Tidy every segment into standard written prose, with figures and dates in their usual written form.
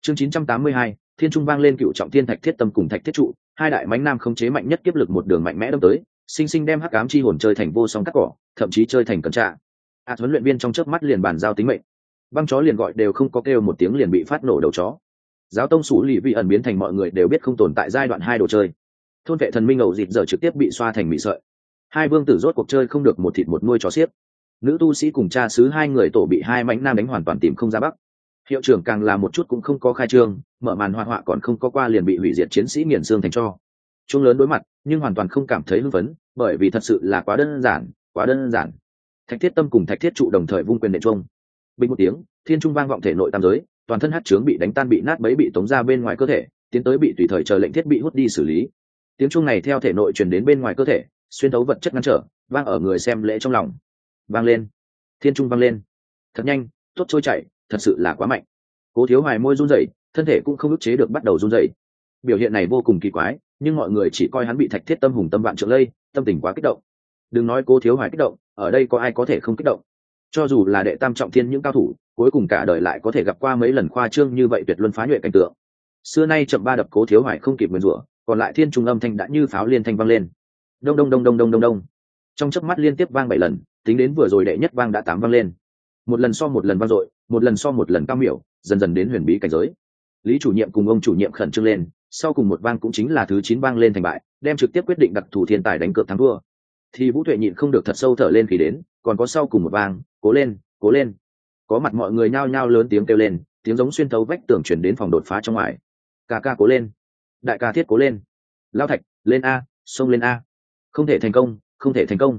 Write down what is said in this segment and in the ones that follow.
Chương 982, thiên trung vang lên, cựu trọng thiên thạch thiết tâm cùng thạch thiết trụ, hai đại mãnh nam khống chế mạnh nhất kiếp lực một đường mạnh mẽ đâm tới, sinh sinh đem hắc ám chi hồn chơi thành vô song cắt cỏ, thậm chí chơi thành cẩn trạ. Huấn luyện viên trong chớp mắt liền bàn giao tính mệnh. Băng chó liền gọi đều không có kêu một tiếng liền bị phát nổ đầu chó. Giáo tông sủ lì vị ẩn biến thành mọi người đều biết không tồn tại giai đoạn 2 đồ chơi. Thôn vệ thần minh ẩu dịt giờ trực tiếp bị xoa thành mị sợi. Hai vương tử rốt cuộc chơi không được một thịt một nuôi chó xiếc. Nữ tu sĩ cùng cha xứ hai người tổ bị hai mãnh nam đánh hoàn toàn tìm không ra bắc. Hiệu trưởng càng là một chút cũng không có khai trương, mở màn hoa họa còn không có qua liền bị hủy diệt chiến sĩ nghiền xương thành tro. Trung lớn đối mặt nhưng hoàn toàn không cảm thấy hưng phấn, bởi vì thật sự là quá đơn giản, quá đơn giản. Thạch thiết tâm cùng thạch thiết trụ đồng thời vung quyền nện chuông. Bình một tiếng, thiên trung vang vọng thể nội tam giới, toàn thân hắc chướng bị đánh tan bị nát bấy bị tống ra bên ngoài cơ thể, tiến tới bị tùy thời chờ lệnh thiết bị hút đi xử lý. Tiếng chuông này theo thể nội truyền đến bên ngoài cơ thể, xuyên thấu vật chất ngăn trở, vang ở người xem lễ trong lòng. Vang lên, thiên trung vang lên, thật nhanh, tốt trôi chảy, thật sự là quá mạnh. Cố Thiếu Hoài môi run rẩy, thân thể cũng không ức chế được bắt đầu run rẩy. Biểu hiện này vô cùng kỳ quái, nhưng mọi người chỉ coi hắn bị thạch thiết tâm hùng tâm vạn trượng lây, tâm tình quá kích động. Đừng nói Cố Thiếu Hoài kích động, ở đây có ai có thể không kích động? Cho dù là đệ tam trọng thiên những cao thủ, cuối cùng cả đời lại có thể gặp qua mấy lần khoa trương như vậy tuyệt luân phá nhuệ cảnh tượng. Xưa nay chậm ba đập Cố Thiếu Hoài không kịp nguyền rủa, còn lại thiên trung âm thanh đã như pháo liên thanh vang lên. Đông đông đông đông đông đông đông. Trong chớp mắt liên tiếp vang 7 lần, tính đến vừa rồi đệ nhất vang đã 8 vang lên. Một lần so một lần vang dội, một lần so một lần cao miểu, dần dần đến huyền bí cảnh giới. Lý chủ nhiệm cùng ông chủ nhiệm khẩn trương lên, sau cùng một vang cũng chính là thứ 9 vang lên thành bại, đem trực tiếp quyết định đặc thù thiên tài đánh cược thắng thua. Thì Vũ Tuệ nhịn không được thật sâu thở lên khi đến, còn có sau cùng một vang, cố lên, cố lên. Có mặt mọi người nhao nhao lớn tiếng kêu lên, tiếng giống xuyên thấu vách tường truyền đến phòng đột phá trong ngoài. Ca ca cố lên, đại ca thiết cố lên, Lao Thạch lên a, xông lên a. Không thể thành công, không thể thành công.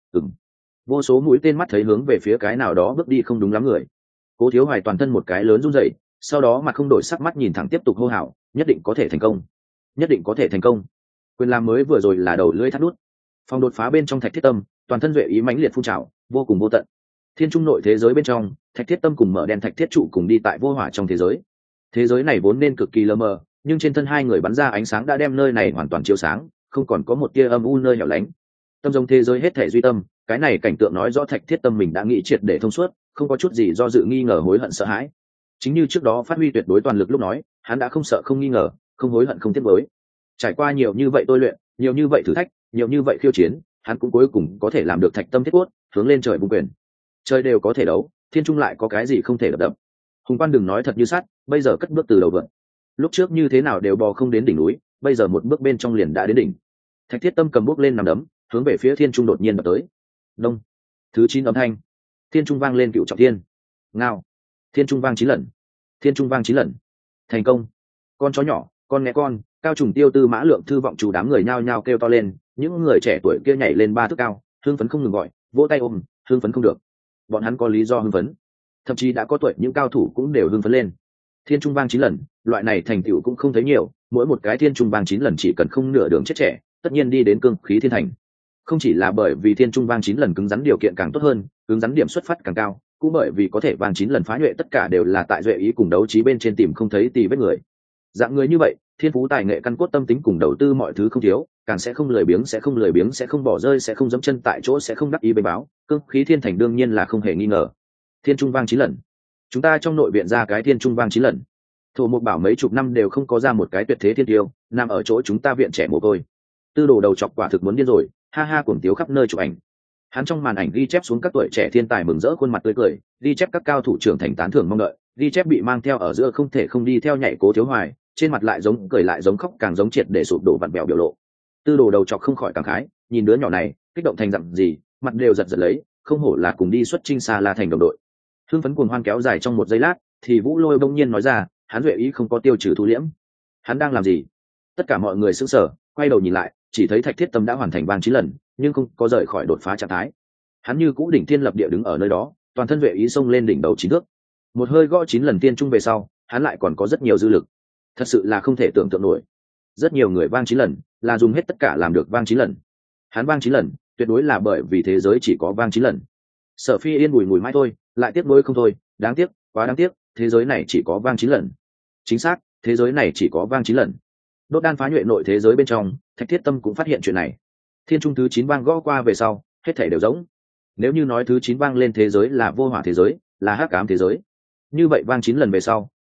Vô số mũi tên mắt thấy hướng về phía cái nào đó bước đi không đúng lắm người. Cố Thiếu Hoài toàn thân một cái lớn run rẩy, sau đó mặt không đổi sắc mắt nhìn thẳng tiếp tục hô hào, nhất định có thể thành công, nhất định có thể thành công. Quyền làm mới vừa rồi là đầu lưỡi thắt nút. Phòng đột phá bên trong thạch thiết tâm, toàn thân duệ ý mãnh liệt phun trào, vô cùng vô tận. Thiên trung nội thế giới bên trong, thạch thiết tâm cùng mở đèn thạch thiết trụ cùng đi tại vô hỏa trong thế giới. Thế giới này vốn nên cực kỳ lờ mờ, nhưng trên thân hai người bắn ra ánh sáng đã đem nơi này hoàn toàn chiếu sáng, không còn có một tia âm u nơi hẻo lánh. Tâm giống thế giới hết thể duy tâm, cái này cảnh tượng nói rõ thạch thiết tâm mình đã nghĩ triệt để thông suốt, không có chút gì do dự nghi ngờ hối hận sợ hãi. Chính như trước đó phát huy tuyệt đối toàn lực lúc nói, hắn đã không sợ không nghi ngờ, không hối hận không tiếc nuối. Trải qua nhiều như vậy tôi luyện, nhiều như vậy thử thách, nhiều như vậy khiêu chiến, hắn cũng cuối cùng có thể làm được thạch tâm thiết cốt, hướng lên trời vung quyền. Trời đều có thể đấu, thiên trung lại có cái gì không thể đập đập. Hùng Quan đừng nói thật như sắt, bây giờ cất bước từ đầu vượt. Lúc trước như thế nào đều bò không đến đỉnh núi, bây giờ một bước bên trong liền đã đến đỉnh. Thạch thiết tâm cầm bước lên nằm đấm, hướng về phía thiên trung đột nhiên đập tới. Đông. Thứ 9 âm thanh. Thiên trung vang lên cựu trọng thiên. Ngao. Thiên trung vang 9 lần. Thiên trung vang 9 lần. Thành công. Con chó nhỏ, con nghe con, Cao Trùng Tiêu Tư Mã Lượng Thư Vọng chủ đám người nhao nhao kêu to lên, những người trẻ tuổi kia nhảy lên 3 thước cao, hưng phấn không ngừng gọi, vỗ tay ôm, hưng phấn không được. Bọn hắn có lý do hưng phấn. Thậm chí đã có tuổi những cao thủ cũng đều hưng phấn lên. Thiên trung vang 9 lần, loại này thành tựu cũng không thấy nhiều, mỗi một cái thiên trung vang 9 lần chỉ cần không nửa đường chết trẻ, tất nhiên đi đến cương khí thiên thành. Không chỉ là bởi vì thiên trung vang 9 lần cứng rắn điều kiện càng tốt hơn, cứng rắn điểm xuất phát càng cao, cũng bởi vì có thể vang 9 lần phá nhuệ tất cả đều là tại duệ ý cùng đấu trí bên trên tìm không thấy tì vết người. Dạng người như vậy, thiên phú tài nghệ căn cốt tâm tính cùng đầu tư mọi thứ không thiếu, càng sẽ không lười biếng, sẽ không lười biếng, sẽ không bỏ rơi, sẽ không giẫm chân tại chỗ, sẽ không đắc ý bê báo, cương khí thiên thành đương nhiên là không hề nghi ngờ. Thiên trung vang 9 lần. Chúng ta trong nội viện ra cái thiên trung vang 9 lần. Thổ Mục Bảo mấy chục năm đều không có ra một cái tuyệt thế thiên tiêu, nằm ở chỗ chúng ta viện trẻ mồ côi. Tư Đồ đầu chọc quả thực muốn điên rồi, ha ha cuồng tiếu khắp nơi chụp ảnh. Hắn trong màn ảnh ghi chép xuống các tuổi trẻ thiên tài mừng rỡ khuôn mặt tươi cười, ghi chép các cao thủ trưởng thành tán thưởng mong đợi, ghi chép bị mang theo ở giữa không thể không đi theo nhảy Cố Thiếu Hoài, trên mặt lại giống cười lại giống khóc, càng giống triệt để sụp đổ vặn bèo biểu lộ. Tư Đồ đầu chọc không khỏi cảm khái, nhìn đứa nhỏ này kích động thành dặn gì, mặt đều giật giật lấy, không hổ là cùng đi xuất chinh xa La thành đồng đội. Hưng phấn cuồng hoan kéo dài trong một giây lát, thì Vũ Lôi bỗng nhiên nói ra, hắn duệ ý không có tiêu trừ thu liễm. Hắn đang làm gì? Tất cả mọi người sững sờ, quay đầu nhìn lại, chỉ thấy thạch thiết tâm đã hoàn thành vang 9 lần, nhưng không có rời khỏi đột phá trạng thái. Hắn như cũ đỉnh thiên lập địa đứng ở nơi đó, toàn thân duệ ý xông lên đỉnh đầu 9 thước. Một hơi gõ 9 lần tiên trung về sau, hắn lại còn có rất nhiều dư lực. Thật sự là không thể tưởng tượng nổi. Rất nhiều người vang 9 lần, là dùng hết tất cả làm được vang 9 lần. Hắn vang 9 lần, tuyệt đối là bởi vì thế giới chỉ có vang 9 lần. Sở Phi Yên bùi ngùi mãi thôi, lại tiếc nuối không thôi, đáng tiếc, quá đáng tiếc, thế giới này chỉ có vang 9 lần. Chính xác, thế giới này chỉ có vang 9 lần. Đốt đan phá nhuệ nội thế giới bên trong, Thạch Thiết Tâm cũng phát hiện chuyện này. Thiên trung thứ 9 vang gõ qua về sau, hết thảy đều giống. Nếu như nói thứ 9 vang lên thế giới là vô hỏa thế giới, là hắc ám thế giới, như vậy vang 9 lần về sau,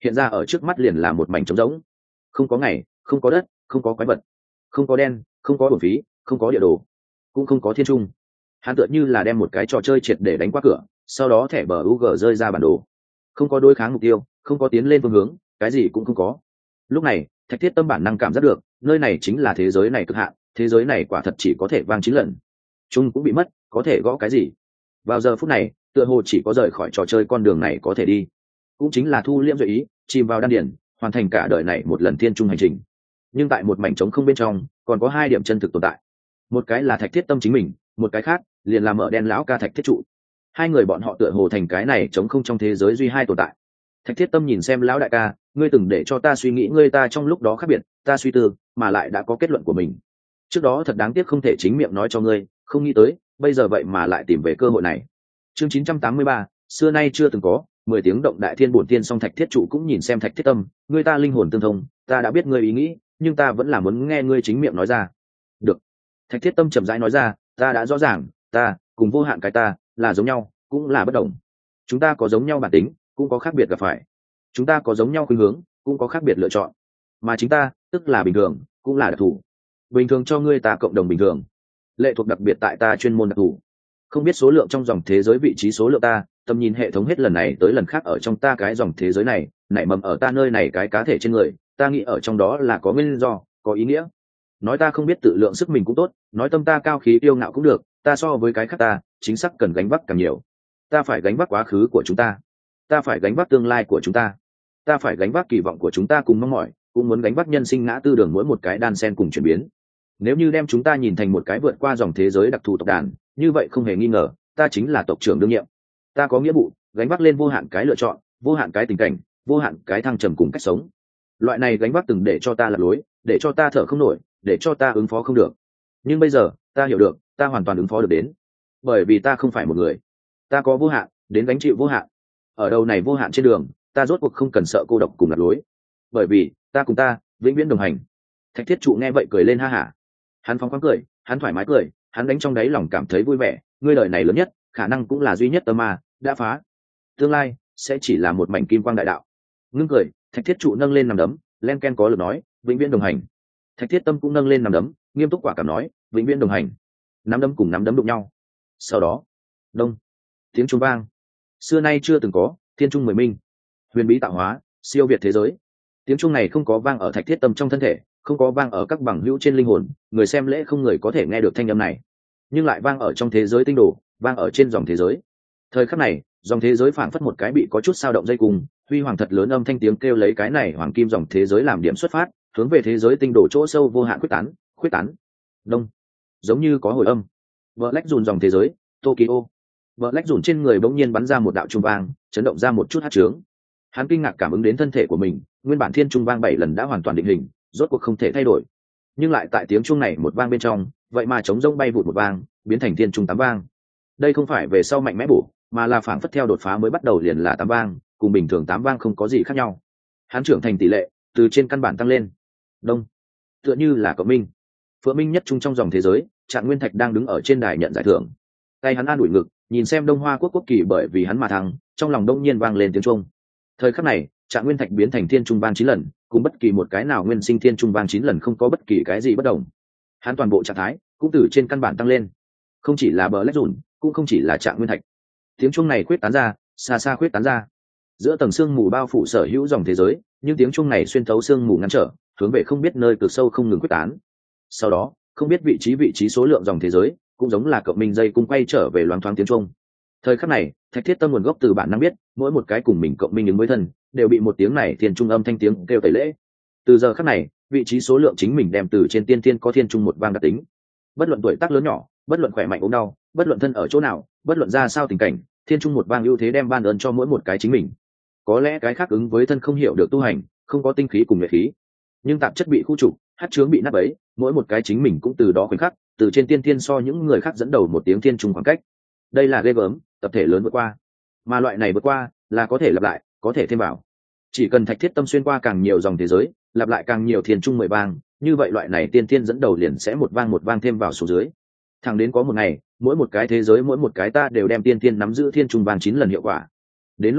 hiện ra ở trước mắt liền là một mảnh trống rỗng, không có ngày, không có đất, không có quái vật, không có đen, không có bổn phí, không có địa đồ, cũng không có thiên trung. Hắn tựa như là đem một cái trò chơi triệt để đánh qua cửa, sau đó thẻ bờ UG rơi ra bản đồ, không có đối kháng mục tiêu, không có tiến lên phương hướng, cái gì cũng không có. Lúc này Thạch Thiết Tâm bản năng cảm giác được nơi này chính là thế giới này cực hạn, thế giới này quả thật chỉ có thể vang 9 lần, chung cũng bị mất, có thể gõ cái gì. Vào giờ phút này tựa hồ chỉ có rời khỏi trò chơi con đường này có thể đi, cũng chính là thu liễm duy ý, chìm vào đan điển, hoàn thành cả đời này một lần thiên trung hành trình. Nhưng tại một mảnh trống không bên trong còn có hai điểm chân thực tồn tại, một cái là Thạch Thiết Tâm chính mình, một cái khác liền là Mỡ Đen lão ca Thạch Thiết Trụ. Hai người bọn họ tựa hồ thành cái này trống không trong thế giới duy hai tồn tại. Thạch Thiết Tâm nhìn xem lão đại ca, ngươi từng để cho ta suy nghĩ ngươi ta trong lúc đó khác biệt, ta suy tư mà lại đã có kết luận của mình. Trước đó thật đáng tiếc không thể chính miệng nói cho ngươi, không nghĩ tới bây giờ vậy mà lại tìm về cơ hội này. Chương 983, xưa nay chưa từng có, 10 tiếng động đại thiên bổn tiên. Song Thạch Thiết Trụ cũng nhìn xem Thạch Thiết Tâm, ngươi ta linh hồn tương thông, ta đã biết ngươi ý nghĩ, nhưng ta vẫn là muốn nghe ngươi chính miệng nói ra. Được. Thạch Thiết Tâm chậm rãi nói ra, ta đã rõ ràng, ta cùng vô hạn cái ta là giống nhau, cũng là bất đồng. Chúng ta có giống nhau bản tính, cũng có khác biệt gặp phải. Chúng ta có giống nhau khuynh hướng, cũng có khác biệt lựa chọn. Mà chính ta, tức là bình thường, cũng là đặc thù. Bình thường cho ngươi ta cộng đồng bình thường, lệ thuộc đặc biệt tại ta chuyên môn đặc thù. Không biết số lượng trong dòng thế giới vị trí số lượng ta, tầm nhìn hệ thống hết lần này tới lần khác ở trong ta cái dòng thế giới này, nảy mầm ở ta nơi này cái cá thể trên người, ta nghĩ ở trong đó là có nguyên do, có ý nghĩa. Nói ta không biết tự lượng sức mình cũng tốt, nói tâm ta cao khí yêu ngạo cũng được, ta so với cái khác ta, chính xác cần gánh vác càng nhiều. Ta phải gánh vác quá khứ của chúng ta phải gánh vác tương lai của chúng ta phải gánh vác kỳ vọng của chúng ta cùng mong mỏi, cũng muốn gánh vác nhân sinh ngã tư đường mỗi một cái đan sen cùng chuyển biến. Nếu như đem chúng ta nhìn thành một cái vượt qua dòng thế giới đặc thù tộc đàn, như vậy không hề nghi ngờ, ta chính là tộc trưởng đương nhiệm. Ta có nghĩa vụ gánh vác lên vô hạn cái lựa chọn, vô hạn cái tình cảnh, vô hạn cái thăng trầm cùng cách sống. Loại này gánh vác từng để cho ta lạc lối, để cho ta thở không nổi, để cho ta ứng phó không được. Nhưng bây giờ ta hiểu được, ta hoàn toàn ứng phó được đến, bởi vì ta không phải một người, ta có vô hạn đến gánh chịu vô hạn. Ở đầu này vô hạn trên đường, ta rốt cuộc không cần sợ cô độc cùng lạc lối, bởi vì ta cùng ta vĩnh viễn đồng hành. Thạch Thiết Trụ nghe vậy cười lên ha hả, hắn phóng khoáng cười, hắn thoải mái cười, hắn đánh trong đáy lòng cảm thấy vui vẻ. Ngươi đời này lớn nhất, khả năng cũng là duy nhất tâm ma đã phá, tương lai sẽ chỉ là một mảnh kim quang đại đạo. Ngưng cười, Thạch Thiết Trụ nâng lên nằm đấm, len ken có lực nói, vĩnh viễn đồng hành. Thạch Thiết Tâm cũng nâng lên nằm đấm, nghiêm túc quả cảm nói, vĩnh viễn đồng hành. Nắm đấm cùng nắm đấm đụng nhau, sau đó đông, tiếng chuông vang. Xưa nay chưa từng có, thiên trung mười minh, huyền bí tạo hóa, siêu việt thế giới. Tiếng chuông này không có vang ở Thạch Thiết Tâm trong thân thể, không có vang ở các bằng hữu trên linh hồn, người xem lễ không người có thể nghe được thanh âm này, nhưng lại vang ở trong thế giới tinh đồ, vang ở trên dòng thế giới. Thời khắc này, dòng thế giới phảng phất một cái bị có chút sao động dây cùng, huy hoàng thật lớn âm thanh tiếng kêu lấy cái này hoàng kim dòng thế giới làm điểm xuất phát, hướng về thế giới tinh đồ chỗ sâu vô hạn quyết tán. Đông, giống như có hồi âm. Black dùn dòng thế giới, Tokyo. Black dùn trên người bỗng nhiên bắn ra một đạo trung vang, chấn động ra một chút hát trướng. Hắn kinh ngạc cảm ứng đến thân thể của mình, nguyên bản thiên trung vang 7 lần đã hoàn toàn định hình, rốt cuộc không thể thay đổi. Nhưng lại tại tiếng chuông này một vang bên trong, vậy mà trống rỗng bay vụt một vang, biến thành thiên trung 8 vang. Đây không phải về sau mạnh mẽ bổ, mà là phảng phất theo đột phá mới bắt đầu liền là 8 vang, cùng bình thường 8 vang không có gì khác nhau. Hắn trưởng thành tỷ lệ từ trên căn bản tăng lên. Đông, tựa như là cộng minh. Phượng minh nhất trung trong dòng thế giới, Trạng Nguyên Thạch đang đứng ở trên đài nhận giải thưởng. Tay hắn an ủi ngực, nhìn xem Đông Hoa quốc quốc kỳ bởi vì hắn mà thắng, trong lòng đông nhiên vang lên tiếng chuông. Thời khắc này, Trạng Nguyên Thạch biến thành thiên trung vang 9 lần, cùng bất kỳ một cái nào nguyên sinh thiên trung vang 9 lần không có bất kỳ cái gì bất đồng. Hắn toàn bộ trạng thái cũng từ trên căn bản tăng lên, không chỉ là bờ lách dùn, cũng không chỉ là Trạng Nguyên Thạch. Tiếng chuông này khuyết tán ra, xa xa khuyết tán ra, giữa tầng sương mù bao phủ sở hữu dòng thế giới, nhưng tiếng chuông này xuyên thấu sương mù ngăn trở, hướng về không biết nơi cực sâu không ngừng quyết tán. Sau đó, không biết vị trí số lượng dòng thế giới, cũng giống là cộng minh dây cung quay trở về loáng thoáng tiếng chuông. Thời khắc này, Thạch Thiết Tâm nguồn gốc từ bản năng biết, mỗi một cái cùng mình cộng minh ứng với thân, đều bị một tiếng này thiên trung âm thanh tiếng kêu tẩy lễ. Từ giờ khắc này, vị trí số lượng chính mình đem từ trên tiên tiên có thiên trung một vang đặc tính. Bất luận tuổi tác lớn nhỏ, bất luận khỏe mạnh ốm đau, bất luận thân ở chỗ nào, bất luận ra sao tình cảnh, thiên trung một vang ưu thế đem ban ơn cho mỗi một cái chính mình. Có lẽ cái khác ứng với thân không hiểu được tu hành, không có tinh khí cùng nhuệ khí, nhưng tạp chất bị khu trục, hắc chướng bị nát bấy, mỗi một cái chính mình cũng từ đó khoảnh khắc, từ trên tiên tiên so những người khác dẫn đầu một tiếng thiên trung khoảng cách. Đây là ghê gớm, tập thể lớn vượt qua, mà loại này vượt qua là có thể lặp lại, có thể thêm vào. Chỉ cần Thạch Thiết Tâm xuyên qua càng nhiều dòng thế giới, lặp lại càng nhiều thiên trung 10 vang, như vậy loại này tiên tiên dẫn đầu liền sẽ một vang thêm vào số dưới. Thẳng đến có một ngày, mỗi một cái thế giới mỗi một cái ta đều đem tiên tiên nắm giữ thiên trung vang 9 lần hiệu quả. Đến lúc đó,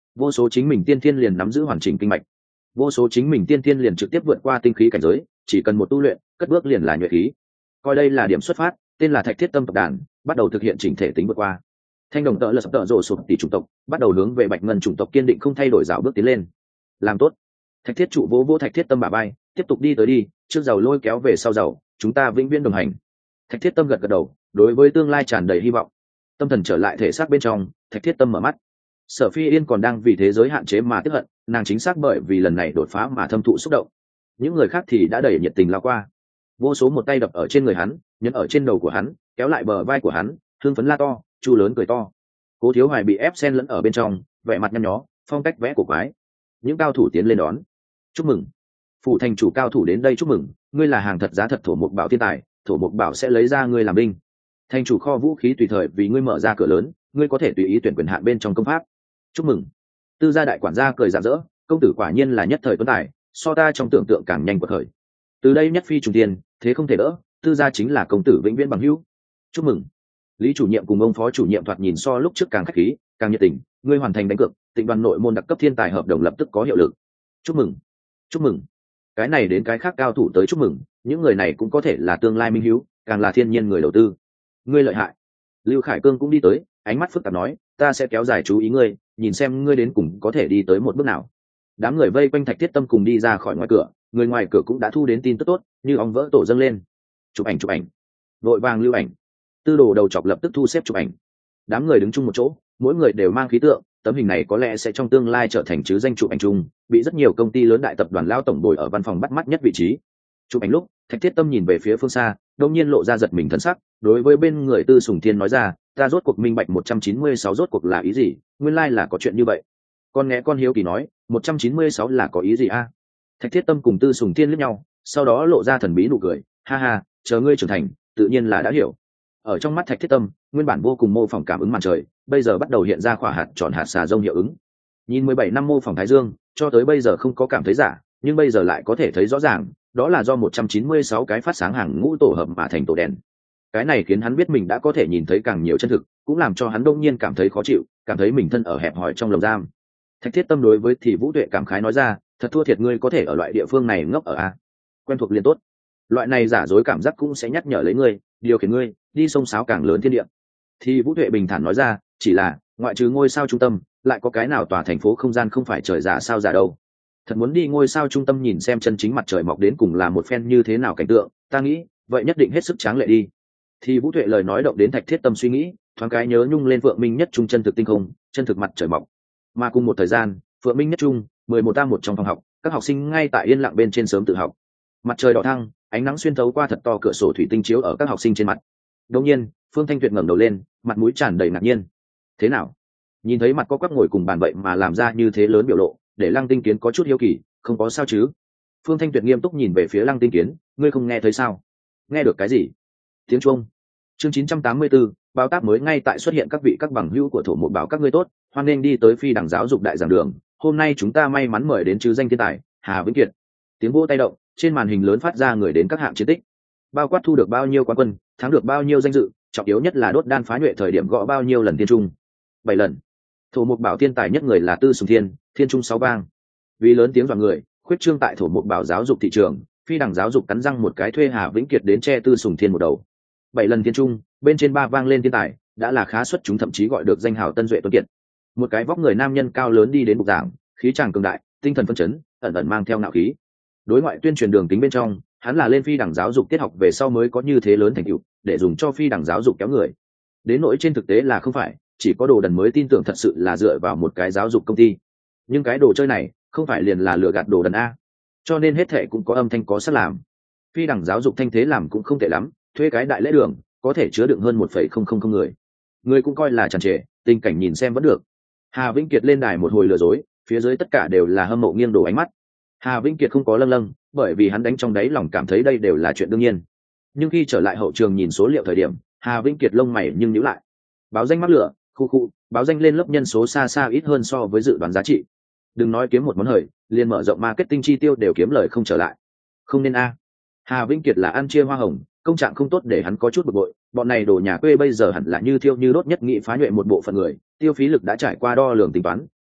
vô số chính mình tiên thiên liền nắm giữ hoàn chỉnh kinh mạch, vô số chính mình tiên thiên liền trực tiếp vượt qua tinh khí cảnh giới, chỉ cần một tu luyện cất bước liền là nhuệ khí. Coi đây là điểm xuất phát, tên là Thạch Thiết Tâm tộc đàn bắt đầu thực hiện chỉnh thể tính vượt qua. Thanh đồng tợ lật tợ rồ sụp tỷ chủng tộc bắt đầu hướng về bạch ngân chủng tộc kiên định không thay đổi dạo bước tiến lên. Làm tốt. Thạch Thiết trụ vỗ vỗ Thạch Thiết Tâm bả vai, tiếp tục đi tới đi, trước giàu lôi kéo về sau giàu, chúng ta vĩnh viễn đồng hành. Thạch Thiết Tâm gật gật đầu, đối với tương lai tràn đầy hy vọng. Tâm thần trở lại thể xác bên trong, Thạch Thiết Tâm mở mắt. Sở Phi Yên còn đang vì thế giới hạn chế mà tức hận, nàng chính xác bởi vì lần này đột phá mà thâm thụ xúc động. Những người khác thì đã đẩy nhiệt tình lao qua, vô số một tay đập ở trên người hắn, nhấn ở trên đầu của hắn, kéo lại bờ vai của hắn, hưng phấn la to, chu lớn cười to. Cố Thiếu Hoài bị ép xen lẫn ở bên trong, vẻ mặt nhăn nhó, phong cách vẽ của quái. Những cao thủ tiến lên đón, chúc mừng, phủ thành chủ cao thủ đến đây chúc mừng, ngươi là hàng thật giá thật thổ mục bảo thiên tài, thổ mục bảo sẽ lấy ra ngươi làm binh. Thành chủ kho vũ khí tùy thời vì ngươi mở ra cửa lớn, ngươi có thể tùy ý tuyển quyền hạn bên trong công pháp. Chúc mừng. Tư gia đại quản gia cười rạng rỡ, công tử quả nhiên là nhất thời tuấn tài, so ta trong tưởng tượng càng nhanh quật khởi. Từ đây nhất phi trùng tiên, thế không thể đỡ, tư gia chính là công tử vĩnh viễn bằng hữu. Chúc mừng. Lý chủ nhiệm cùng ông phó chủ nhiệm thoạt nhìn so lúc trước càng khách khí, càng nhiệt tình, ngươi hoàn thành đánh cược, Tịnh đoàn nội môn đặc cấp thiên tài hợp đồng lập tức có hiệu lực. Chúc mừng. Chúc mừng. Cái này đến cái khác cao thủ tới chúc mừng, những người này cũng có thể là tương lai minh hữu, càng là thiên nhiên người đầu tư. Ngươi lợi hại. Lưu Khải Cương cũng đi tới, ánh mắt phức tạp nói, ta sẽ kéo dài chú ý ngươi, nhìn xem ngươi đến cùng có thể đi tới một bước nào. Đám người vây quanh Thạch Thiết Tâm cùng đi ra khỏi ngoài cửa, người ngoài cửa cũng đã thu đến tin tức tốt, như ong vỡ tổ dâng lên. Chụp ảnh, vội vàng lưu ảnh. Tư đồ đầu chọc lập tức thu xếp chụp ảnh. Đám người đứng chung một chỗ, mỗi người đều mang khí tượng, tấm hình này có lẽ sẽ trong tương lai trở thành chứ danh chụp ảnh chung, bị rất nhiều công ty lớn đại tập đoàn lao tổng bồi ở văn phòng bắt mắt nhất vị trí. Chụp ảnh lúc, Thạch Thiết Tâm nhìn về phía phương xa, đột nhiên lộ ra giật mình thân sắc, đối với bên người Tư Sùng Thiên nói ra, ta rốt cuộc minh bạch 196 rốt cuộc là ý gì, nguyên lai là có chuyện như vậy. Con nghe con hiếu kỳ nói, 196 là có ý gì a? Thạch Thiết Tâm cùng Tư Sùng Thiên liếc nhau, sau đó lộ ra thần bí nụ cười, ha ha, chờ ngươi trưởng thành, tự nhiên là đã hiểu. Ở trong mắt Thạch Thiết Tâm, nguyên bản vô cùng mô phỏng cảm ứng màn trời, bây giờ bắt đầu hiện ra khỏa hạt tròn hạt xà rông hiệu ứng. Nhìn 17 năm mô phỏng thái dương, cho tới bây giờ không có cảm thấy giả, nhưng bây giờ lại có thể thấy rõ ràng, đó là do 196 cái phát sáng hàng ngũ tổ hợp mà thành tổ đèn. Cái này khiến hắn biết mình đã có thể nhìn thấy càng nhiều chân thực, cũng làm cho hắn đông nhiên cảm thấy khó chịu, cảm thấy mình thân ở hẹp hòi trong lồng giam. Thạch Thiết Tâm đối với Thì Vũ Tuệ cảm khái nói ra, thật thua thiệt ngươi có thể ở loại địa phương này ngốc ở a. Quen thuộc liền tốt. Loại này giả dối cảm giác cũng sẽ nhắc nhở lấy ngươi, điều khiển ngươi đi sông sáo càng lớn thiên địa. Thì Vũ Tuệ bình thản nói ra, chỉ là ngoại trừ ngôi sao trung tâm, lại có cái nào tòa thành phố không gian không phải trời giả sao giả đâu. Thật muốn đi ngôi sao trung tâm nhìn xem chân chính mặt trời mọc đến cùng là một phen như thế nào cảnh tượng, ta nghĩ vậy nhất định hết sức tráng lệ đi. Thì Vũ Tuệ lời nói động đến Thạch Thiết Tâm suy nghĩ, thoáng cái nhớ nhung lên Phượng Minh Nhất Trung chân thực tinh không, chân thực mặt trời mọc. Mà cùng một thời gian, Phượng Minh Nhất Trung 11A1 trong phòng học, các học sinh ngay tại yên lặng bên trên sớm tự học. Mặt trời đỏ thăng, ánh nắng xuyên thấu qua thật to cửa sổ thủy tinh chiếu ở các học sinh trên mặt. Đột nhiên, Phương Thanh Tuyệt ngẩng đầu lên, mặt mũi tràn đầy ngạc nhiên. Thế nào? Nhìn thấy mặt có quắc ngồi cùng bàn vậy mà làm ra như thế lớn biểu lộ, để Lăng Tinh Kiến có chút hiếu kỳ, không có sao chứ? Phương Thanh Tuyệt nghiêm túc nhìn về phía Lăng Tinh Kiến, ngươi không nghe thấy sao? Nghe được cái gì? Tiếng chuông. Chương 984, báo táp mới ngay tại xuất hiện các vị các bằng hữu của thổ một báo các ngươi tốt, hoan nghênh đi tới Phi Đẳng giáo dục đại giảng đường. Hôm nay chúng ta may mắn mời đến chứ danh thiên tài Hà Vĩnh Kiệt. Tiếng vỗ tay động, trên màn hình lớn phát ra người đến các hạng chiến tích, bao quát thu được bao nhiêu quán quân, thắng được bao nhiêu danh dự, trọng yếu nhất là đốt đan phá nhuệ thời điểm gõ bao nhiêu lần thiên trung. 7 lần. Thổ mục bảo thiên tài nhất người là Tư Sùng Thiên, thiên trung 6 bang. Vì lớn tiếng dọa người, khuyết trương tại thổ mục bảo giáo dục thị trường, Phi Đẳng giáo dục cắn răng một cái thuê Hà Vĩnh Kiệt đến che Tư Sùng Thiên một đầu. 7 lần thiên trung, bên trên 3 vang lên thiên tài, đã là khá xuất chúng, thậm chí gọi được danh hào Tân Duệ Tuấn Kiệt. Một cái vóc người nam nhân cao lớn đi đến bục giảng, khí tràng cường đại, tinh thần phấn chấn, ẩn ẩn mang theo ngạo khí. Đối ngoại tuyên truyền đường tính bên trong, hắn là lên Phi Đẳng giáo dục tiết học về sau mới có như thế lớn thành tựu, để dùng cho Phi Đẳng giáo dục kéo người. Đến nỗi trên thực tế là không phải, chỉ có đồ đần mới tin tưởng thật sự là dựa vào một cái giáo dục công ty. Nhưng cái đồ chơi này không phải liền là lừa gạt đồ đần a. Cho nên hết thệ cũng có âm thanh có sắc làm. Phi Đẳng giáo dục thanh thế làm cũng không tệ lắm, thuê cái đại lễ đường có thể chứa đựng hơn 1,000 người. Người cũng coi là tràn trề, tình cảnh nhìn xem vẫn được. Hà Vĩnh Kiệt lên đài một hồi lừa dối, phía dưới tất cả đều là hâm mộ nghiêng đổ ánh mắt. Hà Vĩnh Kiệt không có lâng lâng, bởi vì hắn đánh trong đáy lòng cảm thấy đây đều là chuyện đương nhiên. Nhưng khi trở lại hậu trường nhìn số liệu thời điểm, Hà Vĩnh Kiệt lông mày nhưng nhíu lại. Báo danh mắc lửa, khu, báo danh lên lớp nhân số xa xa ít hơn so với dự đoán giá trị. Đừng nói kiếm một món hời, liền mở rộng marketing chi tiêu đều kiếm lời không trở lại. Không nên a. Hà Vĩnh Kiệt là ăn chia hoa hồng, công trạng không tốt để hắn có chút bực bội. Bọn này đồ nhà quê bây giờ hẳn là như thiêu như đốt nhất nghị phá nhuệ một bộ phận người, tiêu phí lực đã trải qua đo lường tính toán,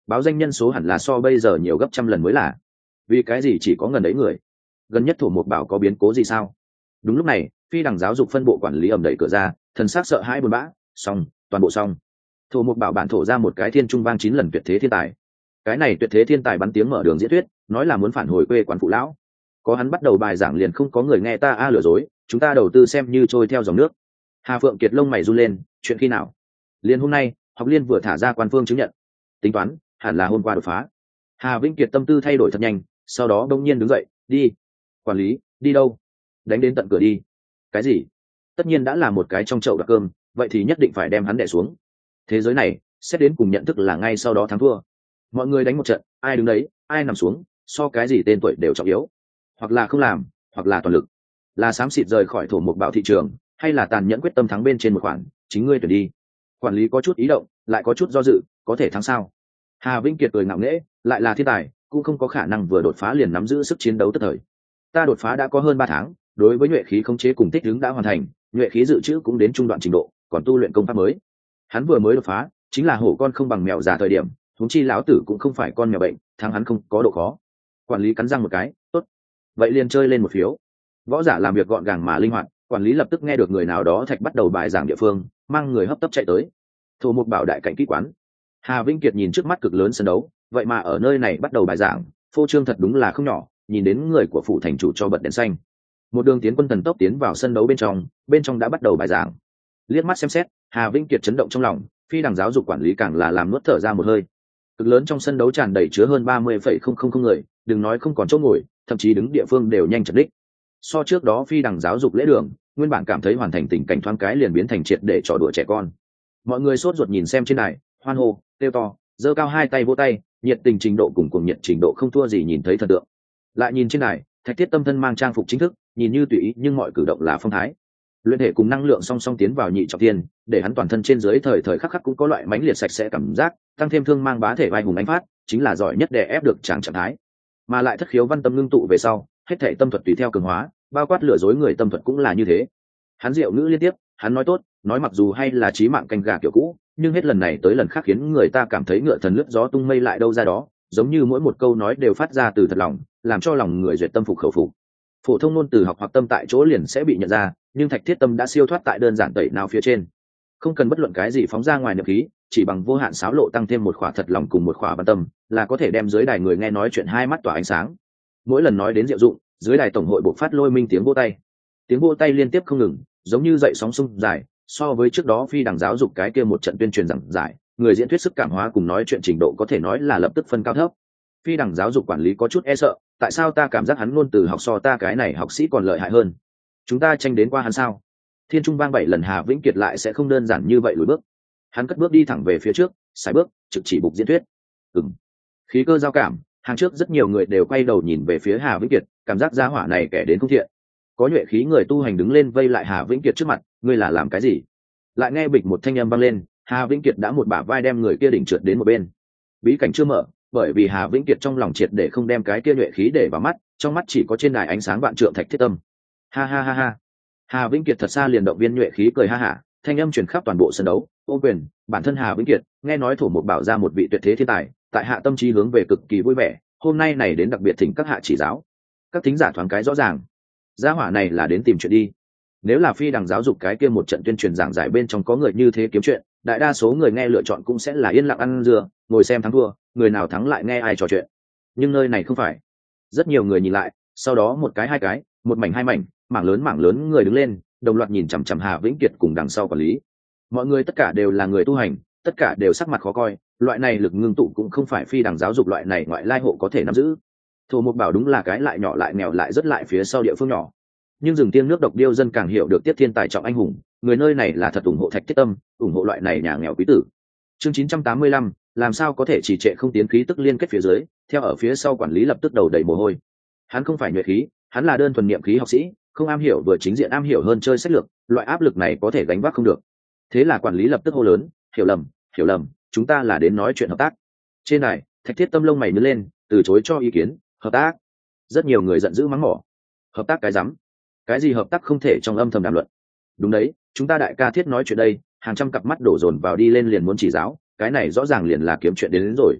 báo danh nhân số hẳn là so bây giờ nhiều gấp trăm lần mới là. Vì cái gì chỉ có ngần ấy người? Gần nhất Thổ Mộc Bảo có biến cố gì sao? Đúng lúc này, phi đằng giáo dục phân bộ quản lý ầm đẩy cửa ra, thần sắc sợ hãi buồn bã. Xong, toàn bộ xong. Thổ Mộc Bảo bản thổ ra một cái thiên trung vang 9 lần tuyệt thế thiên tài. Cái này tuyệt thế thiên tài bắn tiếng mở đường diễn thuyết, nói là muốn phản hồi quê quán phụ lão. Có hắn bắt đầu bài giảng liền không có người nghe ta lừa dối, chúng ta đầu tư xem như trôi theo dòng nước. Hà Phượng Kiệt lông mày run lên, chuyện khi nào? Liền hôm nay, học liên vừa thả ra quan phương chứng nhận. Tính toán, hẳn là hôm qua đột phá. Hà Vĩnh Kiệt tâm tư thay đổi thật nhanh, sau đó đông nhiên đứng dậy, đi. Quản lý, đi đâu? Đánh đến tận cửa đi. Cái gì? Tất nhiên đã là một cái trong chậu đặc cơm, vậy thì nhất định phải đem hắn đè xuống. Thế giới này, xét đến cùng nhận thức là ngay sau đó thắng thua. Mọi người đánh một trận, ai đứng đấy, ai nằm xuống, so cái gì tên tuổi đều trọng yếu. Hoặc là không làm, hoặc là toàn lực. Là xám xịt rời khỏi Thổ Mộc Bảo thị trường, hay là tàn nhẫn quyết tâm thắng bên trên một khoản, chính ngươi tuyển đi. Quản lý có chút ý động, lại có chút do dự, có thể thắng sao? Hà Vĩnh Kiệt cười ngạo nghễ, lại là thiên tài, cũng không có khả năng vừa đột phá liền nắm giữ sức chiến đấu tất thời. Ta đột phá đã có hơn 3 tháng, đối với nhuệ khí khống chế cùng thích ứng đã hoàn thành, nhuệ khí dự trữ cũng đến trung đoạn trình độ, còn tu luyện công pháp mới. Hắn vừa mới đột phá, chính là hổ con không bằng mèo già thời điểm, huống chi lão tử cũng không phải con mèo bệnh, thắng hắn không có độ khó. Quản lý cắn răng một cái, tốt, vậy liền chơi lên một phiếu. Võ giả làm việc gọn gàng mà linh hoạt, quản lý lập tức nghe được người nào đó thạch bắt đầu bài giảng địa phương, mang người hấp tấp chạy tới. Thổ Mộc Bảo đại cảnh kỹ quán. Hà Vĩnh Kiệt nhìn trước mắt cực lớn sân đấu, vậy mà ở nơi này bắt đầu bài giảng, phô trương thật đúng là không nhỏ, nhìn đến người của phủ thành chủ cho bật đèn xanh. Một đường tiến quân thần tốc tiến vào sân đấu bên trong đã bắt đầu bài giảng. Liếc mắt xem xét, Hà Vĩnh Kiệt chấn động trong lòng, phi đằng giáo dục quản lý càng là làm nuốt thở ra một hơi. Cực lớn trong sân đấu tràn đầy chứa hơn 30,000 người, đừng nói không còn chỗ ngồi, thậm chí đứng địa phương đều nhanh chật đích. So trước đó phi đằng giáo dục lễ đường, nguyên bản cảm thấy hoàn thành tình cảnh thoáng cái liền biến thành triệt để trò đùa trẻ con. Mọi người sốt ruột nhìn xem trên này, hoan hô, kêu to, giơ cao hai tay vỗ tay, nhiệt tình trình độ cùng cuồng nhiệt trình độ không thua gì nhìn thấy thần tượng. Lại nhìn trên này, Thạch Thiết Tâm thân mang trang phục chính thức, nhìn như tùy ý nhưng mọi cử động là phong thái. Luyện thể cùng năng lượng song song tiến vào nhị trọng thiên, để hắn toàn thân trên dưới thời thời khắc khắc cũng có loại mãnh liệt sạch sẽ cảm giác, tăng thêm thương mang bá thể vai hùng ánh phát, chính là giỏi nhất để ép được trạng thái. Mà lại thất khiếu văn tâm ngưng tụ về sau, hết thể tâm thuật tùy theo cường hóa, bao quát lừa dối người tâm thuật cũng là như thế. Hắn diệu ngữ liên tiếp, hắn nói tốt, nói mặc dù hay là chí mạng canh gà kiểu cũ, nhưng hết lần này tới lần khác khiến người ta cảm thấy ngựa thần lướt gió tung mây lại đâu ra đó, giống như mỗi một câu nói đều phát ra từ thật lòng, làm cho lòng người duyệt tâm phục khẩu phục. Phổ thông ngôn từ học hoặc tâm tại chỗ liền sẽ bị nhận ra, nhưng Thạch Thiết Tâm đã siêu thoát tại đơn giản tẩy nào phía trên, không cần bất luận cái gì phóng ra ngoài niệm khí, chỉ bằng vô hạn xáo lộ tăng thêm một khỏa thật lòng cùng một khỏa văn tâm, là có thể đem dưới đài người nghe nói chuyện hai mắt tỏa ánh sáng. Mỗi lần nói đến diệu dụng, dưới đài tổng hội bộc phát lôi minh tiếng vỗ tay. Tiếng vỗ tay liên tiếp không ngừng, giống như dậy sóng sung dài, so với trước đó phi đằng giáo dục cái kia một trận tuyên truyền giảng giải, người diễn thuyết sức cảm hóa cùng nói chuyện trình độ có thể nói là lập tức phân cao thấp. Phi đằng giáo dục quản lý có chút e sợ, tại sao ta cảm giác hắn ngôn từ học so ta cái này học sĩ còn lợi hại hơn? Chúng ta tranh đến qua hắn sao? Thiên trung vang 7 lần, Hà Vĩnh Kiệt lại sẽ không đơn giản như vậy lùi bước. Hắn cất bước đi thẳng về phía trước, sải bước, trực chỉ bục diễn thuyết. Khí cơ giao cảm, hàng trước rất nhiều người đều quay đầu nhìn về phía Hà Vĩnh Kiệt, cảm giác gia hỏa này kẻ đến không thiện. Có nhuệ khí người tu hành đứng lên vây lại Hà Vĩnh Kiệt trước mặt, ngươi là làm cái gì? Lại nghe bịch một thanh âm vang lên, Hà Vĩnh Kiệt đã một bả vai đem người kia đỉnh trượt đến một bên. Bí cảnh chưa mở, bởi vì Hà Vĩnh Kiệt trong lòng triệt để không đem cái kia nhuệ khí để vào mắt, trong mắt chỉ có trên đài ánh sáng vạn trượng Thạch Thiết Tâm. Ha ha ha ha. Hà Vĩnh Kiệt thật xa liền động viên nhuệ khí cười ha hả, thanh âm truyền khắp toàn bộ sân đấu. Ô quyền, bản thân Hà Vĩnh Kiệt nghe nói Thổ Mộc Bảo ra một vị tuyệt thế thiên tài, tại hạ tâm trí hướng về cực kỳ vui vẻ, hôm nay này đến đặc biệt thỉnh các hạ chỉ giáo. Các thính giả thoáng cái rõ ràng, gia hỏa này là đến tìm chuyện đi. Nếu là phi đằng giáo dục cái kia một trận tuyên truyền giảng giải bên trong có người như thế kiếm chuyện, đại đa số người nghe lựa chọn cũng sẽ là yên lặng ăn dưa, ngồi xem thắng thua, người nào thắng lại nghe ai trò chuyện. Nhưng nơi này không phải. Rất nhiều người nhìn lại, sau đó một cái hai cái, một mảnh hai mảnh, mảng lớn người đứng lên, đồng loạt nhìn chằm chằm Hà Vĩnh Kiệt cùng đằng sau quản lý. Mọi người tất cả đều là người tu hành, tất cả đều sắc mặt khó coi, loại này lực ngưng tụ cũng không phải phi đằng giáo dục loại này ngoại lai hộ có thể nắm giữ. Thổ Mộc Bảo đúng là cái lại nhỏ lại nghèo lại rất lại phía sau địa phương nhỏ, nhưng rừng tiên nước độc điêu dân càng hiểu được Tiết Thiên tài trọng anh hùng, người nơi này là thật ủng hộ Thạch Thiết Tâm, ủng hộ loại này nhà nghèo quý tử. Chương 985, làm sao có thể trì trệ không tiến, khí tức liên kết phía dưới, theo ở phía sau quản lý lập tức đầu đầy mồ hôi. Hắn không phải nhuệ khí, hắn là đơn thuần niệm khí học sĩ, không am hiểu vừa chính diện am hiểu hơn chơi sách lược, loại áp lực này có thể gánh vác không được. Thế là quản lý lập tức hô lớn, hiểu lầm, chúng ta là đến nói chuyện hợp tác. Trên này, Thạch Thiết Tâm lông mày nhướng lên, từ chối cho ý kiến. Hợp tác? Rất nhiều người giận dữ mắng mỏ. Hợp tác cái rắm? Cái gì hợp tác không thể trong âm thầm đàm luận? Đúng đấy, chúng ta đại ca thiết nói chuyện đây, hàng trăm cặp mắt đổ dồn vào đi lên liền muốn chỉ giáo, cái này rõ ràng liền là kiếm chuyện đến rồi.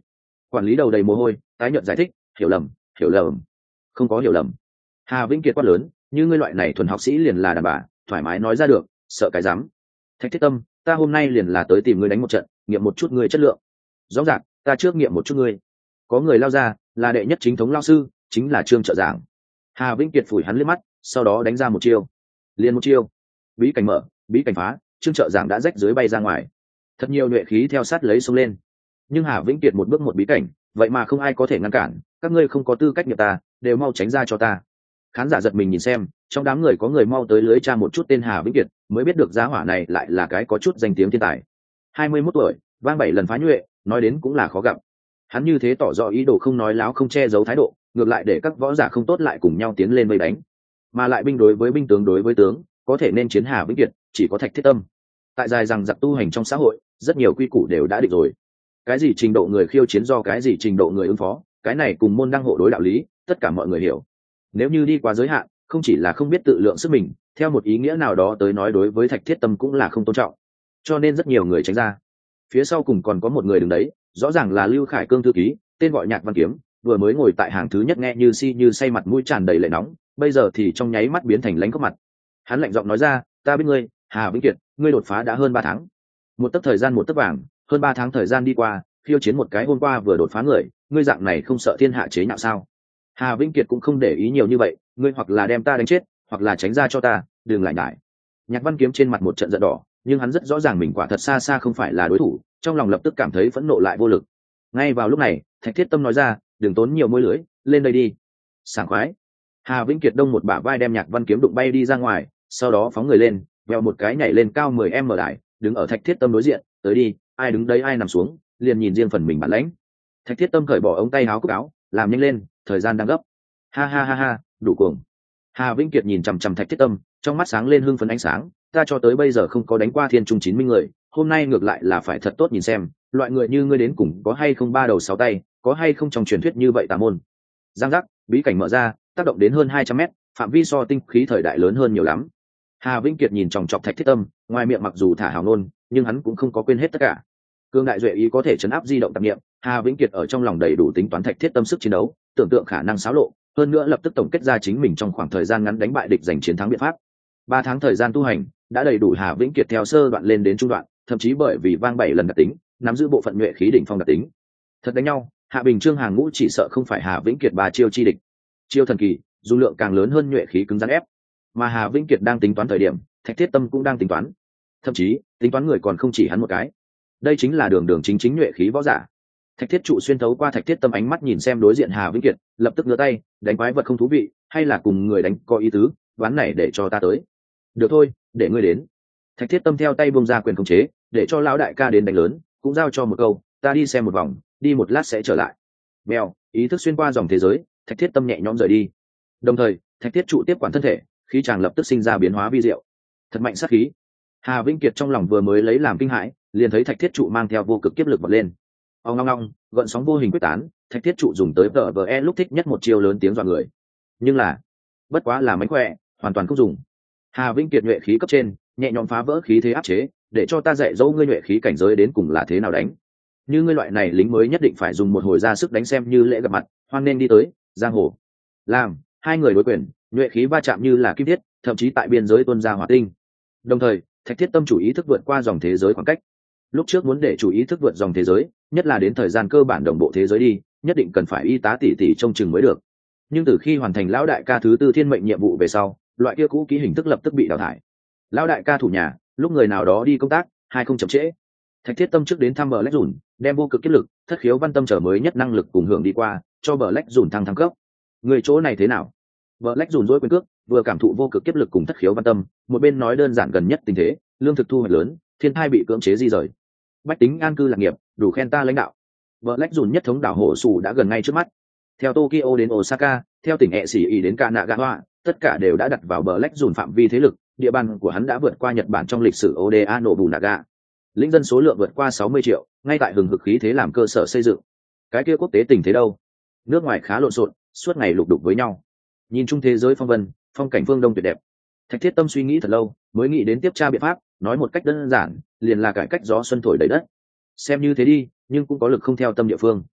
Quản lý đầu đầy mồ hôi, tái nhợt giải thích, hiểu lầm, hiểu lầm. Không có hiểu lầm. Hà Vĩnh Kiệt quát lớn, như ngươi loại này thuần học sĩ liền là đàn bà, thoải mái nói ra được, sợ cái dám. Thạch Thiết Tâm, ta hôm nay liền là tới tìm ngươi đánh một trận, nghiệm một chút ngươi chất lượng. Rõ ràng, ta trước nghiệm một chút ngươi. Có người lao ra, là đệ nhất chính thống lao sư, chính là Trương trợ giảng. Hà Vĩnh Kiệt phủi hắn liếc mắt, sau đó đánh ra một chiêu. Liền một chiêu. Bí cảnh mở, bí cảnh phá, Trương trợ giảng đã rách dưới bay ra ngoài. Thật nhiều nhuệ khí theo sát lấy xông lên. Nhưng Hà Vĩnh Kiệt một bước một bí cảnh, vậy mà không ai có thể ngăn cản, các ngươi không có tư cách nghiệp ta, đều mau tránh ra cho ta. Khán giả giật mình nhìn xem, trong đám người có người mau tới lưới tra một chút tên Hà Vĩnh Kiệt, mới biết được giá hỏa này lại là cái có chút danh tiếng thiên tài. 21 tuổi, vang 7 lần phá nhuệ, nói đến cũng là khó gặp. Hắn như thế tỏ rõ ý đồ không nói láo không che giấu thái độ, ngược lại để các võ giả không tốt lại cùng nhau tiến lên vây đánh. Mà lại binh đối với binh, tướng đối với tướng, có thể nên chiến Hà Vĩnh Kiệt, chỉ có Thạch Thiết Tâm. Tại dài rằng giặc tu hành trong xã hội, rất nhiều quy củ đều đã định rồi. Cái gì trình độ người khiêu chiến do cái gì trình độ người ứng phó, cái này cùng môn đăng hộ đối đạo lý, tất cả mọi người hiểu. Nếu như đi quá giới hạn, không chỉ là không biết tự lượng sức mình, theo một ý nghĩa nào đó tới nói đối với Thạch Thiết Tâm cũng là không tôn trọng. Cho nên rất nhiều người tránh ra. Phía sau cùng còn có một người đứng đấy, rõ ràng là Lưu Khải Cương thư ký, tên gọi Nhạc Văn Kiếm, vừa mới ngồi tại hàng thứ nhất nghe như si như say, mặt mũi tràn đầy lệ nóng, bây giờ thì trong nháy mắt biến thành lánh cốc mặt. Hắn lạnh giọng nói ra, ta biết ngươi, Hà Vĩnh Kiệt, ngươi đột phá đã hơn 3 tháng. Một tấc thời gian một tấc vàng, hơn 3 tháng thời gian đi qua, khiêu chiến một cái hôm qua vừa đột phá người, ngươi dạng này không sợ thiên hạ chế nhạo sao? Hà Vĩnh Kiệt cũng không để ý nhiều như vậy, ngươi hoặc là đem ta đánh chết, hoặc là tránh ra cho ta, đừng lại nhải. Nhạc Văn Kiếm trên mặt một trận giận đỏ, nhưng hắn rất rõ ràng mình quả thật xa xa không phải là đối thủ, trong lòng lập tức cảm thấy phẫn nộ lại vô lực. Ngay vào lúc này, Thạch Thiết Tâm nói ra, đừng tốn nhiều môi lưỡi, lên đây đi. Sảng khoái. Hà Vĩnh Kiệt đông một bả vai đem Nhạc Văn Kiếm đụng bay đi ra ngoài, sau đó phóng người lên, vèo một cái nhảy lên cao 10m đài, đứng ở Thạch Thiết Tâm đối diện, tới đi, ai đứng đấy ai nằm xuống, liền nhìn riêng phần mình bản lãnh. Thạch Thiết Tâm cởi bỏ ống tay áo cúc áo, làm nhanh lên, thời gian đang gấp. Ha ha ha ha, đủ cuồng. Hà Vĩnh Kiệt nhìn chằm chằm Thạch Thiết Tâm, trong mắt sáng lên hưng phấn ánh sáng, ta cho tới bây giờ không có đánh qua thiên trung 90 người, hôm nay ngược lại là phải thật tốt nhìn xem, loại người như ngươi đến cùng có hay không 3 đầu 6 tay, có hay không trong truyền thuyết như vậy tà môn. Giang giác, bí cảnh mở ra, tác động đến hơn 200m, phạm vi so tinh khí thời đại lớn hơn nhiều lắm. Hà Vĩnh Kiệt nhìn chòng chọc Thạch Thiết Tâm, ngoài miệng mặc dù thả hào nôn, nhưng hắn cũng không có quên hết tất cả. Cương đại duệ ý có thể chấn áp di động tạp niệm, Hà Vĩnh Kiệt ở trong lòng đầy đủ tính toán Thạch Thiết Tâm sức chiến đấu, tưởng tượng khả năng xáo lộ, hơn nữa lập tức tổng kết ra chính mình trong khoảng thời gian ngắn đánh bại địch giành chiến thắng biện pháp. 3 tháng thời gian tu hành đã đầy đủ Hà Vĩnh Kiệt theo sơ đoạn lên đến trung đoạn, thậm chí bởi vì vang 7 lần đặc tính, nắm giữ bộ phận nhuệ khí đỉnh phong đặc tính. Thật đánh nhau, Hạ Bình Trương hàng ngũ chỉ sợ không phải Hà Vĩnh Kiệt 3 chiêu chi địch. Chiêu thần kỳ, dung lượng càng lớn hơn nhuệ khí cứng rắn ép. Mà Hà Vĩnh Kiệt đang tính toán thời điểm, Thạch Thiết Tâm cũng đang tính toán. Thậm chí, tính toán người còn không chỉ hắn một cái. Đây chính là đường đường chính chính nhuệ khí võ giả. Thạch Thiết trụ xuyên thấu qua Thạch Thiết Tâm ánh mắt nhìn xem đối diện Hà Vĩnh Kiệt, lập tức ngửa tay, đánh quái vật không thú vị, hay là cùng người đánh có ý tứ, ván này để cho ta tới. Được thôi, để ngươi đến. Thạch Thiết Tâm theo tay buông ra quyền khống chế, để cho lão đại ca đến đánh lớn, cũng giao cho một câu, ta đi xem một vòng, đi một lát sẽ trở lại. Mèo, ý thức xuyên qua dòng thế giới, Thạch Thiết Tâm nhẹ nhõm rời đi. Đồng thời, Thạch Thiết trụ tiếp quản thân thể, khí chàng lập tức sinh ra biến hóa vi diệu. Thật mạnh sát khí. Hà Vĩnh Kiệt trong lòng vừa mới lấy làm kinh hãi, liền thấy Thạch Thiết trụ mang theo vô cực kiếp lực bật lên. Ong long long, gợn sóng vô hình quyết tán, Thạch Thiết trụ dùng tới VE lúc thích nhất một chiêu lớn tiếng dọa người. Nhưng là, bất quá là mánh khỏe, hoàn toàn không dùng. Hà Vĩnh Kiệt nhuệ khí cấp trên, nhẹ nhõm phá vỡ khí thế áp chế, để cho ta dạy dỗ ngươi nhuệ khí cảnh giới đến cùng là thế nào đánh. Như ngươi loại này lính mới nhất định phải dùng một hồi ra sức đánh xem như lễ gặp mặt, hoan nên đi tới, giang hồ. Làm, hai người đối quyền, nhuệ khí va chạm như là kim thiết, thậm chí tại biên giới tuôn ra hỏa tinh. Đồng thời, Thạch Thiết Tâm chủ ý thức vượt qua dòng thế giới khoảng cách. Lúc trước muốn để chủ ý thức vượt dòng thế giới, nhất là đến thời gian cơ bản đồng bộ thế giới đi, nhất định cần phải y tá tỉ tỉ trông chừng mới được. Nhưng từ khi hoàn thành lão đại ca thứ tư thiên mệnh nhiệm vụ về sau, loại kia cũ kỹ hình thức lập tức bị đào thải. Lão đại ca thủ nhà, lúc người nào đó đi công tác, hai không chậm trễ. Thạch Thiết Tâm trước đến thăm bờ lách dùn, đem vô cực kiếp lực, thất khiếu văn tâm trở mới nhất năng lực cùng hưởng đi qua, cho bờ lách dùn thăng cấp. Người chỗ này thế nào? Bờ lách dùn dối quyền cước, vừa cảm thụ vô cực kiếp lực cùng thất khiếu văn tâm, một bên nói đơn giản gần nhất tình thế, lương thực thu hoạch lớn, thiên thai bị cưỡng chế di rời, bách tính an cư lạc nghiệp, đủ khen ta lãnh đạo. Bờ lách dùn nhất thống đảo hổ sủ đã gần ngay trước mắt. Theo Tokyo đến Osaka, theo tỉnh ẹ xỉ ý đến Kanagawa, tất cả đều đã đặt vào bờ lách dùn phạm vi thế lực, địa bàn của hắn đã vượt qua Nhật Bản trong lịch sử Oda Nobunaga. Lĩnh dân số lượng vượt qua 60 triệu, ngay tại hừng hực khí thế làm cơ sở xây dựng. Cái kia quốc tế tình thế đâu? Nước ngoài khá lộn xộn, suốt ngày lục đục với nhau. Nhìn chung thế giới phong vân, phong cảnh phương Đông tuyệt đẹp. Thạch Thiết Tâm suy nghĩ thật lâu, mới nghĩ đến tiếp tra biện pháp, nói một cách đơn giản, liền là cải cách gió xuân thổi đầy đất. Xem như thế đi, nhưng cũng có lực không theo tâm địa phương.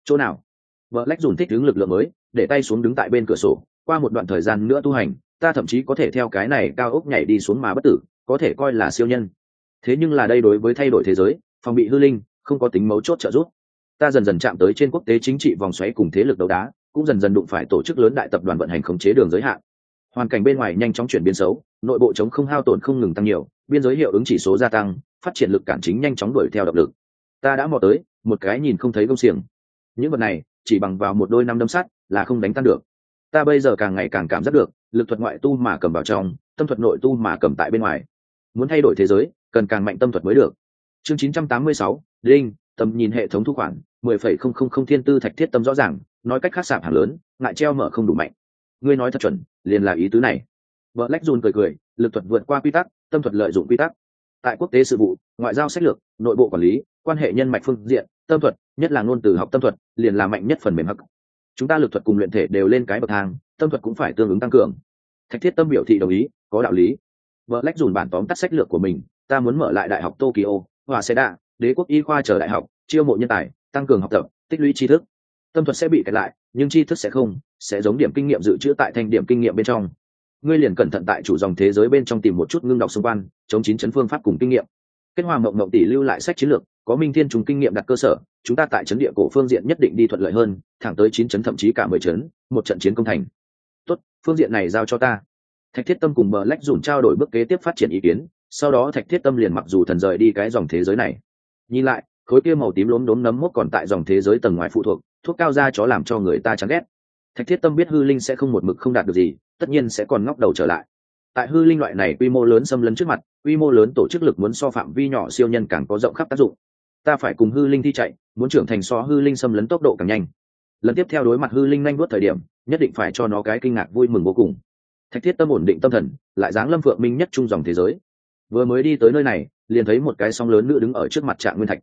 Chỗ nào? Black dùn thích đứng lực lượng mới, để tay xuống đứng tại bên cửa sổ, qua một đoạn thời gian nữa tu hành, ta thậm chí có thể theo cái này cao ốc nhảy đi xuống mà bất tử, có thể coi là siêu nhân. Thế nhưng là đây đối với thay đổi thế giới, phòng bị hư linh, không có tính mấu chốt trợ giúp. Ta dần dần chạm tới trên quốc tế chính trị vòng xoáy cùng thế lực đấu đá, cũng dần dần đụng phải tổ chức lớn đại tập đoàn vận hành khống chế đường giới hạn. Hoàn cảnh bên ngoài nhanh chóng chuyển biến xấu, nội bộ chống không hao tổn không ngừng tăng nhiều, biên giới hiệu ứng chỉ số gia tăng, phát triển lực cản chính nhanh chóng đuổi theo động lực. Ta đã mò tới một cái nhìn không thấy gông xiềng. Những vật này chỉ bằng vào một đôi năm đấm sắt là không đánh tan được. Ta bây giờ càng ngày càng cảm giác được, lực thuật ngoại tu mà cầm vào trong, tâm thuật nội tu mà cầm tại bên ngoài. Muốn thay đổi thế giới, cần càng mạnh tâm thuật mới được. Chương 986, Linh, tầm nhìn hệ thống thu khoản, 10,000 thiên tư thạch thiết tâm rõ ràng, nói cách khác sạp hàng lớn, ngại treo mở không đủ mạnh. Ngươi nói thật chuẩn, liền là ý tứ này. Black Jun cười, lực thuật vượt qua quy tắc, tâm thuật lợi dụng quy tắc. Tại quốc tế sự vụ, ngoại giao sách lược, nội bộ quản lý, quan hệ nhân mạch phương diện, tâm thuật, nhất là ngôn từ học tâm thuật, liền là mạnh nhất phần mềm hắc. Chúng ta lực thuật cùng luyện thể đều lên cái bậc thang, tâm thuật cũng phải tương ứng tăng cường. Thạch Thiết Tâm biểu thị đồng ý, có đạo lý. Black Jun bản tóm tắt sách lược của mình, ta muốn mở lại đại học Tokyo, Waseda, đế quốc y khoa chờ đại học, chiêu mộ nhân tài, tăng cường học tập, tích lũy tri thức. Tâm thuật sẽ bị kẹt lại, nhưng tri thức sẽ không, sẽ giống điểm kinh nghiệm dự trữ tại thành điểm kinh nghiệm bên trong. Ngươi liền cẩn thận tại chủ dòng thế giới bên trong tìm một chút ngưng đọc xung quanh, chống chín chấn phương pháp cùng kinh nghiệm. Kết Hòa Mộng tỷ lưu lại sách chiến lược, có Minh Thiên trùng kinh nghiệm đặt cơ sở, chúng ta tại chấn địa cổ phương diện nhất định đi thuận lợi hơn, thẳng tới 9 chấn thậm chí cả 10 chấn, một trận chiến công thành. Tốt, phương diện này giao cho ta. Thạch Thiết Tâm cùng Black Dùn trao đổi bước kế tiếp phát triển ý kiến, sau đó Thạch Thiết Tâm liền mặc dù thần rời đi cái dòng thế giới này. Nhìn lại, khối kia màu tím lốm đốm nấm mốc còn tại dòng thế giới tầng ngoài phụ thuộc, thuốc cao ra chó làm cho người ta chán ghét. Thạch Thiết Tâm biết hư linh sẽ không một mực không đạt được gì, tất nhiên sẽ còn ngóc đầu trở lại. Tại hư linh loại này quy mô lớn xâm lấn trước mặt, quy mô lớn tổ chức lực muốn so phạm vi nhỏ siêu nhân càng có rộng khắp tác dụng. Ta phải cùng hư linh thi chạy, muốn trưởng thành so hư linh xâm lấn tốc độ càng nhanh. Lần tiếp theo đối mặt hư linh nhanh vuốt thời điểm, nhất định phải cho nó cái kinh ngạc vui mừng vô cùng. Thạch Thiết Tâm ổn định tâm thần, lại dáng Lâm Phượng Minh nhất trung dòng thế giới. Vừa mới đi tới nơi này, liền thấy một cái song lớn nữ đứng ở trước mặt Trạng Nguyên Thạch.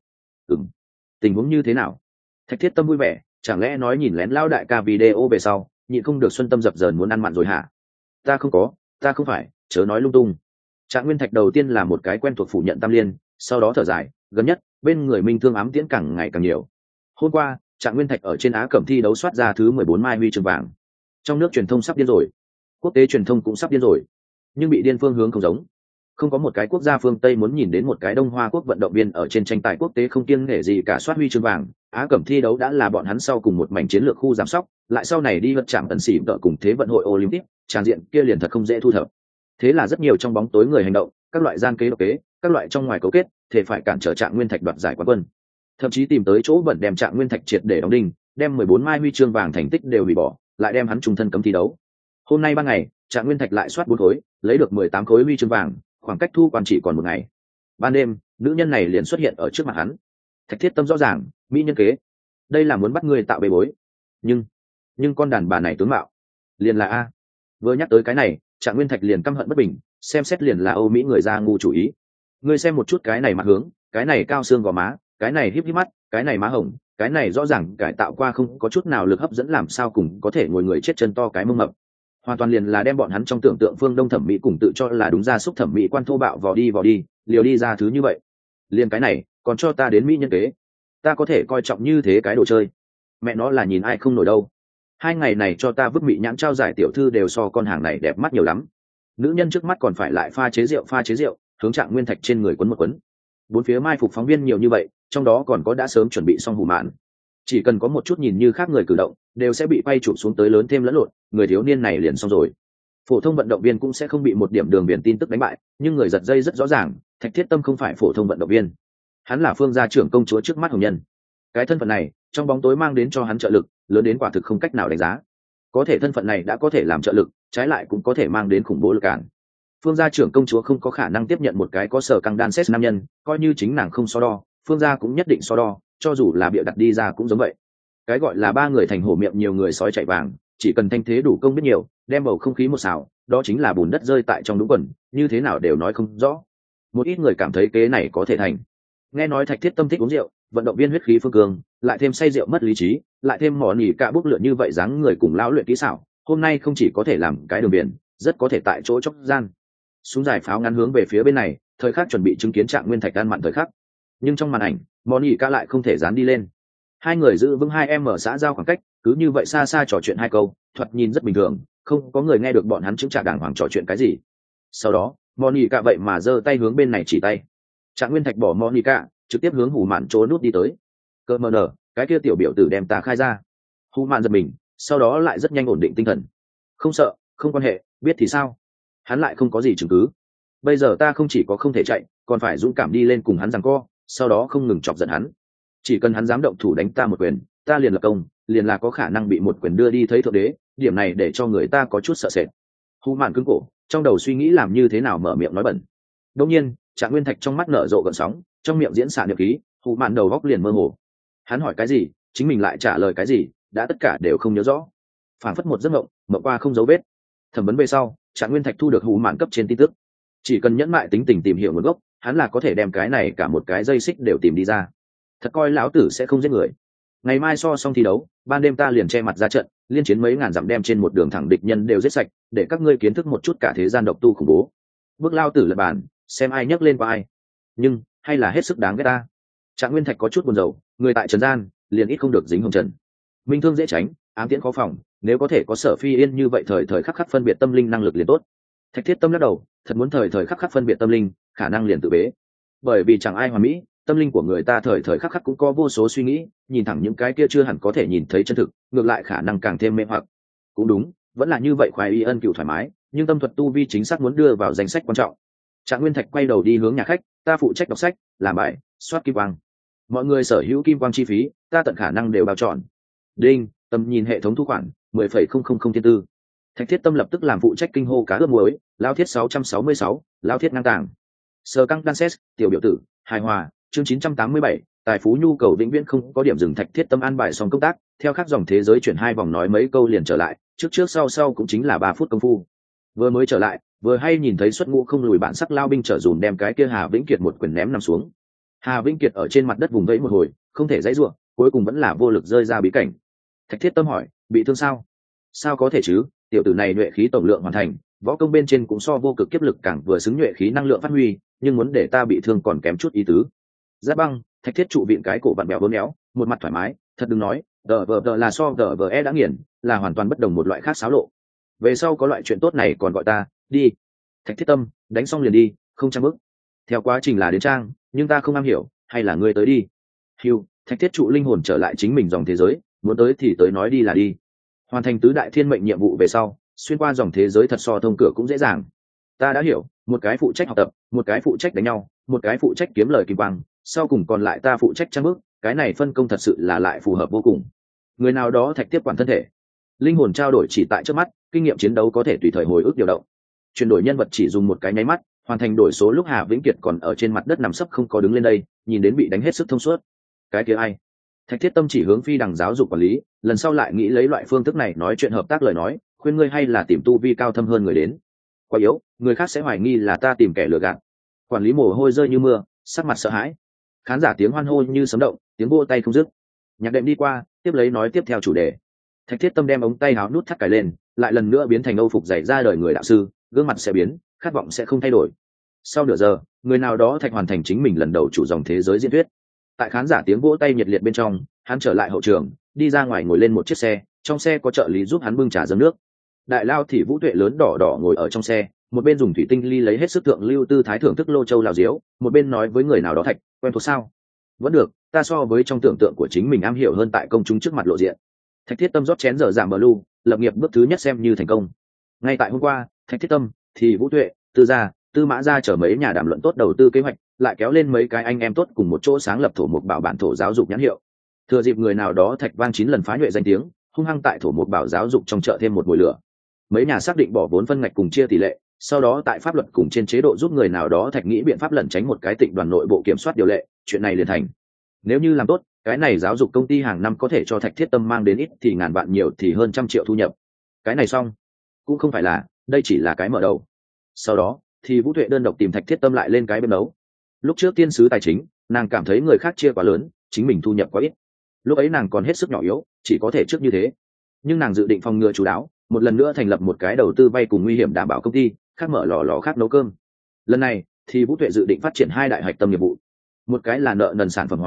Tình huống như thế nào? Thạch Thiết Tâm vui vẻ, chẳng lẽ nói nhìn lén lao đại ca video về sau, nhịn không được xuân tâm dập dờn muốn ăn mặn rồi hả? Ta không phải, chớ nói lung tung. Trạng Nguyên Thạch đầu tiên là một cái quen thuộc phủ nhận Tam Liên, sau đó thở dài, gần nhất bên người Minh Thương ám tiễn càng ngày càng nhiều. Hôm qua, Trạng Nguyên Thạch ở trên Á Cẩm thi đấu soát ra thứ 14 mai huy chương vàng. Trong nước truyền thông sắp điên rồi, quốc tế truyền thông cũng sắp điên rồi, nhưng bị điên phương hướng không giống. Không có một cái quốc gia phương Tây muốn nhìn đến một cái Đông Hoa quốc vận động viên ở trên tranh tài quốc tế không kiêng nể gì cả soát huy chương vàng. Á Cẩm thi đấu đã là bọn hắn sau cùng một mảnh chiến lược khu giảm sóc, lại sau này đi vật chạm tần xỉ vợ cùng thế vận hội Olympic, tràn diện kia liền thật không dễ thu thập. Thế là rất nhiều trong bóng tối người hành động, các loại gian kế độc kế, các loại trong ngoài cấu kết, thể phải cản trở Trạng Nguyên Thạch đoạt giải quán quân. Thậm chí tìm tới chỗ bẩn đem Trạng Nguyên Thạch triệt để đóng đinh, đem 14 mai huy chương vàng thành tích đều hủy bỏ, lại đem hắn trung thân cấm thi đấu. Hôm nay ban ngày, Trạng Nguyên Thạch lại soát 4 khối, lấy được 18 khối huy chương vàng, khoảng cách thu quan chỉ còn một ngày. Ban đêm, nữ nhân này liền xuất hiện ở trước mặt hắn. Thạch Thiết Tâm rõ ràng, mỹ nhân kế, đây là muốn bắt người tạo bê bối. Nhưng con đàn bà này tướng mạo, liền là a. Vừa nhắc tới cái này, Trạng Nguyên Thạch liền căm hận bất bình, xem xét liền là Âu Mỹ người ra ngu chủ ý. Ngươi xem một chút cái này mặt hướng, cái này cao xương gò má, cái này híp híp mắt, cái này má hồng, cái này rõ ràng cải tạo qua không có chút nào lực hấp dẫn, làm sao cùng có thể ngồi người chết chân to cái mông mập. Hoàn toàn liền là đem bọn hắn trong tưởng tượng phương Đông thẩm mỹ cùng tự cho là đúng ra xúc thẩm mỹ quan thô bạo vò đi, liều đi ra thứ như vậy. Liền cái này, còn cho ta đến mỹ nhân kế. Ta có thể coi trọng như thế cái đồ chơi. Mẹ nó là nhìn ai không nổi đâu. 2 ngày này cho ta vứt mị nhãn trao giải tiểu thư đều so con hàng này đẹp mắt nhiều lắm. Nữ nhân trước mắt còn phải lại pha chế rượu, hướng Trạng Nguyên Thạch trên người quấn một quấn. Bốn phía mai phục phóng viên nhiều như vậy, trong đó còn có đã sớm chuẩn bị xong hù mạn. Chỉ cần có một chút nhìn như khác người cử động, đều sẽ bị quay chụp xuống tới lớn thêm lẫn lộn, người thiếu niên này liền xong rồi. Phổ thông vận động viên cũng sẽ không bị một điểm đường biển tin tức đánh bại, nhưng người giật dây rất rõ ràng, Thạch Thiết Tâm không phải phổ thông vận động viên, hắn là phương gia trưởng công chúa trước mắt hồng nhân. Cái thân phận này trong bóng tối mang đến cho hắn trợ lực lớn đến quả thực không cách nào đánh giá. Có thể thân phận này đã có thể làm trợ lực, trái lại cũng có thể mang đến khủng bố lực cản. Phương gia trưởng công chúa không có khả năng tiếp nhận một cái có sở căng đan xét nam nhân, coi như chính nàng không so đo, phương gia cũng nhất định so đo, cho dù là bịa đặt đi ra cũng giống vậy. Cái gọi là 3 người thành hổ miệng nhiều người sói chạy vàng, chỉ cần thanh thế đủ công biết nhiều, đem bầu không khí một xào, đó chính là bùn đất rơi tại trong đúng quần, như thế nào đều nói không rõ. Một ít người cảm thấy kế này có thể thành. Nghe nói Thạch Thiết Tâm thích uống rượu, vận động viên huyết khí phương cường, lại thêm say rượu mất lý trí, lại thêm mỏ nhỉ cả bốc lửa như vậy dáng người cùng lão luyện kỹ xảo, hôm nay không chỉ có thể làm cái đường biển, rất có thể tại chỗ chốc gian. Súng giải pháo ngắn hướng về phía bên này, thời khắc chuẩn bị chứng kiến Trạng Nguyên Thạch ăn mặn thời khắc. Nhưng trong màn ảnh, mỏ nhỉ cả lại không thể dán đi lên. Hai người giữ vững 2 m xã giao khoảng cách, cứ như vậy xa xa trò chuyện 2 câu, thoạt nhìn rất bình thường, không có người nghe được bọn hắn chứng trả đàng hoàng trò chuyện cái gì. Sau đó Monica vậy mà giơ tay hướng bên này chỉ tay. Trạng Nguyên Thạch bỏ Monica, trực tiếp hướng Hù Mạn chỗ nút đi tới. Cơ mờ nở, cái kia tiểu biểu tử đem ta khai ra. Hù Mạn giật mình, sau đó lại rất nhanh ổn định tinh thần. Không sợ, không quan hệ, biết thì sao? Hắn lại không có gì chứng cứ. Bây giờ ta không chỉ có không thể chạy, còn phải dũng cảm đi lên cùng hắn giằng co, sau đó không ngừng chọc giận hắn. Chỉ cần hắn dám động thủ đánh ta một quyền, ta liền lập công, liền là có khả năng bị một quyền đưa đi thấy thượng đế, điểm này để cho người ta có chút sợ sệt. Hù Mạn cứng cổ, trong đầu suy nghĩ làm như thế nào mở miệng nói bẩn. Đương nhiên, Trạng Nguyên Thạch trong mắt nở rộ gợn sóng, trong miệng diễn xạ niệm khí, Hù Mạn đầu góc liền mơ hồ. Hắn hỏi cái gì, chính mình lại trả lời cái gì, đã tất cả đều không nhớ rõ. Phản phất một giấc mộng, mộng qua không dấu vết. Thẩm vấn về sau, Trạng Nguyên Thạch thu được Hù Mạn cấp trên tin tức. Chỉ cần nhẫn mại tính tình tìm hiểu nguồn gốc, hắn là có thể đem cái này cả một cái dây xích đều tìm đi ra. Thật coi lão tử sẽ không giết người. Ngày mai so xong thi đấu, ban đêm ta liền che mặt ra trận, liên chiến mấy ngàn dặm đem trên một đường thẳng địch nhân đều giết sạch, để các ngươi kiến thức một chút cả thế gian độc tu khủng bố. Bước lao tử lật bàn, xem ai nhấc lên qua ai. Nhưng hay là hết sức đáng ghét ta. Trạng Nguyên Thạch có chút buồn rầu, người tại trần gian liền ít không được dính hồng trần. Minh thương dễ tránh, ám tiễn khó phòng, nếu có thể có Sở Phi Yên như vậy thời thời khắc khắc phân biệt tâm linh năng lực liền tốt. Thạch Thiết Tâm lắc đầu, thật muốn thời thời khắc khắc phân biệt tâm linh, khả năng liền tự bế. Bởi vì chẳng ai hoàn mỹ, tâm linh của người ta thời thời khắc khắc cũng có vô số suy nghĩ, nhìn thẳng những cái kia chưa hẳn có thể nhìn thấy chân thực, ngược lại khả năng càng thêm mê hoặc. Cũng đúng, vẫn là như vậy, khoái y ân cựu thoải mái, nhưng tâm thuật tu vi chính xác muốn đưa vào danh sách quan trọng. Trạng Nguyên Thạch quay đầu đi hướng nhà khách, ta phụ trách đọc sách, làm bài, soát kim quang. Mọi người sở hữu kim quang chi phí, ta tận khả năng đều bao trọn. Đinh, tầm nhìn hệ thống thu khoản 10,000 thiên tư. Thạch Thiết Tâm lập tức làm phụ trách kinh hô cá ướp muối, lao thiết 666, lao thiết ngang tàng. Sơ căng đan xét, tiểu biểu tử, hài hòa, chương 987, tài phú nhu cầu vĩnh viễn không có điểm dừng. Thạch Thiết Tâm an bài xong công tác, theo các dòng thế giới chuyển 2 vòng nói mấy câu liền trở lại, trước sau cũng chính là 3 phút công phu. Vừa mới trở lại, vừa hay nhìn thấy xuất ngũ không lùi bản sắc lao binh trở dùm đem cái kia Hà Vĩnh Kiệt một quyền ném nằm xuống. Hà Vĩnh Kiệt ở trên mặt đất vùng vẫy một hồi, không thể dãy ruộng, cuối cùng vẫn là vô lực rơi ra bí cảnh. Thạch Thiết Tâm hỏi, bị thương sao? Sao có thể chứ, tiểu tử này nhuệ khí tổng lượng hoàn thành, võ công bên trên cũng so vô cực kiếp lực càng vừa xứng nhuệ khí năng lượng phát huy, nhưng muốn để ta bị thương còn kém chút ý tứ. Giáp Băng, Thạch Thiết trụ viện cái cổ vặn bèo bốn éo, một mặt thoải mái, thật đừng nói, đờ là so đờ đã nghiền, là hoàn toàn bất đồng một loại khác xáo lộ. Về sau có loại chuyện tốt này còn gọi ta, đi. Thạch Thiết Tâm, đánh xong liền đi, không trang bức. Theo quá trình là đến trang, nhưng ta không am hiểu, hay là ngươi tới đi. Hugh, Thạch Thiết trụ linh hồn trở lại chính mình dòng thế giới, muốn tới thì tới, nói đi là đi. Hoàn thành tứ đại thiên mệnh nhiệm vụ về sau, xuyên qua dòng thế giới thật so thông cửa cũng dễ dàng. Ta đã hiểu, một cái phụ trách học tập, một cái phụ trách đánh nhau, một cái phụ trách kiếm lời kim quang, sau cùng còn lại ta phụ trách trang bước, cái này phân công thật sự là lại phù hợp vô cùng. Người nào đó Thạch tiếp quản thân thể, linh hồn trao đổi chỉ tại trước mắt, kinh nghiệm chiến đấu có thể tùy thời hồi ức điều động. Chuyển đổi nhân vật chỉ dùng một cái nháy mắt, hoàn thành đổi số lúc Hà Vĩnh Kiệt còn ở trên mặt đất nằm sấp không có đứng lên đây, nhìn đến bị đánh hết sức thông suốt. Cái kia ai? Thạch Thiết Tâm chỉ hướng Phi Đằng giáo dục quản lý, lần sau lại nghĩ lấy loại phương thức này nói chuyện hợp tác lời nói, khuyên ngươi hay là tìm tu vi cao thâm hơn người đến. Quá yếu, người khác sẽ hoài nghi là ta tìm kẻ lừa gạt. Quản lý mồ hôi rơi như mưa, sắc mặt sợ hãi. Khán giả tiếng hoan hô như sấm động, tiếng vỗ tay không dứt. Nhạc đệm đi qua, tiếp lấy nói tiếp theo chủ đề. Thạch Thiết Tâm đem ống tay áo nút thắt cài lên, lại lần nữa biến thành Âu phục dày ra đời người đạo sư, gương mặt sẽ biến, khát vọng sẽ không thay đổi. Sau nửa giờ, người nào đó Thạch hoàn thành chính mình lần đầu chủ dòng thế giới diễn thuyết. Tại khán giả tiếng vỗ tay nhiệt liệt bên trong, hắn trở lại hậu trường, đi ra ngoài ngồi lên một chiếc xe, trong xe có trợ lý giúp hắn bưng trà dâng nước. Đại lao thì Vũ Tuệ lớn đỏ đỏ ngồi ở trong xe, một bên dùng thủy tinh ly lấy hết sức thượng lưu tư thái thưởng thức lô châu lào diếu, một bên nói với người nào đó: Thạch, quen thuộc sao? Vẫn được, ta so với trong tưởng tượng của chính mình am hiểu hơn tại công chúng trước mặt lộ diện. Thạch Thiết Tâm rót chén dở giảm bờ lu, lập nghiệp bước thứ nhất xem như thành công. Ngay tại hôm qua, Thạch Thiết Tâm thì Vũ Tuệ, Tư gia, Tư Mã gia chở mấy nhà đàm luận tốt đầu tư kế hoạch, lại kéo lên mấy cái anh em tốt cùng một chỗ sáng lập thổ mục bảo bản thổ giáo dục nhãn hiệu. Thừa dịp người nào đó Thạch vang 9 lần phá nhuệ danh tiếng, hung hăng tại thổ mục bảo giáo dục trong chợ thêm một mùi lửa. Mấy nhà xác định bỏ vốn phân ngạch cùng chia tỷ lệ, sau đó tại pháp luật cùng trên chế độ giúp người nào đó Thạch nghĩ biện pháp lẩn tránh một cái tịnh đoàn nội bộ kiểm soát điều lệ, chuyện này liền thành. Nếu như làm tốt, cái này giáo dục công ty hàng năm có thể cho Thạch Thiết Tâm mang đến ít thì ngàn vạn, nhiều thì hơn trăm triệu thu nhập. Cái này xong, cũng không phải là, đây chỉ là cái mở đầu. Sau đó thì Vũ Tuệ đơn độc tìm Thạch Thiết Tâm lại lên cái bên đấu. Lúc trước tiên sứ tài chính, nàng cảm thấy người khác chia quá lớn, chính mình thu nhập quá ít. Lúc ấy nàng còn hết sức nhỏ yếu, chỉ có thể trước như thế. Nhưng nàng dự định phòng ngừa chú đáo, một lần nữa thành lập một cái đầu tư vay cùng nguy hiểm đảm bảo công ty, khác mở lò khác nấu cơm. Lần này thì Vũ Tuệ dự định phát triển 2 đại hạch tâm nghiệp vụ. Một cái là nợ nần sản phẩm hóa,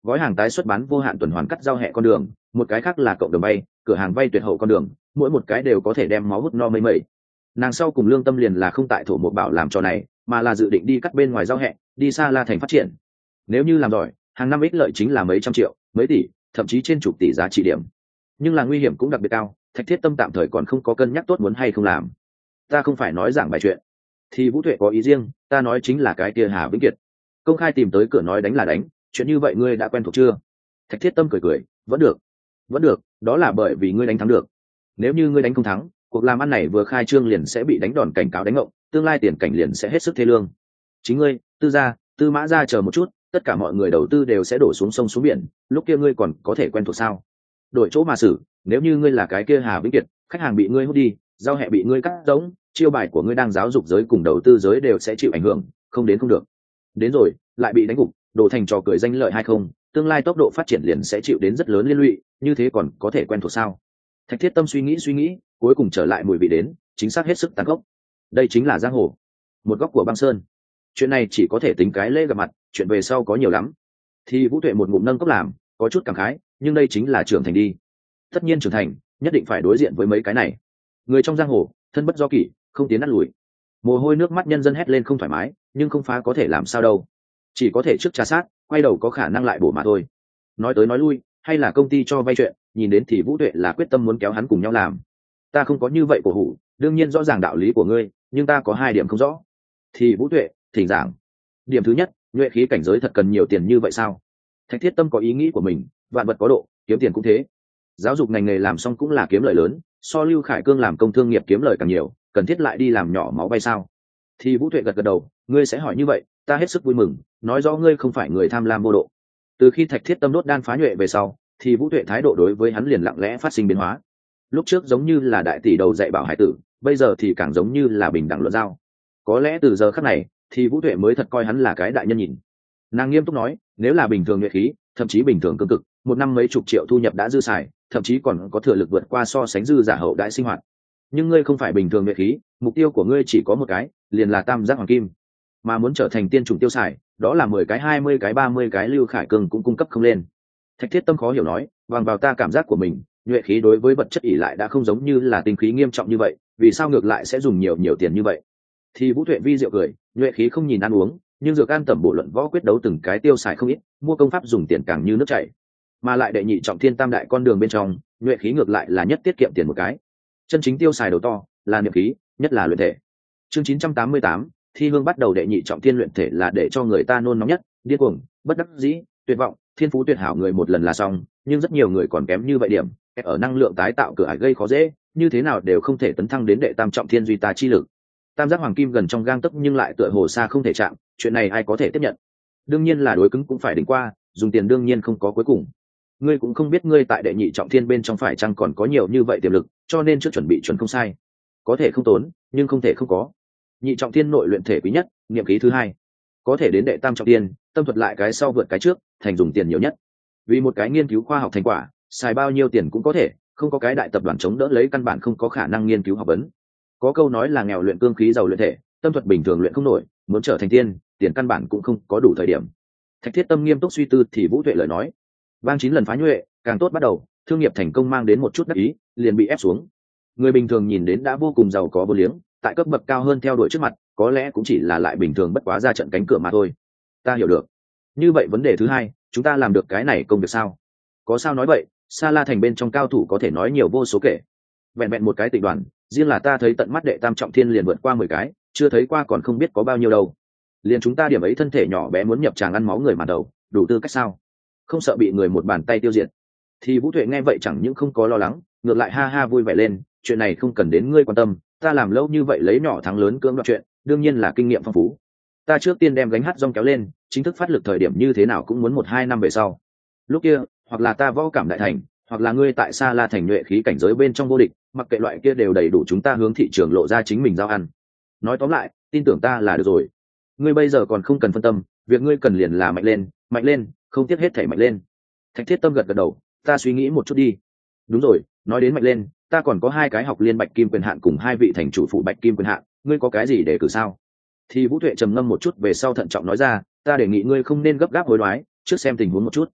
gói hàng tái xuất bán vô hạn tuần hoàn cắt giao hẹ con đường, một cái khác là cộng đồng vay, cửa hàng vay tuyệt hậu con đường, mỗi một cái đều có thể đem máu hút no mấy mẩy. Nàng sau cùng lương tâm liền là không tại thổ một bảo làm trò này, mà là dự định đi cắt bên ngoài giao hẹ, đi xa La Thành phát triển. Nếu như làm giỏi, hàng năm ích lợi chính là mấy trăm triệu, mấy tỷ, thậm chí trên chục tỷ giá trị điểm. Nhưng là nguy hiểm cũng đặc biệt cao, Thạch Thiết Tâm tạm thời còn không có cân nhắc tốt muốn hay không làm. Ta không phải nói giảng bài chuyện, thì Vũ Tuệ có ý riêng, ta nói chính là cái kia Hà Vĩnh Kiệt công khai tìm tới cửa nói đánh là đánh, chuyện như vậy ngươi đã quen thuộc chưa? Thạch Thiết Tâm cười cười, vẫn được, vẫn được, đó là bởi vì ngươi đánh thắng được. Nếu như ngươi đánh không thắng, cuộc làm ăn này vừa khai trương liền sẽ bị đánh đòn cảnh cáo đánh ngộng, tương lai tiền cảnh liền sẽ hết sức thê lương. Chính ngươi, Tư gia, Tư Mã gia chờ một chút, tất cả mọi người đầu tư đều sẽ đổ xuống sông xuống biển, lúc kia ngươi còn có thể quen thuộc sao? Đổi chỗ mà xử, nếu như ngươi là cái kia Hà Vĩnh Kiệt, khách hàng bị ngươi hút đi, giao hẹ bị ngươi cắt giống, chiêu bài của ngươi đang giáo dục giới cùng đầu tư giới đều sẽ chịu ảnh hưởng, không đến không được. Đến rồi, lại bị đánh gục, đổ thành trò cười danh lợi hay không, tương lai tốc độ phát triển liền sẽ chịu đến rất lớn liên lụy, như thế còn có thể quen thuộc sao? Thạch Thiết Tâm suy nghĩ, cuối cùng trở lại mùi vị đến, chính xác hết sức tàn khốc. Đây chính là giang hồ, một góc của băng sơn. Chuyện này chỉ có thể tính cái lễ gặp mặt, chuyện về sau có nhiều lắm. Thì Vũ Tuệ một ngụm nâng cốc làm, có chút cảm khái, nhưng đây chính là trưởng thành đi. Tất nhiên trưởng thành, nhất định phải đối diện với mấy cái này. Người trong giang hồ, thân bất do kỷ, không tiến nát lùi. Mồ hôi nước mắt nhân dân hét lên không thoải mái, nhưng không phá có thể làm sao đâu. Chỉ có thể trước trà sát, quay đầu có khả năng lại bổ mà thôi. Nói tới nói lui, hay là công ty cho vay chuyện, nhìn đến thì Vũ Tuệ là quyết tâm muốn kéo hắn cùng nhau làm. Ta không có như vậy cổ hủ, đương nhiên rõ ràng đạo lý của ngươi, nhưng ta có hai điểm không rõ. Thì Vũ Tuệ, thỉnh giảng. Điểm thứ nhất, nhuệ khí cảnh giới thật cần nhiều tiền như vậy sao? Thạch Thiết Tâm có ý nghĩ của mình, vạn vật có độ, kiếm tiền cũng thế. Giáo dục ngành nghề làm xong cũng là kiếm lợi lớn, so Lưu Khải Cương làm công thương nghiệp kiếm lợi càng nhiều, cần thiết lại đi làm nhỏ máu bay sao? Thì Vũ Tuệ gật gật đầu, ngươi sẽ hỏi như vậy, ta hết sức vui mừng, nói rõ ngươi không phải người tham lam vô độ. Từ khi Thạch Thiết Tâm đốt đan phá nhuệ về sau, thì Vũ Tuệ thái độ đối với hắn liền lặng lẽ phát sinh biến hóa. Lúc trước giống như là đại tỷ đầu dạy bảo hải tử, bây giờ thì càng giống như là bình đẳng luận giao. Có lẽ từ giờ khắc này, thì Vũ Tuệ mới thật coi hắn là cái đại nhân nhìn. Nàng nghiêm túc nói, nếu là bình thường nhuệ khí, thậm chí bình thường cương cực, một năm mấy chục triệu thu nhập đã dư xài, thậm chí còn có thừa lực vượt qua so sánh dư giả hậu đại sinh hoạt. Nhưng ngươi không phải bình thường nhuệ khí, mục tiêu của ngươi chỉ có một cái, liền là tam giác hoàng kim. Mà muốn trở thành tiên chủng tiêu xài, đó là 10 cái 20 cái 30 cái Lưu Khải Cương cũng cung cấp không lên. Thạch Thiết Tâm khó hiểu nói, bằng vào ta cảm giác của mình, nhuệ khí đối với vật chất ỷ lại đã không giống như là tinh khí nghiêm trọng như vậy, vì sao ngược lại sẽ dùng nhiều tiền như vậy? Thì Vũ Tuệ vi diệu cười, nhuệ khí không nhìn ăn uống, nhưng dược an tẩm bộ luận võ quyết đấu từng cái tiêu xài không ít, mua công pháp dùng tiền càng như nước chảy. Mà lại đệ nhị trọng thiên tam đại con đường bên trong, nhuệ khí ngược lại là nhất tiết kiệm tiền một cái. Chân chính tiêu xài đầu to là niệm khí, nhất là luyện thể. Chương 988, Thi Hương bắt đầu đệ nhị trọng thiên luyện thể là để cho người ta nôn nóng nhất, điên cuồng, bất đắc dĩ, tuyệt vọng, thiên phú tuyệt hảo người một lần là xong, nhưng rất nhiều người còn kém như vậy điểm, ở năng lượng tái tạo cửa ải gây khó dễ, như thế nào đều không thể tấn thăng đến đệ tam trọng thiên duy ta chi lực. Tam giác hoàng kim gần trong gang tấc nhưng lại tựa hồ xa không thể chạm, chuyện này ai có thể tiếp nhận? Đương nhiên là đối cứng cũng phải đỉnh qua, dùng tiền đương nhiên không có cuối cùng. Ngươi cũng không biết ngươi tại đệ nhị trọng thiên bên trong phải chăng còn có nhiều như vậy tiềm lực, cho nên trước chuẩn bị chuẩn không sai. Có thể không tốn, nhưng không thể không có. Nhị trọng thiên nội luyện thể quý nhất, niệm khí thứ hai. Có thể đến đệ tam trọng thiên, tâm thuật lại cái sau vượt cái trước, thành dùng tiền nhiều nhất. Vì một cái nghiên cứu khoa học thành quả, xài bao nhiêu tiền cũng có thể, không có cái đại tập đoàn chống đỡ lấy căn bản không có khả năng nghiên cứu học vấn. Có câu nói là nghèo luyện cương khí giàu luyện thể, tâm thuật bình thường luyện không nổi, muốn trở thành tiên, tiền căn bản cũng không có đủ thời điểm. Thạch Thiết Tâm nghiêm túc suy tư thì Vũ Tuệ lời nói, vang 9 lần phá nhuệ, càng tốt bắt đầu, thương nghiệp thành công mang đến một chút đắc ý, liền bị ép xuống. Người bình thường nhìn đến đã vô cùng giàu có vô liếng, tại cấp bậc cao hơn theo đuổi trước mặt, có lẽ cũng chỉ là lại bình thường bất quá ra trận cánh cửa mà thôi. Ta hiểu được. Như vậy vấn đề thứ hai, chúng ta làm được cái này công việc sao? Có sao nói vậy, Sa La thành bên trong cao thủ có thể nói nhiều vô số kể. Vẹn vẹn một cái tịnh đoàn, riêng là ta thấy tận mắt đệ tam trọng thiên liền vượt qua 10 cái, chưa thấy qua còn không biết có bao nhiêu đâu. Liền chúng ta điểm ấy thân thể nhỏ bé muốn nhập tràng ăn máu người mà đầu, đủ tư cách sao? Không sợ bị người một bàn tay tiêu diệt. Thì Vũ Tuệ nghe vậy chẳng những không có lo lắng, ngược lại ha ha vui vẻ lên, chuyện này không cần đến ngươi quan tâm, ta làm lâu như vậy lấy nhỏ thắng lớn cưỡng đoạt chuyện, đương nhiên là kinh nghiệm phong phú. Ta trước tiên đem gánh hát rong kéo lên, chính thức phát lực thời điểm như thế nào cũng muốn 1-2 năm về sau. Lúc kia, hoặc là ta võ cảm đại thành, hoặc là ngươi tại Sa La thành nhuệ khí cảnh giới bên trong vô địch, mặc kệ loại kia đều đầy đủ chúng ta hướng thị trường lộ ra chính mình giao ăn. Nói tóm lại, tin tưởng ta là được rồi. Ngươi bây giờ còn không cần phân tâm, việc ngươi cần liền là mạnh lên, không tiếc hết thảy mạnh lên. Thạch Thiết Tâm gật gật đầu, ta suy nghĩ một chút đi. Đúng rồi, nói đến mạnh lên, ta còn có 2 cái học liên bạch kim quyền hạn cùng 2 vị thành chủ phụ bạch kim quyền hạn, ngươi có cái gì để cử sao? Thì Vũ Tuệ trầm ngâm một chút về sau thận trọng nói ra, ta đề nghị ngươi không nên gấp gáp hối đoái, trước xem tình huống một chút.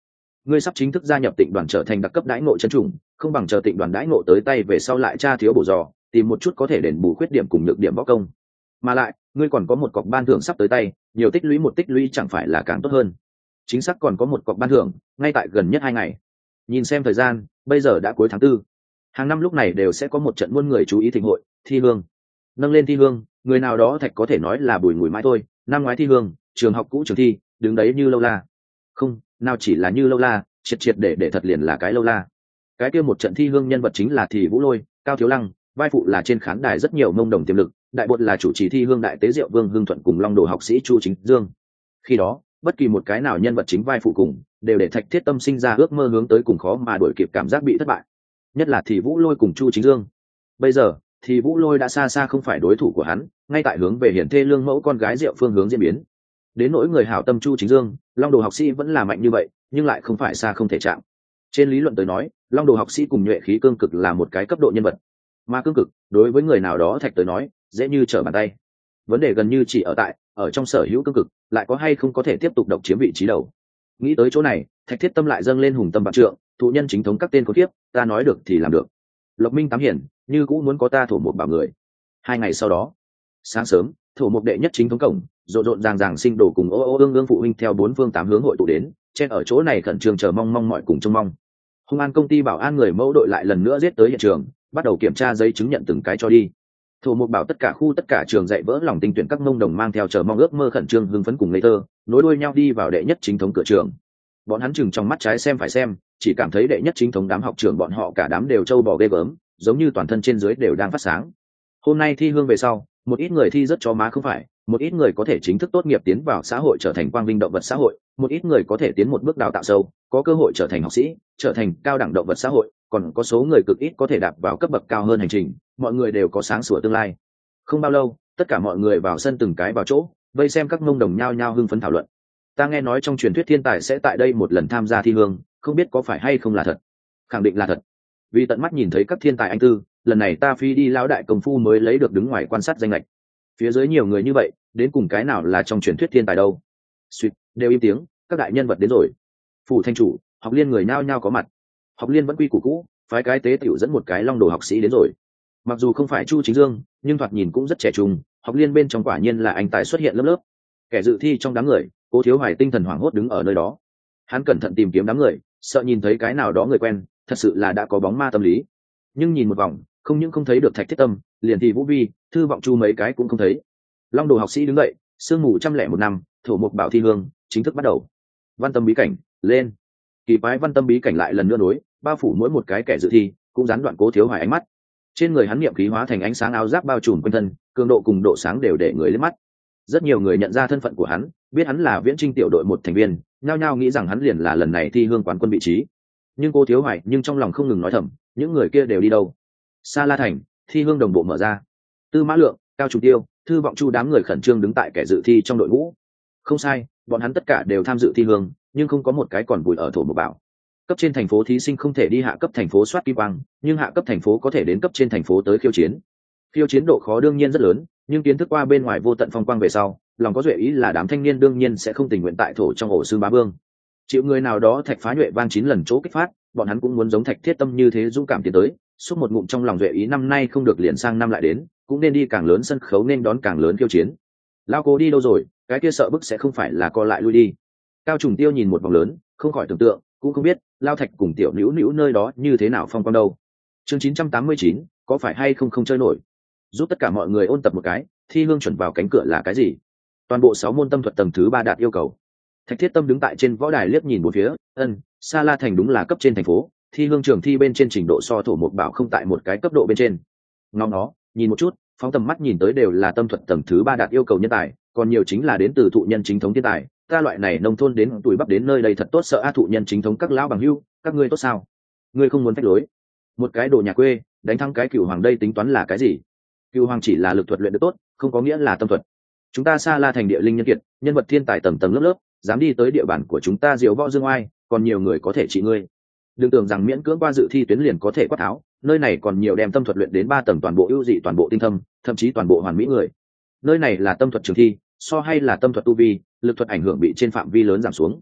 ngươi sắp chính thức gia nhập tịnh đoàn trở thành đặc cấp đãi ngộ chân trùng, không bằng chờ tịnh đoàn đãi ngộ tới tay về sau lại tra thiếu bổ dò, tìm một chút có thể đền bù khuyết điểm cùng nhược điểm võ công. Mà lại ngươi còn có một cọc ban thưởng sắp tới tay, nhiều tích lũy một tích lũy chẳng phải là càng tốt hơn. Chính xác còn có một cọc ban thưởng ngay tại gần nhất 2 ngày. Nhìn xem thời gian, bây giờ đã cuối tháng 4. Hàng năm lúc này đều sẽ có một trận muôn người chú ý thịnh hội thi hương. Nâng lên thi hương, người nào đó thạch có thể nói là bùi ngùi mãi thôi. Năm ngoái thi hương, trường học cũ trường thi đứng đấy như lâu la. Không, nào chỉ là như lâu la, triệt để thật liền là cái lâu la. Cái kia một trận thi hương nhân vật chính là Thì Vũ Lôi, Cao Thiếu Lăng, vai phụ là trên khán đài rất nhiều mông đồng tiềm lực, đại bột là chủ trì thi hương đại tế diệu Vương Hưng Thuận cùng Long Đồ học sĩ Chu Chính Dương. Khi đó, bất kỳ một cái nào nhân vật chính vai phụ cùng đều để Thạch Thiết Tâm sinh ra ước mơ hướng tới cùng khó mà đuổi kịp cảm giác bị thất bại. Nhất là Thì Vũ Lôi cùng Chu Chính Dương. Bây giờ, Thì Vũ Lôi đã xa xa không phải đối thủ của hắn, ngay tại hướng về hiển thê lương mẫu con gái Diệu Phương hướng diễn biến. Đến nỗi người hảo tâm Chu Chính Dương, Long Đồ học sĩ vẫn là mạnh như vậy, nhưng lại không phải xa không thể chạm. Trên lý luận tới nói, Long Đồ học sĩ cùng nhuệ khí cương cực là một cái cấp độ nhân vật, mà cương cực đối với người nào đó Thạch tới nói dễ như trở bàn tay. Vấn đề gần như chỉ ở trong sở hữu cương cực lại có hay không có thể tiếp tục độc chiếm vị trí đầu. Nghĩ tới chỗ này, Thạch Thiết Tâm lại dâng lên hùng tâm vạn trượng, thụ nhân chính thống các tên có kiếp, ta nói được thì làm được. Lộc Minh tám hiển, như cũng muốn có ta thổ một bảo người. 2 ngày sau đó, sáng sớm, thổ một đệ nhất chính thống cổng, rộn ràng sinh đồ cùng ô ương phụ huynh theo 4 phương 8 hướng hội tụ đến, trên ở chỗ này khẩn trương chờ mong mọi cùng trông mong. Hung An công ty bảo an người mẫu đội lại lần nữa giết tới hiện trường, bắt đầu kiểm tra giấy chứng nhận từng cái cho đi. Thổ Mục bảo tất cả khu tất cả trường dạy vỡ lòng tinh tuyển các mông đồng mang theo chờ mong ước mơ khẩn trương hưng phấn cùng ngây thơ, nối đuôi nhau đi vào đệ nhất chính thống cửa trường. Bọn hắn chừng trong mắt trái xem phải xem, chỉ cảm thấy đệ nhất chính thống đám học trường bọn họ cả đám đều trâu bò ghê gớm, giống như toàn thân trên dưới đều đang phát sáng. Hôm nay thi hương về sau, một ít người thi rất chó má không phải, một ít người có thể chính thức tốt nghiệp tiến vào xã hội trở thành quang vinh động vật xã hội, một ít người có thể tiến một bước đào tạo sâu, có cơ hội trở thành học sĩ, trở thành cao đẳng động vật xã hội, còn có số người cực ít có thể đạp vào cấp bậc cao hơn hành trình, mọi người đều có sáng sủa tương lai. Không bao lâu, tất cả mọi người vào sân từng cái vào chỗ, vây xem các mông đồng nhao nhao hưng phấn thảo luận. Ta nghe nói trong truyền thuyết thiên tài sẽ tại đây một lần tham gia thi hương, không biết có phải hay không là thật. Khẳng định là thật. Vì tận mắt nhìn thấy các thiên tài anh tư, lần này ta phi đi lão đại công phu mới lấy được đứng ngoài quan sát danh lệch. Phía dưới nhiều người như vậy, đến cùng cái nào là trong truyền thuyết thiên tài đâu? Suýt, đều im tiếng, các đại nhân vật đến rồi. Phủ thanh chủ, học liên người nhao nhao có mặt. Học liên vẫn quy củ cũ, phái cái tế tiểu dẫn một cái Long Đồ học sĩ đến rồi. Mặc dù không phải Chu Chính Dương, nhưng thoạt nhìn cũng rất trẻ trung, học liên bên trong quả nhiên là anh tài xuất hiện lớp lớp. Kẻ dự thi trong đám người, Cố Thiếu Hoài tinh thần hoảng hốt đứng ở nơi đó. Hắn cẩn thận tìm kiếm đám người, sợ nhìn thấy cái nào đó người quen, thật sự là đã có bóng ma tâm lý. Nhưng nhìn một vòng, không những không thấy được Thạch Thiết Tâm, liền thì Vũ Vi, Thư Vọng Chu mấy cái cũng không thấy. Long Đồ học sĩ đứng dậy, sương mù 101 năm, Thổ Mục bảo thi hương chính thức bắt đầu. Văn Tâm bí cảnh, lên. Kỳ phái Văn Tâm bí cảnh lại lần nữa nối, bao phủ mỗi một cái kẻ dự thi, cũng gián đoạn Cố Thiếu Hoài ánh mắt. Trên người hắn niệm khí hóa thành ánh sáng áo giáp bao trùm quanh thân, cường độ cùng độ sáng đều để người liếc mắt. Rất nhiều người nhận ra thân phận của hắn, biết hắn là Viễn Trinh tiểu đội một thành viên, nhao nhao nghĩ rằng hắn liền là lần này thi hương quán quân vị trí. Nhưng Cố Thiếu Hoài nhưng trong lòng không ngừng nói thầm, những người kia đều đi đâu? Sa La Thành, thi hương đồng bộ mở ra. Tư Mã Lượng, Cao Trùng Tiêu, Thư Vọng Chu đám người khẩn trương đứng tại kẻ dự thi trong đội ngũ. Không sai, bọn hắn tất cả đều tham dự thi hương, nhưng không có một cái còn vùi ở Thổ Mục bảo. Cấp trên thành phố thí sinh không thể đi hạ cấp thành phố soát kim quang, nhưng hạ cấp thành phố có thể đến cấp trên thành phố tới khiêu chiến. Khiêu chiến độ khó đương nhiên rất lớn, nhưng kiến thức qua bên ngoài vô tận phong quang về sau, lòng có duệ ý là đám thanh niên đương nhiên sẽ không tình nguyện tại thổ trong ổ xương bá vương. Chịu người nào đó thạch phá nhuệ vang 9 lần chỗ kích phát, bọn hắn cũng muốn giống Thạch Thiết Tâm như thế dũng cảm tiến tới, xúc một ngụm trong lòng duệ ý năm nay không được liền sang năm lại đến, cũng nên đi càng lớn sân khấu nên đón càng lớn khiêu chiến. Lao Cố đi đâu rồi, cái kia sợ bức sẽ không phải là co lại lui đi. Cao Trùng Tiêu nhìn một vòng lớn, không khỏi tưởng tượng, cũng không biết Lao Thạch cùng tiểu nữu nữu nơi đó như thế nào phong quang đâu. Chương 989, có phải hay không chơi nổi. Giúp tất cả mọi người ôn tập một cái, thi hương chuẩn vào cánh cửa là cái gì? Toàn bộ 6 môn tâm thuật tầng thứ 3 đạt yêu cầu. Thạch Thiết Tâm đứng tại trên võ đài liếc nhìn bốn phía, Sa La Thành đúng là cấp trên thành phố, thi hương trường thi bên trên trình độ so Thổ Mục bảo không tại một cái cấp độ bên trên. Ngóng nó, nhìn một chút, phóng tầm mắt nhìn tới đều là tâm thuật tầng thứ 3 đạt yêu cầu nhân tài, còn nhiều chính là đến từ thụ nhân chính thống thiên tài. Ta loại này nông thôn đến tuổi bắp đến nơi đây thật tốt, sợ a thụ nhân chính thống các lão bằng hữu, các ngươi tốt sao? Ngươi không muốn phách lối. Một cái đồ nhà quê, đánh thắng cái Cửu Hoàng đây tính toán là cái gì? Cửu Hoàng chỉ là lực thuật luyện được tốt, không có nghĩa là tâm thuật. Chúng ta Sa La Thành địa linh nhân kiệt, nhân vật thiên tài tầng tầng lớp lớp, dám đi tới địa bàn của chúng ta diều võ dương oai, còn nhiều người có thể trị ngươi. Đừng tưởng rằng miễn cưỡng qua dự thi tuyến liền có thể quát tháo, nơi này còn nhiều đem tâm thuật luyện đến 3 tầng toàn bộ ưu dị toàn bộ tinh thâm, thậm chí toàn bộ hoàn mỹ người. Nơi này là tâm thuật trường thi, so hay là tâm thuật tu vi, lực thuật ảnh hưởng bị trên phạm vi lớn giảm xuống.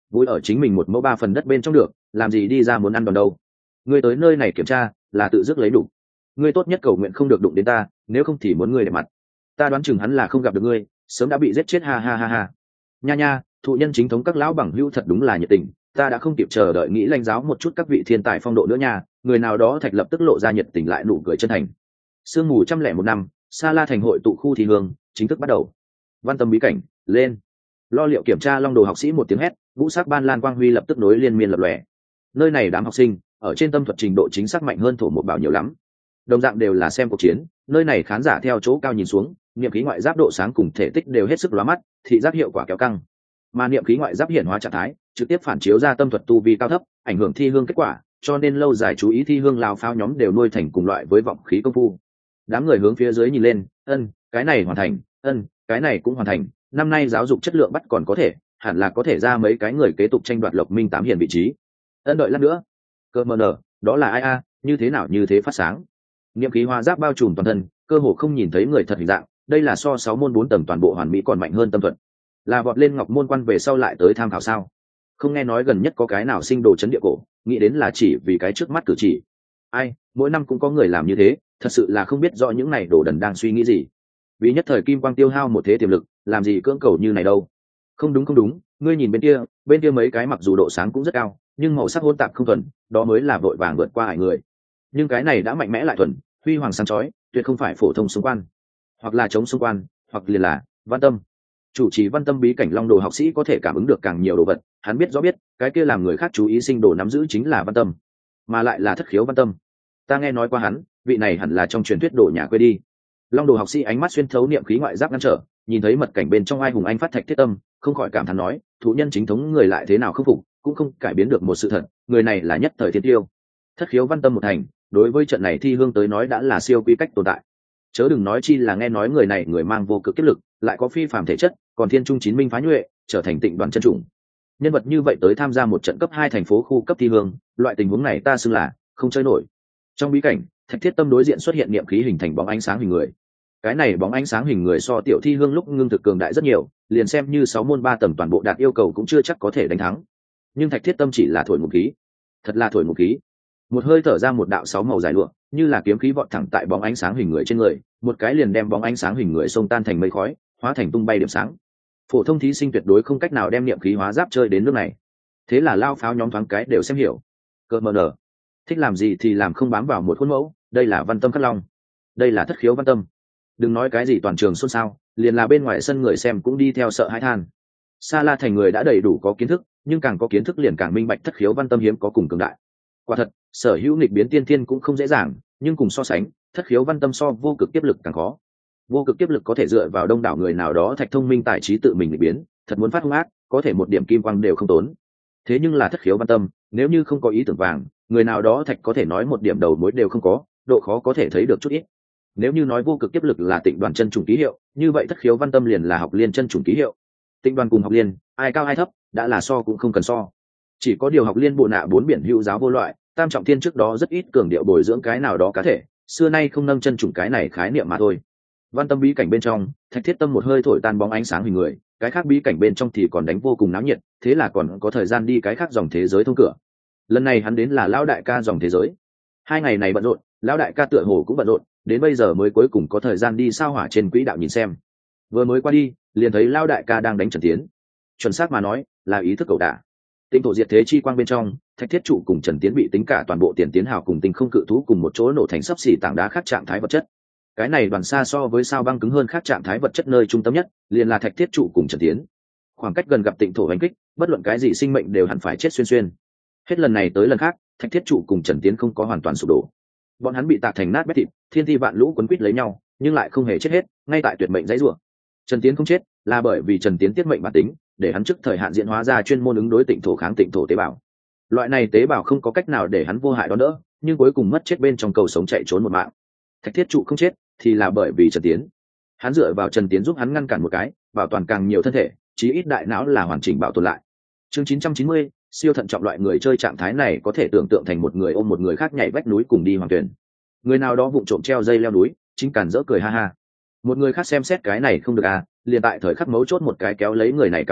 vui ở chính mình 1 mẫu 3 phần đất bên trong được, làm gì đi ra muốn ăn đòn đâu. Ngươi tới nơi này kiểm tra là tự dứt lấy đủ. Ngươi tốt nhất cầu nguyện không được đụng đến ta, nếu không thì muốn ngươi để mặt. Ta đoán chừng hắn là không gặp được ngươi, sớm đã bị giết chết, ha ha ha ha. Nha nha, thụ nhân chính thống các lão bằng hữu thật đúng là nhiệt tình, ta đã không kịp chờ đợi nghĩ lãnh giáo một chút các vị thiên tài phong độ nữa nha. Người nào đó Thạch lập tức lộ ra nhiệt tình lại nụ cười chân thành. Sương mù 101 năm, Sa La thành hội tụ khu thi hương chính thức bắt đầu. Văn tâm bí cảnh lên. Lo liệu kiểm tra long đồ học sĩ một tiếng hét, ngũ sắc ban lan quang huy lập tức nối liên miên lập lòe. Nơi này đám học sinh ở trên tâm thuật trình độ chính xác mạnh hơn thổ một bảo nhiều lắm. Đồng dạng đều là xem cuộc chiến, nơi này khán giả theo chỗ cao nhìn xuống, niệm khí ngoại giáp độ sáng cùng thể tích đều hết sức lóa mắt, thị giác hiệu quả kéo căng. Mà niệm khí ngoại giáp hiển hóa trạng thái, trực tiếp phản chiếu ra tâm thuật tu vi cao thấp, ảnh hưởng thi hương kết quả, cho nên lâu dài chú ý thi hương lao pháo nhóm đều nuôi thành cùng loại với vọng khí công phu. Đám người hướng phía dưới nhìn lên, cái này hoàn thành, cái này cũng hoàn thành, năm nay giáo dục chất lượng bắt còn có thể, hẳn là có thể ra mấy cái người kế tục tranh đoạt Lộc Minh 8 hiền vị trí. Đợi lát nữa. Cơ mờ nở, đó là ai a, như thế nào như thế phát sáng. Niệm khí hóa giáp bao trùm toàn thân, cơ hồ không nhìn thấy người thật hình dạng, đây là so 6 môn 4 tầng toàn bộ hoàn mỹ còn mạnh hơn tâm thuật. Là vọt lên ngọc môn quan về sau lại tới tham khảo sao? Không nghe nói gần nhất có cái nào sinh đồ chấn địa cổ, nghĩ đến là chỉ vì cái trước mắt cử chỉ. Ai, mỗi năm cũng có người làm như thế, thật sự là không biết rõ những này đồ đần đang suy nghĩ gì. Vì nhất thời kim quang tiêu hao một thế tiềm lực, làm gì cưỡng cầu như này đâu. Không đúng, ngươi nhìn bên kia mấy cái mặc dù độ sáng cũng rất cao, nhưng màu sắc hỗn tạp không thuần, đó mới là vội vàng vượt qua hải người. Nhưng cái này đã mạnh mẽ lại thuần, huy hoàng sáng chói, tuyệt không phải phổ thông xung quan, hoặc là chống xung quan, hoặc liền là văn tâm. Chủ trì văn tâm bí cảnh long đồ học sĩ có thể cảm ứng được càng nhiều đồ vật, hắn biết rõ biết, cái kia làm người khác chú ý sinh đồ nắm giữ chính là văn tâm, mà lại là thất khiếu văn tâm. Ta nghe nói qua hắn, vị này hẳn là trong truyền thuyết đồ nhà quê đi. Long đồ học sĩ ánh mắt xuyên thấu niệm khí ngoại giáp ngăn trở, nhìn thấy mật cảnh bên trong ai hùng anh phát thạch thiết tâm, không khỏi cảm thán nói, thú nhân chính thống người lại thế nào khắc phục, cũng không cải biến được một sự thật, người này là nhất thời thiên tiêu. Thất khiếu văn tâm một thành, đối với trận này thi hương tới nói đã là siêu quy cách tồn tại. Chớ đừng nói chi là nghe nói người này người mang vô cực kiếp lực, lại có phi phàm thể chất, còn thiên trung chín minh phá nhuệ, trở thành tịnh đoàn chân chủng. Nhân vật như vậy tới tham gia một trận cấp 2 thành phố khu cấp thi hương, loại tình huống này ta xưng là không chơi nổi. Trong bí cảnh, Thạch Thiết Tâm đối diện xuất hiện niệm khí hình thành bóng ánh sáng hình người. Cái này bóng ánh sáng hình người so tiểu thi hương lúc ngưng thực cường đại rất nhiều, liền xem như 6 môn 3 tầng toàn bộ đạt yêu cầu cũng chưa chắc có thể đánh thắng. Nhưng Thạch Thiết Tâm chỉ là thổi một khí, thật là thổi một khí. Một hơi thở ra một đạo 6 màu dài lụa, như là kiếm khí vọt thẳng tại bóng ánh sáng hình người trên người, một cái liền đem bóng ánh sáng hình người xông tan thành mây khói, hóa thành tung bay điểm sáng. Phổ thông thí sinh tuyệt đối không cách nào đem niệm khí hóa giáp chơi đến nước này. Thế là lao pháo nhóm thoáng cái đều xem hiểu. Cơ mờ nở, thích làm gì thì làm, không bám vào một khuôn mẫu, đây là văn tâm khắc long, đây là thất khiếu văn tâm. Đừng nói cái gì toàn trường xôn xao, liền là bên ngoài sân người xem cũng đi theo sợ hãi than. Sa La thành người đã đầy đủ có kiến thức, nhưng càng có kiến thức liền càng minh bạch thất khiếu văn tâm hiếm có cùng cường đại. Quả thật, sở hữu nghịch biến tiên thiên cũng không dễ dàng, nhưng cùng so sánh, thất khiếu văn tâm so vô cực tiếp lực càng khó. Vô cực tiếp lực có thể dựa vào đông đảo người nào đó thạch thông minh tài trí tự mình nghịch biến, thật muốn phát hung ác, có thể một điểm kim quang đều không tốn. Thế nhưng là thất khiếu văn tâm, nếu như không có ý tưởng vàng, người nào đó thạch có thể nói một điểm đầu mối đều không có, độ khó có thể thấy được chút ít. Nếu như nói vô cực tiếp lực là tịnh đoàn chân trùng ký hiệu, như vậy thất khiếu văn tâm liền là học liên chân trùng ký hiệu. Tịnh đoàn cùng học liên, ai cao ai thấp, đã là so cũng không cần so. Chỉ có điều học liên bộ nạ 4 biển hữu giáo vô loại, tam trọng thiên trước đó rất ít cường điệu bồi dưỡng cái nào đó cá thể, xưa nay không nâng chân trùng cái này khái niệm mà thôi. Văn tâm bí cảnh bên trong, Thạch Thiết Tâm một hơi thổi tan bóng ánh sáng hình người, cái khác bí cảnh bên trong thì còn đánh vô cùng náo nhiệt, thế là còn có thời gian đi cái khác dòng thế giới thông cửa. Lần này hắn đến là lão đại ca dòng thế giới. 2 ngày này bận rộn, lão đại ca tựa hồ cũng bận rộn, đến bây giờ mới cuối cùng có thời gian đi sao hỏa trên quỹ đạo nhìn xem. Vừa mới qua đi, liền thấy lão đại ca đang đánh Trần Tiến. Chuẩn xác mà nói, là ý thức cầu đả. Tinh thổ diệt thế chi quang bên trong, Thạch Thiết trụ cùng Trần Tiến bị tính cả toàn bộ tiền tiến hào cùng tinh không cự thú cùng một chỗ nổ thành sấp xỉ tảng đá khác trạng thái vật chất. Cái này đoàn xa so với sao băng cứng hơn khác trạng thái vật chất nơi trung tâm nhất, liền là Thạch Thiết trụ cùng Trần Tiến. Khoảng cách gần gặp tịnh thổ đánh kích, bất luận cái gì sinh mệnh đều hẳn phải chết xuyên xuyên. Hết lần này tới lần khác, Thạch Thiết trụ cùng Trần Tiến không có hoàn toàn sụp đổ. Bọn hắn bị tạc thành nát bét thịt, thiên thi vạn lũ quấn quýt lấy nhau, nhưng lại không hề chết hết, ngay tại tuyệt mệnh dãy rủa. Trần Tiến không chết, là bởi vì Trần Tiến tiết mệnh bản tính, để hắn trước thời hạn diễn hóa ra chuyên môn ứng đối tịnh thổ kháng tịnh thổ tế bào. Loại này tế bào không có cách nào để hắn vô hại đó nữa, nhưng cuối cùng mất chết bên trong cầu sống chạy trốn một mạng. Thạch Thiết trụ không chết, thì là bởi vì Trần Tiến. Hắn dựa vào Trần Tiến giúp hắn ngăn cản một cái, bảo toàn càng nhiều thân thể, chí ít đại não là hoàn chỉnh bảo tồn lại. Chương 990, siêu thận trọng loại người chơi trạng thái này có thể tưởng tượng thành một người ôm một người khác nhảy vách núi cùng đi hoàng tuyển. Người nào đó vụng trộm treo dây leo núi, chính cản dỡ cười ha ha. Một người khác xem xét cái này không được à, liền tại thời khắc mấu chốt một cái kéo lấy người này cả bạn,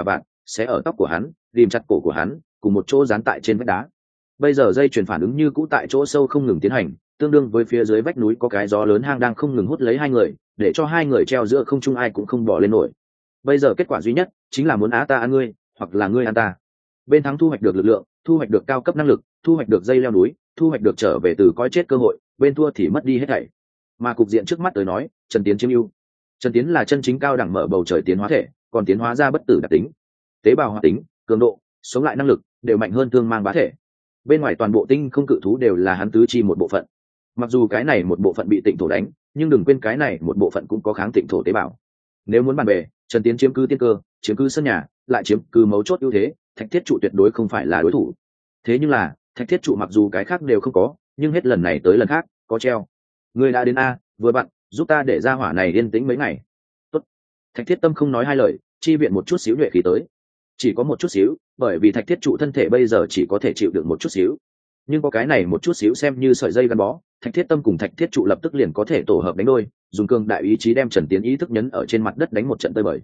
xé ở tóc của hắn, ghìm chặt cổ của hắn, cùng một chỗ dán tại trên vách đá. Bây giờ dây chuyển phản ứng như cũ tại chỗ sâu không ngừng tiến hành, tương đương với phía dưới vách núi có cái gió lớn hang đang không ngừng hút lấy hai người, để cho hai người treo giữa không trung ai cũng không bỏ lên nổi. Bây giờ kết quả duy nhất chính là muốn á ta ăn ngươi, hoặc là ngươi ăn ta. Bên thắng thu hoạch được lực lượng, thu hoạch được cao cấp năng lực, thu hoạch được dây leo núi, thu hoạch được trở về từ cõi chết cơ hội, bên thua thì mất đi hết thảy. Mà cục diện trước mắt tới nói, Trần Tiến chiếm ưu. Trần Tiến là chân chính cao đẳng mở bầu trời tiến hóa thể, còn tiến hóa ra bất tử đặc tính, tế bào hoạt tính, cường độ, sống lại năng lực đều mạnh hơn thương mang bá thể. Bên ngoài toàn bộ tinh không cự thú đều là hắn tứ chi một bộ phận. Mặc dù cái này một bộ phận bị tịnh thổ đánh, nhưng đừng quên cái này một bộ phận cũng có kháng tịnh thổ tế bào. Nếu muốn bàn bề, Trần Tiến chiếm cứ tiên cơ, chiếm cứ sân nhà, lại chiếm cứ mấu chốt ưu thế, Thạch Thiết trụ tuyệt đối không phải là đối thủ. Thế nhưng là, Thạch Thiết trụ mặc dù cái khác đều không có, nhưng hết lần này tới lần khác, có treo. Người đã đến a, vừa bạn, giúp ta để ra hỏa này yên tĩnh mấy ngày. Tốt. Thạch Thiết Tâm không nói hai lời, chi viện một chút xíu nhuệ khí tới. Chỉ có một chút xíu, bởi vì Thạch Thiết trụ thân thể bây giờ chỉ có thể chịu được một chút xíu. Nhưng có cái này một chút xíu xem như sợi dây gắn bó, Thạch Thiết Tâm cùng Thạch Thiết trụ lập tức liền có thể tổ hợp đánh đôi, dùng cương đại ý chí đem Trần Tiến ý thức nhấn ở trên mặt đất đánh một trận tơi bời.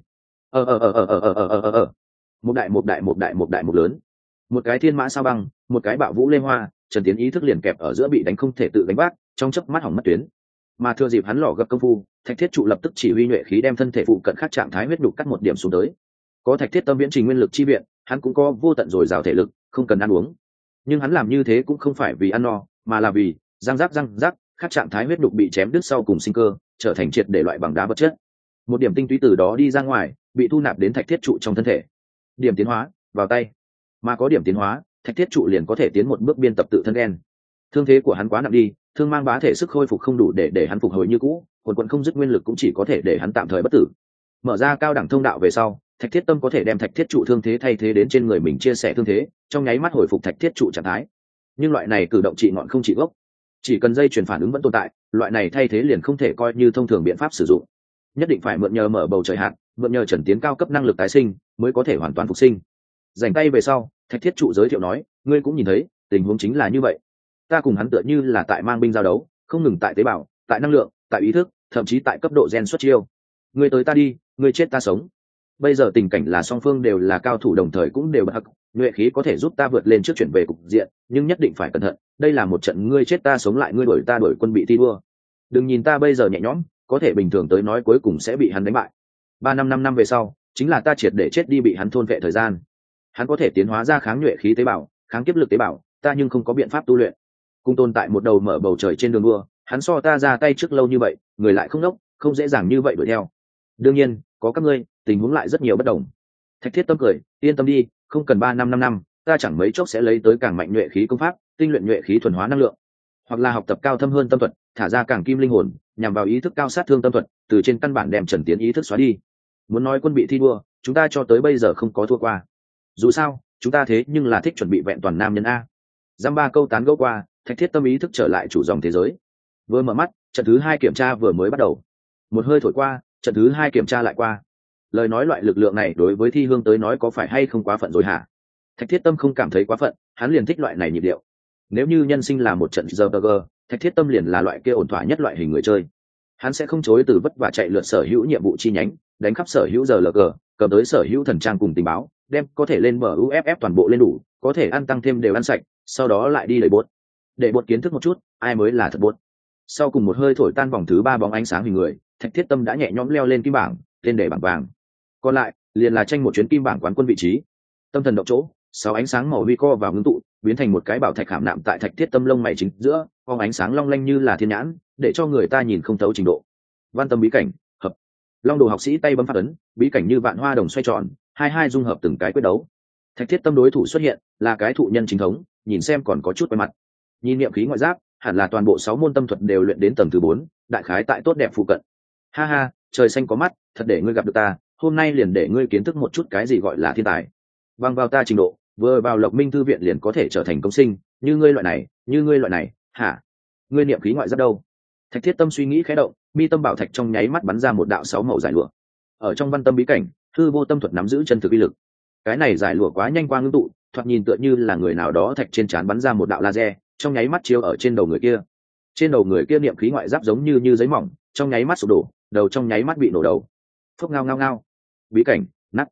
Một lớn, một cái thiên mã sao băng, một cái bạo vũ lê hoa, Trần Tiến ý thức liền kẹp ở giữa bị đánh không thể tự đánh bác, trong chớp mắt hỏng mất tuyến. Mà thừa dịp hắn lò gấp công phu, Thạch Thiết trụ lập tức chỉ huy nhuệ khí đem thân thể phụ cận khác trạng thái huyết đục cắt một điểm xuống tới. Có Thạch Thiết Tâm viễn trình nguyên lực chi viện, hắn cũng có vô tận rồi rào thể lực, không cần ăn uống. Nhưng hắn làm như thế cũng không phải vì ăn no, mà là vì răng rắc, khác trạng thái huyết đục bị chém đứt sau cùng sinh cơ, trở thành triệt để loại bằng đá vật chất. Một điểm tinh túy từ đó đi ra ngoài, bị thu nạp đến Thạch Thiết trụ trong thân thể. Điểm tiến hóa vào tay, mà có điểm tiến hóa, Thạch Thiết trụ liền có thể tiến một bước biên tập tự thân gen. Thương thế của hắn quá nặng đi, thương mang bá thể sức khôi phục không đủ để hắn phục hồi như cũ, quần không dứt nguyên lực cũng chỉ có thể để hắn tạm thời bất tử. Mở ra cao đẳng thông đạo về sau, Thạch Thiết Tâm có thể đem Thạch Thiết trụ thương thế thay thế đến trên người mình chia sẻ thương thế, trong nháy mắt hồi phục Thạch Thiết trụ trạng thái. Nhưng loại này cử động trị ngọn không trị gốc, chỉ cần dây chuyển phản ứng vẫn tồn tại, loại này thay thế liền không thể coi như thông thường biện pháp sử dụng. Nhất định phải mượn nhờ mở bầu trời hạn, mượn nhờ Trần Tiến cao cấp năng lực tái sinh, mới có thể hoàn toàn phục sinh. Rảnh tay về sau, Thạch Thiết trụ giới thiệu nói, ngươi cũng nhìn thấy, tình huống chính là như vậy. Ta cùng hắn tựa như là tại mang binh giao đấu, không ngừng tại tế bào, tại năng lượng, tại ý thức, thậm chí tại cấp độ gen xuất chiêu. Ngươi tới ta đi, ngươi chết ta sống. Bây giờ tình cảnh là song phương đều là cao thủ đồng thời cũng đều bật hắc, nhuệ khí có thể giúp ta vượt lên trước chuyển về cục diện, nhưng nhất định phải cẩn thận, đây là một trận ngươi chết ta sống lại ngươi đuổi ta đuổi quân bị thi đua. Đừng nhìn ta bây giờ nhẹ nhõm, có thể bình thường tới nói cuối cùng sẽ bị hắn đánh bại. 5 năm về sau, chính là ta triệt để chết đi bị hắn thôn vệ thời gian. Hắn có thể tiến hóa ra kháng nhuệ khí tế bào, kháng kiếp lực tế bào, ta nhưng không có biện pháp tu luyện. Cùng tồn tại một đầu mở bầu trời trên đường đua, hắn so ta ra tay trước lâu như vậy, người lại không đốc, không dễ dàng như vậy đuổi theo. Đương nhiên, có các ngươi, tình huống lại rất nhiều bất đồng. Thạch Thiết Tâm cười, yên tâm đi, không cần 5 năm, ta chẳng mấy chốc sẽ lấy tới càng mạnh nhuệ khí công pháp, tinh luyện nhuệ khí thuần hóa năng lượng, hoặc là học tập cao thâm hơn tâm thuật, thả ra càng kim linh hồn, nhằm vào ý thức cao sát thương tâm thuật, từ trên căn bản đem Trần Tiến ý thức xóa đi. Muốn nói quân bị thi đua, chúng ta cho tới bây giờ không có thua qua. Dù sao, chúng ta thế nhưng là thích chuẩn bị vẹn toàn nam nhân a. Giam ba câu tán gẫu qua, Thạch Thiết Tâm ý thức trở lại chủ dòng thế giới. Vừa mở mắt, trận thứ 2 kiểm tra vừa mới bắt đầu. Một hơi thổi qua, trận thứ 2 kiểm tra lại qua. Lời nói loại lực lượng này đối với Thi Hương tới nói có phải hay không quá phận rồi hả? Thạch Thiết Tâm không cảm thấy quá phận, hắn liền thích loại này nhịp điệu. Nếu như nhân sinh là một trận RPG, Thạch Thiết Tâm liền là loại kia ổn thỏa nhất loại hình người chơi. Hắn sẽ không chối từ vất vả chạy lượt sở hữu nhiệm vụ chi nhánh, đánh khắp sở hữu giờ LG, cầm tới sở hữu thần trang cùng tình báo, đem có thể lên bờ UFF toàn bộ lên đủ, có thể ăn tăng thêm đều ăn sạch, sau đó lại đi đẩy bốt. Để bốt kiến thức một chút, ai mới là thật bốt. Sau cùng một hơi thổi tan vòng thứ 3 bóng ánh sáng hình người, Thạch Thiết Tâm đã nhẹ nhõm leo lên kim bảng, tên để bảng vàng. Còn lại, liền là tranh một chuyến kim bảng quán quân vị trí. Tâm thần động chỗ, 6 ánh sáng màu huy co vào ngưng tụ, biến thành một cái bảo thạch khảm nạm tại Thạch Thiết Tâm lông mày chính giữa, phóng ánh sáng long lanh như là thiên nhãn, để cho người ta nhìn không thấu trình độ. Văn tâm bí cảnh, hợp. Long Đồ học sĩ tay bấm phát ấn, bí cảnh như vạn hoa đồng xoay tròn, hai dung hợp từng cái quyết đấu. Thạch Thiết Tâm đối thủ xuất hiện, là cái thụ nhân chính thống, nhìn xem còn có chút quen mặt. Nhìn niệm khí ngoại giáp, hẳn là toàn bộ 6 môn tâm thuật đều luyện đến tầng thứ 4, đại khái tại tốt đẹp phụ cận. Ha ha, trời xanh có mắt, thật để ngươi gặp được ta, hôm nay liền để ngươi kiến thức một chút cái gì gọi là thiên tài. Bằng vào ta trình độ, vừa vào Lộc Minh thư viện liền có thể trở thành công sinh, như ngươi loại này, hả? Ngươi niệm khí ngoại giáp đâu? Thạch Thiết Tâm suy nghĩ khẽ động, mi tâm bảo thạch trong nháy mắt bắn ra một đạo 6 màu giải lụa. Ở trong văn tâm bí cảnh, hư vô tâm thuật nắm giữ chân thực uy lực. Cái này giải lụa quá nhanh qua ngưng tụ, thoạt nhìn tựa như là người nào đó thạch trên trán bắn ra một đạo laser, trong nháy mắt chiếu ở trên đầu người kia. Trên đầu người kia niệm khí ngoại giáp giống như giấy mỏng, trong nháy mắt sụp đổ, đầu trong nháy mắt bị nổ đầu. Phốc ngao ngao ngao. Bí cảnh nát.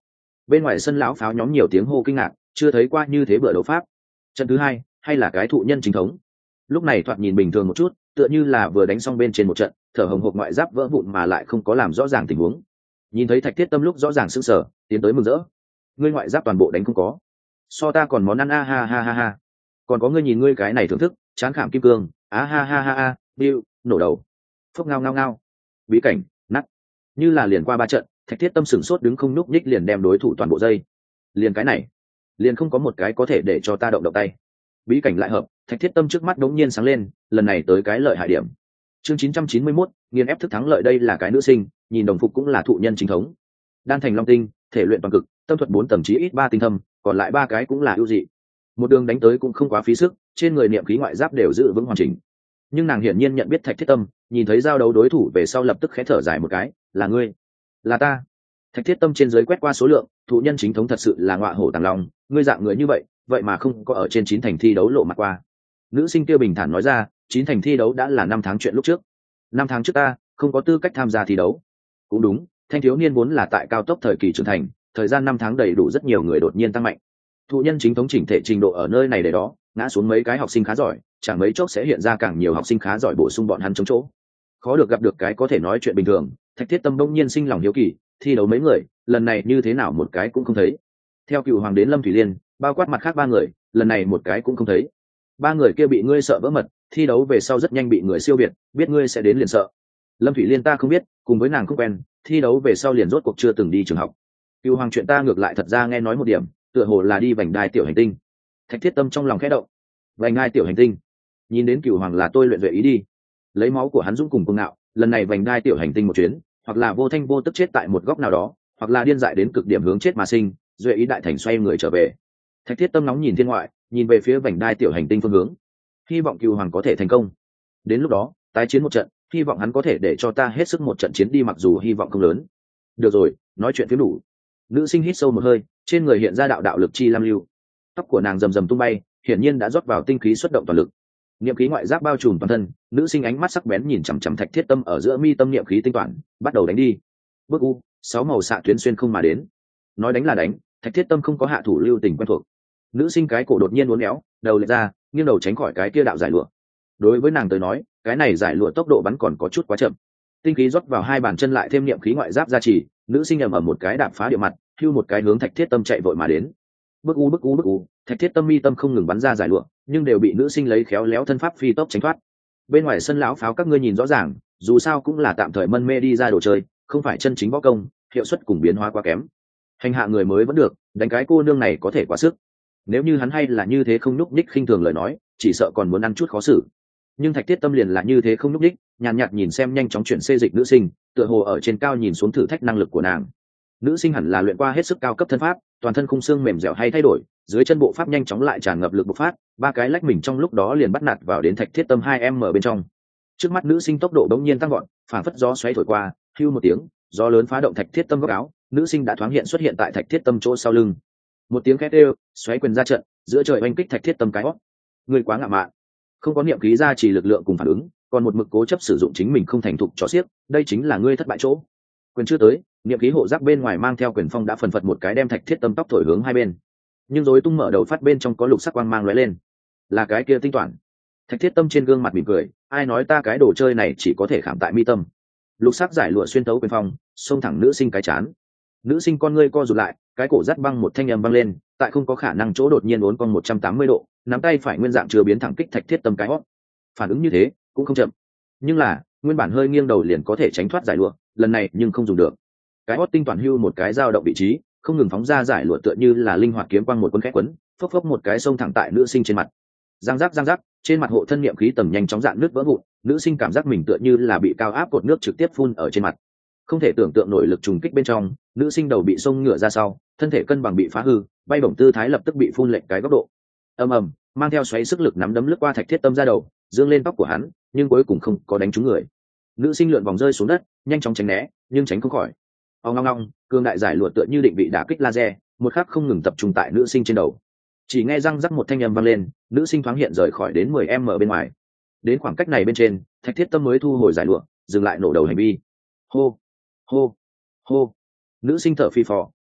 Bên ngoài sân lão pháo nhóm nhiều tiếng hô kinh ngạc, chưa thấy qua như thế bữa đấu pháp. Trận thứ hai hay là cái thụ nhân chính thống. Lúc này thoạt nhìn bình thường một chút, tựa như là vừa đánh xong bên trên một trận thở hồng hộc ngoại giáp vỡ vụn mà lại không có làm rõ ràng tình huống. Nhìn thấy Thạch Thiết Tâm lúc rõ ràng sững sờ, tiến tới mừng rỡ. Ngươi ngoại giáp toàn bộ đánh không có, so ta còn món ăn a ha ha ha ha. Còn có ngươi nhìn ngươi cái này thưởng thức, chán khảm kim cương, á ha ha ha ha, điu, nổ đầu. Phốc ngao ngao ngao. Bí cảnh, nát. Như là liền qua ba trận, Thạch Thiết Tâm sửng sốt đứng không nhúc nhích liền đem đối thủ toàn bộ dây. Liền cái này, liền không có một cái có thể để cho ta động tay. Bí cảnh lại hợp, Thạch Thiết Tâm trước mắt đống nhiên sáng lên, lần này tới cái lợi hại điểm. Chương 991, nghiền ép thức thắng lợi. Đây là cái nữ sinh, nhìn đồng phục cũng là thụ nhân chính thống. Đan thành long tinh, thể luyện toàn cực, tâm thuật 4 tầm chí ít 3 tinh thâm, còn lại 3 cái cũng là ưu dị. Một đường đánh tới cũng không quá phí sức, trên người niệm khí ngoại giáp đều giữ vững hoàn chỉnh. Nhưng nàng hiển nhiên nhận biết Thạch Thiết Tâm, nhìn thấy giao đấu đối thủ về sau lập tức khẽ thở dài một cái, là ngươi, là ta. Thạch Thiết Tâm trên dưới quét qua số lượng, thụ nhân chính thống thật sự là ngọa hổ tàng long, ngươi dạng người như vậy, vậy mà không có ở trên 9 thành thi đấu lộ mặt qua. Nữ sinh kia bình thản nói ra, 9 thành thi đấu đã là 5 tháng chuyện lúc trước. 5 tháng trước ta không có tư cách tham gia thi đấu. Cũng đúng, thanh thiếu niên vốn là tại cao tốc thời kỳ trưởng thành, thời gian 5 tháng đầy đủ rất nhiều người đột nhiên tăng mạnh. Thụ nhân chính thống chỉnh thể trình độ ở nơi này để đó, ngã xuống mấy cái học sinh khá giỏi, chẳng mấy chốc sẽ hiện ra càng nhiều học sinh khá giỏi bổ sung bọn hắn chống chỗ. Khó được gặp được cái có thể nói chuyện bình thường, Thạch Thiết Tâm đông nhiên sinh lòng hiếu kỳ, thi đấu mấy người, lần này như thế nào một cái cũng không thấy. Theo Cựu Hoàng đến Lâm Thủy Liên, bao quát mặt khác 3 người, lần này một cái cũng không thấy. 3 người kia bị ngươi sợ vỡ mật, thi đấu về sau rất nhanh bị người siêu việt, biết ngươi sẽ đến liền sợ. Lâm Thủy Liên ta không biết, cùng với nàng không quen, thi đấu về sau liền rốt cuộc chưa từng đi trường học. Cựu Hoàng chuyện ta ngược lại thật ra nghe nói một điểm, tựa hồ là đi vành đai tiểu hành tinh. Thạch Thiết Tâm trong lòng khẽ động. Vành đai tiểu hành tinh, nhìn đến Cựu Hoàng là tôi luyện duệ ý đi. Lấy máu của hắn dũng cùng cuồng ngạo, lần này vành đai tiểu hành tinh một chuyến, hoặc là vô thanh vô tức chết tại một góc nào đó, hoặc là điên dại đến cực điểm hướng chết mà sinh, duệ ý đại thành xoay người trở về. Thạch Thiết Tâm nóng nhìn thiên ngoại, nhìn về phía vành đai tiểu hành tinh phương hướng, hy vọng Cựu Hoàng có thể thành công. Đến lúc đó tái chiến một trận, hy vọng hắn có thể để cho ta hết sức một trận chiến đi, mặc dù hy vọng không lớn. Được rồi, nói chuyện phiếm đủ. Nữ sinh hít sâu một hơi, trên người hiện ra đạo đạo lực chi lam lưu, tóc của nàng rầm rầm tung bay, hiển nhiên đã rót vào tinh khí xuất động toàn lực. Niệm khí ngoại giáp bao trùm toàn thân, nữ sinh ánh mắt sắc bén nhìn chằm chằm Thạch Thiết Tâm ở giữa mi tâm niệm khí tinh toàn, bắt đầu đánh đi. Bước u, 6 màu xạ tuyến xuyên không mà đến. Nói đánh là đánh, Thạch Thiết Tâm không có hạ thủ lưu tình quen thuộc. Nữ sinh cái cổ đột nhiên uốn éo, đầu lệch ra, nghiêng đầu tránh khỏi cái kia đạo giải lụa. Đối với nàng tới nói, cái này giải lụa tốc độ bắn còn có chút quá chậm. Tinh khí rót vào 2 bàn chân lại thêm niệm khí ngoại giáp gia trì, nữ sinh ầm ầm một cái đạp phá địa mặt, hưu một cái hướng Thạch Thiết Tâm chạy vội mà đến. Bước u, Thạch Thiết Tâm mi tâm không ngừng bắn ra giải lụa, nhưng đều bị nữ sinh lấy khéo léo thân pháp phi tốc tránh thoát. Bên ngoài sân lão pháo các ngươi nhìn rõ ràng, dù sao cũng là tạm thời mân mê đi ra đồ chơi, không phải chân chính võ công, hiệu suất cùng biến hóa quá kém. Hành hạ người mới vẫn được, đánh cái cô nương này có thể quá sức. Nếu như hắn hay là như thế không nhúc nhích khinh thường lời nói, chỉ sợ còn muốn ăn chút khó xử. Nhưng Thạch Thiết Tâm liền là như thế không nhúc nhích, nhàn nhạt nhìn xem nhanh chóng chuyển xê dịch nữ sinh, tựa hồ ở trên cao nhìn xuống thử thách năng lực của nàng. Nữ sinh hẳn là luyện qua hết sức cao cấp thân pháp, toàn thân khung xương mềm dẻo hay thay đổi, dưới chân bộ pháp nhanh chóng lại tràn ngập lực bộc phát, 3 cái lách mình trong lúc đó liền bắt nạt vào đến Thạch Thiết Tâm 2m bên trong. Trước mắt nữ sinh tốc độ đống nhiên tăng gọn, phảng phất gió xoáy thổi qua, hưu một tiếng, gió lớn phá động Thạch Thiết Tâm góc áo, nữ sinh đã thoáng hiện xuất hiện tại Thạch Thiết Tâm chỗ sau lưng. Một tiếng khét kêu, xoáy quyền ra trận, giữa trời oanh kích Thạch Thiết Tâm cái hót. Người quá ngạo mạn, không có niệm khí gia trì lực lượng cùng phản ứng, còn một mực cố chấp sử dụng chính mình không thành thục cho xiếc, đây chính là ngươi thất bại chỗ. Quyền chưa tới, niệm khí hộ giáp bên ngoài mang theo quyền phong đã phần phật một cái đem Thạch Thiết Tâm tóc thổi hướng hai bên. Nhưng rối tung mở đầu phát bên trong có lục sắc quang mang lóe lên, là cái kia tinh toàn. Thạch Thiết Tâm trên gương mặt mỉm cười, ai nói ta cái đồ chơi này chỉ có thể khảm tại mi tâm. Lục sắc giải lụa xuyên tấu quyền phong, xông thẳng nữ sinh cái chán. Nữ sinh con ngươi co rụt lại, cái cổ rắt băng một thanh âm vang lên, tại không có khả năng chỗ đột nhiên uốn cong 180 độ, nắm tay phải nguyên dạng chưa biến thẳng kích Thạch Thiết Tâm cái hót. Phản ứng như thế cũng không chậm, nhưng là nguyên bản hơi nghiêng đầu liền có thể tránh thoát giải lụa, lần này nhưng không dùng được. Cái hót tinh toàn hưu một cái dao động vị trí, không ngừng phóng ra giải lụa tựa như là linh hoạt kiếm quang một cuốn khẽ quấn, phốc phốc một cái xông thẳng tại nữ sinh trên mặt. Giang giác, trên mặt hộ thân niệm khí tầm nhanh chóng dạn nước vỡ vụn, nữ sinh cảm giác mình tựa như là bị cao áp cột nước trực tiếp phun ở trên mặt. Không thể tưởng tượng nổi lực trùng kích bên trong, nữ sinh đầu bị xông ngửa ra sau, thân thể cân bằng bị phá hư, bay bổng tư thái lập tức bị phun lệch cái góc độ. Ầm ầm, mang theo xoáy sức lực nắm đấm lướt qua Thạch Thiết Tâm ra đầu, dương lên tóc của hắn, nhưng cuối cùng không có đánh trúng người. Nữ sinh lượn vòng rơi xuống đất, nhanh chóng tránh né, nhưng tránh không khỏi. Ong ong ong, cương đại giải lụa tựa như định bị đả kích laser, một khắc không ngừng tập trung tại nữ sinh trên đầu. Chỉ nghe răng rắc một thanh âm vang lên, nữ sinh thoáng hiện rời khỏi đến 10m bên ngoài. Đến khoảng cách này bên trên, Thạch Thiết Tâm mới thu hồi giải lụa, dừng lại nổ đầu hành vi. Hô, hô, hô. Nữ sinh thở phì phò,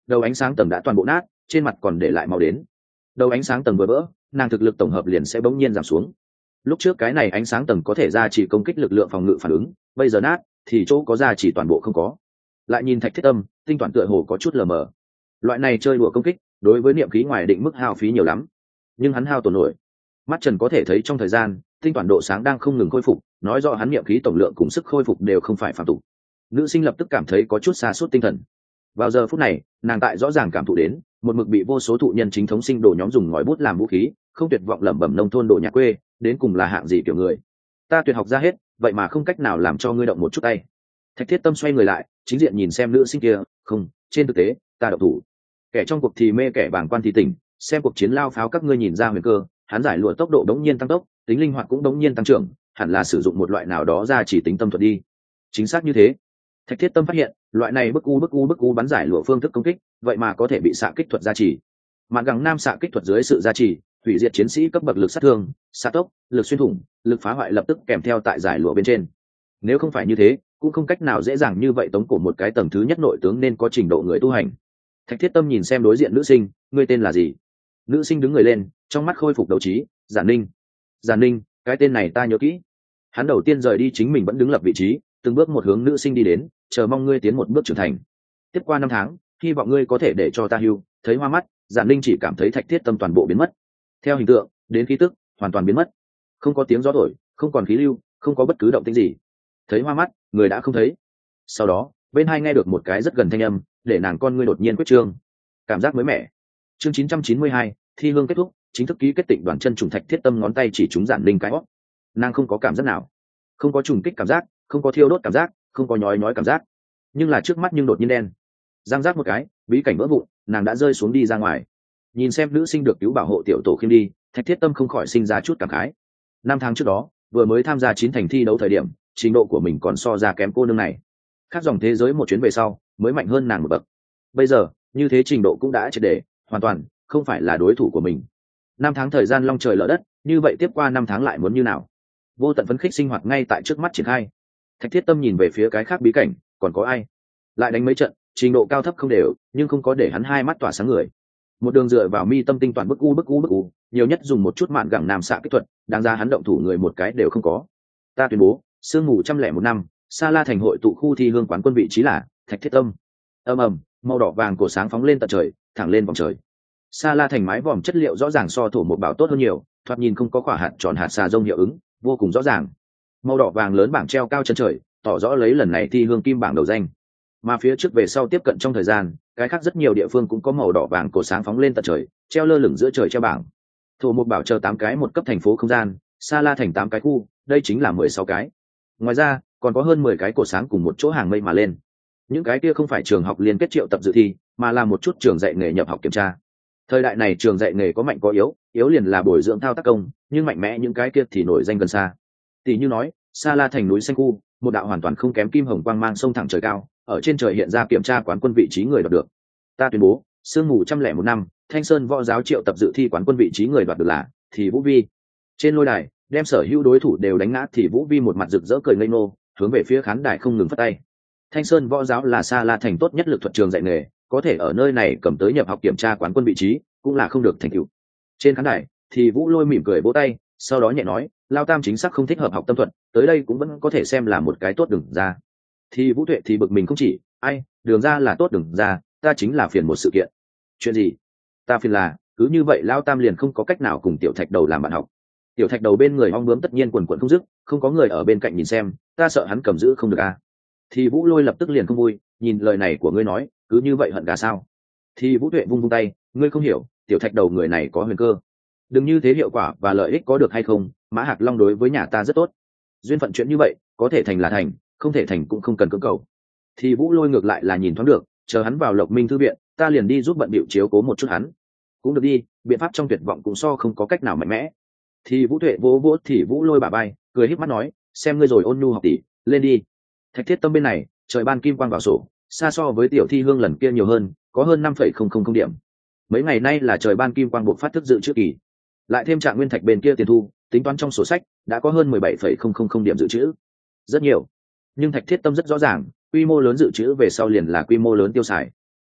đầu ánh sáng tầng đã toàn bộ nát, trên mặt còn để lại màu đến. Đầu ánh sáng tầng vừa vỡ, nàng thực lực tổng hợp liền sẽ bỗng nhiên giảm xuống. Lúc trước cái này ánh sáng tầng có thể ra chỉ công kích lực lượng phòng ngự phản ứng, bây giờ nát thì chỗ có ra chỉ toàn bộ không có. Lại nhìn Thạch Thiết Tâm, tinh toàn tựa hồ có chút lờ mờ. Loại này chơi đùa công kích đối với niệm khí ngoài định mức hao phí nhiều lắm, nhưng hắn hao tổn nổi. Mắt Trần có thể thấy trong thời gian tinh toàn độ sáng đang không ngừng khôi phục, nói rõ hắn niệm khí tổng lượng cùng sức khôi phục đều không phải phàm tục. Nữ sinh lập tức cảm thấy có chút sa sút tinh thần. Vào giờ phút này, nàng tại rõ ràng cảm thụ đến một mực bị vô số thụ nhân chính thống sinh đồ nhóm dùng ngòi bút làm vũ khí, không tuyệt vọng lẩm bẩm nông thôn đồ nhà quê, đến cùng là hạng gì kiểu người. Ta tuyệt học ra hết, vậy mà không cách nào làm cho ngươi động một chút tay. Thạch Thiết Tâm xoay người lại, chính diện nhìn xem nữ sinh kia, không, trên thực tế, ta động thủ. Kẻ trong cuộc thì mê kẻ bàng quan thì tỉnh, xem cuộc chiến lao pháo các ngươi nhìn ra huyền cơ, hắn giải lụa tốc độ đống nhiên tăng tốc, tính linh hoạt cũng đống nhiên tăng trưởng, hẳn là sử dụng một loại nào đó ra chỉ tính tâm thuật đi. Chính xác như thế. Thạch Thiết Tâm phát hiện, loại này bức u bắn giải lụa phương thức công kích, vậy mà có thể bị xạ kích thuật gia trì. Mạn Gẳng Nam xạ kích thuật dưới sự gia trì, hủy diệt chiến sĩ cấp bậc lực sát thương, xạ tốc, lực xuyên thủng, lực phá hoại lập tức kèm theo tại giải lụa bên trên. Nếu không phải như thế, cũng không cách nào dễ dàng như vậy tống cổ một cái tầng thứ nhất nội tướng nên có trình độ người tu hành. Thạch Thiết Tâm nhìn xem đối diện nữ sinh, ngươi tên là gì? Nữ sinh đứng người lên, trong mắt khôi phục đấu trí, Giản Ninh. Giản Ninh, cái tên này ta nhớ kỹ. Hắn đầu tiên rời đi chính mình vẫn đứng lập vị trí, từng bước một hướng nữ sinh đi đến, chờ mong ngươi tiến một bước trưởng thành. Tiếp qua 5 tháng, hy vọng ngươi có thể để cho ta hưu. Thấy hoa mắt, Giản Ninh chỉ cảm thấy Thạch Thiết Tâm toàn bộ biến mất. Theo hình tượng, đến khí tức, hoàn toàn biến mất. Không có tiếng gió thổi, không còn khí lưu, không có bất cứ động tĩnh gì. Thấy hoa mắt, người đã không thấy. Sau đó, bên hai nghe được một cái rất gần thanh âm, để nàng con ngươi đột nhiên quyết trương. Cảm giác mới mẻ. Chương 992, thi hương kết thúc, chính thức ký kết tịnh đoàn chân trùng. Thạch Thiết Tâm ngón tay chỉ trúng Giản Ninh cái hót. Nàng không có cảm giác nào, không có trùng kích cảm giác, không có thiêu đốt cảm giác, không có nhói cảm giác, nhưng là trước mắt nhưng đột nhiên đen. Giang giác một cái, bí cảnh vỡ vụn, nàng đã rơi xuống đi ra ngoài. Nhìn xem nữ sinh được cứu bảo hộ tiểu tổ khiêm đi, Thạch Thiết Tâm không khỏi sinh ra chút cảm khái. 5 tháng trước đó, vừa mới tham gia 9 thành thi đấu thời điểm, trình độ của mình còn so ra kém cô nương này. Khác dòng thế giới một chuyến về sau, mới mạnh hơn nàng một bậc. Bây giờ, như thế trình độ cũng đã triệt để, hoàn toàn không phải là đối thủ của mình. 5 tháng thời gian long trời lở đất, như vậy tiếp qua 5 tháng lại muốn như nào? Vô tận phấn khích sinh hoạt ngay tại trước mắt triển khai. Thạch Thiết Tâm nhìn về phía cái khác bí cảnh, còn có ai? Lại đánh mấy trận, trình độ cao thấp không đều, nhưng không có để hắn hai mắt tỏa sáng người. Một đường dựa vào mi tâm tinh toàn bức u, nhiều nhất dùng một chút Mạn Gẳng Nam xạ kích thuật, đáng ra hắn động thủ người một cái đều không có. Ta tuyên bố, sương mù 101 năm, Sa La thành hội tụ khu thi hương quán quân vị trí là Thạch Thiết Tâm. Ầm, màu đỏ vàng cổ sáng phóng lên tận trời, thẳng lên vòng trời. Sa La thành mái vòm chất liệu rõ ràng so thổ một bảo tốt hơn nhiều, thoạt nhìn không có quả hạt tròn hạt xà rông hiệu ứng, vô cùng rõ ràng. Màu đỏ vàng lớn bảng treo cao chân trời, tỏ rõ lấy lần này thi hương kim bảng đầu danh. Mà phía trước về sau tiếp cận trong thời gian, cái khác rất nhiều địa phương cũng có màu đỏ vàng cổ sáng phóng lên tận trời, treo lơ lửng giữa trời treo bảng. Thổ một bảo chờ 8 cái một cấp thành phố không gian, Sa La thành 8 cái khu, đây chính là 16 cái. Ngoài ra, còn có hơn 10 cái cổ sáng cùng một chỗ hàng mây mà lên. Những cái kia không phải trường học liên kết triệu tập dự thi, mà là một chút trường dạy nghề nhập học kiểm tra. Thời đại này trường dạy nghề có mạnh có yếu, yếu liền là bồi dưỡng thao tác công, nhưng mạnh mẽ những cái kia thì nổi danh gần xa. Tỷ như nói, Sa La thành núi xanh khu, một đạo hoàn toàn không kém kim hồng quang mang sông thẳng trời cao, ở trên trời hiện ra kiểm tra quán quân vị trí người đoạt được. Ta tuyên bố, sương mù 101 năm, Thanh Sơn võ giáo triệu tập dự thi quán quân vị trí người đoạt được là thì Vũ Vi. Trên lôi đài, đem sở hữu đối thủ đều đánh ngã thì Vũ Vi một mặt rực rỡ cười ngây ngô, hướng về phía khán đài không ngừng phất tay. Thanh Sơn võ giáo là Sa La thành tốt nhất lực thuật trường dạy nghề, có thể ở nơi này cầm tới nhập học kiểm tra quán quân vị trí, cũng là không được thành tựu. Trên khán đài, thì Vũ Lôi mỉm cười vỗ tay, sau đó nhẹ nói, Lao Tam chính xác không thích hợp học tâm thuật, tới đây cũng vẫn có thể xem là một cái tốt đừng ra. Thì Vũ Tuệ thì bực mình không chỉ, ai, đường ra là tốt đừng ra, ta chính là phiền một sự kiện. Chuyện gì? Ta phiền là, cứ như vậy Lao Tam liền không có cách nào cùng Tiểu Thạch Đầu làm bạn học. Tiểu Thạch Đầu bên người ong bướm tất nhiên quần quần không dứt, không có người ở bên cạnh nhìn xem, ta sợ hắn cầm giữ không được à. Thì Vũ Lôi lập tức liền không vui, nhìn lời này của ngươi nói, cứ như vậy hận gà sao? Thì Vũ Tuệ vung vung tay, ngươi không hiểu, Tiểu Thạch Đầu người này có huyền cơ. Đừng như thế, hiệu quả và lợi ích có được hay không, Mã Hạc Long đối với nhà ta rất tốt. Duyên phận chuyện như vậy, có thể thành là thành, không thể thành cũng không cần cưỡng cầu. Thì Vũ Lôi ngược lại là nhìn thoáng được, chờ hắn vào Lộc Minh thư viện, ta liền đi giúp bận bịu chiếu cố một chút hắn. Cũng được đi, biện pháp trong tuyệt vọng cũng so không có cách nào mạnh mẽ. Thì Vũ Tuệ vỗ vỗ thì Vũ Lôi bả vai, cười híp mắt nói, xem ngươi rồi ôn nhu học tỷ, lên đi. Thạch Thiết Tâm bên này, trời ban kim quang vào sổ, xa so với tiểu thi hương lần kia nhiều hơn, có hơn 5,000 điểm. Mấy ngày nay là trời ban kim quang buộc phát thức dự trước kỳ, lại thêm Trạng Nguyên Thạch bên kia tiền thu, tính toán trong sổ sách đã có hơn 17,000 điểm dự trữ, rất nhiều. Nhưng Thạch Thiết Tâm rất rõ ràng, quy mô lớn dự trữ về sau liền là quy mô lớn tiêu xài.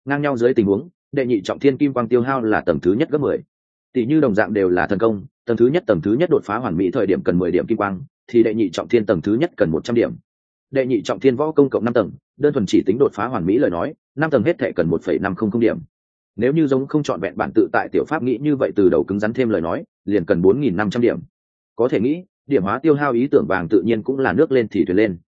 ngang nhau dưới tình huống, đệ nhị trọng thiên kim quang tiêu hao là tầng thứ nhất gấp 10. Tỷ như đồng dạng đều là thần công, tầng thứ nhất đột phá hoàn mỹ thời điểm cần 10 điểm kim quang, thì đệ nhị trọng thiên tầng thứ nhất cần 100 điểm. Đệ nhị trọng thiên võ công cộng 5 tầng, đơn thuần chỉ tính đột phá hoàn mỹ lời nói, 5 tầng hết thệ cần 1,500 điểm. Nếu như giống không chọn vẹn bản tự tại tiểu pháp nghĩ như vậy từ đầu cứng rắn thêm lời nói, liền cần 4.500 điểm. Có thể nghĩ, điểm hóa tiêu hao ý tưởng vàng tự nhiên cũng là nước lên thì thuyền lên.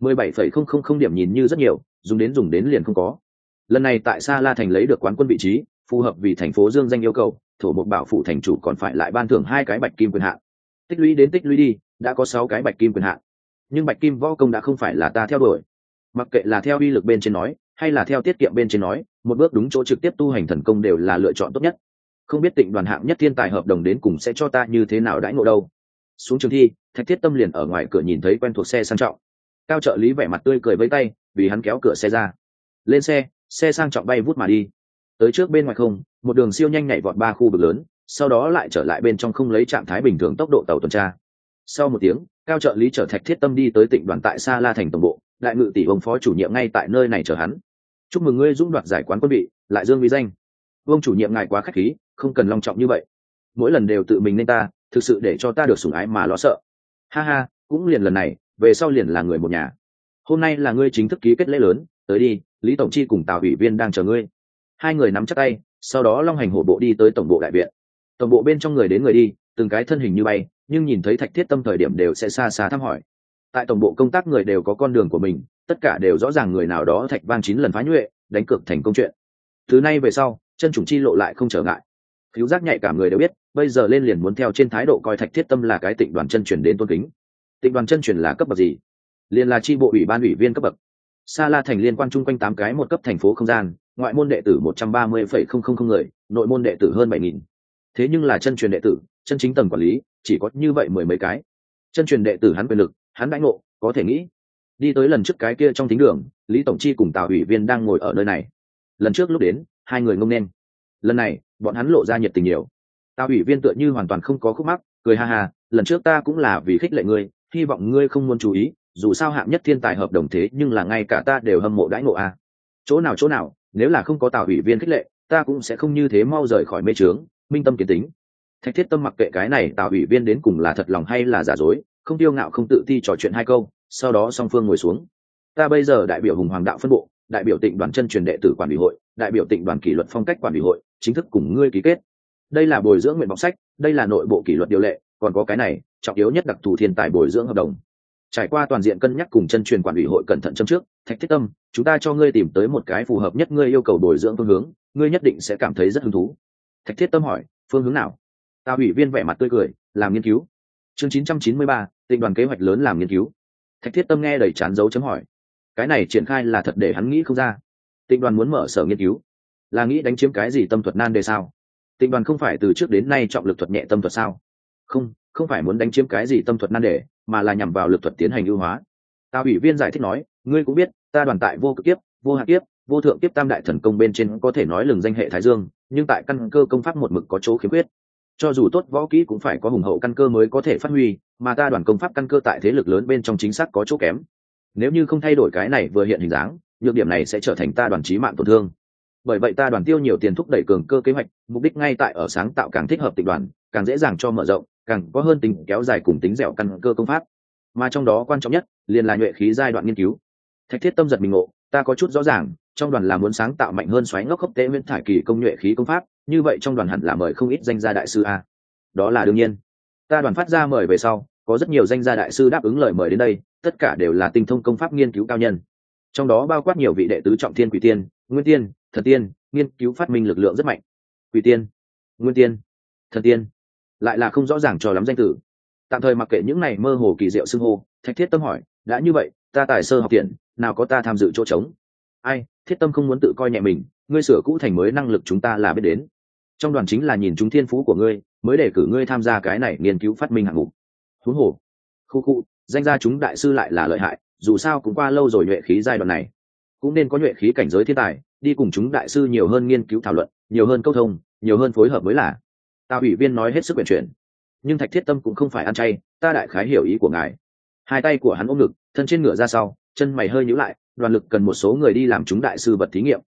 17,000 điểm nhìn như rất nhiều, dùng đến liền không có. Lần này tại Sa La thành lấy được quán quân vị trí, phù hợp vì thành phố dương danh yêu cầu, thổ một bảo phụ thành chủ còn phải lại ban thưởng 2 cái bạch kim quyền hạn. Tích lũy đi, đã có 6 cái bạch kim quyền hạn. Nhưng bạch kim võ công đã không phải là ta theo đuổi. Mặc kệ là theo uy lực bên trên nói, hay là theo tiết kiệm bên trên nói, một bước đúng chỗ trực tiếp tu hành thần công đều là lựa chọn tốt nhất. Không biết Tịnh Đoàn hạng nhất thiên tài hợp đồng đến cùng sẽ cho ta như thế nào đãi ngộ đâu. Xuống trường thi, Thạch Thiết Tâm liền ở ngoài cửa nhìn thấy quen thuộc xe sang trọng. Cao trợ lý vẻ mặt tươi cười với tay, vì hắn kéo cửa xe ra. Lên xe, xe sang trọng bay vút mà đi. Tới trước bên ngoài không, một đường siêu nhanh nhảy vọt 3 khu vực lớn, sau đó lại trở lại bên trong không lấy trạng thái bình thường tốc độ tàu tuần tra. Sau một tiếng, Cao trợ lý chở Thạch Thiết Tâm đi tới Tịnh Đoàn tại Sa La thành tổng bộ, đại ngự tỷ ông phó chủ nhiệm ngay tại nơi này chờ hắn. Chúc mừng ngươi dũng đoạt giải quán quân vị, lại dương uy danh. Vương chủ nhiệm ngài quá khách khí, không cần long trọng như vậy. Mỗi lần đều tự mình nên ta, thực sự để cho ta được sủng ái mà lo sợ. Ha ha, cũng liền lần này, về sau liền là người một nhà. Hôm nay là ngươi chính thức ký kết lễ lớn, tới đi, Lý tổng chi cùng Tào ủy viên đang chờ ngươi. Hai người nắm chặt tay, sau đó long hành hổ bộ đi tới tổng bộ đại viện. Tổng bộ bên trong người đến người đi, từng cái thân hình như bay, nhưng nhìn thấy Thạch Thiết Tâm thời điểm đều sẽ xa xa thăm hỏi. Tại tổng bộ công tác người đều có con đường của mình, tất cả đều rõ ràng người nào đó Thạch Vang 9 lần phá nhuệ, đánh cược thành công chuyện. Thứ nay về sau, chân chủng chi lộ lại không trở ngại. Khiếu giác nhạy cảm người đều biết, bây giờ lên liền muốn theo trên thái độ coi Thạch Thiết Tâm là cái Tịnh Đoàn chân truyền đến tôn kính. Tịnh Đoàn chân truyền là cấp bậc gì? Liền là chi bộ ủy ban ủy viên cấp bậc. Sa La thành liên quan chung quanh 8 cái một cấp thành phố không gian, ngoại môn đệ tử 130,000 người, nội môn đệ tử hơn 7.000. Thế nhưng là chân truyền đệ tử, chân chính tầng quản lý, chỉ có như vậy mười mấy cái. Chân truyền đệ tử hắn quyền lực, hắn đãi ngộ, có thể nghĩ. Đi tới lần trước cái kia trong thính đường, Lý tổng chi cùng Tào ủy viên đang ngồi ở nơi này. Lần trước lúc đến, hai người ngông nên. Lần này, bọn hắn lộ ra nhiệt tình nhiều. Tào ủy viên tựa như hoàn toàn không có khúc mắc, cười ha ha, lần trước ta cũng là vì khích lệ ngươi, hy vọng ngươi không muốn chú ý, dù sao hạng nhất thiên tài hợp đồng thế nhưng là ngay cả ta đều hâm mộ đãi ngộ a. Chỗ nào, nếu là không có Tào ủy viên khích lệ, ta cũng sẽ không như thế mau rời khỏi mê trướng, minh tâm kiến tính. Thạch Thiết Tâm mặc kệ cái này Tào ủy viên đến cùng là thật lòng hay là giả dối, không tiêu ngạo không tự ti trò chuyện 2 câu, sau đó song phương ngồi xuống. Ta bây giờ đại biểu Hùng Hoàng đạo phân bộ, đại biểu Tịnh Đoàn chân truyền đệ tử quản ủy hội, đại biểu Tịnh Đoàn kỷ luật phong cách quản ủy hội, chính thức cùng ngươi ký kết. Đây là bồi dưỡng nguyện vọng sách, đây là nội bộ kỷ luật điều lệ, còn có cái này, trọng yếu nhất đặc thù thiên tài bồi dưỡng hợp đồng. Trải qua toàn diện cân nhắc cùng chân truyền quản ủy hội cẩn thận châm trước, Thạch Thiết Tâm, chúng ta cho ngươi tìm tới một cái phù hợp nhất ngươi yêu cầu bồi dưỡng phương hướng, ngươi nhất định sẽ cảm thấy rất hứng thú. Thạch Thiết Tâm hỏi, phương hướng nào? Tào ủy viên vẻ mặt tươi cười, làm nghiên cứu. Chương 993, Tịnh Đoàn kế hoạch lớn làm nghiên cứu. Thạch Thiết Tâm nghe đầy chán dấu chấm hỏi. Cái này triển khai là thật để hắn nghĩ không ra. Tịnh Đoàn muốn mở sở nghiên cứu, là nghĩ đánh chiếm cái gì tâm thuật nan đề sao? Tịnh Đoàn không phải từ trước đến nay trọng lực thuật nhẹ tâm thuật sao? Không phải muốn đánh chiếm cái gì tâm thuật nan đề, mà là nhằm vào lực thuật tiến hành ưu hóa. Tào ủy viên giải thích nói, ngươi cũng biết, ta đoàn tại vô cực kiếp, vô hạn kiếp, vô thượng kiếp tam đại thần công bên trên có thể nói lừng danh hệ Thái Dương, nhưng tại căn cơ công pháp một mực có chỗ khiếm khuyết. Cho dù tốt võ kỹ cũng phải có hùng hậu căn cơ mới có thể phát huy, mà ta đoàn công pháp căn cơ tại thế lực lớn bên trong chính xác có chỗ kém. Nếu như không thay đổi cái này vừa hiện hình dáng, nhược điểm này sẽ trở thành ta đoàn chí mạng tổn thương. Bởi vậy ta đoàn tiêu nhiều tiền thúc đẩy cường cơ kế hoạch, mục đích ngay tại ở sáng tạo càng thích hợp Tịnh Đoàn, càng dễ dàng cho mở rộng, càng có hơn tính kéo dài cùng tính dẻo căn cơ công pháp. Mà trong đó quan trọng nhất, liền là nhuệ khí giai đoạn nghiên cứu. Thạch Thiết Tâm giật mình ngộ, ta có chút rõ ràng, trong đoàn là muốn sáng tạo mạnh hơn xoáy ngốc khốc tế nguyên thải kỳ công nhuệ khí công pháp, như vậy trong đoàn hẳn là mời không ít danh gia đại sư a. Đó là đương nhiên. Ta đoàn phát ra mời về sau, có rất nhiều danh gia đại sư đáp ứng lời mời đến đây, tất cả đều là tinh thông công pháp nghiên cứu cao nhân. Trong đó bao quát nhiều vị đệ tứ trọng thiên Quỷ Tiên, Nguyên Tiên, Thần Tiên, nghiên cứu phát minh lực lượng rất mạnh. Quỷ Tiên, Nguyên Tiên, Thần Tiên, lại là không rõ ràng cho lắm danh tử. Tạm thời mặc kệ những này mơ hồ kỳ diệu xưng hô, Thạch Thiết Tâm hỏi, đã như vậy, ta tài sơ học tiền, nào có ta tham dự chỗ trống. Ai, Thiết Tâm không muốn tự coi nhẹ mình, ngươi sửa cũ thành mới năng lực chúng ta là biết đến. Trong đoàn chính là nhìn chúng thiên phú của ngươi, mới để cử ngươi tham gia cái này nghiên cứu phát minh hạng mục. Huống hồ, khu, danh gia chúng đại sư lại là lợi hại, dù sao cũng qua lâu rồi nhuệ khí giai đoạn này, cũng nên có nhuệ khí cảnh giới thiên tài, đi cùng chúng đại sư nhiều hơn nghiên cứu thảo luận, nhiều hơn câu thông, nhiều hơn phối hợp mới là. Tào ủy viên nói hết sức quyển chuyển, nhưng Thạch Thiết Tâm cũng không phải ăn chay, ta đại khái hiểu ý của ngài. Hai tay của hắn ôm ngực, thân trên ngựa ra sau, chân mày hơi nhíu lại, đoàn lực cần một số người đi làm chúng đại sư vật thí nghiệm.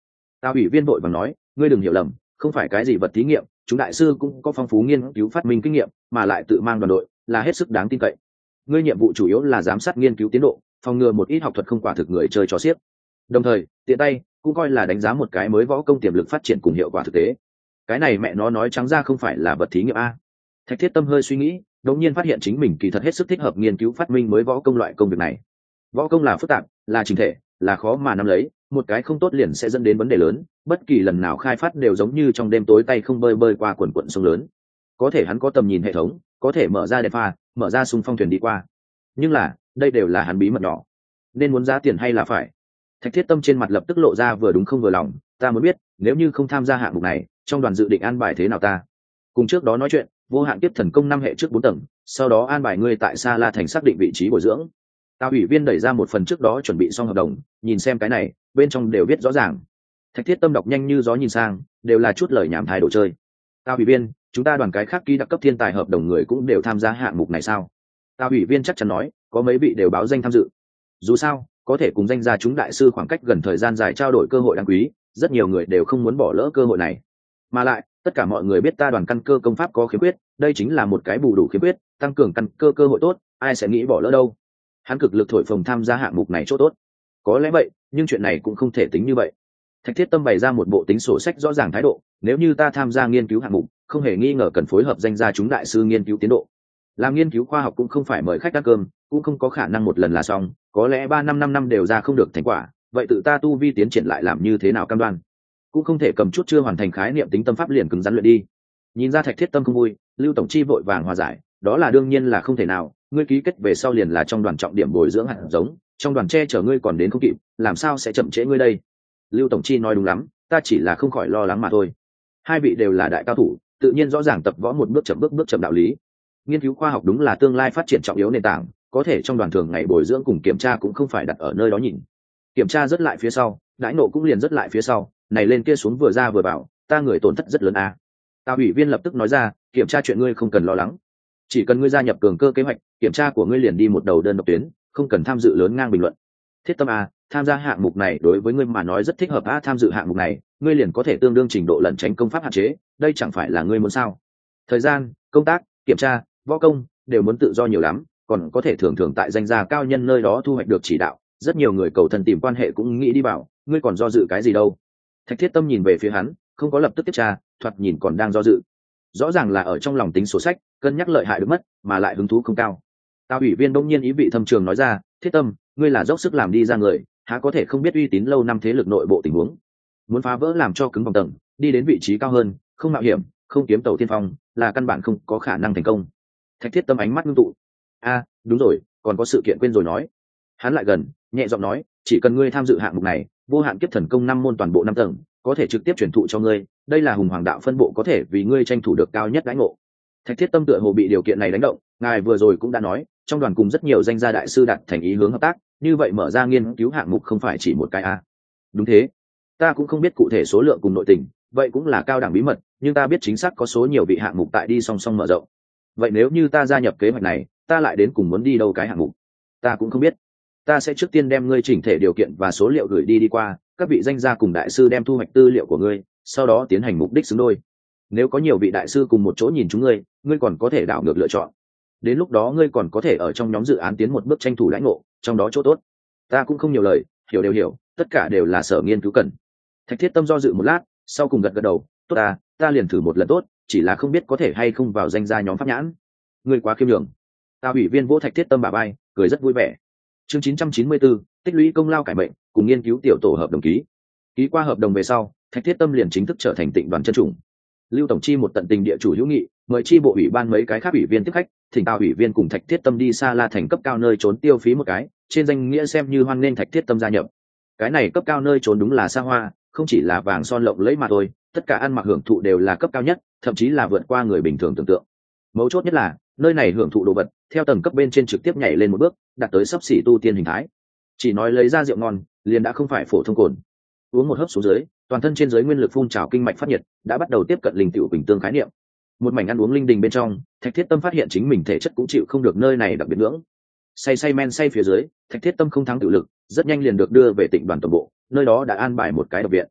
Tào ủy viên vội vàng nói, ngươi đừng hiểu lầm, không phải cái gì vật thí nghiệm, chúng đại sư cũng có phong phú nghiên cứu phát minh kinh nghiệm, mà lại tự mang đoàn đội, là hết sức đáng tin cậy. Ngươi nhiệm vụ chủ yếu là giám sát nghiên cứu tiến độ, phòng ngừa một ít học thuật không quả thực người chơi trò xiếc. Đồng thời, tiện tay cũng coi là đánh giá một cái mới võ công tiềm lực phát triển cùng hiệu quả thực tế. Cái này mẹ nó nói trắng ra không phải là vật thí nghiệm a. Thạch Thiết Tâm hơi suy nghĩ, đột nhiên phát hiện chính mình kỳ thật hết sức thích hợp nghiên cứu phát minh mới võ công loại công việc này. Võ công là phức tạp, là trình thể, là khó mà nắm lấy, một cái không tốt liền sẽ dẫn đến vấn đề lớn, bất kỳ lần nào khai phát đều giống như trong đêm tối tay không bơi bơi qua quần quần sông lớn. Có thể hắn có tầm nhìn hệ thống, có thể mở ra đèn pha, mở ra xung phong thuyền đi qua. Nhưng là, đây đều là hắn bí mật nhỏ. Nên muốn giá tiền hay là phải? Thạch Thiết Tâm trên mặt lập tức lộ ra vừa đúng không vừa lòng, ta muốn biết, nếu như không tham gia hạng mục này, trong đoàn dự định an bài thế nào ta? Cùng trước đó nói chuyện, vô hạn tiếp thần công 5 hệ trước 4 tầng, sau đó an bài ngươi tại Sa La thành xác định vị trí bồi dưỡng. Tào ủy viên đẩy ra một phần trước đó chuẩn bị xong hợp đồng, nhìn xem cái này, bên trong đều viết rõ ràng. Thạch Thiết Tâm đọc nhanh như gió nhìn sang, đều là chút lời nhảm thái đồ chơi. Tào ủy viên, chúng ta đoàn cái khác ký đặc cấp thiên tài hợp đồng người cũng đều tham gia hạng mục này sao? Tào ủy viên chắc chắn nói, có mấy vị đều báo danh tham dự. Dù sao, có thể cùng danh gia chúng đại sư khoảng cách gần thời gian dài trao đổi cơ hội đáng quý, rất nhiều người đều không muốn bỏ lỡ cơ hội này. Mà lại, tất cả mọi người biết ta đoàn căn cơ công pháp có khiếm khuyết, đây chính là một cái bù đủ khiếm khuyết, tăng cường căn cơ cơ hội tốt, ai sẽ nghĩ bỏ lỡ đâu. Hắn cực lực thổi phồng tham gia hạng mục này chỗ tốt. Có lẽ vậy, nhưng chuyện này cũng không thể tính như vậy. Thạch Thiết Tâm bày ra một bộ tính sổ sách rõ ràng thái độ, nếu như ta tham gia nghiên cứu hạng mục, không hề nghi ngờ cần phối hợp danh gia chúng đại sư nghiên cứu tiến độ. Làm nghiên cứu khoa học cũng không phải mời khách ăn cơm, cũng không có khả năng một lần là xong, có lẽ 3-5 năm đều ra không được thành quả, vậy tự ta tu vi tiến triển lại làm như thế nào cam đoan? Cũng không thể cầm chút chưa hoàn thành khái niệm tính tâm pháp liền cứng rắn luyện đi. Nhìn ra Thạch Thiết Tâm không vui, Lưu tổng chi vội vàng hòa giải, đó là đương nhiên là không thể nào, ngươi ký kết về sau liền là trong đoàn trọng điểm bồi dưỡng hạt giống, trong đoàn che chở ngươi còn đến không kịp, làm sao sẽ chậm trễ ngươi đây? Lưu tổng chi nói đúng lắm, ta chỉ là không khỏi lo lắng mà thôi. Hai vị đều là đại cao thủ, tự nhiên rõ ràng tập võ một bước chậm đạo lý. Nghiên cứu khoa học đúng là tương lai phát triển trọng yếu nền tảng, có thể trong đoàn thường ngày bồi dưỡng cùng kiểm tra cũng không phải đặt ở nơi đó nhìn. Kiểm tra rất lại phía sau, đãi nộ cũng liền rất lại phía sau, này lên kia xuống vừa ra vừa bảo, ta người tổn thất rất lớn à. Tào ủy viên lập tức nói ra, kiểm tra chuyện ngươi không cần lo lắng, chỉ cần ngươi gia nhập cường cơ kế hoạch, kiểm tra của ngươi liền đi một đầu đơn độc tuyến, không cần tham dự lớn ngang bình luận. Thiết Tâm à, tham gia hạng mục này đối với ngươi mà nói rất thích hợp à, tham dự hạng mục này, ngươi liền có thể tương đương trình độ lẩn tránh công pháp hạn chế, đây chẳng phải là ngươi muốn sao? Thời gian, công tác, kiểm tra, võ công đều muốn tự do nhiều lắm, còn có thể thường thường tại danh gia cao nhân nơi đó thu hoạch được chỉ đạo, rất nhiều người cầu thần tìm quan hệ cũng nghĩ đi bảo, ngươi còn do dự cái gì đâu? Thạch Thiết Tâm nhìn về phía hắn, không có lập tức tiếp tra, thoạt nhìn còn đang do dự. Rõ ràng là ở trong lòng tính sổ sách, cân nhắc lợi hại được mất, mà lại hứng thú không cao. Tào ủy viên đông nhiên ý vị thâm trường nói ra, Thiết Tâm, ngươi là dốc sức làm đi ra người, há có thể không biết uy tín lâu năm thế lực nội bộ tình huống. Muốn phá vỡ làm cho cứng vòng tầng, đi đến vị trí cao hơn, không mạo hiểm, không kiếm tàu tiên phong, là căn bản không có khả năng thành công. Thạch Thiết Tâm ánh mắt ngưng tụ. Đúng rồi, còn có sự kiện quên rồi nói. Hắn lại gần, nhẹ giọng nói, chỉ cần ngươi tham dự hạng mục này, vô hạn kiếp thần công 5 môn toàn bộ 5 tầng, có thể trực tiếp truyền thụ cho ngươi, đây là hùng hoàng đạo phân bộ có thể vì ngươi tranh thủ được cao nhất đãi ngộ. Thạch Thiết Tâm tựa hồ bị điều kiện này đánh động, ngài vừa rồi cũng đã nói, trong đoàn cùng rất nhiều danh gia đại sư đặt thành ý hướng hợp tác, như vậy mở ra nghiên cứu hạng mục không phải chỉ một cái a? Đúng thế, ta cũng không biết cụ thể số lượng cùng nội tình, vậy cũng là cao đẳng bí mật, nhưng ta biết chính xác có số nhiều vị hạng mục tại đi song song mở rộng. Vậy nếu như ta gia nhập kế hoạch này, ta lại đến cùng muốn đi đâu cái hạng mục? Ta cũng không biết. Ta sẽ trước tiên đem ngươi chỉnh thể điều kiện và số liệu gửi đi qua, các vị danh gia cùng đại sư đem thu hoạch tư liệu của ngươi, sau đó tiến hành mục đích xứng đôi. Nếu có nhiều vị đại sư cùng một chỗ nhìn chúng ngươi, ngươi còn có thể đảo ngược lựa chọn. Đến lúc đó ngươi còn có thể ở trong nhóm dự án tiến một bước tranh thủ lãnh ngộ, trong đó chỗ tốt. Ta cũng không nhiều lời, hiểu đều hiểu, tất cả đều là sở nghiên cứu cần. Thạch Thiết Tâm do dự một lát, sau cùng gật gật đầu, tốt ta liền thử một lần tốt, chỉ là không biết có thể hay không vào danh gia nhóm pháp nhãn. Ngươi quá khiêm nhường. Tào ủy viên vỗ Thạch Thiết Tâm bả vai, cười rất vui vẻ. Chương 994, tích lũy công lao cải mệnh, cùng nghiên cứu tiểu tổ hợp đồng ký. Ký qua hợp đồng về sau, Thạch Thiết Tâm liền chính thức trở thành Tịnh đoàn chân chủng. Lưu tổng chi một tận tình địa chủ hữu nghị, mời chi bộ ủy ban mấy cái khác ủy viên tiếp khách, thỉnh Tào ủy viên cùng Thạch Thiết Tâm đi Sa La thành cấp cao nơi trốn tiêu phí một cái, trên danh nghĩa xem như hoan nghênh Thạch Thiết Tâm gia nhập. Cái này cấp cao nơi trốn đúng là xa hoa, không chỉ là vàng son lộng lẫy mà thôi, tất cả ăn mặc hưởng thụ đều là cấp cao nhất, thậm chí là vượt qua người bình thường tưởng tượng. Mấu chốt nhất là, nơi này hưởng thụ đồ vật, theo tầng cấp bên trên trực tiếp nhảy lên một bước, đạt tới sắp xỉ tu tiên hình thái. Chỉ nói lấy ra rượu ngon, liền đã không phải phổ thông cồn. Uống một hớp xuống dưới, toàn thân trên dưới nguyên lực phun trào kinh mạch phát nhiệt, đã bắt đầu tiếp cận linh tiểu bình tương khái niệm. Một mảnh ăn uống linh đình bên trong, Thạch Thiết Tâm phát hiện chính mình thể chất cũng chịu không được nơi này đặc biệt ngưỡng. Say men say phía dưới, Thạch Thiết Tâm không thắng tự lực, rất nhanh liền được đưa về Tịnh đoàn tổng bộ, nơi đó đã an bài một cái độc viện.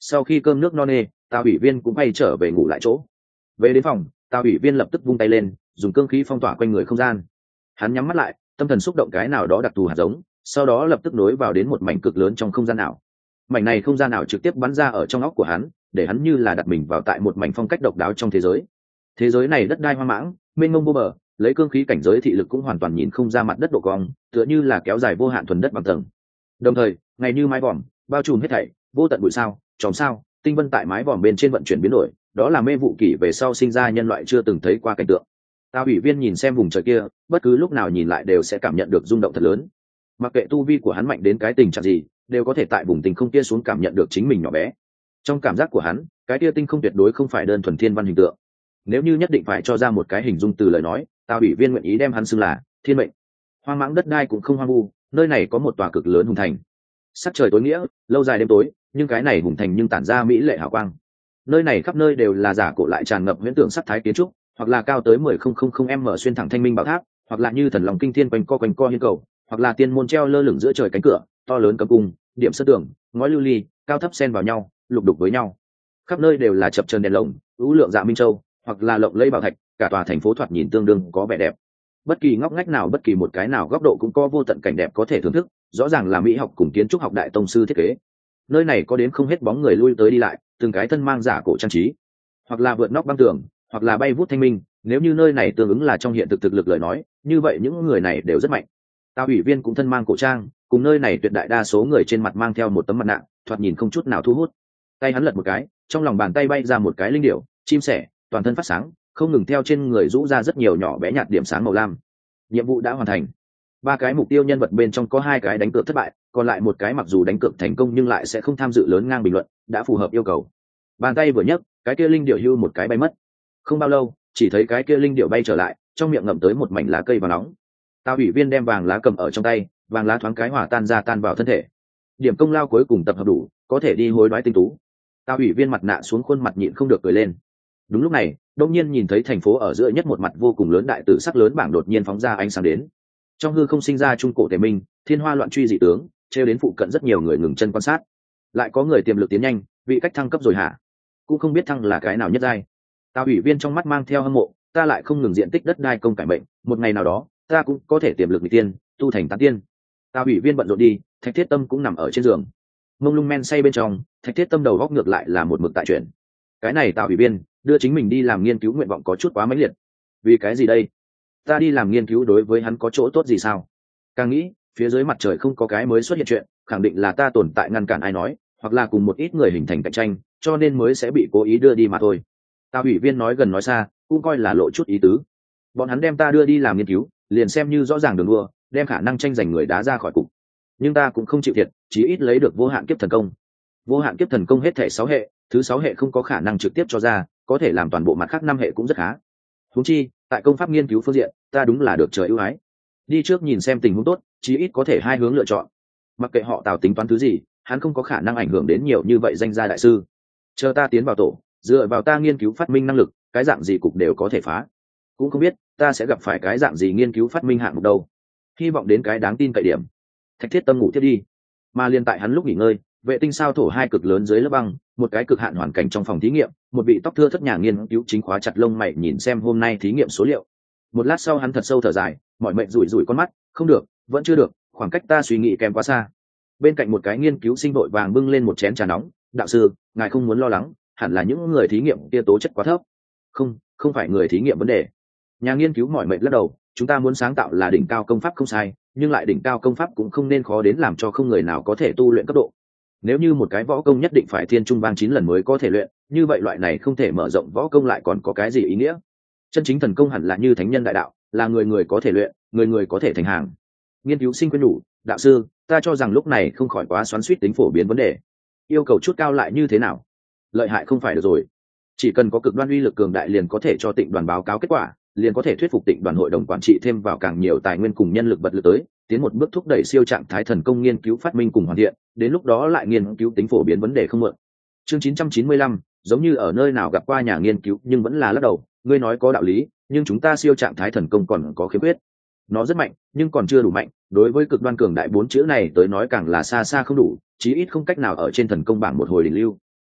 Sau khi cơm nước no nê, Tào ủy viên cũng bay trở về ngủ lại chỗ. Về đến phòng, Tào ủy viên lập tức vung tay lên, dùng cương khí phong tỏa quanh người không gian. Hắn nhắm mắt lại, tâm thần xúc động cái nào đó đặc thù hạt giống, sau đó lập tức nối vào đến một mảnh cực lớn trong không gian ảo. Mảnh này không gian ảo trực tiếp bắn ra ở trong óc của hắn, để hắn như là đặt mình vào tại một mảnh phong cách độc đáo trong thế giới. Thế giới này đất đai hoang mãng, mênh mông vô bờ, lấy cương khí cảnh giới thị lực cũng hoàn toàn nhìn không ra mặt đất độ cong, tựa như là kéo dài vô hạn thuần đất bằng tầng. Đồng thời, ngày như mái vòm, bao trùm hết thảy, vô tận bụi sao, chòm sao, tinh vân tại mái vòm bên trên vận chuyển biến đổi, đó là mê vụ kỷ về sau sinh ra nhân loại chưa từng thấy qua cảnh tượng. Tào ủy viên nhìn xem vùng trời kia, bất cứ lúc nào nhìn lại đều sẽ cảm nhận được rung động thật lớn. Mặc kệ tu vi của hắn mạnh đến cái tình trạng gì, đều có thể tại vùng tinh không kia xuống cảm nhận được chính mình nhỏ bé. Trong cảm giác của hắn, cái kia tinh không tuyệt đối không phải đơn thuần thiên văn hình tượng. Nếu như nhất định phải cho ra một cái hình dung từ lời nói, Tào ủy viên nguyện ý đem hắn xưng là thiên mệnh. Hoang mãng đất đai cũng không hoang vu, nơi này có một tòa cực lớn hùng thành. Sắc trời tối nghĩa, lâu dài đêm tối, nhưng cái này hùng thành nhưng tản ra mỹ lệ hào quang. Nơi này khắp nơi đều là giả cổ lại tràn ngập huyễn tưởng sắc thái kiến trúc, hoặc là cao tới 10,000 m xuyên thẳng thanh minh bảo tháp, hoặc là như thần lòng kinh thiên quanh co hiên cầu, hoặc là tiên môn treo lơ lửng giữa trời cánh cửa, to lớn cấm cung, điểm sơn tường, ngói lưu ly, cao thấp xen vào nhau, lục đục với nhau. Khắp nơi đều là chập chờn đèn lồng, ưu lượng dạ minh châu, hoặc là lộng lẫy bảo thạch, cả tòa thành phố thoạt nhìn tương đương có vẻ đẹp. Bất kỳ ngóc ngách nào, bất kỳ một cái nào góc độ cũng có vô tận cảnh đẹp có thể thưởng thức, rõ ràng là mỹ học cùng kiến trúc học đại tông sư thiết kế. Nơi này có đến không hết bóng người lui tới đi lại, từng cái thân mang giả cổ trang trí, hoặc là vượt nóc băng tường, hoặc là bay vút thanh minh. Nếu như nơi này tương ứng là trong hiện thực thực lực lời nói, như vậy những người này đều rất mạnh. Tào ủy viên cũng thân mang cổ trang, cùng nơi này tuyệt đại đa số người trên mặt mang theo một tấm mặt nạ, thoạt nhìn không chút nào thu hút. Tay hắn lật một cái, trong lòng bàn tay bay ra một cái linh điểu, chim sẻ, toàn thân phát sáng, không ngừng theo trên người rũ ra rất nhiều nhỏ bé nhạt điểm sáng màu lam. Nhiệm vụ đã hoàn thành. 3 cái mục tiêu nhân vật bên trong có 2 cái đánh cược thất bại, còn lại một cái mặc dù đánh cược thành công nhưng lại sẽ không tham dự lớn ngang bình luận, đã phù hợp yêu cầu. Bàn tay vừa nhấc, cái kia linh điểu hưu một cái bay mất. Không bao lâu, chỉ thấy cái kia linh điểu bay trở lại, trong miệng ngậm tới một mảnh lá cây vàng nóng. Tào ủy viên đem vàng lá cầm ở trong tay, vàng lá thoáng cái hòa tan ra tan vào thân thể. Điểm công lao cuối cùng tập hợp đủ, có thể đi hối đoái tinh tú. Tào ủy viên mặt nạ xuống, khuôn mặt nhịn không được cười lên. Đúng lúc này, đông nhiên nhìn thấy thành phố ở giữa nhất một mặt vô cùng lớn đại tử sắc lớn bảng đột nhiên phóng ra ánh sáng đến. Trong hư không sinh ra trung cổ tề minh, thiên hoa loạn truy dị tướng, trêu đến phụ cận rất nhiều người ngừng chân quan sát. Lại có người tiềm lực tiến nhanh, vị cách thăng cấp rồi hả? Cũng không biết thăng là cái nào nhất giai. Tào ủy viên trong mắt mang theo hâm mộ, ta lại không ngừng diện tích đất đai công cải mệnh, một ngày nào đó ta cũng có thể tiềm lực nghịch tiên, tu thành tán tiên. Tào ủy viên bận rộn đi, Thạch Thiết Tâm cũng nằm ở trên giường, mông lung men say bên trong. Thạch Thiết Tâm đầu góc ngược lại là một mực tại chuyển. Cái này Tào ủy viên đưa chính mình đi làm nghiên cứu nguyện vọng có chút quá mãnh liệt. Vì cái gì đây? Ta đi làm nghiên cứu đối với hắn có chỗ tốt gì sao? Càng nghĩ, phía dưới mặt trời không có cái mới xuất hiện chuyện, khẳng định là ta tồn tại ngăn cản ai nói, hoặc là cùng một ít người hình thành cạnh tranh, cho nên mới sẽ bị cố ý đưa đi mà thôi. Tào ủy viên nói gần nói xa, cũng coi là lộ chút ý tứ. Bọn hắn đem ta đưa đi làm nghiên cứu, liền xem như rõ ràng đường đua, đem khả năng tranh giành người đá ra khỏi cục. Nhưng ta cũng không chịu thiệt, chí ít lấy được vô hạn kiếp thần công. Vô hạn kiếp thần công hết thể 6 hệ, thứ 6 hệ không có khả năng trực tiếp cho ra, có thể làm toàn bộ mặt khác 5 hệ cũng rất khá. Huống chi, tại công pháp nghiên cứu phương diện, ta đúng là được trời ưu ái. Đi trước nhìn xem tình huống tốt, chí ít có thể 2 hướng lựa chọn. Mặc kệ họ Tào tính toán thứ gì, hắn không có khả năng ảnh hưởng đến nhiều như vậy danh gia đại sư. Chờ ta tiến vào tổ, dựa vào ta nghiên cứu phát minh năng lực, cái dạng gì cục đều có thể phá. Cũng không biết ta sẽ gặp phải cái dạng gì nghiên cứu phát minh hạng mục đâu. Hy vọng đến cái đáng tin cậy điểm. Thạch Thiết Tâm ngủ tiếp đi. Mà liên tại hắn lúc nghỉ ngơi, vệ tinh sao thổ 2 cực lớn dưới lớp băng, một cái cực hạn hoàn cảnh trong phòng thí nghiệm, một vị tóc thưa thất nhà nghiên cứu chính khóa chặt lông mày nhìn xem hôm nay thí nghiệm số liệu. Một lát sau hắn thật sâu thở dài, mỏi mệt rủi rủi con mắt, không được, vẫn chưa được, khoảng cách ta suy nghĩ kém quá xa. Bên cạnh một cái nghiên cứu sinh vội vàng bưng lên một chén trà nóng, đạo sư, ngài không muốn lo lắng, hẳn là những người thí nghiệm kia tố chất quá thấp. Không phải người thí nghiệm vấn đề. Nhà nghiên cứu mỏi mệt lắc đầu, chúng ta muốn sáng tạo là đỉnh cao công pháp không sai, nhưng lại đỉnh cao công pháp cũng không nên khó đến làm cho không người nào có thể tu luyện cấp độ. Nếu như một cái võ công nhất định phải thiên trung vang 9 lần mới có thể luyện, như vậy loại này không thể mở rộng võ công lại còn có cái gì ý nghĩa? Chân chính thần công hẳn là như thánh nhân đại đạo, là người người có thể luyện, người người có thể thành hàng. Nghiên cứu sinh khuyên nhủ, đạo sư, ta cho rằng lúc này không khỏi quá xoắn xuýt tính phổ biến vấn đề. Yêu cầu chút cao lại như thế nào? Lợi hại không phải được rồi. Chỉ cần có cực đoan uy lực cường đại liền có thể cho Tịnh đoàn báo cáo kết quả, liền có thể thuyết phục Tịnh đoàn hội đồng quản trị thêm vào càng nhiều tài nguyên cùng nhân lực vật lực tới, tiến một bước thúc đẩy siêu trạng thái thần công nghiên cứu phát minh cùng hoàn thiện, đến lúc đó lại nghiên cứu tính phổ biến vấn đề không muộn. Chương 995, giống như ở nơi nào gặp qua nhà nghiên cứu nhưng vẫn là lắc đầu, ngươi nói có đạo lý, nhưng chúng ta siêu trạng thái thần công còn có khiếm khuyết. Nó rất mạnh, nhưng còn chưa đủ mạnh, đối với cực đoan cường đại 4 chữ này tới nói càng là xa xa không đủ, chí ít không cách nào ở trên thần công bảng một hồi đỉnh lưu.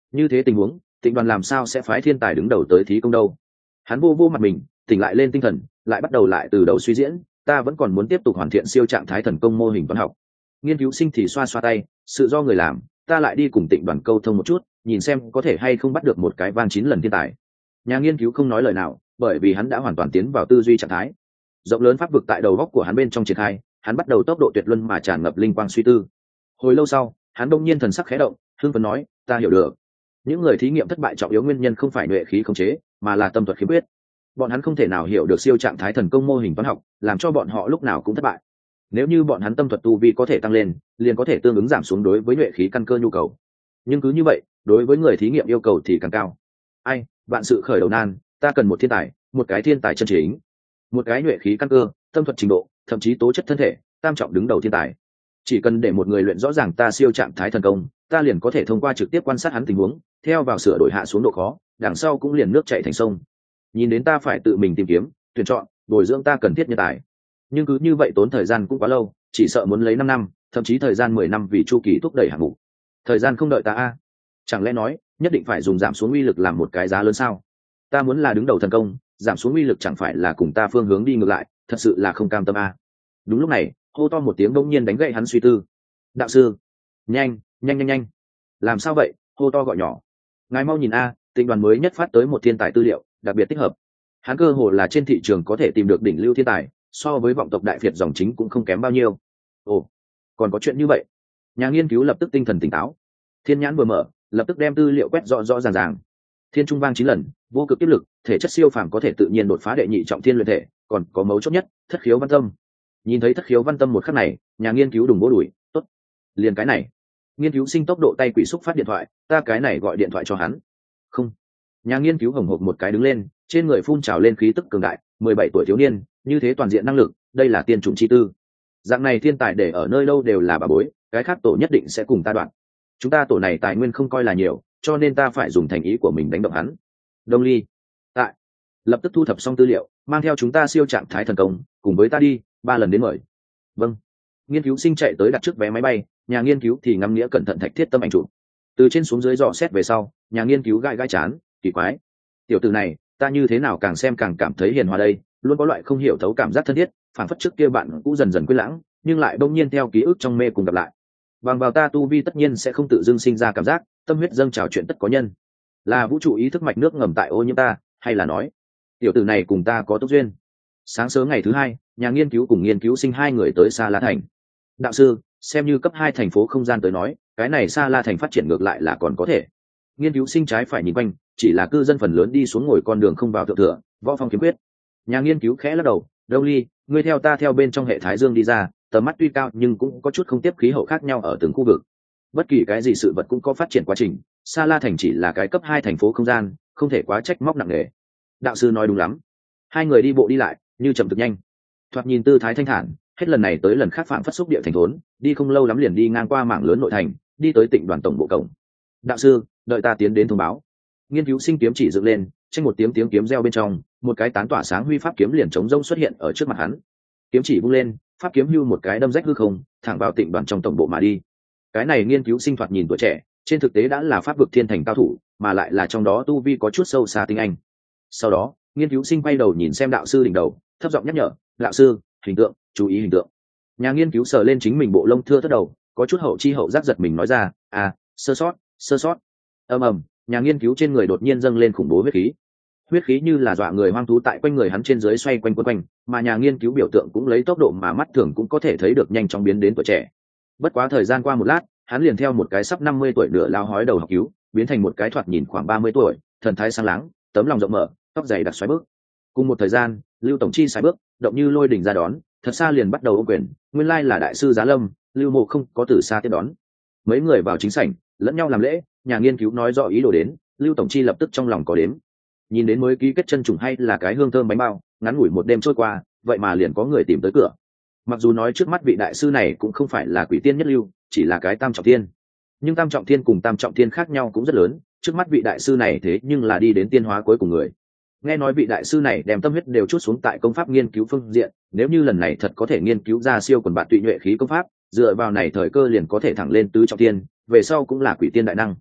Như thế tình huống, Tịnh Đoàn làm sao sẽ phái thiên tài đứng đầu tới thí công đâu? Hắn vô vô mặt mình, tỉnh lại lên tinh thần, lại bắt đầu lại từ đầu suy diễn. Ta vẫn còn muốn tiếp tục hoàn thiện siêu trạng thái thần công mô hình toán học. Nghiên cứu sinh thì xoa xoa tay, sự do người làm, ta lại đi cùng Tịnh Đoàn câu thông một chút, nhìn xem có thể hay không bắt được một cái vang 9 lần thiên tài. Nhà nghiên cứu không nói lời nào, bởi vì hắn đã hoàn toàn tiến vào tư duy trạng thái. Rộng lớn pháp vực tại đầu góc của hắn bên trong triển khai, hắn bắt đầu tốc độ tuyệt luân mà tràn ngập linh quang suy tư. Hồi lâu sau, hắn đông nhiên thần sắc khẽ động, hưng phấn nói, ta hiểu được. Những người thí nghiệm thất bại trọng yếu nguyên nhân không phải nhuệ khí khống chế, mà là tâm thuật khiếm khuyết. Bọn hắn không thể nào hiểu được siêu trạng thái thần công mô hình toán học, làm cho bọn họ lúc nào cũng thất bại. Nếu như bọn hắn tâm thuật tu vi có thể tăng lên, liền có thể tương ứng giảm xuống đối với nhuệ khí căn cơ nhu cầu. Nhưng cứ như vậy, đối với người thí nghiệm yêu cầu thì càng cao. Ai, vạn sự khởi đầu nan, ta cần một thiên tài, một cái thiên tài chân chính, một cái nhuệ khí căn cơ, tâm thuật trình độ, thậm chí tố chất thân thể, tam trọng đứng đầu thiên tài. Chỉ cần để một người luyện rõ ràng ta siêu trạng thái thần công, ta liền có thể thông qua trực tiếp quan sát hắn tình huống, theo vào sửa đổi hạ xuống độ khó, đằng sau cũng liền nước chảy thành sông. Nhìn đến ta phải tự mình tìm kiếm, tuyển chọn, bồi dưỡng ta cần thiết nhân tài. Nhưng cứ như vậy tốn thời gian cũng quá lâu, chỉ sợ muốn lấy 5 năm, thậm chí thời gian 10 năm vì chu kỳ thúc đẩy hạng mục. Thời gian không đợi ta a. Chẳng lẽ nói, nhất định phải dùng giảm xuống uy lực làm một cái giá lớn sao? Ta muốn là đứng đầu thần công, giảm xuống uy lực chẳng phải là cùng ta phương hướng đi ngược lại, thật sự là không cam tâm a. Đúng lúc này, hô to một tiếng bỗng nhiên đánh gậy hắn suy tư. Đạo sư, nhanh nhanh nhanh nhanh, làm sao vậy? Hô to gọi nhỏ, ngài mau nhìn a, Tịnh Đoàn mới nhất phát tới một thiên tài tư liệu đặc biệt tích hợp. Hắn cơ hồ là trên thị trường có thể tìm được đỉnh lưu thiên tài, so với vọng tộc đại việt dòng chính cũng không kém bao nhiêu. Ồ, còn có chuyện như vậy? Nhà nghiên cứu lập tức tinh thần tỉnh táo, thiên nhãn vừa mở, lập tức đem tư liệu quét rõ rõ ràng ràng. Thiên trung vang 9 lần, vô cực tiếp lực, thể chất siêu phàm có thể tự nhiên đột phá đệ nhị trọng thiên luyện thể, còn có mấu chốt nhất, thất khiếu văn tâm. Nhìn thấy thất khiếu văn tâm một khắc này, nhà nghiên cứu đùng bố đuổi, tốt, liền cái này. Nghiên cứu sinh tốc độ tay quỷ xúc phát điện thoại, ta cái này gọi điện thoại cho hắn. Không. Nhà nghiên cứu hồng hộc một cái đứng lên, trên người phun trào lên khí tức cường đại, 17 tuổi thiếu niên, như thế toàn diện năng lực, đây là tiên chủng chi tư. Dạng này thiên tài để ở nơi đâu đều là bà bối, cái khác tổ nhất định sẽ cùng ta đoạn. Chúng ta tổ này tài nguyên không coi là nhiều, cho nên ta phải dùng thành ý của mình đánh động hắn. Đông Ly, tại, lập tức thu thập xong tư liệu, mang theo chúng ta siêu trạng thái thần công, cùng với ta đi, 3 lần đến mời. Vâng. Nghiên cứu sinh chạy tới đặt trước vé máy bay, nhà nghiên cứu thì ngắm nghĩa cẩn thận thạch thiết tâm ảnh chụp. Từ trên xuống dưới dò xét về sau, nhà nghiên cứu gãi gãi chán, kỳ quái. Tiểu tử này, ta như thế nào càng xem càng cảm thấy hiền hòa đây, luôn có loại không hiểu thấu cảm giác thân thiết, phản phất trước kia bạn cũ dần dần quên lãng, nhưng lại bỗng nhiên theo ký ức trong mê cùng gặp lại. Bằng vào ta tu vi tất nhiên sẽ không tự dưng sinh ra cảm giác, tâm huyết dâng trào chuyện tất có nhân. Là vũ trụ ý thức mạch nước ngầm tại ô nhiễm ta, hay là nói, tiểu tử này cùng ta có tốt duyên. Sáng sớm ngày thứ 2, nhà nghiên cứu cùng nghiên cứu sinh 2 người tới Sa La Thành. Đạo sư, xem như cấp 2 thành phố không gian tới nói, cái này Sa La Thành phát triển ngược lại là còn có thể. Nghiên cứu sinh trái phải nhìn quanh, chỉ là cư dân phần lớn đi xuống ngồi con đường không vào thượng thừa, võ phong kiếm quyết. Nhà nghiên cứu khẽ lắc đầu, Đông Ly, ngươi theo ta theo bên trong hệ thái dương đi ra, tầm mắt tuy cao nhưng cũng có chút không tiếp khí hậu khác nhau ở từng khu vực. Bất kỳ cái gì sự vật cũng có phát triển quá trình, Sa La Thành chỉ là cái cấp 2 thành phố không gian, không thể quá trách móc nặng nề. Đạo sư nói đúng lắm. 2 người đi bộ đi lại, như chậm thực nhanh. Thoạt nhìn tư thái thanh thản, hết lần này tới lần khác phạm phất xúc địa thành thốn, đi không lâu lắm liền đi ngang qua mảng lớn nội thành, đi tới Tịnh Đoàn tổng bộ cổng. Đạo sư, đợi ta tiến đến thông báo. Nghiên cứu sinh kiếm chỉ dựng lên, tranh một tiếng kiếm reo bên trong, một cái tán tỏa sáng huy pháp kiếm liền chống rông xuất hiện ở trước mặt hắn. Kiếm chỉ vung lên, pháp kiếm hưu một cái đâm rách hư không, thẳng vào Tịnh Đoàn trong tổng bộ mà đi. Cái này nghiên cứu sinh thoạt nhìn tuổi trẻ, trên thực tế đã là pháp vực thiên thành cao thủ, mà lại là trong đó tu vi có chút sâu xa tinh anh. Sau đó, nghiên cứu sinh quay đầu nhìn xem đạo sư đỉnh đầu, thấp giọng nhắc nhở, đạo sư, hình tượng, chú ý hình tượng. Nhà nghiên cứu sờ lên chính mình bộ lông thưa thớt đầu, có chút hậu chi hậu giác giật mình nói ra, sơ sót. Ầm, nhà nghiên cứu trên người đột nhiên dâng lên khủng bố huyết khí như là dọa người hoang thú tại quanh người hắn trên dưới xoay quanh quanh, mà nhà nghiên cứu biểu tượng cũng lấy tốc độ mà mắt thường cũng có thể thấy được nhanh chóng biến đến tuổi trẻ. Bất quá thời gian qua một lát, hắn liền theo một cái sắp 50 tuổi nửa lao hói đầu học cứu, biến thành một cái thoạt nhìn khoảng 30 tuổi, thần thái sáng láng, tấm lòng rộng mở, tóc dày đặc xoáy bước. Cùng một thời gian, Lưu tổng chi xoáy bước, động như lôi đỉnh ra đón, thật xa liền bắt đầu ôm quyền, nguyên lai là đại sư Giá Lâm, Lưu Mộ không có từ xa tiếp đón. Mấy người vào chính sảnh, lẫn nhau làm lễ, nhà nghiên cứu nói rõ ý đồ đến, Lưu tổng chi lập tức trong lòng có đếm. Nhìn đến mới ký kết chân trùng hay là cái hương thơm bánh bao, ngắn ngủi một đêm trôi qua, vậy mà liền có người tìm tới cửa. Mặc dù nói trước mắt vị đại sư này cũng không phải là quỷ tiên nhất lưu, chỉ là cái tam trọng thiên, nhưng tam trọng thiên cùng tam trọng thiên khác nhau cũng rất lớn, trước mắt vị đại sư này thế nhưng là đi đến tiên hóa cuối cùng người. Nghe nói vị đại sư này đem tâm huyết đều chút xuống tại công pháp nghiên cứu phương diện, nếu như lần này thật có thể nghiên cứu ra siêu quần bạn tụy nhuệ khí công pháp, dựa vào này thời cơ liền có thể thẳng lên tứ trọng thiên, về sau cũng là quỷ tiên đại năng.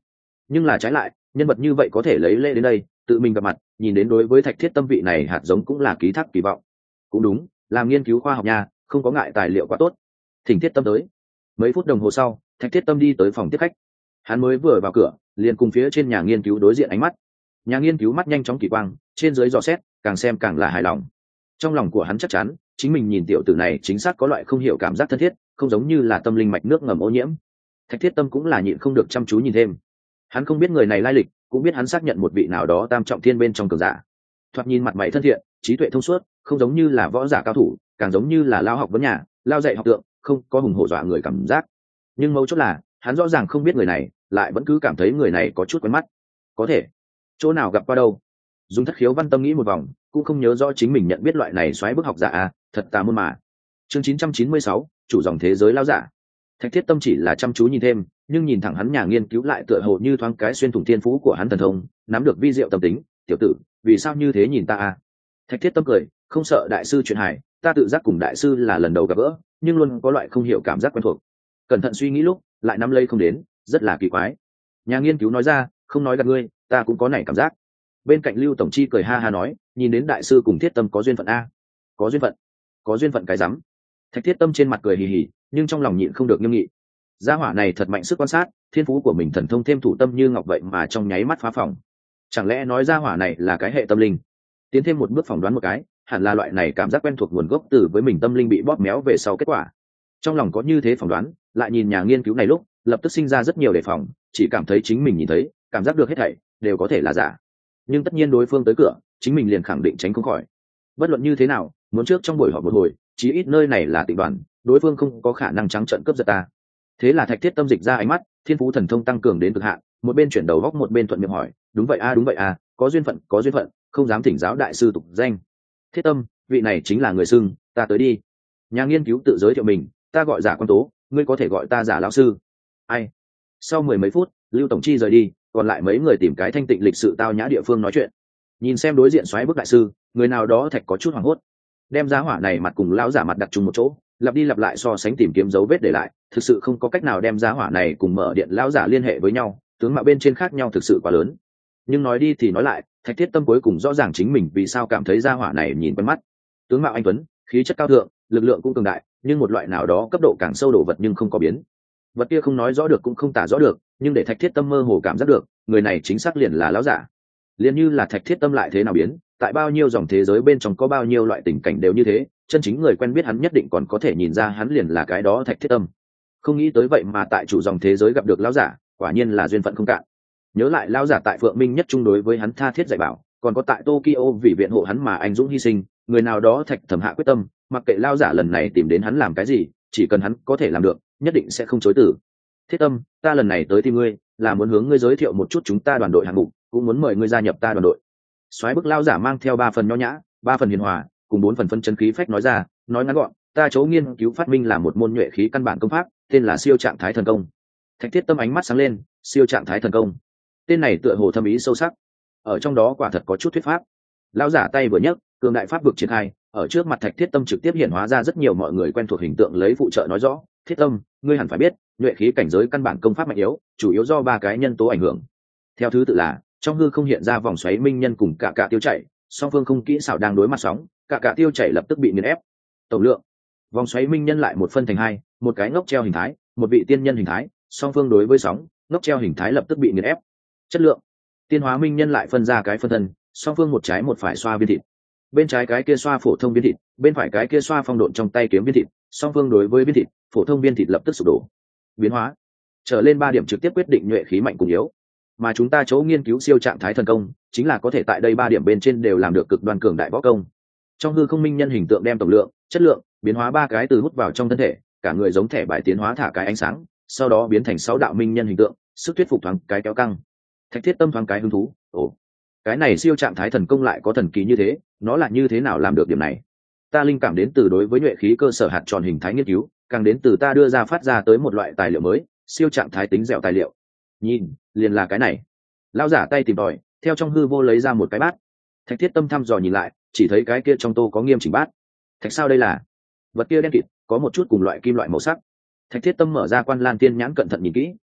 nhưng là trái lại nhân vật như vậy có thể lấy lễ đến đây tự mình gặp mặt, nhìn đến đối với Thạch Thiết Tâm vị này hạt giống cũng là ký thác kỳ vọng. Cũng đúng, làm nghiên cứu khoa học nha, không có ngại tài liệu quá tốt. Thỉnh Thiết Tâm tới. Mấy phút đồng hồ sau, Thạch Thiết Tâm đi tới phòng tiếp khách. Hắn mới vừa vào cửa, liền cùng phía trên nhà nghiên cứu đối diện ánh mắt. Nhà nghiên cứu mắt nhanh chóng kỳ quang, trên dưới dò xét, càng xem càng là hài lòng. Trong lòng của hắn chắc chắn, chính mình nhìn tiểu tử này chính xác có loại không hiểu cảm giác thân thiết, không giống như là tâm linh mạch nước ngầm ô nhiễm. Thạch Thiết Tâm cũng là nhịn không được chăm chú nhìn thêm. Hắn không biết người này lai lịch, cũng biết hắn xác nhận một vị nào đó tam trọng thiên bên trong cường giả. Thoạt nhìn mặt mày thân thiện, trí tuệ thông suốt, không giống như là võ giả cao thủ, càng giống như là lao học vấn nhà, lao dạy học tượng, không có hùng hổ dọa người cảm giác. Nhưng mấu chốt là, hắn rõ ràng không biết người này, lại vẫn cứ cảm thấy người này có chút quen mắt. Có thể, chỗ nào gặp qua đâu? Dùng Thất Khiếu Văn Tâm nghĩ một vòng, cũng không nhớ rõ chính mình nhận biết loại này xoáy bức học giả à, thật tà môn mà. Chương 996, chủ dòng thế giới lao giả. Thạch Thiết Tâm chỉ là chăm chú nhìn thêm, nhưng nhìn thẳng hắn nhà nghiên cứu lại tựa hồ như thoáng cái xuyên thủng thiên phú của hắn thần thông, nắm được vi diệu tâm tính. Tiểu tử, vì sao như thế nhìn ta à? Thạch Thiết Tâm cười, không sợ đại sư chuyện hài, ta tự giác cùng đại sư là lần đầu gặp gỡ, nhưng luôn có loại không hiểu cảm giác quen thuộc. Cẩn thận suy nghĩ lúc, lại nắm lấy không đến, rất là kỳ quái. Nhà nghiên cứu nói ra, không nói gạt ngươi, ta cũng có này cảm giác. Bên cạnh Lưu Tổng Chi cười ha ha nói, nhìn đến đại sư cùng Thiết Tâm có duyên phận a. Có duyên phận? Có duyên phận cái rắm. Thạch Thiết Tâm trên mặt cười hì hì, nhưng trong lòng nhịn không được nghiêm nghị. Gia hỏa này thật mạnh sức quan sát, thiên phú của mình thần thông thêm thủ tâm như ngọc vậy mà trong nháy mắt phá phòng. Chẳng lẽ nói gia hỏa này là cái hệ tâm linh? Tiến thêm một bước phỏng đoán một cái, hẳn là loại này cảm giác quen thuộc nguồn gốc từ với mình tâm linh bị bóp méo về sau kết quả. Trong lòng có như thế phỏng đoán, lại nhìn nhà nghiên cứu này lúc, lập tức sinh ra rất nhiều đề phòng, chỉ cảm thấy chính mình nhìn thấy, cảm giác được hết thảy đều có thể là giả. Nhưng tất nhiên đối phương tới cửa, chính mình liền khẳng định tránh không khỏi. Bất luận như thế nào, muốn trước trong buổi họp một hồi, chí ít nơi này là tịnh đoàn, đối phương không có khả năng trắng trợn cướp giật ta. Thế là Thạch Thiết Tâm dịch ra ánh mắt, thiên phú thần thông tăng cường đến cực hạn, một bên chuyển đầu góc một bên thuận miệng hỏi, đúng vậy a, đúng vậy a, có duyên phận, có duyên phận, không dám thỉnh giáo đại sư tục danh. Thiết Tâm, vị này chính là người xưng, ta tới đi. Nhà nghiên cứu tự giới thiệu mình, ta gọi Giả Quan Tố, ngươi có thể gọi ta Giả lão sư. Ai? Sau mười mấy phút, Lưu Tổng Chi rời đi, còn lại mấy người tìm cái thanh tịnh lịch sự tao nhã địa phương nói chuyện. Nhìn xem đối diện xoáy bức đại sư, người nào đó Thạch có chút hoảng hốt. Đem giá hỏa này mặt cùng lão giả mặt đặt chung một chỗ, lặp đi lặp lại so sánh tìm kiếm dấu vết để lại, thực sự không có cách nào đem giá hỏa này cùng mở điện lão giả liên hệ với nhau, tướng mạo bên trên khác nhau thực sự quá lớn. Nhưng nói đi thì nói lại, Thạch Thiết Tâm cuối cùng rõ ràng chính mình vì sao cảm thấy giá hỏa này nhìn quen mắt. Tướng mạo anh tuấn, khí chất cao thượng, lực lượng cũng cường đại, nhưng một loại nào đó cấp độ càng sâu đổ vật nhưng không có biến. Vật kia không nói rõ được cũng không tả rõ được, nhưng để Thạch Thiết Tâm mơ hồ cảm giác được, người này chính xác liền là lão giả. Liền như là Thạch Thiết Tâm lại thế nào biến, tại bao nhiêu dòng thế giới bên trong có bao nhiêu loại tình cảnh đều như thế, chân chính người quen biết hắn nhất định còn có thể nhìn ra hắn liền là cái đó Thạch Thiết Tâm. Không nghĩ tới vậy mà tại chủ dòng thế giới gặp được lão giả, quả nhiên là duyên phận không cạn. Nhớ lại lão giả tại Phượng Minh nhất trung đối với hắn tha thiết dạy bảo, còn có tại Tokyo vì viện hộ hắn mà anh dũng hy sinh, người nào đó Thạch Thẩm hạ quyết tâm, mặc kệ lão giả lần này tìm đến hắn làm cái gì, chỉ cần hắn có thể làm được, nhất định sẽ không chối từ. Thiết Tâm, ta lần này tới tìm ngươi, là muốn hướng ngươi giới thiệu một chút chúng ta đoàn đội hạng mục, cũng muốn mời ngươi gia nhập ta đoàn đội. Soái bức lão giả mang theo 3 phần nho nhã, 3 phần hiền hòa, cùng 4 phần phân chân khí phách nói ra, nói ngắn gọn, ta chỗ nghiên cứu phát minh là một môn nhuệ khí căn bản công pháp, tên là siêu trạng thái thần công. Thạch Thiết Tâm ánh mắt sáng lên, siêu trạng thái thần công. Tên này tựa hồ thâm ý sâu sắc, ở trong đó quả thật có chút thuyết pháp. Lão giả tay vừa nhấc, cường đại pháp vực triển khai, ở trước mặt Thạch Thiết Tâm trực tiếp hiện hóa ra rất nhiều mọi người quen thuộc hình tượng lấy phụ trợ nói rõ, Thiết Tâm, ngươi hẳn phải biết, nhuệ khí cảnh giới căn bản công pháp mạnh yếu, chủ yếu do 3 cái nhân tố ảnh hưởng. Theo thứ tự là, trong hư không hiện ra vòng xoáy minh nhân cùng cả tiêu chảy, song phương không kỹ xảo đang đối mặt sóng, cả tiêu chảy lập tức bị nghiền ép. Tổng lượng, vòng xoáy minh nhân lại một phân thành hai, một cái ngốc treo hình thái, một vị tiên nhân hình thái, song phương đối với sóng, ngốc treo hình thái lập tức bị nghiền ép. Chất lượng, tiên hóa minh nhân lại phân ra cái phân thân, song phương một trái một phải xoa viên thịt. Bên trái cái kia xoa phổ thông viên thịt, bên phải cái kia xoa phong độn trong tay kiếm viên thịt, song phương đối với viên thịt, phổ thông viên thịt lập tức sụp đổ. Biến hóa, trở lên 3 điểm trực tiếp quyết định nhuệ khí mạnh cùng yếu. Mà chúng ta chỗ nghiên cứu siêu trạng thái thần công, chính là có thể tại đây 3 điểm bên trên đều làm được cực đoan cường đại võ công. Trong hư không minh nhân hình tượng đem tổng lượng, chất lượng, biến hóa 3 cái từ hút vào trong thân thể, cả người giống thẻ bài tiến hóa thả cái ánh sáng, sau đó biến thành 6 đạo minh nhân hình tượng, sức thuyết phục thoáng cái kéo căng. Thạch Thiết Tâm thoáng cái hứng thú, cái này siêu trạng thái thần công lại có thần kỳ như thế, nó là như thế nào làm được điểm này? Ta linh cảm đến từ đối với nhuệ khí cơ sở hạt tròn hình thái nghiên cứu, càng đến từ ta đưa ra phát ra tới một loại tài liệu mới, siêu trạng thái tính dẻo tài liệu. Nhìn, liền là cái này. Lão giả tay tìm tòi, theo trong hư vô lấy ra một cái bát. Thạch Thiết Tâm thăm dò nhìn lại, chỉ thấy cái kia trong tô có nghiêm chỉnh bát. Thạch sao đây là? Vật kia đen kịt, có một chút cùng loại kim loại màu sắc. Thạch Thiết Tâm mở ra Quan Lan Tiên nhãn cẩn thận nhìn kỹ,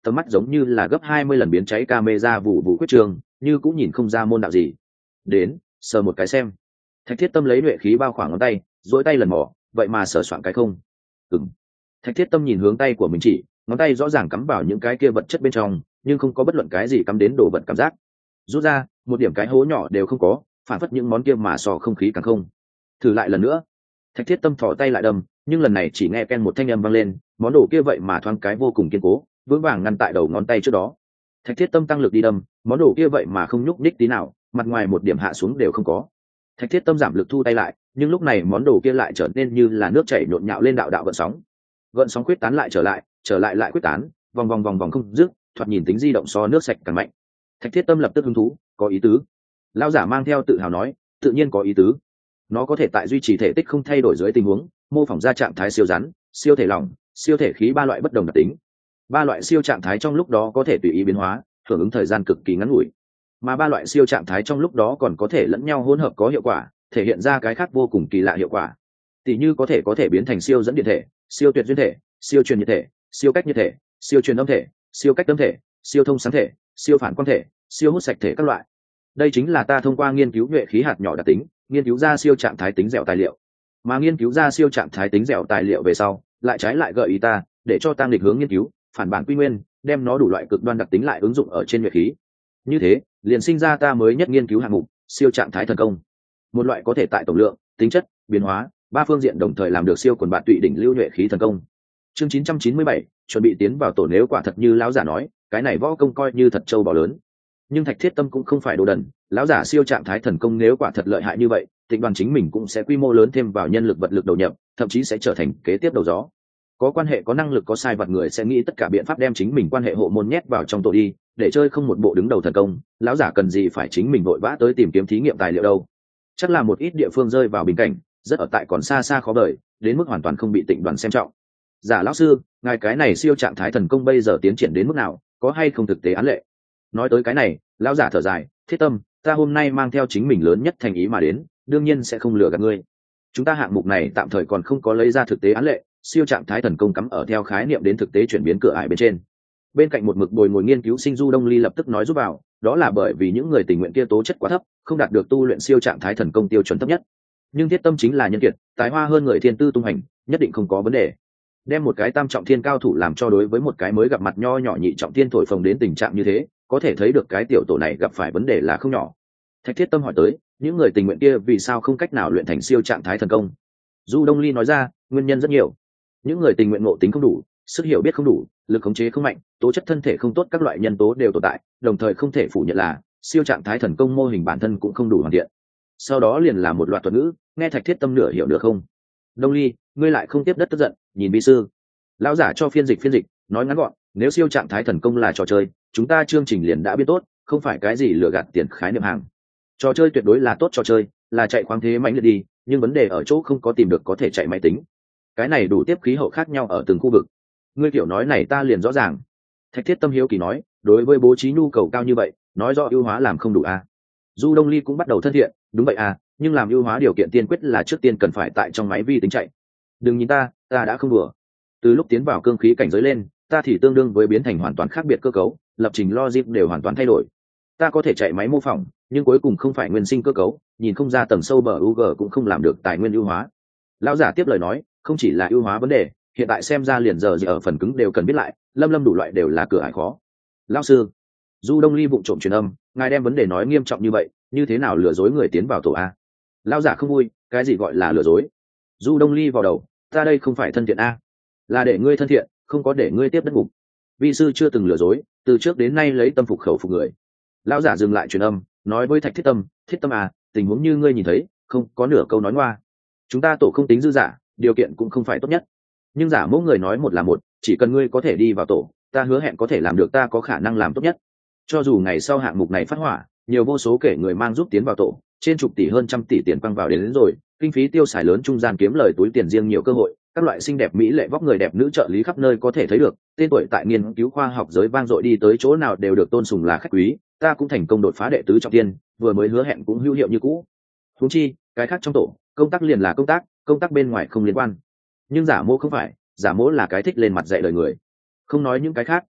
tầm mắt giống như là gấp 20 lần biến cháy camera vụ vụ quyết trường, như cũng nhìn không ra môn đạo gì. Đến, sờ một cái xem. Thạch Thiết Tâm lấy nhuệ khí bao khoảng ngón tay, duỗi tay lần mò, vậy mà sờ soạn cái không. Ừm. Thạch Thiết Tâm nhìn hướng tay của mình chỉ, ngón tay rõ ràng cắm vào những cái kia vật chất bên trong, nhưng không có bất luận cái gì cắm đến đồ vật cảm giác. Rút ra, một điểm cái hố nhỏ đều không có, phản phất những món kia mà sò không khí càng không. Thử lại lần nữa. Thạch Thiết Tâm thò tay lại đâm, nhưng lần này chỉ nghe ken một thanh âm vang lên, món đồ kia vậy mà thoáng cái vô cùng kiên cố, vững vàng ngăn tại đầu ngón tay trước đó. Thạch Thiết Tâm tăng lực đi đâm, món đồ kia vậy mà không nhúc nhích tí nào, mặt ngoài một điểm hạ xuống đều không có. Thạch Thiết Tâm giảm lực thu tay lại, nhưng lúc này món đồ kia lại trở nên như là nước chảy nhộn nhạo lên đạo đạo gợn sóng. Gợn sóng quyết tán lại trở lại lại quyết tán, vòng vòng không dứt, thoạt nhìn tính di động so nước sạch càng mạnh. Thạch Thiết Tâm lập tức hứng thú, có ý tứ. Lão giả mang theo tự hào nói, tự nhiên có ý tứ. Nó có thể tại duy trì thể tích không thay đổi dưới tình huống, mô phỏng ra trạng thái siêu rắn, siêu thể lỏng, siêu thể khí ba loại bất đồng đặc tính. Ba loại siêu trạng thái trong lúc đó có thể tùy ý biến hóa, hưởng ứng thời gian cực kỳ ngắn ngủi. Mà ba loại siêu trạng thái trong lúc đó còn có thể lẫn nhau hỗn hợp có hiệu quả, thể hiện ra cái khác vô cùng kỳ lạ hiệu quả. Tỷ như có thể biến thành siêu dẫn điện thể, siêu tuyệt duyên thể, siêu truyền nhiệt thể, siêu cách nhiệt thể, siêu truyền âm thể, siêu cách âm thể, siêu thông sáng thể, siêu phản quang thể, siêu hút sạch thể các loại. Đây chính là ta thông qua nghiên cứu nhuệ khí hạt nhỏ đặc tính, nghiên cứu ra siêu trạng thái tính dẻo tài liệu. Mà nghiên cứu ra siêu trạng thái tính dẻo tài liệu về sau, lại trái lại gợi ý ta, để cho tăng lịch hướng nghiên cứu, phản bản quy nguyên, đem nó đủ loại cực đoan đặc tính lại ứng dụng ở trên nhuệ khí. Như thế, liền sinh ra ta mới nhất nghiên cứu hạng mục, siêu trạng thái thần công. Một loại có thể tại tổng lượng, tính chất, biến hóa, ba phương diện đồng thời làm được siêu quần bạn tụy đỉnh lưu nhuệ khí thần công. Chương 997, chuẩn bị tiến vào tổ, nếu quả thật như lão giả nói, cái này võ công coi như thật châu bò lớn. Nhưng Thạch Thiết Tâm cũng không phải đồ đần, lão giả siêu trạng thái thần công nếu quả thật lợi hại như vậy, Tịnh Đoàn chính mình cũng sẽ quy mô lớn thêm vào nhân lực vật lực đầu nhập, thậm chí sẽ trở thành kế tiếp đầu gió. Có quan hệ có năng lực có sai vật người sẽ nghĩ tất cả biện pháp đem chính mình quan hệ hộ môn nhét vào trong tổ đi, để chơi không một bộ đứng đầu thần công, lão giả cần gì phải chính mình vội vã tới tìm kiếm thí nghiệm tài liệu đâu. Chắc là một ít địa phương rơi vào bình cảnh, rất ở tại còn xa xa khó vời, đến mức hoàn toàn không bị Tịnh Đoàn xem trọng. Giả lão sư, ngài cái này siêu trạng thái thần công bây giờ tiến triển đến mức nào, có hay không thực tế án lệ? Nói tới cái này, lão giả thở dài, Thiết Tâm, ta hôm nay mang theo chính mình lớn nhất thành ý mà đến, đương nhiên sẽ không lừa gạt ngươi. Chúng ta hạng mục này tạm thời còn không có lấy ra thực tế án lệ, siêu trạng thái thần công cắm ở theo khái niệm đến thực tế chuyển biến cửa ải bên trên. Bên cạnh một mực bồi ngồi nghiên cứu sinh Du Đông Ly lập tức nói giúp vào, đó là bởi vì những người tình nguyện kia tố chất quá thấp, không đạt được tu luyện siêu trạng thái thần công tiêu chuẩn thấp nhất. Nhưng Thiết Tâm chính là nhân kiệt, tài hoa hơn người thiên tư tung hành, nhất định không có vấn đề. Đem một cái tam trọng thiên cao thủ làm cho đối với một cái mới gặp mặt nho nhỏ nhị trọng thiên thổi phồng đến tình trạng như thế, có thể thấy được cái tiểu tổ này gặp phải vấn đề là không nhỏ. Thạch Thiết Tâm hỏi tới, những người tình nguyện kia vì sao không cách nào luyện thành siêu trạng thái thần công? Du Đông Ly nói ra, nguyên nhân rất nhiều. Những người tình nguyện ngộ tính không đủ, sức hiểu biết không đủ, lực khống chế không mạnh, tố chất thân thể không tốt, các loại nhân tố đều tồn tại, đồng thời không thể phủ nhận là siêu trạng thái thần công mô hình bản thân cũng không đủ hoàn thiện. Sau đó liền là một loạt thuật ngữ, nghe Thạch Thiết Tâm nửa hiểu được không? Đông Ly, ngươi lại không tiếp đất tức giận, nhìn vi sư. Lão giả cho phiên dịch, nói ngắn gọn, nếu siêu trạng thái thần công là trò chơi, chúng ta chương trình liền đã biết tốt, không phải cái gì lừa gạt tiền khái niệm hàng. Trò chơi tuyệt đối là tốt trò chơi, là chạy khoáng thế mạnh liệt đi, nhưng vấn đề ở chỗ không có tìm được có thể chạy máy tính. Cái này đủ tiếp khí hậu khác nhau ở từng khu vực. Ngươi kiểu nói này ta liền rõ ràng. Thạch Thiết Tâm hiếu kỳ nói, đối với bố trí nhu cầu cao như vậy, nói rõ ưu hóa làm không đủ à? Du Đông Ly cũng bắt đầu thân thiện, đúng vậy à, nhưng làm ưu hóa điều kiện tiên quyết là trước tiên cần phải tại trong máy vi tính chạy. Đừng nhìn ta đã không đùa. Từ lúc tiến vào cương khí cảnh giới lên, ta thì tương đương với biến thành hoàn toàn khác biệt cơ cấu, lập trình logic đều hoàn toàn thay đổi. Ta có thể chạy máy mô phỏng, nhưng cuối cùng không phải nguyên sinh cơ cấu, nhìn không ra tầng sâu bờ UG cũng không làm được tài nguyên ưu hóa. Lão giả tiếp lời nói, không chỉ là ưu hóa vấn đề, hiện tại xem ra liền giờ gì ở phần cứng đều cần biết lại, lâm đủ loại đều là cửa ải khó. Lão sư, Du Đông Ly vụng trộm truyền âm, ngài đem vấn đề nói nghiêm trọng như vậy, như thế nào lừa dối người tiến vào tổ a? Lão giả không vui, cái gì gọi là lừa dối? Du Đông Ly vào đầu, ta đây không phải thân thiện a, là để ngươi thân thiện, không có để ngươi tiếp đất ngục. Vi sư chưa từng lừa dối, từ trước đến nay lấy tâm phục khẩu phục người. Lão giả dừng lại truyền âm, nói với Thạch Thiết Tâm, Thiết Tâm à, tình huống như ngươi nhìn thấy, không có nửa câu nói ngoa. Chúng ta tổ không tính dư giả, điều kiện cũng không phải tốt nhất, nhưng giả mỗi người nói một là một, chỉ cần ngươi có thể đi vào tổ, ta hứa hẹn có thể làm được, ta có khả năng làm tốt nhất. Cho dù ngày sau hạng mục này phát hỏa, nhiều vô số kể người mang giúp tiến vào tổ, trên chục tỷ hơn trăm tỷ tiền quăng vào đến rồi, kinh phí tiêu xài lớn, trung gian kiếm lời túi tiền riêng nhiều cơ hội, các loại xinh đẹp mỹ lệ vóc người đẹp nữ trợ lý khắp nơi có thể thấy được, tên tuổi tại nghiên cứu khoa học giới vang dội, đi tới chỗ nào đều được tôn sùng là khách quý, ta cũng thành công đột phá đệ tứ trọng thiên, vừa mới hứa hẹn cũng hữu hiệu như cũ. Huống chi cái khác trong tổ, công tác liền là công tác bên ngoài không liên quan. Nhưng giả mô không phải, giả mô là cái thích lên mặt dạy lời người. Không nói những cái khác,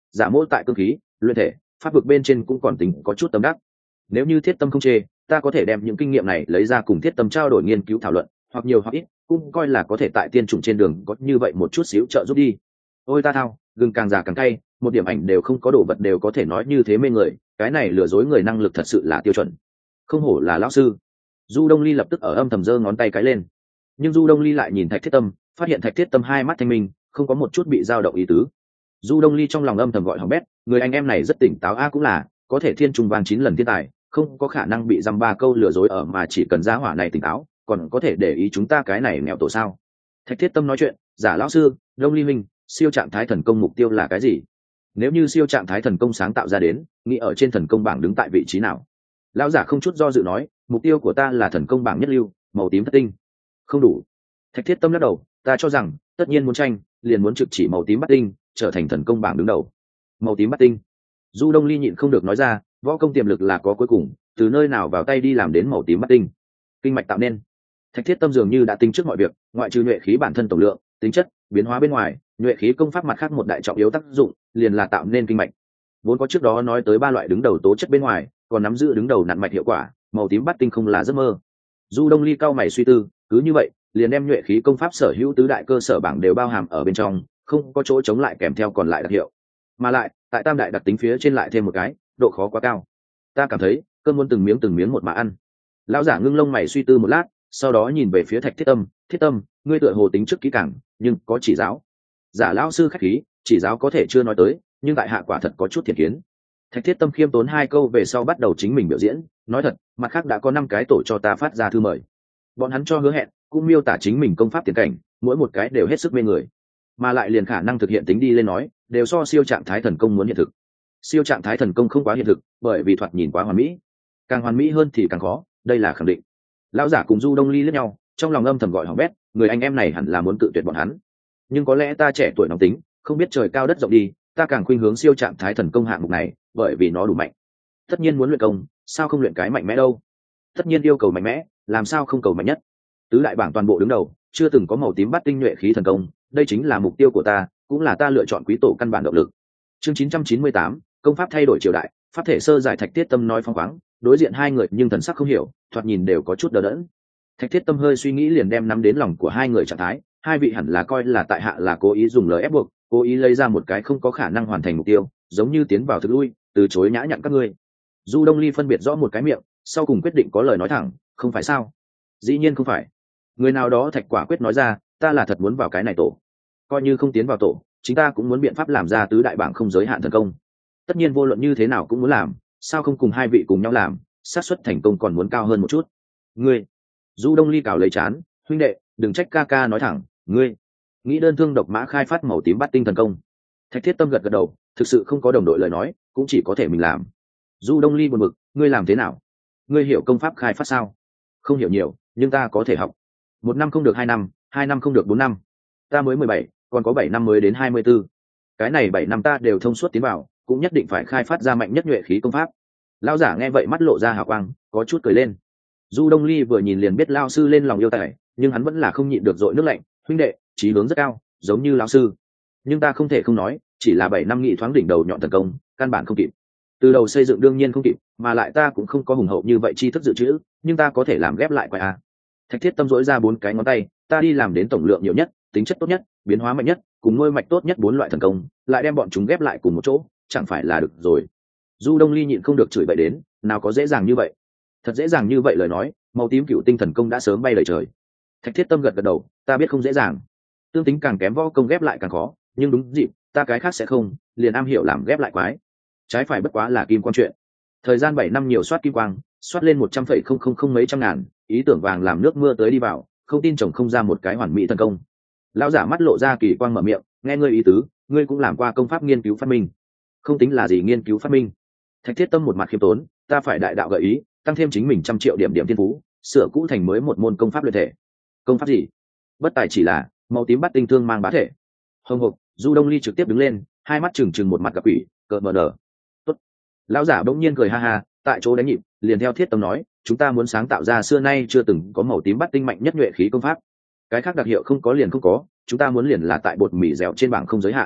giả mô tại cơ khí luyện thể pháp vực bên trên cũng còn tính có chút tâm đắc. Nếu như thiết tâm không chê, ta có thể đem những kinh nghiệm này lấy ra cùng thiết tâm trao đổi nghiên cứu thảo luận, hoặc nhiều hoặc ít cũng coi là có thể tại tiên chủng trên đường có như vậy một chút xíu trợ giúp đi. Ôi ta thao, gừng càng già càng cay, một điểm ảnh đều không có đồ vật đều có thể nói như thế mê người, cái này lừa dối người năng lực thật sự là tiêu chuẩn, không hổ là lão sư. Du Đông Ly lập tức ở âm thầm giơ ngón tay cái lên, nhưng Du Đông Ly lại nhìn Thạch Thiết Tâm, phát hiện Thạch Thiết Tâm hai mắt thanh minh, không có một chút bị dao động ý tứ. Du Đông Ly trong lòng âm thầm gọi hỏng bét, người anh em này rất tỉnh táo cũng là có thể thiên trùng vàng 9 lần thiên tài, không có khả năng bị dăm ba câu lừa dối ở mà chỉ cần giá hỏa này tỉnh táo, còn có thể để ý chúng ta cái này nghèo tổ sao. Thạch Thiết Tâm nói chuyện, giả lão sư, Đông Ly minh, siêu trạng thái thần công mục tiêu là cái gì? Nếu như siêu trạng thái thần công sáng tạo ra đến, nghĩ ở trên thần công bảng đứng tại vị trí nào? Lão giả không chút do dự nói, mục tiêu của ta là thần công bảng nhất lưu, màu tím thất tinh. Không đủ. Thạch Thiết Tâm lắc đầu, ta cho rằng tất nhiên muốn tranh liền muốn trực chỉ màu tím bát tinh, trở thành thần công bảng đứng đầu. Màu tím bát tinh. Du Đông Ly nhịn không được nói ra, võ công tiềm lực là có cuối cùng, từ nơi nào vào tay đi làm đến màu tím bát tinh. Kinh mạch tạo nên. Thạch Thiết Tâm dường như đã tính trước mọi việc, ngoại trừ nhuệ khí bản thân tổng lượng, tính chất, biến hóa bên ngoài, nhuệ khí công pháp mặt khác một đại trọng yếu tác dụng, liền là tạo nên kinh mạch. Vốn có trước đó nói tới ba loại đứng đầu tố chất bên ngoài, còn nắm giữ đứng đầu nặn mạch hiệu quả, màu tím bát tinh không là giấc mơ. Du Đông Ly cao mày suy tư, cứ như vậy, liền đem nhuệ khí công pháp sở hữu tứ đại cơ sở bảng đều bao hàm ở bên trong, không có chỗ chống lại kèm theo còn lại đặc hiệu. Mà lại, tại tam đại đặc tính phía trên lại thêm một cái, độ khó quá cao. Ta cảm thấy, cơn muốn từng miếng một mà ăn. Lão giả ngưng lông mày suy tư một lát, sau đó nhìn về phía Thạch Thiết Tâm, Thiết Tâm, ngươi tựa hồ tính trước kỹ càng, nhưng có chỉ giáo. Giả lão sư khách khí, chỉ giáo có thể chưa nói tới, nhưng tại hạ quả thật có chút thiện kiến. Thạch Thiết Tâm khiêm tốn hai câu về sau bắt đầu chính mình biểu diễn, nói thật, mặt khác đã có 5 cái tổ cho ta phát ra thư mời. Bọn hắn cho hứa hẹn, cũng miêu tả chính mình công pháp tiền cảnh, mỗi một cái đều hết sức mê người, mà lại liền khả năng thực hiện tính đi lên nói, đều so siêu trạng thái thần công muốn hiện thực. Siêu trạng thái thần công không quá hiện thực, bởi vì thoạt nhìn quá hoàn mỹ, càng hoàn mỹ hơn thì càng khó, đây là khẳng định. Lão giả cùng Du Đông Ly liếc nhau, trong lòng âm thầm gọi hỏng bét, người anh em này hẳn là muốn cự tuyệt bọn hắn. Nhưng có lẽ ta trẻ tuổi nóng tính, không biết trời cao đất rộng đi, ta càng khuynh hướng siêu trạng thái thần công hạng mục này, bởi vì nó đủ mạnh. Tất nhiên muốn luyện công, sao không luyện cái mạnh mẽ đâu? Tất nhiên yêu cầu mạnh mẽ, làm sao không cầu mạnh nhất? Tứ đại bảng toàn bộ đứng đầu, chưa từng có màu tím bát tinh nhuệ khí thần công, đây chính là mục tiêu của ta, cũng là ta lựa chọn quý tổ căn bản động lực. Chương 998, công pháp thay đổi triều đại, pháp thể sơ giải. Thạch Thiết Tâm nói phong khoáng, đối diện hai người nhưng thần sắc không hiểu, thoạt nhìn đều có chút đờ đẫn. Thạch Thiết Tâm hơi suy nghĩ liền đem nắm đến lòng của hai người trạng thái, hai vị hẳn là coi là tại hạ là cố ý dùng lời ép buộc, cố ý lấy ra một cái không có khả năng hoàn thành mục tiêu, giống như tiến vào thực lui, từ chối nhã nhặn các ngươi. Du Đông Ly phân biệt rõ một cái miệng, sau cùng quyết định có lời nói thẳng, không phải sao? Dĩ nhiên không phải. Người nào đó Thạch quả quyết nói ra, ta là thật muốn vào cái này tổ, coi như không tiến vào tổ, chính ta cũng muốn biện pháp làm ra tứ đại bảng không giới hạn thần công. Tất nhiên vô luận như thế nào cũng muốn làm, sao không cùng hai vị cùng nhau làm, xác suất thành công còn muốn cao hơn một chút. Ngươi. Du Đông Ly cào lấy chán, huynh đệ, đừng trách ca ca nói thẳng, ngươi nghĩ đơn thương độc mã khai phát màu tím bát tinh thần công. Thạch Thiết Tâm gật gật đầu, thực sự không có đồng đội lời nói, cũng chỉ có thể mình làm. Du Đông Ly buồn bực, ngươi làm thế nào? Ngươi hiểu công pháp khai phát sao? Không hiểu nhiều, nhưng ta có thể học. 1 năm không được 2 năm, 2 năm không được 4 năm. Ta mới 17, còn có 7 năm mới đến 24. Cái này 7 năm ta đều thông suốt tiến vào, cũng nhất định phải khai phát ra mạnh nhất nhuệ khí công pháp. Lão giả nghe vậy mắt lộ ra hào quang, có chút cười lên. Du Đông Ly vừa nhìn liền biết lão sư lên lòng yêu tài, nhưng hắn vẫn là không nhịn được dội nước lạnh, huynh đệ, chí hướng rất cao, giống như lão sư. Nhưng ta không thể không nói, chỉ là 7 năm nghị thoáng đỉnh đầu nhọn thần công, căn bản không kịp. Từ đầu xây dựng đương nhiên không kịp, mà lại ta cũng không có hùng hậu như vậy tri thức dự trữ, nhưng ta có thể làm ghép lại quái a. Thạch Thiết Tâm dỗi ra 4 cái ngón tay, ta đi làm đến tổng lượng nhiều nhất, tính chất tốt nhất, biến hóa mạnh nhất, cùng nuôi mạch tốt nhất 4 loại thần công, lại đem bọn chúng ghép lại cùng một chỗ, chẳng phải là được rồi. Du Đông Ly nhịn không được chửi bậy đến, nào có dễ dàng như vậy. Thật dễ dàng như vậy lời nói, màu tím cựu tinh thần công đã sớm bay lời trời. Thạch Thiết Tâm gật gật đầu, ta biết không dễ dàng. Tương tính càng kém võ công ghép lại càng khó, nhưng đúng dịp, ta cái khác sẽ không, liền am hiểu làm ghép lại quái. Trái phải bất quá là kim quang chuyện. Thời gian 7 năm nhiều soát kim quang, soát lên 100,000 mấy trăm ngàn, ý tưởng vàng làm nước mưa tới đi vào, không tin chồng không ra một cái hoàn mỹ thần công. Lão giả mắt lộ ra kỳ quang mở miệng, nghe ngươi ý tứ, ngươi cũng làm qua công pháp nghiên cứu phát minh. Không tính là gì nghiên cứu phát minh. Thạch Thiết Tâm một mặt khiêm tốn, ta phải đại đạo gợi ý, tăng thêm chính mình 100 triệu điểm thiên phú, sửa cũ thành mới một môn công pháp luyện thể. Công pháp gì? Bất tài chỉ là màu tím bắt tinh thương mang bá thể. Hồng hộc, Du Đông Ly trực tiếp đứng lên, hai mắt trừng trừng một mặt gặp quỷ, cợt mờ nở. Tốt. Lão giả bỗng nhiên cười ha ha, tại chỗ đánh nhịp, liền theo Thiết Tâm nói, chúng ta muốn sáng tạo ra xưa nay chưa từng có màu tím bắt tinh mạnh nhất nhuệ khí công pháp. Cái khác đặc hiệu không có liền không có, chúng ta muốn liền là tại bột mì dẻo trên bảng không giới hạn.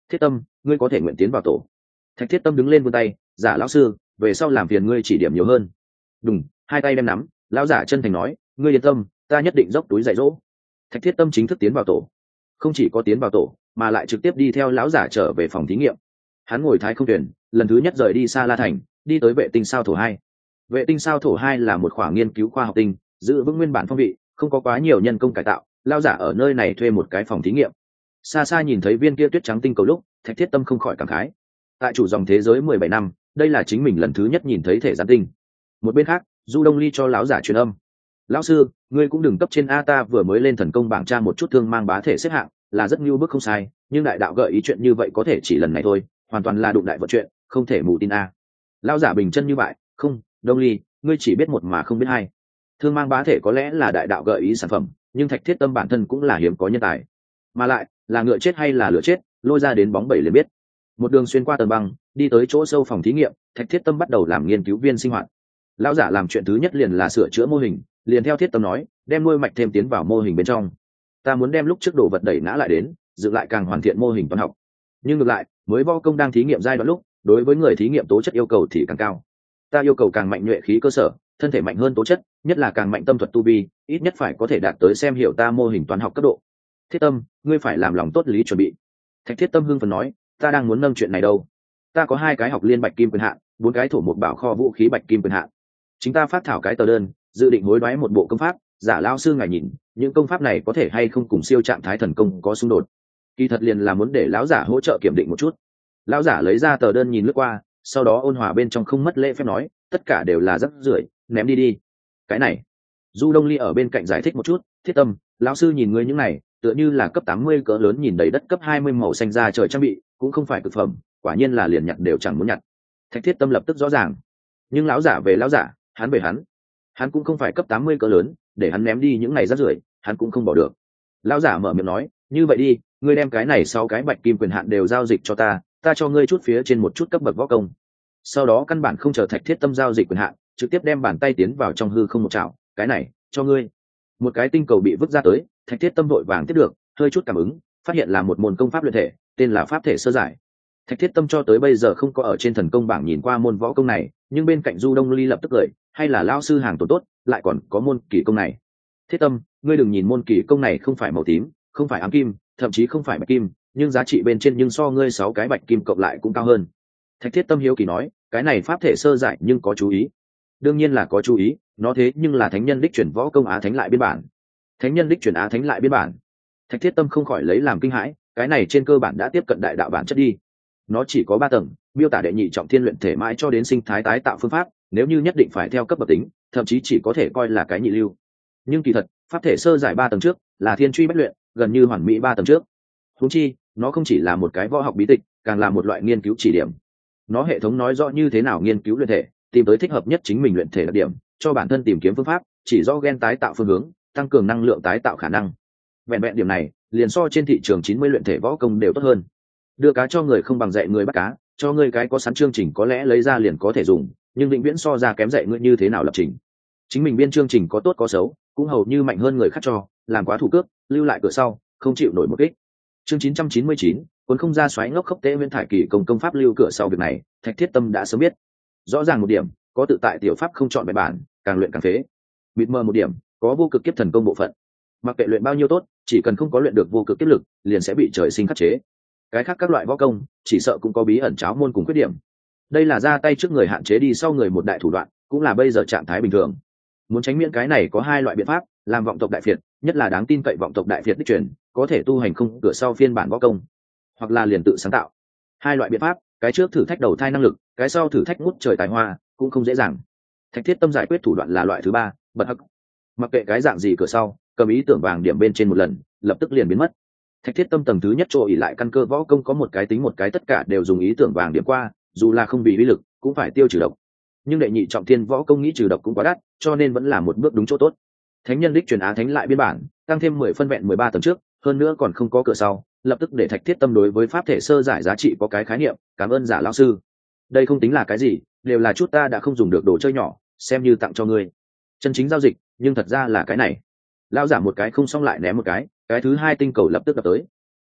Thiết tâm, ngươi có thể nguyện tiến vào tổ. Thạch Thiết Tâm đứng lên vươn tay, giả lão sư, về sau làm phiền ngươi chỉ điểm nhiều hơn. Đùng, hai tay đem nắm, lão giả chân thành nói, ngươi yên tâm, ta nhất định dốc túi dạy dỗ. Thạch Thiết Tâm chính thức tiến vào tổ, không chỉ có tiến vào tổ, mà lại trực tiếp đi theo lão giả trở về phòng thí nghiệm. Hắn ngồi thái không thuyền, lần thứ nhất rời đi Sa La Thành, đi tới vệ tinh sao thổ 2. Vệ tinh sao thổ 2 là một khoản nghiên cứu khoa học tinh, giữ vững nguyên bản phong vị, không có quá nhiều nhân công cải tạo. Lão giả ở nơi này thuê một cái phòng thí nghiệm. Xa xa nhìn thấy viên kia tuyết trắng tinh cầu lúc, Thạch Thiết Tâm không khỏi cảm khái. Tại chủ dòng thế giới 17 năm, đây là chính mình lần thứ nhất nhìn thấy thể gián tinh. Một bên khác, Du Đông Ly cho lão giả truyền âm. Lão sư, ngươi cũng đừng cấp trên a, ta vừa mới lên thần công bảng tra một chút thương mang bá thể xếp hạng, là rất nhu bức không sai, nhưng đại đạo gợi ý chuyện như vậy có thể chỉ lần này thôi, hoàn toàn là đụng đại vận chuyện, không thể mù tin a. Lão giả bình chân như vậy, không, Đông Ly, ngươi chỉ biết một mà không biết hai. Thương mang bá thể có lẽ là đại đạo gợi ý sản phẩm, nhưng Thạch Thiết Tâm bản thân cũng là hiếm có nhân tài. Mà lại, là ngựa chết hay là lửa chết, lôi ra đến bóng bẩy liền biết. Một đường xuyên qua tầng băng, đi tới chỗ sâu phòng thí nghiệm, Thạch Thiết Tâm bắt đầu làm nghiên cứu viên sinh hoạt. Lão giả làm chuyện thứ nhất liền là sửa chữa mô hình, liền theo Thiết Tâm nói, đem nuôi mạch thêm tiến vào mô hình bên trong. Ta muốn đem lúc trước đồ vật đẩy ngã lại đến, dựng lại càng hoàn thiện mô hình toán học. Nhưng ngược lại, mới võ công đang thí nghiệm giai đoạn lúc, đối với người thí nghiệm tố chất yêu cầu thì càng cao. Ta yêu cầu càng mạnh nhuệ khí cơ sở, thân thể mạnh hơn tố chất, nhất là càng mạnh tâm thuật tu vi, ít nhất phải có thể đạt tới xem hiểu ta mô hình toán học cấp độ. Thiết Tâm, ngươi phải làm lòng tốt lý chuẩn bị. Thạch Thiết Tâm hưng phấn nói, ta đang muốn nâng chuyện này đâu. Ta có 2 cái học liên bạch kim quyền hạn, 4 cái thổ một bảo kho vũ khí bạch kim quyền hạn. Chính ta phát thảo cái tờ đơn, dự định hối đoái một bộ công pháp, giả lao sư ngài nhìn, những công pháp này có thể hay không cùng siêu trạng thái thần công có xung đột. Kỳ thật liền là muốn để lão giả hỗ trợ kiểm định một chút. Lão giả lấy ra tờ đơn nhìn lướt qua, sau đó ôn hòa bên trong không mất lễ phép nói, tất cả đều là rác rưởi, ném đi đi. Cái này, Du Đông Ly ở bên cạnh giải thích một chút, Thiết Tâm, lão sư nhìn ngươi những này, tựa như là cấp 80 cỡ lớn nhìn đầy đất cấp 20 màu xanh ra trời trang bị, cũng không phải cực phẩm, quả nhiên là liền nhặt đều chẳng muốn nhặt. Thạch Thiết Tâm lập tức rõ ràng. Nhưng lão giả về lão giả, hắn về hắn cũng không phải cấp 80 cỡ lớn, để hắn ném đi những này rác rưởi, hắn cũng không bỏ được. Lão giả mở miệng nói, như vậy đi, ngươi đem cái này 6 cái bạch kim quyền hạn đều giao dịch cho ta, ta cho ngươi chút phía trên một chút cấp bậc võ công. Sau đó căn bản không chờ Thạch Thiết Tâm giao dịch quyền hạn, trực tiếp đem bàn tay tiến vào trong hư không một chảo, cái này, cho ngươi. Một cái tinh cầu bị vứt ra tới, Thạch Thiết Tâm vội vàng tiếp được, hơi chút cảm ứng, phát hiện là một môn công pháp luyện thể, tên là pháp thể sơ giải. Thạch Thiết Tâm cho tới bây giờ không có ở trên thần công bảng nhìn qua môn võ công này, nhưng bên cạnh Du Đông Ly lập tức cười, hay là lão sư hàng tồn tốt, lại còn có môn kỳ công này. Thiết Tâm, ngươi đừng nhìn môn kỳ công này không phải màu tím, không phải ám kim, thậm chí không phải bạch kim, nhưng giá trị bên trên nhưng so ngươi 6 cái bạch kim cộng lại cũng cao hơn. Thạch Thiết Tâm hiếu kỳ nói, cái này pháp thể sơ giải nhưng có chú ý. Đương nhiên là có chú ý, nó thế nhưng là thánh nhân đích chuyển võ công á thánh lại biên bản. Thánh nhân đích chuyển á thánh lại biên bản. Thạch Thiết Tâm không khỏi lấy làm kinh hãi, cái này trên cơ bản đã tiếp cận đại đạo bản chất đi. Nó chỉ có 3 tầng, miêu tả đệ nhị trọng thiên luyện thể mãi cho đến sinh thái tái tạo phương pháp, nếu như nhất định phải theo cấp bậc tính, thậm chí chỉ có thể coi là cái nhị lưu. Nhưng kỳ thật, pháp thể sơ giải 3 tầng trước là thiên truy bách luyện, gần như hoàn mỹ 3 tầng trước. Huống chi, nó không chỉ là một cái võ học bí tịch, càng là một loại nghiên cứu chỉ điểm. Nó hệ thống nói rõ như thế nào nghiên cứu luyện thể, tìm tới thích hợp nhất chính mình luyện thể đặc điểm, cho bản thân tìm kiếm phương pháp, chỉ rõ gen tái tạo phương hướng, tăng cường năng lượng tái tạo khả năng. Vẹn vẹn điểm này, liền so trên thị trường 90 luyện thể võ công đều tốt hơn. Đưa cá cho người không bằng dạy người bắt cá, cho ngươi cái có sẵn chương trình có lẽ lấy ra liền có thể dùng, nhưng vĩnh viễn so ra kém dạy ngươi như thế nào lập trình. Chính mình biên chương trình có tốt có xấu, cũng hầu như mạnh hơn người khác cho, làm quá thủ cước, lưu lại cửa sau, không chịu nổi một kích. Chương 999, cuốn không ra xoáy ngốc khốc tế nguyên thải kỳ công pháp lưu cửa sau việc này, Thạch Thiết Tâm đã sớm biết. Rõ ràng một điểm, có tự tại tiểu pháp không chọn bài bản, càng luyện càng phế. Mịt mờ một điểm, có vô cực kiếp thần công bộ phận. Mặc kệ luyện bao nhiêu tốt, chỉ cần không có luyện được vô cực kiếp lực, liền sẽ bị trời sinh khắc chế. Cái khác các loại võ công, chỉ sợ cũng có bí ẩn cháo môn cùng khuyết điểm. Đây là ra tay trước người hạn chế đi sau người một đại thủ đoạn, cũng là bây giờ trạng thái bình thường. Muốn tránh miễn cái này có 2 loại biện pháp, làm vọng tộc đại phiệt, nhất là đáng tin cậy vọng tộc đại phiệt đích truyền, có thể tu hành không cửa sau phiên bản võ công, hoặc là liền tự sáng tạo. 2 loại biện pháp, cái trước thử thách đầu thai năng lực, cái sau thử thách ngút trời tài hoa, cũng không dễ dàng. Thạch Thiết Tâm giải quyết thủ đoạn là loại thứ 3, bật hắc. Mặc kệ cái dạng gì cửa sau, cầm ý tưởng vàng điểm bên trên một lần, lập tức liền biến mất. Thạch Thiết Tâm tầng thứ nhất chỗ ỉ lại căn cơ võ công có một cái tính một cái tất cả đều dùng ý tưởng vàng điểm qua, dù là không bị uy lực, cũng phải tiêu trừ độc. Nhưng đệ nhị trọng thiên võ công nghĩ trừ độc cũng quá đắt, cho nên vẫn là một bước đúng chỗ tốt. Thánh nhân đích truyền á thánh lại biên bản, tăng thêm 10 phân vẹn 13 tầng trước, hơn nữa còn không có cửa sau, lập tức để Thạch Thiết Tâm đối với pháp thể sơ giải giá trị có cái khái niệm, cảm ơn giả lão sư. Đây không tính là cái gì, đều là chút ta đã không dùng được đồ chơi nhỏ, xem như tặng cho ngươi. Chân chính giao dịch, nhưng thật ra là cái này. Lão giả một cái không xong lại ném một cái thứ 2 tinh cầu lập tức đập tới.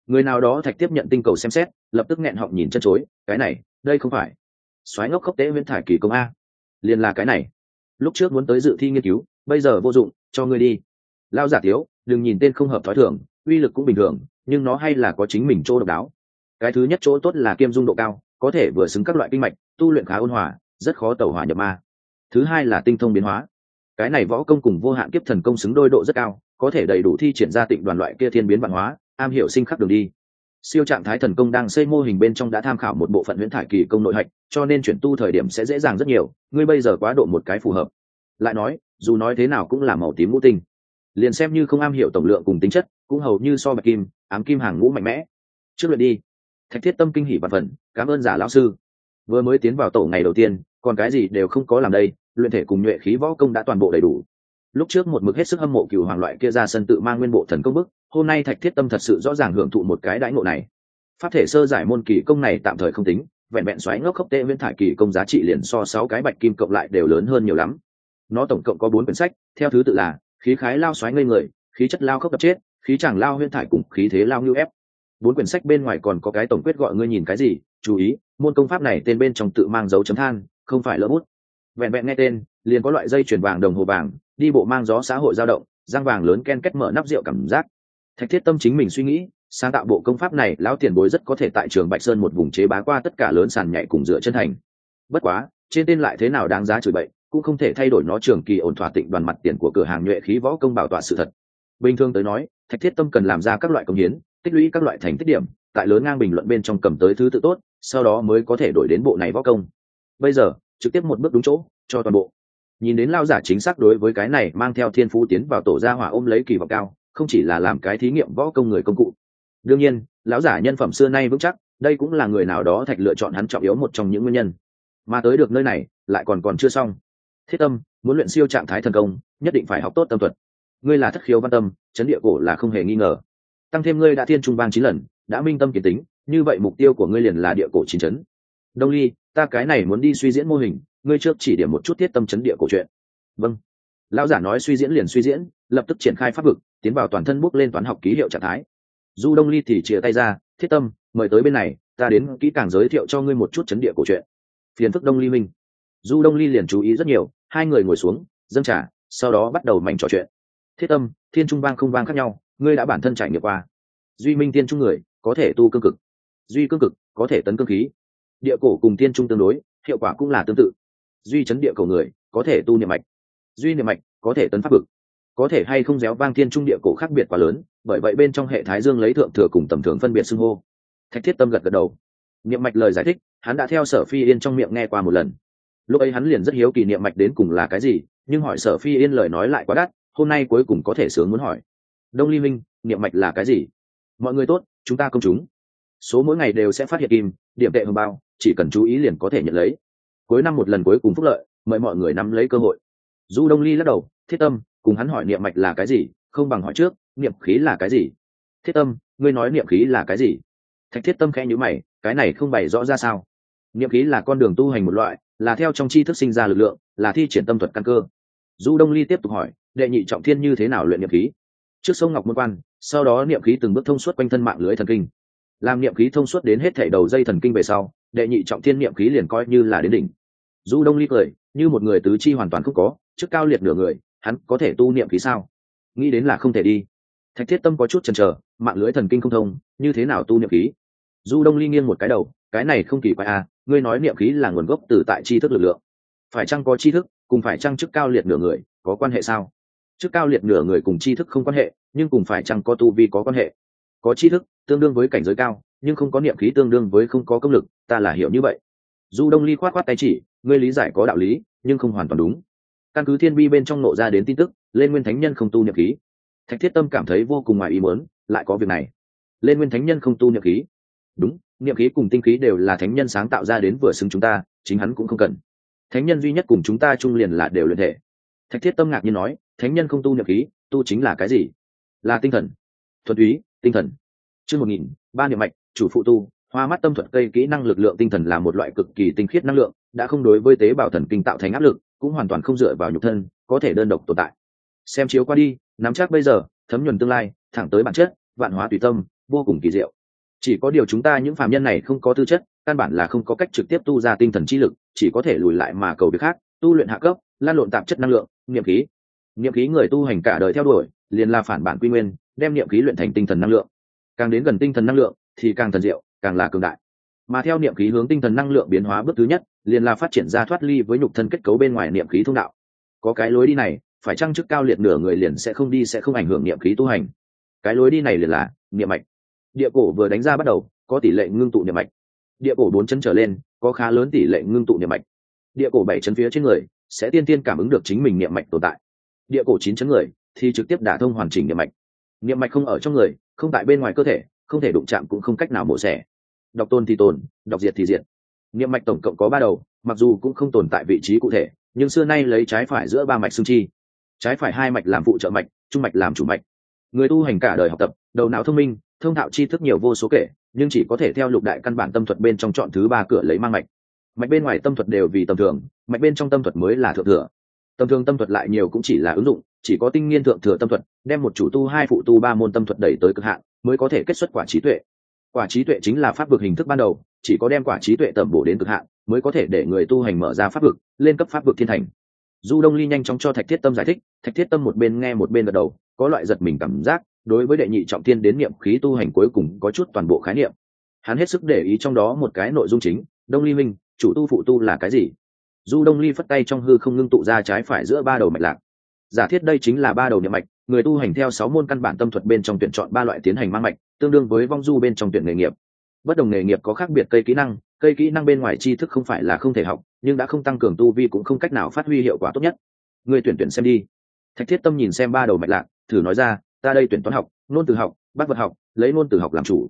Người nào đó thạch tiếp nhận tinh cầu xem xét, lập tức nghẹn họng nhìn chân chối, cái này đây không phải soái ngốc khốc tế huyễn thải kỳ công a. Liền là cái này, lúc trước muốn tới dự thi nghiên cứu, bây giờ vô dụng, cho ngươi đi. Lao giả thiếu, đừng nhìn tên không hợp thói thường, uy lực cũng bình thường, nhưng nó hay là có chính mình chỗ độc đáo. Cái thứ nhất chỗ tốt là kiêm dung độ cao, có thể vừa xứng các loại kinh mạch, tu luyện khá ôn hòa, rất khó tẩu hỏa nhập ma. Thứ hai là tinh thông biến hóa, cái này võ công cùng vô hạn kiếp thần công xứng đôi độ rất cao, có thể đầy đủ thi triển ra tịnh đoàn loại kia thiên biến vạn hóa, am hiểu sinh khắc đường đi. Siêu trạng thái thần công đang xây mô hình bên trong đã tham khảo một bộ phận huyễn thải kỳ công nội hạch, cho nên chuyển tu thời điểm sẽ dễ dàng rất nhiều, ngươi bây giờ quá độ một cái phù hợp. Lại nói, dù nói thế nào cũng là màu tím ngũ tinh, liền xem như không am hiểu tổng lượng cùng tính chất, cũng hầu như so bạch kim, ám kim hàng ngũ mạnh mẽ. Trước luyện đi. Thạch Thiết Tâm kinh hỉ vạn phần, cảm ơn Giả lão sư. Vừa mới tiến vào tổ ngày đầu tiên, còn cái gì đều không có làm đây, luyện thể cùng nhuệ khí võ công đã toàn bộ đầy đủ. Lúc trước một mực hết sức hâm mộ Cửu Hoàng loại kia ra sân tự mang nguyên bộ thần công bức, hôm nay Thạch Thiết Tâm thật sự rõ ràng hưởng thụ một cái đãi ngộ này. Pháp thể sơ giải môn kỳ công này tạm thời không tính, vẹn vẹn xoáy ngốc khốc tệ nguyên thải kỳ công giá trị liền so 6 cái bạch kim cộng lại đều lớn hơn nhiều lắm. Nó tổng cộng có 4 quyển sách, theo thứ tự là khí khái lao xoáy ngây người, khí chất lao khốc đập chết, khí chàng lao huyễn thải cùng khí thế lao ngưu ép. 4 quyển sách bên ngoài còn có cái tổng quyết gọi ngươi nhìn cái gì, chú ý, môn công pháp này tên bên trong tự mang dấu chấm than, không phải lỡ bút. Vẹn vẹn nghe tên, liền có loại dây chuyền vàng đồng hồ vàng, đi bộ mang gió xã hội dao động, răng vàng lớn ken két mở nắp rượu cảm giác. Thạch Thiết Tâm chính mình suy nghĩ, sáng tạo bộ công pháp này lão tiền bối rất có thể tại trường Bạch Sơn một vùng chế bá qua tất cả lớn sàn nhảy cùng dựa chân thành. Bất quá, trên tên lại thế nào đáng giá chửi bậy, cũng không thể thay đổi nó trường kỳ ổn thỏa tịnh đoàn mặt tiền của cửa hàng nhuệ khí võ công bảo tọa sự thật. Bình thường tới nói, Thạch Thiết Tâm cần làm ra các loại công hiến, tích lũy các loại thành tích điểm, tại lớn ngang bình luận bên trong cầm tới thứ tự tốt, sau đó mới có thể đổi đến bộ này võ công. Bây giờ, trực tiếp một bước đúng chỗ, cho toàn bộ. Nhìn đến lao giả chính xác đối với cái này mang theo thiên phú tiến vào tổ gia hỏa ôm lấy kỳ vọng cao, không chỉ là làm cái thí nghiệm võ công người công cụ. Đương nhiên, lão giả nhân phẩm xưa nay vững chắc, đây cũng là người nào đó Thạch lựa chọn hắn trọng yếu một trong những nguyên nhân. Mà tới được nơi này, lại còn chưa xong. Thiết Tâm muốn luyện siêu trạng thái thần công, nhất định phải học tốt tâm thuật. Ngươi là thất khiếu văn tâm, chấn địa cổ là không hề nghi ngờ. Tăng thêm ngươi đã thiên trung vang 9 lần, đã minh tâm kiến tính, như vậy mục tiêu của ngươi liền là địa cổ 9 chấn. Đông Ly, ta cái này muốn đi suy diễn mô hình, ngươi trước chỉ điểm một chút Thiết Tâm chấn địa cổ chuyện. Vâng. Lão giả nói suy diễn liền suy diễn, lập tức triển khai pháp vực, tiến vào toàn thân bước lên toán học ký hiệu trạng thái. Du Đông Ly thì chìa tay ra, Thiết Tâm, mời tới bên này, ta đến kỹ càng giới thiệu cho ngươi một chút chấn địa cổ chuyện. Phiền phức Đông Ly minh. Du Đông Ly liền chú ý rất nhiều, hai người ngồi xuống, dâng trà, sau đó bắt đầu mảnh trò chuyện. Thiết Tâm, thiên trung vang không vang khác nhau, ngươi đã bản thân trải nghiệm qua. Duy minh tiên trung người, có thể tu cương cực. Duy cương cực, có thể tấn cương khí. Địa cổ cùng tiên trung tương đối, hiệu quả cũng là tương tự. Duy chấn địa cổ người, có thể tu niệm mạch. Duy niệm mạch, có thể tấn pháp vực. Có thể hay không réo vang thiên trung địa cổ khác biệt quá lớn, bởi vậy bên trong hệ thái dương lấy thượng thừa cùng tầm thường phân biệt xưng hô. Thạch Thiết Tâm gật gật đầu. Niệm mạch lời giải thích, hắn đã theo Sở Phi Yên trong miệng nghe qua một lần. Lúc ấy hắn liền rất hiếu kỳ niệm mạch đến cùng là cái gì, nhưng hỏi Sở Phi Yên lời nói lại quá đắt, hôm nay cuối cùng có thể sướng muốn hỏi. Đông Ly Minh, niệm mạch là cái gì? Mọi người tốt, chúng ta công chúng. Số mỗi ngày đều sẽ phát hiện kim, điểm tệ hồng bao, chỉ cần chú ý liền có thể nhận lấy. Cuối năm một lần cuối cùng phúc lợi, mời mọi người nắm lấy cơ hội. Du Đông Ly lắc đầu, Thiết Tâm, cùng hắn hỏi niệm mạch là cái gì, không bằng hỏi trước, niệm khí là cái gì? Thiết Tâm, ngươi nói niệm khí là cái gì? Thạch Thiết Tâm khẽ nhíu mày, cái này không bày rõ ra sao? Niệm khí là con đường tu hành một loại, là theo trong tri thức sinh ra lực lượng, là thi triển tâm thuật căn cơ. Du Đông Ly tiếp tục hỏi, đệ nhị trọng thiên như thế nào luyện niệm khí? Trước sông Ngọc Môn Quan, sau đó niệm khí từng bước thông suốt quanh thân mạng lưới thần kinh. Làm niệm khí thông suốt đến hết thảy đầu dây thần kinh về sau, đệ nhị trọng thiên niệm khí liền coi như là đến đỉnh. Du Đông Ly cười, như một người tứ chi hoàn toàn không có, trước cao liệt nửa người, hắn có thể tu niệm khí sao? Nghĩ đến là không thể đi. Thạch Thiết Tâm có chút chần chờ, mạng lưới thần kinh không thông, như thế nào tu niệm khí? Du Đông Ly nghiêng một cái đầu, cái này không kỳ quái à, ngươi nói niệm khí là nguồn gốc từ tại tri thức lực lượng. Phải chăng có tri thức, cùng phải chăng chức cao liệt nửa người, có quan hệ sao? Chức cao liệt nửa người cùng tri thức không quan hệ, nhưng cùng phải chăng có tu vi có quan hệ. Có tri thức, tương đương với cảnh giới cao, nhưng không có niệm khí tương đương với không có công lực, ta là hiểu như vậy. Du Đông Ly khoát khoát tay chỉ, ngươi lý giải có đạo lý, nhưng không hoàn toàn đúng. Căn cứ thiên bi bên trong nộ ra đến tin tức, lên nguyên thánh nhân không tu niệm khí. Thạch Thiết Tâm cảm thấy vô cùng ngoài ý muốn, lại có việc này. Lên nguyên thánh nhân không tu niệm khí? Đúng, niệm khí cùng tinh khí đều là thánh nhân sáng tạo ra đến vừa xứng chúng ta, chính hắn cũng không cần. Thánh nhân duy nhất cùng chúng ta chung liền là đều luyện thể. Thạch Thiết Tâm ngạc nhiên nói, thánh nhân không tu niệm khí, tu chính là cái gì? Là tinh thần. Thuần túy, tinh thần. Chương 1000, ba niệm mạch, chủ phụ tu, hoa mắt tâm thuật cây kỹ năng lực lượng tinh thần là một loại cực kỳ tinh khiết năng lượng, đã không đối với tế bào thần kinh tạo thành áp lực, cũng hoàn toàn không dựa vào nhục thân, có thể đơn độc tồn tại. Xem chiếu qua đi, nắm chắc bây giờ, thấm nhuần tương lai, thẳng tới bản chất, vạn hóa tùy tâm, vô cùng kỳ diệu. Chỉ có điều chúng ta những phàm nhân này không có tư chất, căn bản là không có cách trực tiếp tu ra tinh thần chi lực, chỉ có thể lùi lại mà cầu việc khác, tu luyện hạ cấp, lan lộn tạp chất năng lượng, niệm khí. Niệm khí người tu hành cả đời theo đuổi, liền là phản bản quy nguyên, đem niệm khí luyện thành tinh thần năng lượng. Càng đến gần tinh thần năng lượng thì càng thần diệu, càng là cường đại. Mà theo niệm khí hướng tinh thần năng lượng biến hóa bước thứ nhất, liền là phát triển ra thoát ly với nhục thân kết cấu bên ngoài niệm khí thông đạo. Có cái lối đi này, phải chăng chức cao liệt nửa người liền sẽ không đi, sẽ không ảnh hưởng niệm khí tu hành. Cái lối đi này liền là niệm mạch. Địa cổ vừa đánh ra bắt đầu, có tỷ lệ ngưng tụ niệm mạch. Địa cổ 4 chân trở lên, có khá lớn tỷ lệ ngưng tụ niệm mạch. Địa cổ 7 chân phía trên người sẽ tiên tiên cảm ứng được chính mình niệm mạch tồn tại. Địa cổ 9 chân người thì trực tiếp đả thông hoàn chỉnh niệm mạch. Niệm mạch không ở trong người, không tại bên ngoài cơ thể, không thể đụng chạm cũng không cách nào mổ xẻ. Độc tôn thì tồn, độc diệt thì diệt. Niệm mạch tổng cộng có 3 đầu, mặc dù cũng không tồn tại vị trí cụ thể, nhưng xưa nay lấy trái phải giữa 3 mạch xương chi. Trái phải 2 mạch làm phụ trợ mạch, trung mạch làm chủ mạch. Người tu hành cả đời học tập, đầu não thông minh, thông thạo tri thức nhiều vô số kể, nhưng chỉ có thể theo lục đại căn bản tâm thuật bên trong chọn thứ 3 cửa lấy mang mạch. Mạch bên ngoài tâm thuật đều vì tầm thường, mạch bên trong tâm thuật mới là thượng thừa. Tầm thường tâm thuật lại nhiều cũng chỉ là ứng dụng, chỉ có tinh nghiên thượng thừa tâm thuật, đem một chủ tu 2 phụ tu 3 môn tâm thuật đẩy tới cực hạn, mới có thể kết xuất quả trí tuệ. Quả trí tuệ chính là pháp vực hình thức ban đầu, chỉ có đem quả trí tuệ tẩm bổ đến cực hạn, mới có thể để người tu hành mở ra pháp vực, lên cấp pháp vực thiên thành. Du Đông Ly nhanh chóng cho Thạch Thiết Tâm giải thích, Thạch Thiết Tâm một bên nghe một bên gật đầu, có loại giật mình cảm giác, đối với đệ nhị trọng thiên đến niệm khí tu hành cuối cùng có chút toàn bộ khái niệm. Hắn hết sức để ý trong đó một cái nội dung chính, Đông Ly minh, chủ tu phụ tu là cái gì? Du Đông Ly phất tay trong hư không ngưng tụ ra trái phải giữa 3 đầu mạch lạc. Giả thiết đây chính là 3 đầu niệm mạch, người tu hành theo 6 môn căn bản tâm thuật bên trong tuyển chọn 3 loại tiến hành mang mạch, tương đương với vong du bên trong tuyển nghề nghiệp. Bất đồng nghề nghiệp có khác biệt cây kỹ năng bên ngoài tri thức không phải là không thể học, nhưng đã không tăng cường tu vi cũng không cách nào phát huy hiệu quả tốt nhất. Người tuyển xem đi. Thạch Thiết Tâm nhìn xem 3 đầu mạch lạc, thử nói ra, ta đây tuyển toán học, ngôn từ học, bác vật học, lấy ngôn từ học làm chủ.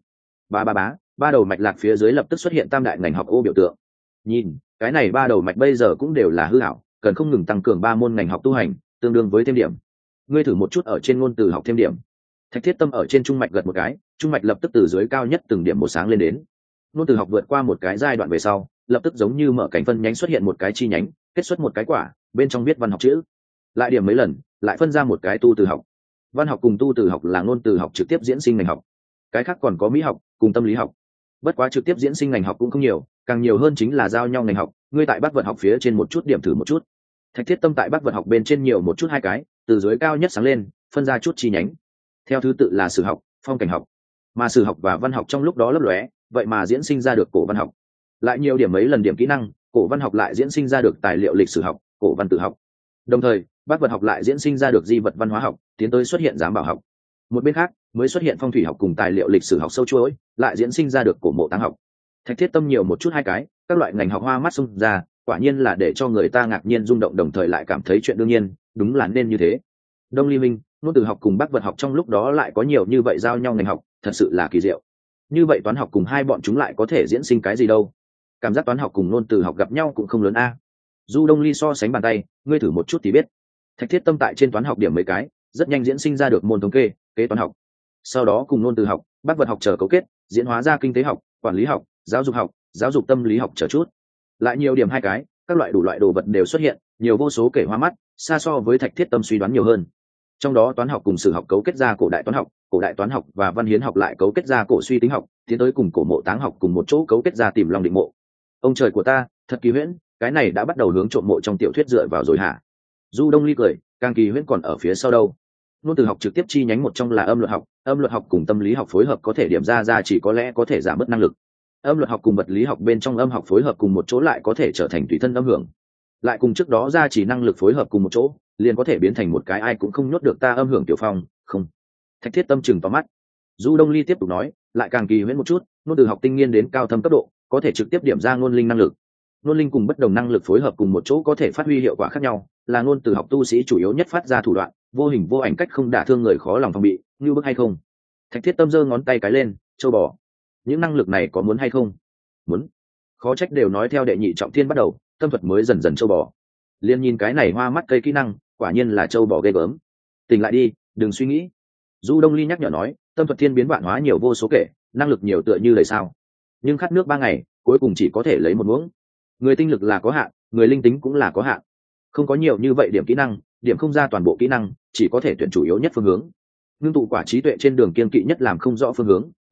Ba đầu mạch lạc phía dưới lập tức xuất hiện tam đại ngành học ô biểu tượng. Nhìn, cái này 3 đầu mạch bây giờ cũng đều là hư ảo, cần không ngừng tăng cường 3 môn ngành học tu hành, tương đương với thêm điểm. Ngươi thử một chút ở trên ngôn từ học thêm điểm. Thạch Thiết Tâm ở trên trung mạch gật một cái, trung mạch lập tức từ dưới cao nhất từng điểm một sáng lên đến. Ngôn từ học vượt qua một cái giai đoạn về sau, lập tức giống như mở cánh phân nhánh xuất hiện một cái chi nhánh, kết xuất một cái quả, bên trong viết văn học chữ. Lại điểm mấy lần, lại phân ra một cái tu từ học. Văn học cùng tu từ học là ngôn từ học trực tiếp diễn sinh ngành học. Cái khác còn có mỹ học cùng tâm lý học. Bất quá trực tiếp diễn sinh ngành học cũng không nhiều, càng nhiều hơn chính là giao nhau ngành học. Ngươi tại Bác vật học phía trên một chút điểm thử một chút. Thạch Thiết Tâm tại Bác vật học bên trên nhiều một chút 2 cái, từ dưới cao nhất sáng lên, phân ra chút chi nhánh. Theo thứ tự là sử học, phong cảnh học. Mà sử học và văn học trong lúc đó lấp lóe, vậy mà diễn sinh ra được cổ văn học. Lại nhiều điểm mấy lần điểm kỹ năng, cổ văn học lại diễn sinh ra được tài liệu lịch sử học, cổ văn tự học. Đồng thời, Bác vật học lại diễn sinh ra được di vật văn hóa học, tiến tới xuất hiện giám bảo học. Một bên khác, mới xuất hiện phong thủy học cùng tài liệu lịch sử học sâu chuỗi, lại diễn sinh ra được cổ mộ táng học. Thạch Thiết Tâm nhiều một chút 2 cái, các loại ngành học hoa mắt xông ra, quả nhiên là để cho người ta ngạc nhiên rung động, đồng thời lại cảm thấy chuyện đương nhiên, đúng là nên như thế. Đông Ly minh, ngôn từ học cùng Bác vật học trong lúc đó lại có nhiều như vậy giao nhau ngành học, thật sự là kỳ diệu. Như vậy toán học cùng 2 bọn chúng lại có thể diễn sinh cái gì đâu? Cảm giác toán học cùng ngôn từ học gặp nhau cũng không lớn a. Du Đông Ly so sánh bàn tay, ngươi thử một chút thì biết. Thạch Thiết Tâm tại trên toán học điểm mấy cái, rất nhanh diễn sinh ra được môn thống kê, kế toán học. Sau đó cùng ngôn từ học, Bác vật học chờ cấu kết, diễn hóa ra kinh tế học, quản lý học, giáo dục tâm lý học chờ chút. Lại nhiều điểm 2 cái, các loại đủ loại đồ vật đều xuất hiện, nhiều vô số kể hoa mắt, xa so với Thạch Thiết Tâm suy đoán nhiều hơn. Trong đó toán học cùng sử học cấu kết ra cổ đại toán học và văn hiến học lại cấu kết ra cổ suy tính học, tiến tới cùng cổ mộ táng học cùng một chỗ cấu kết ra tìm lòng định mộ. Ông trời của ta, thật kỳ huyễn, cái này đã bắt đầu hướng trộm mộ trong tiểu thuyết dựa vào rồi hả? Du Đông Ly cười, càng kỳ huyễn còn ở phía sau đâu. Ngôn từ học trực tiếp chi nhánh một trong là âm luật học cùng tâm lý học phối hợp có thể điểm ra chỉ có lẽ có thể giảm bớt năng lực. Âm luật học cùng vật lý học bên trong âm học phối hợp cùng một chỗ lại có thể trở thành tùy thân âm hưởng. Lại cùng trước đó ra chỉ năng lực phối hợp cùng một chỗ, liền có thể biến thành một cái ai cũng không nhốt được ta âm hưởng tiểu phong, không. Thạch Thiết Tâm chừng to mắt. Du Đông Ly tiếp tục nói, lại càng kỳ huyễn một chút, ngôn từ học tinh nghiên đến cao thâm cấp độ, có thể trực tiếp điểm ra ngôn linh năng lực. Ngôn linh cùng bất đồng năng lực phối hợp cùng một chỗ có thể phát huy hiệu quả khác nhau, là ngôn từ học tu sĩ chủ yếu nhất phát ra thủ đoạn, vô hình vô ảnh cách không đả thương người khó lòng phòng bị, như bức hay không? Thạch Thiết Tâm giơ ngón tay cái lên, châu bò. Những năng lực này có muốn hay không? Muốn. Khó trách đều nói theo đệ nhị trọng thiên bắt đầu, tâm thuật mới dần dần châu bò. Liên nhìn cái này hoa mắt cây kỹ năng, quả nhiên là châu bò ghê gớm. Tỉnh lại đi, đừng suy nghĩ. Du Đông Ly nhắc nhở nói, tâm thuật thiên biến vạn hóa nhiều vô số kể, năng lực nhiều tựa như lời sao. Nhưng khát nước 3 ngày, cuối cùng chỉ có thể lấy một muỗng. Người tinh lực là có hạn, người linh tính cũng là có hạn. Không có nhiều như vậy điểm kỹ năng, điểm không ra toàn bộ kỹ năng, chỉ có thể tuyển chủ yếu nhất phương hướng. Ngưng tụ quả trí tuệ trên đường kiên kỵ nhất làm không rõ phương hướng,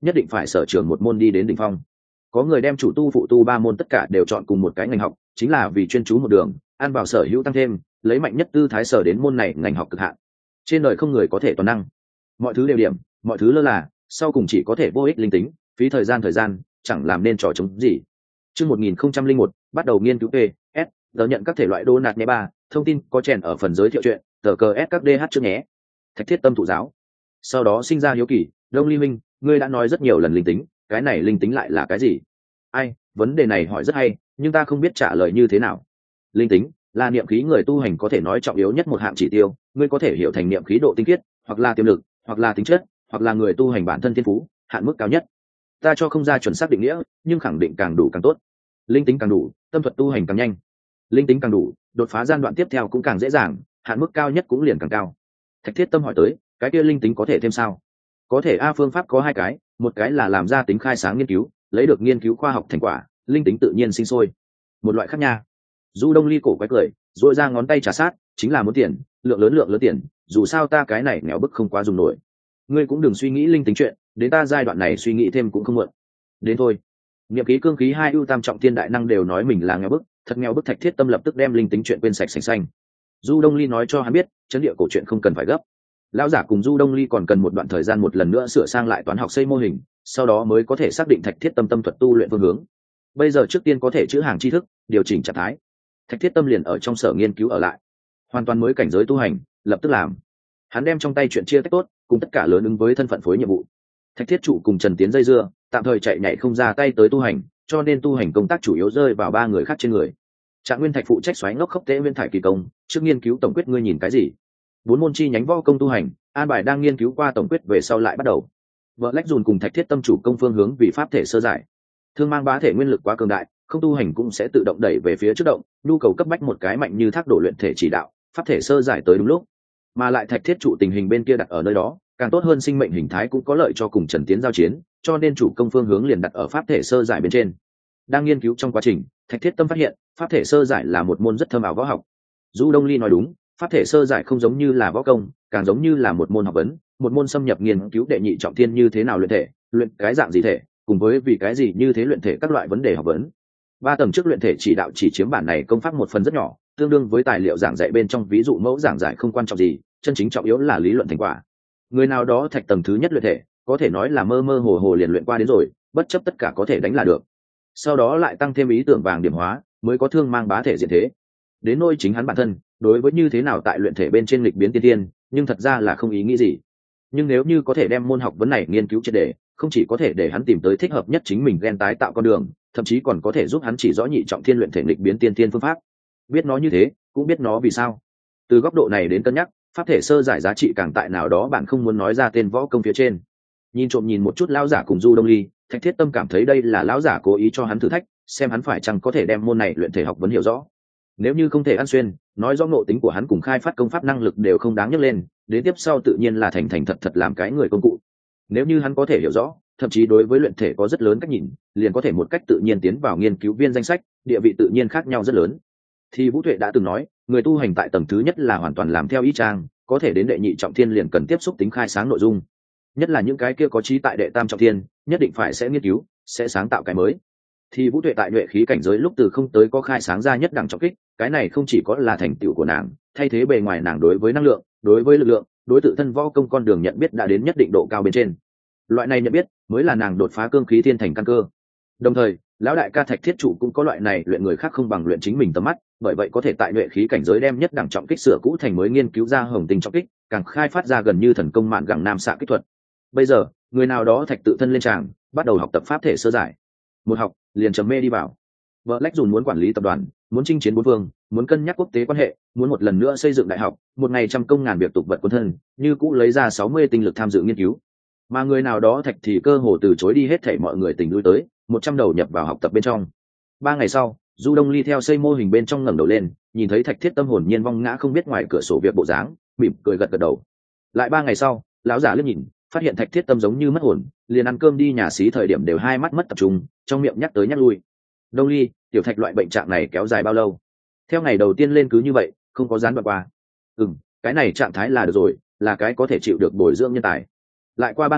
nhất định phải sở trường một môn đi đến đỉnh phong. Có người đem chủ tu phụ tu ba môn tất cả đều chọn cùng một cái ngành học, chính là vì chuyên chú một đường, ăn vào sở hữu tăng thêm, lấy mạnh nhất tư thái sở đến môn này ngành học cực hạn. Trên đời không người có thể toàn năng, mọi thứ đều điểm, mọi thứ lơ là, sau cùng chỉ có thể vô ích linh tính, phí thời gian, chẳng làm nên trò chống gì. Chương 1001, bắt đầu nghiên cứu PS, giờ nhận các thể loại đô nạt nhé ba, thông tin có chèn ở phần giới thiệu chuyện, tờ cờ S các DH trước nhé. Thạch Thiết Tâm thụ giáo. Sau đó sinh ra hiếu kỳ, Đông Ly Minh, ngươi đã nói rất nhiều lần linh tính, cái này linh tính lại là cái gì? Ai, vấn đề này hỏi rất hay, nhưng ta không biết trả lời như thế nào. Linh tính là niệm khí người tu hành có thể nói trọng yếu nhất một hạng chỉ tiêu, ngươi có thể hiểu thành niệm khí độ tinh khiết, hoặc là tiềm lực, hoặc là tính chất, hoặc là người tu hành bản thân thiên phú, hạn mức cao nhất. Ta cho không ra chuẩn xác định nghĩa, nhưng khẳng định càng đủ càng tốt. Linh tính càng đủ, tâm thuật tu hành càng nhanh. Linh tính càng đủ, đột phá gian đoạn tiếp theo cũng càng dễ dàng, hạn mức cao nhất cũng liền càng cao. Thạch Thiết Tâm hỏi tới, cái kia linh tính có thể thêm sao? Có thể a, phương pháp có hai cái, một cái là làm ra tính khai sáng nghiên cứu, lấy được nghiên cứu khoa học thành quả, linh tính tự nhiên sinh sôi. Một loại khác nha. Du Đông Ly cổ quái cười, duỗi ra ngón tay trà sát, chính là muốn tiền, lượng lớn tiền, dù sao ta cái này nghèo bức không quá dùng nổi. Ngươi cũng đừng suy nghĩ linh tính chuyện, đến ta giai đoạn này suy nghĩ thêm cũng không muộn. Đến thôi. Niệm khí cương khí hai ưu tam trọng thiên đại năng đều nói mình là nghèo bức, thật nghèo bức. Thạch Thiết Tâm lập tức đem linh tính chuyện quên sạch sành xanh. Du Đông Ly nói cho hắn biết, chấn địa cổ chuyện không cần phải gấp. Lão giả cùng Du Đông Ly còn cần một đoạn thời gian một lần nữa sửa sang lại toán học xây mô hình, sau đó mới có thể xác định Thạch Thiết Tâm tâm thuật tu luyện phương hướng. Bây giờ trước tiên có thể chữ hàng tri thức, điều chỉnh trạng thái. Thạch Thiết Tâm liền ở trong sở nghiên cứu ở lại, hoàn toàn mới cảnh giới tu hành, lập tức làm. Hắn đem trong tay chuyện chia tách tốt, cùng tất cả lớn ứng với thân phận phối nhiệm vụ. Thạch Thiết Trụ cùng Trần Tiến dây dưa, tạm thời chạy nhảy không ra tay tới tu hành, cho nên tu hành công tác chủ yếu rơi vào ba người khác trên người. Trạng Nguyên Thạch phụ trách xoáy ngốc khốc tế nguyên thải kỳ công, trước nghiên cứu tổng quyết ngươi nhìn cái gì? Bốn môn chi nhánh võ công tu hành, an bài đang nghiên cứu qua tổng quyết về sau lại bắt đầu. Vợ Lách Dùn cùng Thạch Thiết Tâm chủ công phương hướng vì pháp thể sơ giải. Thương mang bá thể nguyên lực quá cường đại, không tu hành cũng sẽ tự động đẩy về phía trước động, nhu cầu cấp bách một cái mạnh như thác đổ luyện thể chỉ đạo, pháp thể sơ giải tới đúng lúc. Mà lại Thạch Thiết Trụ tình hình bên kia đặt ở nơi đó, càng tốt hơn sinh mệnh hình thái cũng có lợi cho cùng Trần Tiến giao chiến, cho nên chủ công phương hướng liền đặt ở pháp thể sơ giải bên trên. Đang nghiên cứu trong quá trình, Thạch Thiết Tâm phát hiện pháp thể sơ giải là một môn rất thâm ảo võ học. Du Đông Ly nói đúng, pháp thể sơ giải không giống như là võ công, càng giống như là một môn học vấn, một môn xâm nhập nghiên cứu đệ nhị trọng thiên như thế nào luyện thể, luyện cái dạng gì thể, cùng với vì cái gì như thế luyện thể các loại vấn đề học vấn. Ba tầng trước luyện thể chỉ đạo chỉ chiếm bản này công pháp một phần rất nhỏ, tương đương với tài liệu giảng dạy bên trong ví dụ mẫu giảng giải không quan trọng gì, chân chính trọng yếu là lý luận thành quả. Người nào đó thạch tầng thứ nhất luyện thể, có thể nói là mơ mơ hồ hồ liền luyện qua đến rồi, bất chấp tất cả có thể đánh là được. Sau đó lại tăng thêm ý tưởng vàng điểm hóa, mới có thương mang bá thể diện thế. Đến nôi chính hắn bản thân, đối với như thế nào tại luyện thể bên trên lịch biến tiên tiên, nhưng thật ra là không ý nghĩ gì. Nhưng nếu như có thể đem môn học vấn này nghiên cứu triệt để, không chỉ có thể để hắn tìm tới thích hợp nhất chính mình gen tái tạo con đường, thậm chí còn có thể giúp hắn chỉ rõ nhị trọng thiên luyện thể lịch biến tiên tiên phương pháp. Biết nó như thế, cũng biết nó vì sao. Từ góc độ này đến cân nhắc, pháp thể sơ giải giá trị càng tại nào đó bạn không muốn nói ra tên võ công phía trên. Nhìn trộm nhìn một chút lão giả cùng Du Đông Ly, Thạch Thiết Tâm cảm thấy đây là lão giả cố ý cho hắn thử thách, xem hắn phải chăng có thể đem môn này luyện thể học vấn hiểu rõ. Nếu như không thể ăn xuyên, nói rõ ngộ tính của hắn cùng khai phát công pháp năng lực đều không đáng nhắc lên, đến tiếp sau tự nhiên là thành thật làm cái người công cụ. Nếu như hắn có thể hiểu rõ, thậm chí đối với luyện thể có rất lớn cách nhìn, liền có thể một cách tự nhiên tiến vào nghiên cứu viên danh sách, địa vị tự nhiên khác nhau rất lớn. Thì Vũ Tuệ đã từng nói, người tu hành tại tầng thứ nhất là hoàn toàn làm theo ý trang, có thể đến đệ nhị trọng thiên liền cần tiếp xúc tính khai sáng nội dung. Nhất là những cái kia có trí tại đệ tam trọng thiên, nhất định phải sẽ nghiên cứu, sẽ sáng tạo cái mới. Thì Vũ Tuệ tại nhuệ khí cảnh giới lúc từ không tới có khai sáng ra nhất đẳng trọng kích, cái này không chỉ có là thành tựu của nàng, thay thế bề ngoài nàng đối với năng lượng, đối với lực lượng, đối tự thân võ công con đường nhận biết đã đến nhất định độ cao bên trên. Loại này nhận biết mới là nàng đột phá cương khí thiên thành căn cơ. Đồng thời, lão đại ca Thạch Thiết Trụ cũng có loại này luyện người khác không bằng luyện chính mình tầm mắt, bởi vậy có thể tại nhuệ khí cảnh giới đem nhất đẳng trọng kích sửa cũ thành mới, nghiên cứu ra hồng tinh trọng kích, càng khai phát ra gần như thần công mạn gẳng nam xạ kích thuật. Bây giờ, người nào đó Thạch tự thân lên tràng, bắt đầu học tập pháp thể sơ giải. Một học, liền trầm mê đi vào. Vợ Lách Dùn muốn quản lý tập đoàn, muốn chinh chiến bốn phương, muốn cân nhắc quốc tế quan hệ, muốn một lần nữa xây dựng đại học, một ngày trăm công ngàn việc tục vật quân thân, như cũ lấy ra 60 tinh lực tham dự nghiên cứu. Mà người nào đó Thạch thì cơ hồ từ chối đi hết thảy mọi người tình lui tới, 100 đầu nhập vào học tập bên trong. 3 ngày sau, Du Đông Ly theo xây mô hình bên trong ngẩng đầu lên, nhìn thấy Thạch Thiết Tâm hồn nhiên vong ngã không biết ngoài cửa sổ việc bộ dáng, mỉm cười gật đầu. Lại 3 ngày sau, lão giả liếc nhìn, phát hiện Thạch Thiết Tâm giống như mất hồn, liền ăn cơm đi nhà xí thời điểm đều hai mắt mất tập trung, trong miệng nhắc tới nhắc lui. Đông Ly, tiểu Thạch loại bệnh trạng này kéo dài bao lâu? Theo ngày đầu tiên lên cứ như vậy, không có gián đoạn qua. Cái này trạng thái là được rồi, là cái có thể chịu được bồi dưỡng nhân tài. Lại qua 3 ngày,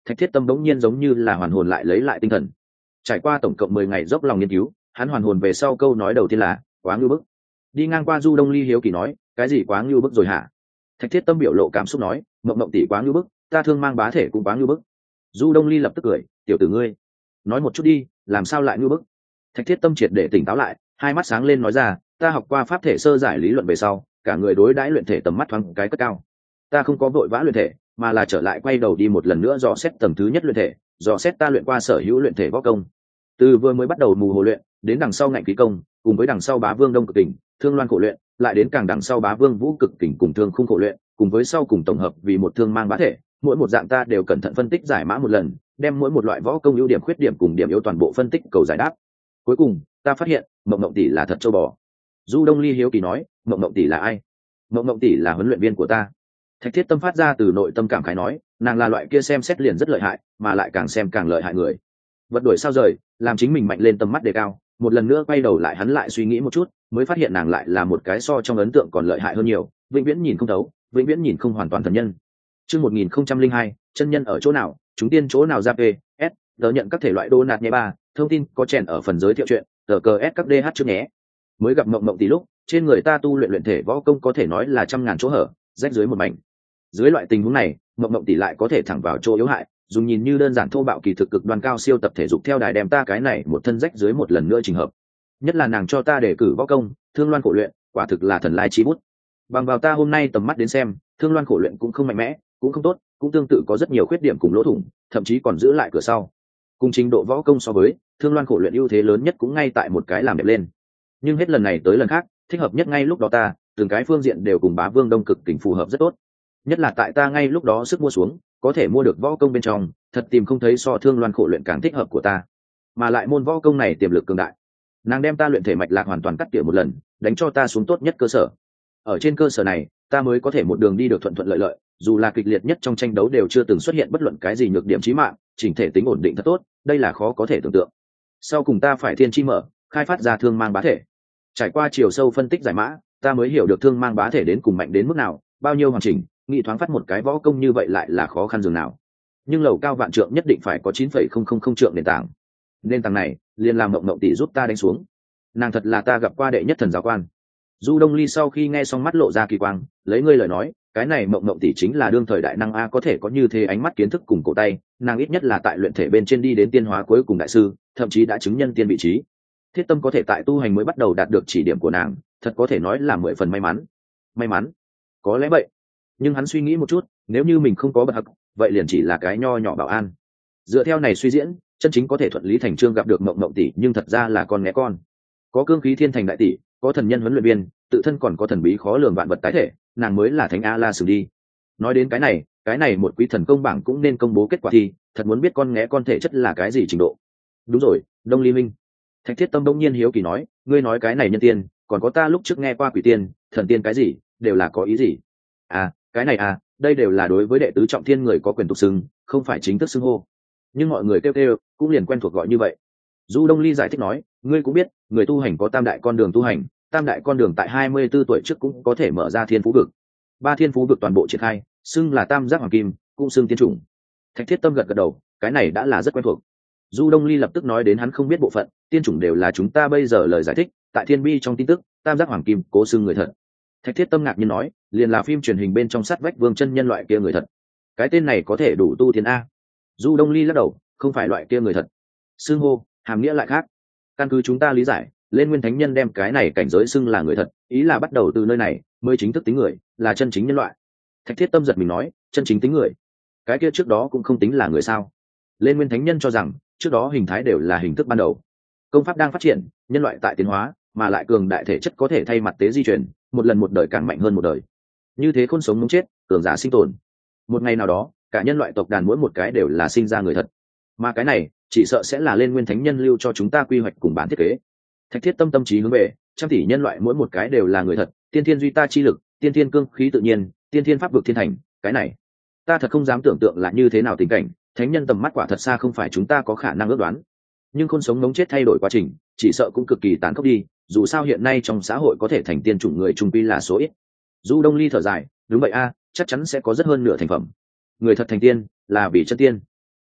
Thạch Thiết Tâm bỗng nhiên giống như là hoàn hồn lại lấy lại tinh thần. Trải qua tổng cộng 10 ngày dốc lòng nghiên cứu, hắn hoàn hồn về sau câu nói đầu tiên là quá ngưu bức. Đi ngang qua Du Đông Ly hiếu kỳ nói, cái gì quá ngưu bức rồi hả? Thạch Thiết Tâm biểu lộ cảm xúc nói, mộng mộng tỷ quá ngưu bức, ta thương mang bá thể cũng quá ngưu bức. Du Đông Ly lập tức cười, tiểu tử ngươi, nói một chút đi, làm sao lại ngưu bức? Thạch Thiết Tâm triệt để tỉnh táo lại, hai mắt sáng lên nói ra, ta học qua pháp thể sơ giải lý luận về sau, cả người đối đãi luyện thể tầm mắt thoáng cái cất cao. Ta không có vội vã luyện thể, mà là trở lại quay đầu đi một lần nữa dò xét tầng thứ nhất luyện thể, dò xét ta luyện qua sở hữu luyện thể võ công. Từ vừa mới bắt đầu mù hồ luyện, đến đằng sau ngạnh khí công, cùng với đằng sau bá vương đông cực kình, thương loan khổ luyện, lại đến càng đằng sau bá vương vũ cực kình cùng thương khung khổ luyện, cùng với sau cùng tổng hợp vì một thương mang bá thể, mỗi một dạng ta đều cẩn thận phân tích giải mã một lần, đem mỗi một loại võ công ưu điểm khuyết điểm cùng điểm yếu toàn bộ phân tích cầu giải đáp. Cuối cùng ta phát hiện mộng mộng tỷ là thật châu bò. Du Đông Ly hiếu kỳ nói, mộng mộng tỷ là ai? Mộng mộng tỷ là huấn luyện viên của ta. Thạch Thiết Tâm phát ra từ nội tâm cảm khái nói, nàng là loại kia xem xét liền rất lợi hại, mà lại càng xem càng lợi hại người. Vật đuổi sao rời, làm chính mình mạnh lên tầm mắt đề cao. Một lần nữa quay đầu lại hắn lại suy nghĩ một chút, mới phát hiện nàng lại là một cái so trong ấn tượng còn lợi hại hơn nhiều, vĩnh viễn nhìn không thấu, vĩnh viễn nhìn không hoàn toàn thần nhân. Chương 1002, chân nhân ở chỗ nào, chúng tiên chỗ nào ra PS, đỡ nhận các thể loại đô nạt nhé ba, thông tin có chèn ở phần giới thiệu truyện, tờ cờ S các DH trước nhé. Mới gặp mộng mộng tỷ lúc, trên người ta tu luyện luyện thể võ công có thể nói là trăm ngàn chỗ hở, rách dưới một mảnh. Dưới loại tình huống này, mộng mộng tỷ lại có thể thẳng vào chỗ yếu hại, dùng nhìn như đơn giản thô bạo kỳ thực cực đoan cao siêu tập thể dục theo đài đem ta cái này một thân rách dưới một lần nữa trình hợp. Nhất là nàng cho ta đề cử võ công, thương loan khổ luyện, quả thực là thần lai chi bút. Bằng vào ta hôm nay tầm mắt đến xem, thương loan khổ luyện cũng không mạnh mẽ, cũng không tốt, cũng tương tự có rất nhiều khuyết điểm cùng lỗ thủng, thậm chí còn giữ lại cửa sau. Cùng trình độ võ công so với, thương loan khổ luyện ưu thế lớn nhất cũng ngay tại một cái làm đẹp lên. Nhưng hết lần này tới lần khác, thích hợp nhất ngay lúc đó ta, từng cái phương diện đều cùng bá vương đông cực kình phù hợp rất tốt. Nhất là tại ta ngay lúc đó sức mua xuống, có thể mua được võ công bên trong, thật tìm không thấy so thương loan khổ luyện càng thích hợp của ta. Mà lại môn võ công này tiềm lực cường đại, nàng đem ta luyện thể mạch lạc hoàn toàn cắt tỉa một lần, đánh cho ta xuống tốt nhất cơ sở. Ở trên cơ sở này, ta mới có thể một đường đi được thuận thuận lợi lợi, dù là kịch liệt nhất trong tranh đấu đều chưa từng xuất hiện bất luận cái gì nhược điểm chí mạng, chỉnh thể tính ổn định thật tốt, đây là khó có thể tưởng tượng. Sau cùng ta phải thiên chi mở, khai phát ra thương mang bá thể. Trải qua chiều sâu phân tích giải mã, ta mới hiểu được thương mang bá thể đến cùng mạnh đến mức nào, bao nhiêu hoàn chỉnh, nghĩ thoáng phát một cái võ công như vậy lại là khó khăn dường nào. Nhưng lầu cao vạn trượng nhất định phải có 9,000 trượng nền tảng. Nền tảng này, liền làm mộng mộng tỷ giúp ta đánh xuống. Nàng thật là ta gặp qua đệ nhất thần giáo quan. Du Đông Ly sau khi nghe xong mắt lộ ra kỳ quang, lấy ngươi lời nói, cái này mộng mộng tỷ chính là đương thời đại năng a, có thể có như thế ánh mắt kiến thức cùng cổ tay, nàng ít nhất là tại luyện thể bên trên đi đến tiên hóa cuối cùng đại sư, thậm chí đã chứng nhân tiên vị trí. Thiết Tâm có thể tại tu hành mới bắt đầu đạt được chỉ điểm của nàng, thật có thể nói là 10 phần may mắn. May mắn? Có lẽ vậy. Nhưng hắn suy nghĩ một chút, nếu như mình không có bậc hắc, vậy liền chỉ là cái nho nhỏ bảo an. Dựa theo này suy diễn, chân chính có thể thuận lý thành chương gặp được mộng mộng tỷ, nhưng thật ra là con né con. Có cương khí thiên thành đại tỷ, có thần nhân huấn luyện viên, tự thân còn có thần bí khó lường vạn vật tái thể, nàng mới là thánh a la sử đi. Nói đến cái này một quý thần công bảng cũng nên công bố kết quả thi, thật muốn biết con né con thể chất là cái gì trình độ. Đúng rồi, Đông Ly Minh. Thạch Thiết Tâm đông nhiên hiếu kỳ nói, ngươi nói cái này nhân tiên, còn có ta lúc trước nghe qua quỷ tiên, thần tiên cái gì, đều là có ý gì? À, cái này à, đây đều là đối với đệ tứ trọng thiên người có quyền tục xưng, không phải chính thức xưng hô. Nhưng mọi người kêu kêu, cũng liền quen thuộc gọi như vậy. Du Đông Ly giải thích nói, ngươi cũng biết, người tu hành có tam đại con đường tu hành, tam đại con đường tại 24 tuổi trước cũng có thể mở ra thiên phú vực. 3 thiên phú vực toàn bộ triển khai, xưng là tam giác hoàng kim, cũng xưng tiên chủng. Thạch Thiết Tâm gật gật đầu, cái này đã là rất quen thuộc. Du Đông Ly lập tức nói đến hắn không biết bộ phận, tiên chủng đều là chúng ta bây giờ lời giải thích, tại thiên bi trong tin tức, tam giác hoàng kim cố xưng người thật. Thạch Thiết Tâm ngạc nhiên nói, liền là phim truyền hình bên trong Sát Vách Vương chân nhân loại kia người thật. Cái tên này có thể đủ tu thiên a? Du Đông Ly lắc đầu, không phải loại kia người thật. Xưng hô, hàm nghĩa lại khác. Căn cứ chúng ta lý giải, lên nguyên thánh nhân đem cái này cảnh giới xưng là người thật, ý là bắt đầu từ nơi này mới chính thức tính người, là chân chính nhân loại. Thạch Thiết Tâm giật mình nói, chân chính tính người, cái kia trước đó cũng không tính là người sao? Lên nguyên thánh nhân cho rằng trước đó hình thái đều là hình thức ban đầu, công pháp đang phát triển, nhân loại tại tiến hóa, mà lại cường đại thể chất có thể thay mặt tế di chuyển, một lần một đời càng mạnh hơn một đời. Như thế khôn sống muốn chết, cường giả sinh tồn. Một ngày nào đó, cả nhân loại tộc đàn mỗi một cái đều là sinh ra người thật, mà cái này chỉ sợ sẽ là lên nguyên thánh nhân lưu cho chúng ta quy hoạch cùng bản thiết kế. Thạch Thiết Tâm tâm trí hướng về, trăm tỷ nhân loại mỗi một cái đều là người thật, tiên thiên duy ta chi lực, tiên thiên cương khí tự nhiên, tiên thiên pháp vực thiên thành, cái này ta thật không dám tưởng tượng là như thế nào tình cảnh, thánh nhân tầm mắt quả thật xa không phải chúng ta có khả năng ước đoán. Nhưng khôn sống ngống chết thay đổi quá trình, chỉ sợ cũng cực kỳ tàn khốc đi, dù sao hiện nay trong xã hội có thể thành tiên chủng người trung quy là số ít. Du Đông Ly thở dài, đúng vậy a, chắc chắn sẽ có rất hơn nửa thành phẩm. Người thật thành tiên là vì chân tiên.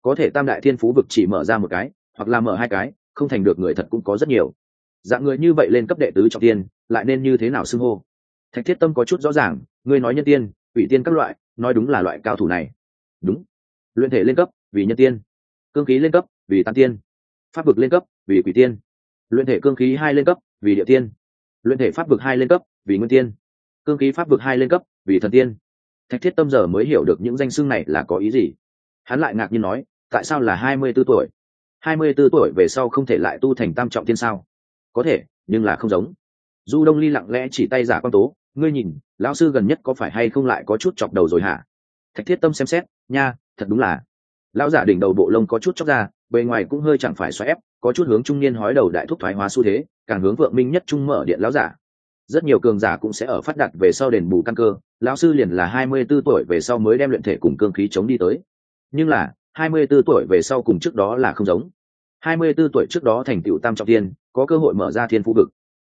có thể tam đại thiên phú vực chỉ mở ra một cái hoặc là mở hai cái, không thành được người thật cũng có rất nhiều. Dạng người như vậy lên cấp đệ tứ trọng tiên lại nên như thế nào xưng hô? Thạch Thiết Tâm có chút rõ ràng, ngươi nói nhân tiên, quỷ tiên các loại, nói đúng là loại cao thủ này. Đúng. Luyện thể lên cấp vì nhân tiên, cương khí lên cấp vì tam tiên, pháp vực lên cấp vì quỷ tiên, luyện thể cương khí 2 lên cấp vì địa tiên, luyện thể pháp vực 2 lên cấp vì nguyên tiên, cương khí pháp vực 2 lên cấp vì thần tiên. Thạch Thiết Tâm giờ mới hiểu được những danh xưng này là có ý gì. Hắn lại ngạc nhiên nói, tại sao là 24 tuổi? 24 tuổi về sau không thể lại tu thành tam trọng tiên sao? Có thể, nhưng là không giống. Du Đông Ly lặng lẽ chỉ tay Giả Quang Tố, ngươi nhìn, lão sư gần nhất có phải hay không lại có chút chọc đầu rồi hả? Thạch Thiết Tâm xem xét, nha, thật đúng là. Lão giả đỉnh đầu bộ lông có chút chóc ra, bề ngoài cũng hơi chẳng phải xoáy ép, có chút hướng trung niên hói đầu đại thúc thoái hóa xu thế, càng hướng vượng minh nhất trung mở điện lão giả. Rất nhiều cường giả cũng sẽ ở phát đạt về sau đền bù căn cơ, lão sư liền là 24 tuổi về sau mới đem luyện thể cùng cương khí chống đi tới. Nhưng là 24 tuổi về sau cùng trước đó là không giống. 24 tuổi trước đó thành tựu tam trọng thiên, có cơ hội mở ra thiên phú vực.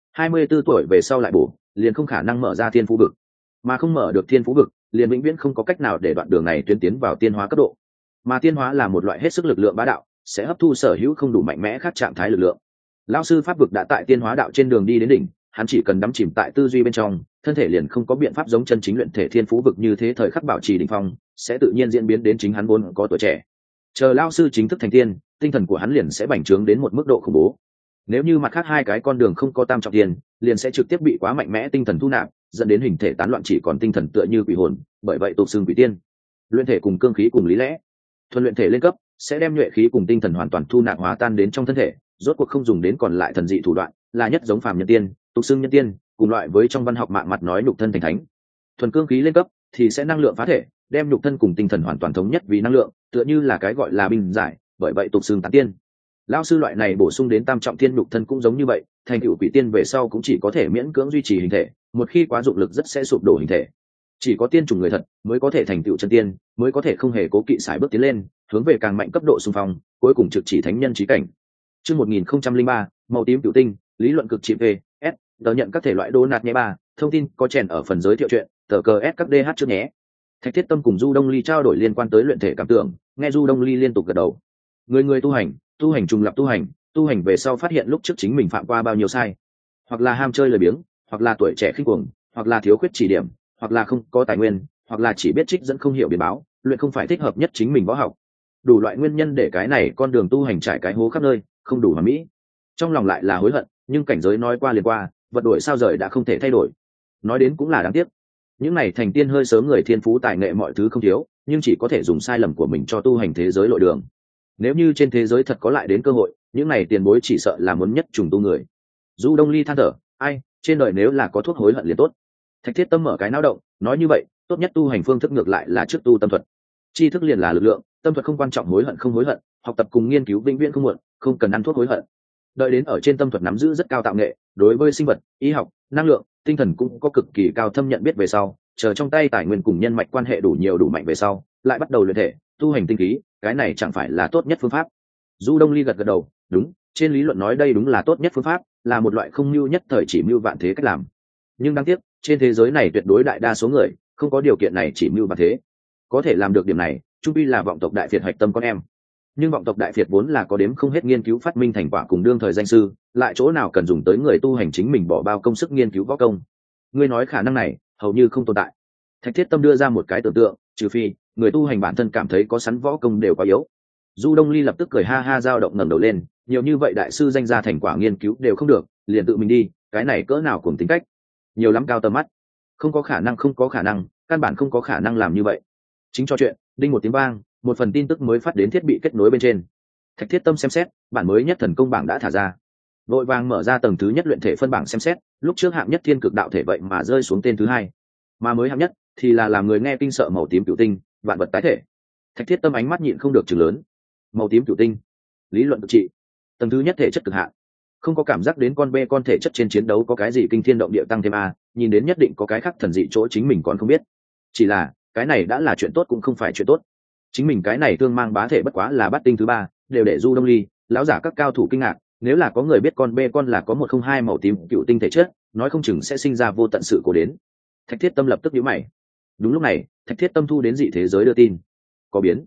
24 tuổi về sau lại bổ, liền không khả năng mở ra thiên phú vực. Mà không mở được thiên phú vực, liền vĩnh viễn không có cách nào để đoạn đường này tuyến tiến vào tiên hóa cấp độ. Mà tiên hóa là một loại hết sức lực lượng bá đạo, sẽ hấp thu sở hữu không đủ mạnh mẽ khác trạng thái lực lượng. Lão sư pháp vực đã tại tiên hóa đạo trên đường đi đến đỉnh, hắn chỉ cần đắm chìm tại tư duy bên trong, thân thể liền không có biện pháp giống chân chính luyện thể thiên phú vực như thế thời khắc bảo trì đỉnh phong, sẽ tự nhiên diễn biến đến chính hắn vốn có tuổi trẻ. Chờ lão sư chính thức thành tiên, tinh thần của hắn liền sẽ bành trướng đến một mức độ khủng bố. Nếu như mặt khác hai cái con đường không có tam trọng tiên, liền sẽ trực tiếp bị quá mạnh mẽ tinh thần thu nạp, dẫn đến hình thể tán loạn chỉ còn tinh thần tựa như quỷ hồn, bởi vậy tục xưng quỷ tiên. Luyện thể cùng cương khí cùng lý lẽ, thuần luyện thể lên cấp sẽ đem nhuệ khí cùng tinh thần hoàn toàn thu nạp hóa tan đến trong thân thể, rốt cuộc không dùng đến còn lại thần dị thủ đoạn, là nhất giống phàm nhân tiên, tục xưng nhân tiên, cùng loại với trong văn học mạng mặt nói nhục thân thành thánh. Thuần cương khí lên cấp thì sẽ năng lượng phá thể, đem nhục thân cùng tinh thần hoàn toàn thống nhất vì năng lượng, tựa như là cái gọi là binh giải, bởi vậy tục xưng tán tiên. Lão sư loại này bổ sung đến tam trọng thiên nhục thân cũng giống như vậy, thành tựu quỷ tiên về sau cũng chỉ có thể miễn cưỡng duy trì hình thể, một khi quá dụng lực rất sẽ sụp đổ hình thể. Chỉ có tiên trùng người thật mới có thể thành tựu chân tiên, mới có thể không hề cố kỵ sải bước tiến lên, hướng về càng mạnh cấp độ xung phong, cuối cùng trực chỉ thánh nhân chí cảnh. Chương 1003, màu tím cửu tinh, lý luận cực trị về S, tờ nhận các thể loại đố nạt nhé ba, thông tin có chèn ở phần giới thiệu truyện, tờ cờ S các DH trước nhé. Thạch Thiết Tâm cùng Du Đông Ly trao đổi liên quan tới luyện thể cảm tưởng, nghe Du Đông Ly liên tục gật đầu. Người tu hành trùng lập tu hành về sau phát hiện lúc trước chính mình phạm qua bao nhiêu sai, hoặc là ham chơi lười biếng, hoặc là tuổi trẻ khinh cuồng, hoặc là thiếu khuyết chỉ điểm, hoặc là không có tài nguyên, hoặc là chỉ biết trích dẫn không hiểu biến báo, luyện không phải thích hợp nhất chính mình võ học. Đủ loại nguyên nhân để cái này con đường tu hành trải cái hố khắp nơi, không đủ hoàn mỹ. Trong lòng lại là hối hận, nhưng cảnh giới nói qua liền qua, vật đổi sao rời đã không thể thay đổi. Nói đến cũng là đáng tiếc. Những này thành tiên hơi sớm người thiên phú tài nghệ mọi thứ không thiếu, nhưng chỉ có thể dùng sai lầm của mình cho tu hành thế giới lội đường. Nếu như trên thế giới thật có lại đến cơ hội, những này tiền bối chỉ sợ là muốn nhất trùng tu người. Du Đông Ly than thở, ai, trên đời nếu là có thuốc hối hận liền tốt. Thạch Thiết Tâm mở cái não động, nói như vậy, tốt nhất tu hành phương thức ngược lại là trước tu tâm thuật. Tri thức liền là lực lượng, tâm thuật không quan trọng hối hận không hối hận, học tập cùng nghiên cứu vĩnh viễn không muộn, không cần ăn thuốc hối hận. Đợi đến ở trên tâm thuật nắm giữ rất cao tạo nghệ, đối với sinh vật, y học, năng lượng, tinh thần cũng có cực kỳ cao thâm nhận biết về sau, chờ trong tay tài nguyên cùng nhân mạch quan hệ đủ nhiều đủ mạnh về sau, lại bắt đầu luyện thể, tu hành tinh khí, cái này chẳng phải là tốt nhất phương pháp. Du Đông Ly gật gật đầu, đúng, trên lý luận nói đây đúng là tốt nhất phương pháp, là một loại không mưu nhất thời chỉ mưu vạn thế cách làm. Nhưng đáng tiếc, trên thế giới này tuyệt đối đại đa số người không có điều kiện này chỉ mưu vạn thế. Có thể làm được điểm này, trung quy là vọng tộc đại việt hạch tâm con em. Nhưng vọng tộc đại việt vốn là có đếm không hết nghiên cứu phát minh thành quả cùng đương thời danh sư, lại chỗ nào cần dùng tới người tu hành chính mình bỏ bao công sức nghiên cứu võ công. Ngươi nói khả năng này hầu như không tồn tại. Thạch Thiết Tâm đưa ra một cái tưởng tượng, trừ phi người tu hành bản thân cảm thấy có sẵn võ công đều quá yếu. Du Đông Ly lập tức cười ha ha dao động ngẩng đầu lên, nhiều như vậy đại sư danh gia thành quả nghiên cứu đều không được, liền tự mình đi, cái này cỡ nào cùng tính cách. Nhiều lắm cao tầm mắt. Không có khả năng, căn bản không có khả năng làm như vậy. Chính cho chuyện, đinh một tiếng vang, một phần tin tức mới phát đến thiết bị kết nối bên trên. Thạch Thiết Tâm xem xét, bản mới nhất thần công bảng đã thả ra. Vội vàng mở ra tầng thứ nhất luyện thể phân bảng xem xét, lúc trước hạng nhất thiên cực đạo thể vậy mà rơi xuống tên thứ hai, mà mới hạng nhất thì là làm người nghe kinh sợ màu tím cửu tinh, vạn vật tái thể. Thạch Thiết Tâm ánh mắt nhịn không được trừng lớn. Màu tím cửu tinh, lý luận cực trị, tầng thứ nhất thể chất cực hạn. Không có cảm giác đến con bê con thể chất trên chiến đấu có cái gì kinh thiên động địa tăng thêm a, nhìn đến nhất định có cái khác thần dị chỗ chính mình còn không biết. Chỉ là cái này đã là chuyện tốt cũng không phải chuyện tốt. Chính mình cái này tương mang bá thể bất quá là bát tinh thứ ba, đều để Du Đông Ly, lão giả các cao thủ kinh ngạc. Nếu là có người biết con bê con là có 102 màu tím cửu tinh thể chất, nói không chừng sẽ sinh ra vô tận sự cố đến. Thạch Thiết Tâm lập tức nhíu mày. Đúng lúc này, Thạch Thiết Tâm thu đến dị thế giới đưa tin. Có biến.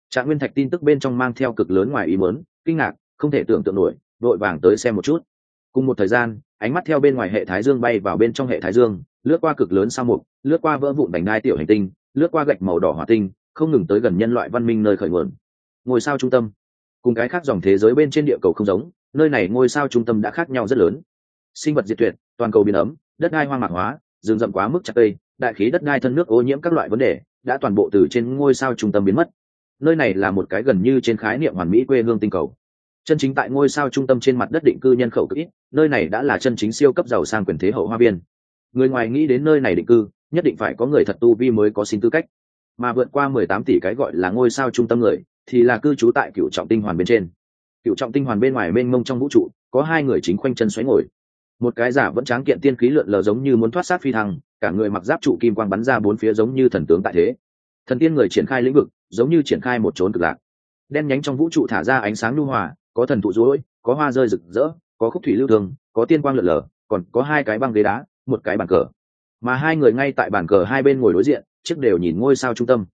Trạng Nguyên Thạch tin tức bên trong mang theo cực lớn ngoài ý muốn, kinh ngạc, không thể tưởng tượng nổi, vội vàng tới xem một chút. Cùng một thời gian, ánh mắt theo bên ngoài hệ thái dương bay vào bên trong hệ thái dương, lướt qua cực lớn sao mục, lướt qua vỡ vụn bánh đai tiểu hành tinh, lướt qua gạch màu đỏ hỏa tinh, không ngừng tới gần nhân loại văn minh nơi khởi nguồn. Ngôi sao trung tâm, cùng cái khác dòng thế giới bên trên địa cầu không giống, nơi này ngôi sao trung tâm đã khác nhau rất lớn. Sinh vật diệt tuyệt, toàn cầu biến ấm, đất đai hoang mạc hóa, rừng rậm quá mức chặt cây, đại khí đất đai thân nước ô nhiễm các loại vấn đề đã toàn bộ từ trên ngôi sao trung tâm biến mất. Nơi này là một cái gần như trên khái niệm hoàn mỹ quê hương tinh cầu. Chân chính tại ngôi sao trung tâm trên mặt đất định cư nhân khẩu cực ít, nơi này đã là chân chính siêu cấp giàu sang quyền thế hậu hoa viên. Người ngoài nghĩ đến nơi này định cư, nhất định phải có người thật tu vi mới có xin tư cách. Mà vượt qua 18 tỷ cái gọi là ngôi sao trung tâm người, thì là cư trú tại Cựu Trọng Tinh Hoàn bên trên. Cựu Trọng Tinh Hoàn bên ngoài mênh mông trong vũ trụ, có hai người chính khoanh chân xoáy ngồi. Một cái giả vẫn tráng kiện tiên khí lượn lờ giống như muốn thoát sát phi thăng, cả người mặc giáp trụ kim quang bắn ra bốn phía giống như thần tướng tại thế. Thần tiên người triển khai lĩnh vực, giống như triển khai một chốn cực lạc. Đen nhánh trong vũ trụ thả ra ánh sáng nhu hòa, có thần thụ rối, có hoa rơi rực rỡ, có khúc thủy lưu thường, có tiên quang lượn lờ, còn có hai cái băng ghế đá, một cái bàn cờ. Mà hai người ngay tại bàn cờ hai bên ngồi đối diện, trước đều nhìn ngôi sao trung tâm.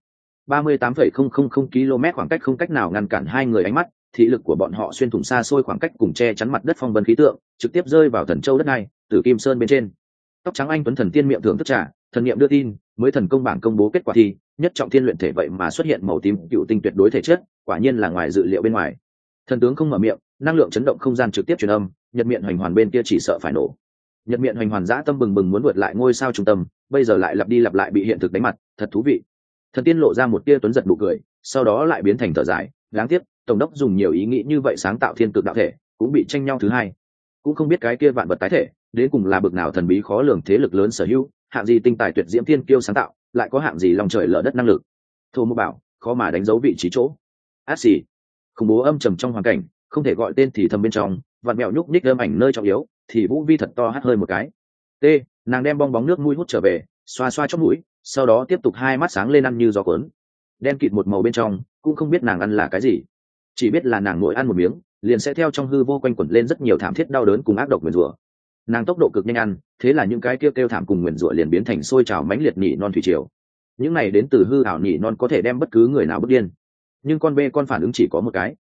38,000 km khoảng cách không cách nào ngăn cản hai người ánh mắt, thị lực của bọn họ xuyên thủng xa xôi khoảng cách cùng che chắn mặt đất phong vân khí tượng, trực tiếp rơi vào Thần Châu đất này, Tử Kim Sơn bên trên. Tóc trắng anh tuấn thần tiên miệng thưởng thức trà, thần niệm đưa tin, mới thần công bảng công bố kết quả thi, nhất trọng thiên luyện thể vậy mà xuất hiện màu tím cựu tinh tuyệt đối thể chất, quả nhiên là ngoài dự liệu bên ngoài. Thần tướng không mở miệng, năng lượng chấn động không gian trực tiếp truyền âm, nhật miệng hoành hoàn bên kia chỉ sợ phải nổ. Nhật miệng hoành hoàn dã tâm bừng bừng muốn vượt lại ngôi sao trung tâm, bây giờ lại lặp đi lặp lại bị hiện thực đánh mặt, thật thú vị. Thần tiên lộ ra một tia tuấn giật nụ cười, sau đó lại biến thành thở dài, đáng tiếc tổng đốc dùng nhiều ý nghĩ như vậy sáng tạo thiên cực đạo thể cũng bị tranh nhau thứ hai. Cũng không biết cái kia vạn vật tái thể đến cùng là bực nào thần bí khó lường thế lực lớn sở hữu, hạng gì tinh tài tuyệt diễm thiên kiêu sáng tạo, lại có hạng gì lòng trời lở đất năng lực. Thô Mộ bảo khó mà đánh dấu vị trí chỗ. Át xì khủng bố âm trầm trong hoàn cảnh, không thể gọi tên thì thầm bên trong vạn mẹo nhúc nhích âm ảnh nơi trọng yếu, thì Vũ Vi thật to hắt hơi một cái. Nàng đem bong bóng nước mũi hút trở về, xoa xoa chóp mũi, sau đó tiếp tục hai mắt sáng lên ăn như gió cuốn. Đen kịt một màu bên trong, cũng không biết nàng ăn là cái gì, chỉ biết là nàng mỗi ăn một miếng liền sẽ theo trong hư vô quanh quẩn lên rất nhiều thảm thiết đau đớn cùng ác độc nguyền rủa. Nàng tốc độ cực nhanh ăn, thế là những cái kêu thảm cùng nguyền rủa liền biến thành sôi trào mãnh liệt nhị non thủy triều. Những này đến từ hư ảo nhị non có thể đem bất cứ người nào bức điên, nhưng con bê con phản ứng chỉ có một cái.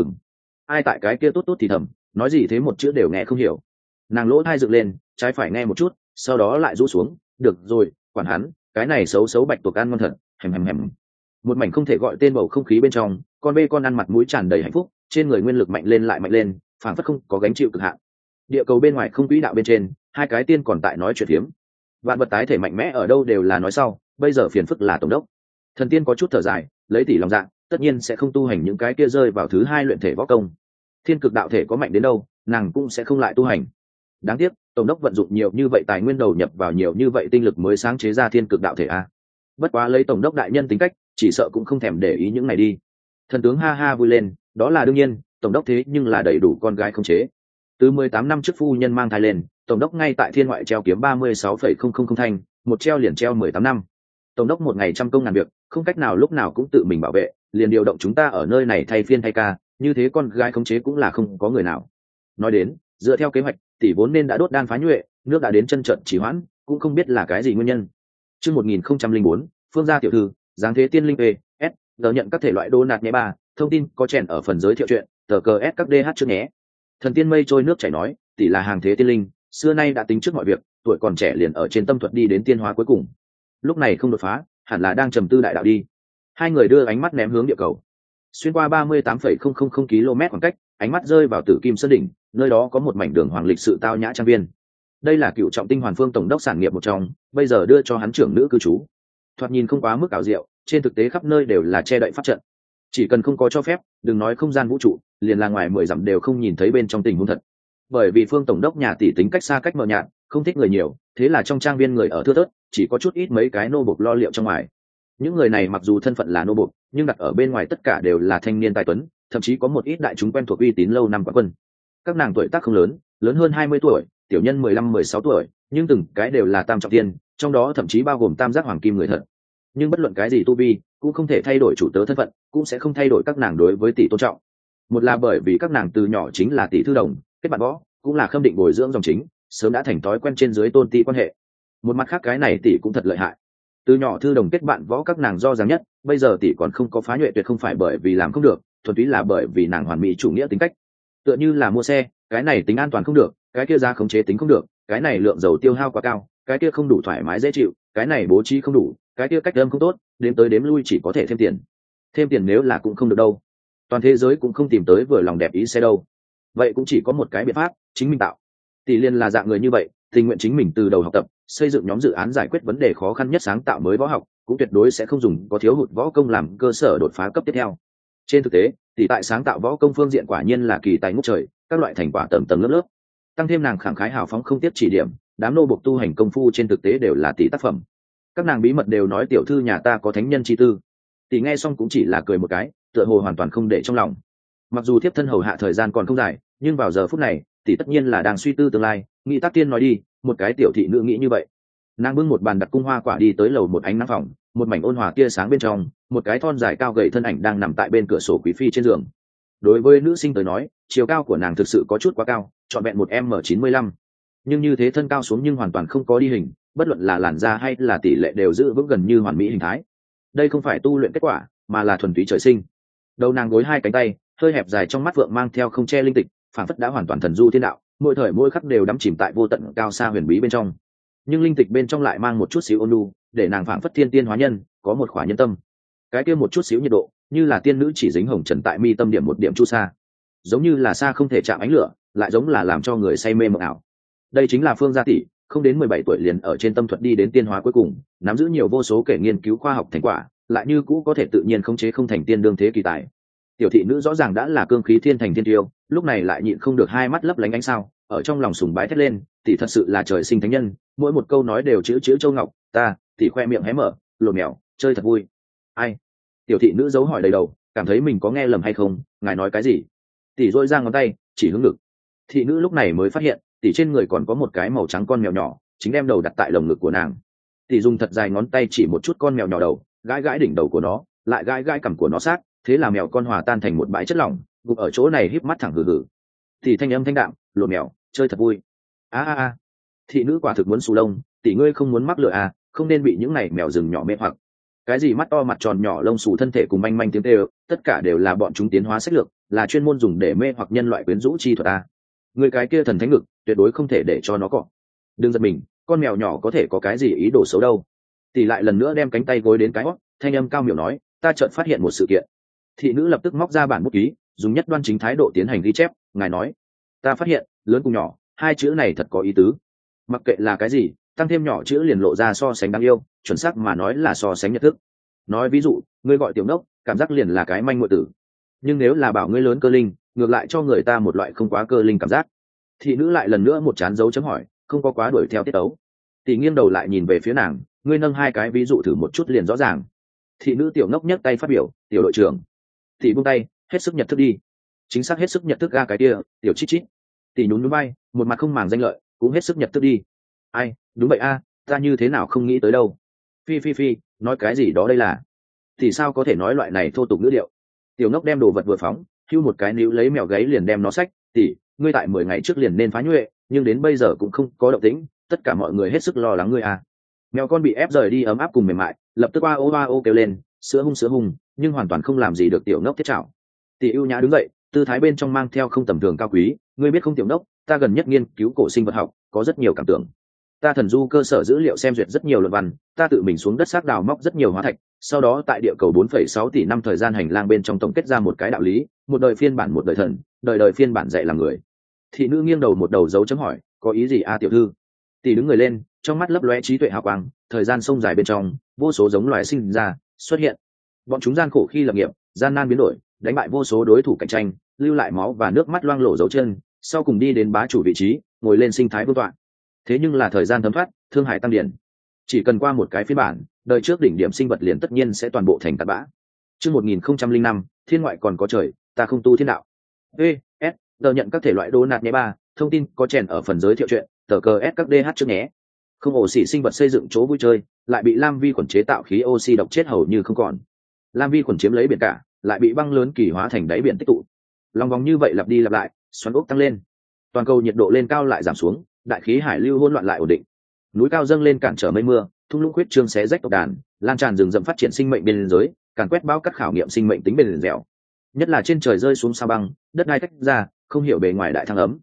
Ai tại cái kia tốt tốt thì thầm, nói gì thế một chữ đều nghe không hiểu. Nàng lỗ tai dựng lên, trái phải nghe một chút, sau đó lại rũ xuống. Được rồi, quản hắn, cái này xấu xấu bạch tuộc ăn ngon thật. Hèm. Một mảnh không thể gọi tên bầu không khí bên trong, con bê con ăn mặt mũi tràn đầy hạnh phúc, trên người nguyên lực mạnh lên lại mạnh lên, phảng phất không có gánh chịu cực hạn. Địa cầu bên ngoài không quỹ đạo bên trên, hai cái tiên còn tại nói chuyện phiếm. Vạn vật tái thể mạnh mẽ ở đâu đều là nói sau, bây giờ phiền phức là tổng đốc. Thần tiên có chút thở dài, lấy tỷ lòng dạ, tất nhiên sẽ không tu hành những cái kia rơi vào thứ hai luyện thể võ công. Thiên cực đạo thể có mạnh đến đâu, nàng cũng sẽ không lại tu hành. Đáng tiếc, tổng đốc vận dụng nhiều như vậy tài nguyên đầu nhập vào nhiều như vậy tinh lực mới sáng chế ra thiên cực đạo thể a. Bất quá lấy tổng đốc đại nhân tính cách, chỉ sợ cũng không thèm để ý những này đi. Thần tướng ha ha vui lên, đó là đương nhiên, tổng đốc thế nhưng là đầy đủ con gái không chế. Từ 18 năm trước phu nhân mang thai lên, tổng đốc ngay tại thiên ngoại treo kiếm 36,000 thanh, một treo liền treo 18 năm. Tổng đốc một ngày trăm công ngàn việc, không cách nào lúc nào cũng tự mình bảo vệ, liền điều động chúng ta ở nơi này thay phiên thay ca, như thế con gái khống chế cũng là không có người nào. Nói đến, dựa theo kế hoạch, tỷ vốn nên đã đốt đan phá nhuệ, nước đã đến chân trận chỉ hoãn, cũng không biết là cái gì nguyên nhân. Chương 1004, Phương gia tiểu thư, giáng thế tiên linh s giờ nhận các thể loại đô nạt nhé ba, thông tin có chèn ở phần giới thiệu truyện, tờ cờ s các dh trước nhé. Thần tiên mây trôi nước chảy nói, tỷ là hàng thế tiên linh, xưa nay đã tính trước mọi việc, tuổi còn trẻ liền ở trên tâm thuật đi đến tiên hóa cuối cùng. Lúc này không đột phá, hẳn là đang trầm tư đại đạo đi. Hai người đưa ánh mắt ném hướng địa cầu, xuyên qua 38,000 km khoảng cách, ánh mắt rơi vào Tử Kim Sơn đỉnh, nơi đó có một mảnh đường hoàng lịch sự tao nhã trang viên. Đây là Cựu Trọng Tinh Hoàn Phương tổng đốc sản nghiệp một trong, bây giờ đưa cho hắn trưởng nữ cư trú. Thoạt nhìn không quá mức ảo diệu, trên thực tế khắp nơi đều là che đậy pháp trận. Chỉ cần không có cho phép, đừng nói không gian vũ trụ, liền là ngoài 10 dặm đều không nhìn thấy bên trong tình huống thật. Bởi vì Phương tổng đốc nhà tỷ tính cách xa cách mờ nhạt, không thích người nhiều, thế là trong trang viên người ở thưa thớt, chỉ có chút ít mấy cái nô bộc lo liệu trong ngoài. Những người này mặc dù thân phận là nô bộc, nhưng đặt ở bên ngoài tất cả đều là thanh niên tài tuấn, thậm chí có một ít đại chúng quen thuộc uy tín lâu năm quán quân. Các nàng tuổi tác không lớn, lớn hơn 20 tuổi, tiểu nhân 15-16 tuổi, nhưng từng cái đều là tam trọng thiên, trong đó thậm chí bao gồm tam giác hoàng kim người thật. Nhưng bất luận cái gì tu vi, cũng không thể thay đổi chủ tớ thân phận, cũng sẽ không thay đổi các nàng đối với tỷ tôn trọng. Một là bởi vì các nàng từ nhỏ chính là tỷ thư đồng, kết bạn võ, cũng là khâm định bồi dưỡng dòng chính, sớm đã thành thói quen trên dưới tôn ti quan hệ. Một mặt khác cái này tỷ cũng thật lợi hại. Từ nhỏ thư đồng kết bạn võ các nàng do dáng nhất, bây giờ tỷ còn không có phá nhuệ tuyệt không phải bởi vì làm không được, thuần túy là bởi vì nàng hoàn mỹ chủ nghĩa tính cách. Tựa như là mua xe, cái này tính an toàn không được, cái kia giá khống chế tính không được, cái này lượng dầu tiêu hao quá cao, cái kia không đủ thoải mái dễ chịu, cái này bố trí không đủ, cái kia cách âm không tốt, đếm tới đếm lui chỉ có thể thêm tiền. Thêm tiền nếu là cũng không được đâu. Toàn thế giới cũng không tìm tới vừa lòng đẹp ý xe đâu. Vậy cũng chỉ có một cái biện pháp, chính mình tạo. Tỷ liên là dạng người như vậy, tình nguyện chính mình từ đầu học tập, xây dựng nhóm dự án giải quyết vấn đề khó khăn nhất sáng tạo mới võ học, cũng tuyệt đối sẽ không dùng có thiếu hụt võ công làm cơ sở đột phá cấp tiếp theo. Trên thực tế, tỷ tại sáng tạo võ công phương diện quả nhiên là kỳ tài ngút trời, các loại thành quả tầng tầng lớp lớp. Tăng thêm nàng khẳng khái hào phóng không tiếp chỉ điểm, đám nô buộc tu hành công phu trên thực tế đều là tỷ tác phẩm. Các nàng bí mật đều nói tiểu thư nhà ta có thánh nhân chi tư. Tỷ nghe xong cũng chỉ là cười một cái, tựa hồ hoàn toàn không để trong lòng. Mặc dù thiếp thân hầu hạ thời gian còn không dài, nhưng vào giờ phút này tỷ tất nhiên là đang suy tư tương lai. Nghĩ Tắc Tiên nói đi, một cái tiểu thị nữ nghĩ như vậy. Nàng bưng một bàn đặt cung hoa quả đi tới lầu một ánh nắng phòng, một mảnh ôn hòa tia sáng bên trong, một cái thon dài cao gầy thân ảnh đang nằm tại bên cửa sổ quý phi trên giường. Đối với nữ sinh tới nói, chiều cao của nàng thực sự có chút quá cao, trọn vẹn một m 95. Nhưng như thế thân cao xuống nhưng hoàn toàn không có đi hình, bất luận là làn da hay là tỷ lệ đều giữ vững gần như hoàn mỹ hình thái. Đây không phải tu luyện kết quả, mà là thuần túy trời sinh. Đầu nàng gối hai cánh tay, hơi hẹp dài trong mắt vượng mang theo không che linh tịch, phản phất đã hoàn toàn thần du thiên đạo, mỗi thời mỗi khắc đều đắm chìm tại vô tận cao xa huyền bí bên trong. Nhưng linh tịch bên trong lại mang một chút xíu ôn nhu, để nàng phảng phất thiên tiên hóa nhân, có một khỏa nhân tâm. Cái kia một chút xíu nhiệt độ, như là tiên nữ chỉ dính hồng trần tại mi tâm điểm một điểm chu sa, giống như là xa không thể chạm ánh lửa, lại giống là làm cho người say mê mộng ảo. Đây chính là Phương Gia tỷ, không đến 17 tuổi liền ở trên tâm thuật đi đến tiên hóa cuối cùng, nắm giữ nhiều vô số kể nghiên cứu khoa học thành quả, lại như cũ có thể tự nhiên khống chế không thành tiên đương thế kỳ tài. Tiểu thị nữ rõ ràng đã là cương khí thiên thành thiên tiêu, lúc này lại nhịn không được hai mắt lấp lánh ánh sao, ở trong lòng sùng bái thét lên, tỷ thật sự là trời sinh thánh nhân, mỗi một câu nói đều chữ chữ châu ngọc, ta, tỷ khoe miệng hé mở, lột mèo, chơi thật vui. Ai? Tiểu thị nữ giấu hỏi đầy đầu, cảm thấy mình có nghe lầm hay không, ngài nói cái gì? Tỷ dội ra ngón tay, chỉ hướng ngực. Thị nữ lúc này mới phát hiện, tỷ trên người còn có một cái màu trắng con mèo nhỏ, chính đem đầu đặt tại lồng ngực của nàng. Tỷ dùng thật dài ngón tay chỉ một chút con mèo nhỏ đầu, gãi gãi đỉnh đầu của nó, lại gãi gãi cằm của nó sát, thế là mèo con hòa tan thành một bãi chất lỏng, gục ở chỗ này híp mắt thẳng hừ hừ. Tỷ thanh âm thanh đạm, lột mèo, chơi thật vui. A. Thị nữ quả thực muốn xù lông, tỷ ngươi không muốn mắc lừa à, không nên bị những này mèo rừng nhỏ mê hoặc. Cái gì mắt to mặt tròn nhỏ lông xù thân thể cùng manh manh tiếng tê, tất cả đều là bọn chúng tiến hóa sách lược, là chuyên môn dùng để mê hoặc nhân loại quyến rũ chi thuật à. Người cái kia thần thánh ngực, tuyệt đối không thể để cho nó cọ. Đừng giật mình, con mèo nhỏ có thể có cái gì ý đồ xấu đâu. Tỷ lại lần nữa đem cánh tay gối đến cái hót, thanh âm cao miểu nói, ta chợt phát hiện một sự kiện. Thị nữ lập tức móc ra bản bút ký, dùng nhất đoan chính thái độ tiến hành ghi chép. Ngài nói, ta phát hiện lớn cùng nhỏ hai chữ này thật có ý tứ. Mặc kệ là cái gì, tăng thêm nhỏ chữ liền lộ ra so sánh đáng yêu, chuẩn xác mà nói là so sánh nhận thức. Nói ví dụ, ngươi gọi tiểu nốc, cảm giác liền là cái manh muội tử. Nhưng nếu là bảo ngươi lớn cơ linh, ngược lại cho người ta một loại không quá cơ linh cảm giác. Thị nữ lại lần nữa một chán dấu chấm hỏi, không có quá đuổi theo tiết tấu. Tỷ nghiêng đầu lại nhìn về phía nàng, ngươi nâng hai cái ví dụ thử một chút liền rõ ràng. Thị nữ tiểu ngốc nhấc tay phát biểu, tiểu đội trưởng. Tỷ buông tay, hết sức nhận thức đi. Chính xác hết sức nhận thức ga cái kia, tiểu chít chít. Tỷ nhún nhún bay, một mặt không màng danh lợi, cũng hết sức nhận thức đi. Ai, đúng vậy a, ta như thế nào không nghĩ tới đâu. Phi, nói cái gì đó đây là. Thì sao có thể nói loại này thô tục ngữ điệu. Tiểu ngốc đem đồ vật vừa phóng, hưu một cái níu lấy mèo gáy liền đem nó xách. Tỷ, ngươi tại 10 ngày trước liền nên phá nhuệ, nhưng đến bây giờ cũng không có động tĩnh, tất cả mọi người hết sức lo lắng ngươi à. Mèo con bị ép rời đi ấm áp cùng mềm mại, lập tức oa ô kêu lên, sữa hung, nhưng hoàn toàn không làm gì được tiểu ngốc thiết trảo. Tỷ ưu nhã đứng dậy, tư thái bên trong mang theo không tầm thường cao quý, ngươi biết không tiểu ngốc, ta gần nhất nghiên cứu cổ sinh vật học, có rất nhiều cảm tưởng. Ta thần du cơ sở dữ liệu xem duyệt rất nhiều luận văn, ta tự mình xuống đất xác đào móc rất nhiều hóa thạch, sau đó tại địa cầu 4,6 tỷ năm thời gian hành lang bên trong tổng kết ra một cái đạo lý, một đời phiên bản một đời thần, đời phiên bản dạy làm người. Thị nữ nghiêng đầu một đầu dấu chấm hỏi, có ý gì a tiểu thư? Tỷ đứng người lên, trong mắt lấp lóe trí tuệ hào quang, thời gian sông dài bên trong, vô số giống loài sinh ra, xuất hiện. Bọn chúng gian khổ khi lập nghiệp, gian nan biến đổi, đánh bại vô số đối thủ cạnh tranh, lưu lại máu và nước mắt loang lổ dấu chân, sau cùng đi đến bá chủ vị trí, ngồi lên sinh thái vương tọa. Thế nhưng là thời gian thấm thoát, thương hải tăng điển, chỉ cần qua một cái phiên bản, đời trước đỉnh điểm sinh vật liền tất nhiên sẽ toàn bộ thành tạt bã. Chương 1005, thiên ngoại còn có trời, ta không tu thiên đạo. Tờ nhận các thể loại đố nạt nhé ba, thông tin có chèn ở phần giới thiệu chuyện, tờ cờ S các DH trước nhé. Không ổ xỉ sinh vật xây dựng chỗ vui chơi, lại bị lam vi khuẩn chế tạo khí oxy độc chết hầu như không còn. Lam vi khuẩn chiếm lấy biển cả, lại bị băng lớn kỳ hóa thành đáy biển tích tụ. Lòng vòng như vậy lặp đi lặp lại, xoắn ốc tăng lên. Toàn cầu nhiệt độ lên cao lại giảm xuống, đại khí hải lưu hỗn loạn lại ổn định. Núi cao dâng lên cản trở mây mưa, thung lũng khuyết trương xé rách tộc đàn, lan tràn rừng rậm phát triển sinh mệnh biên giới, càn quét bao cắt khảo nghiệm sinh mệnh tính bền dẻo. Nhất là trên trời rơi xuống sao băng, đất đai tách ra, không hiểu bề ngoài đại thăng ấm,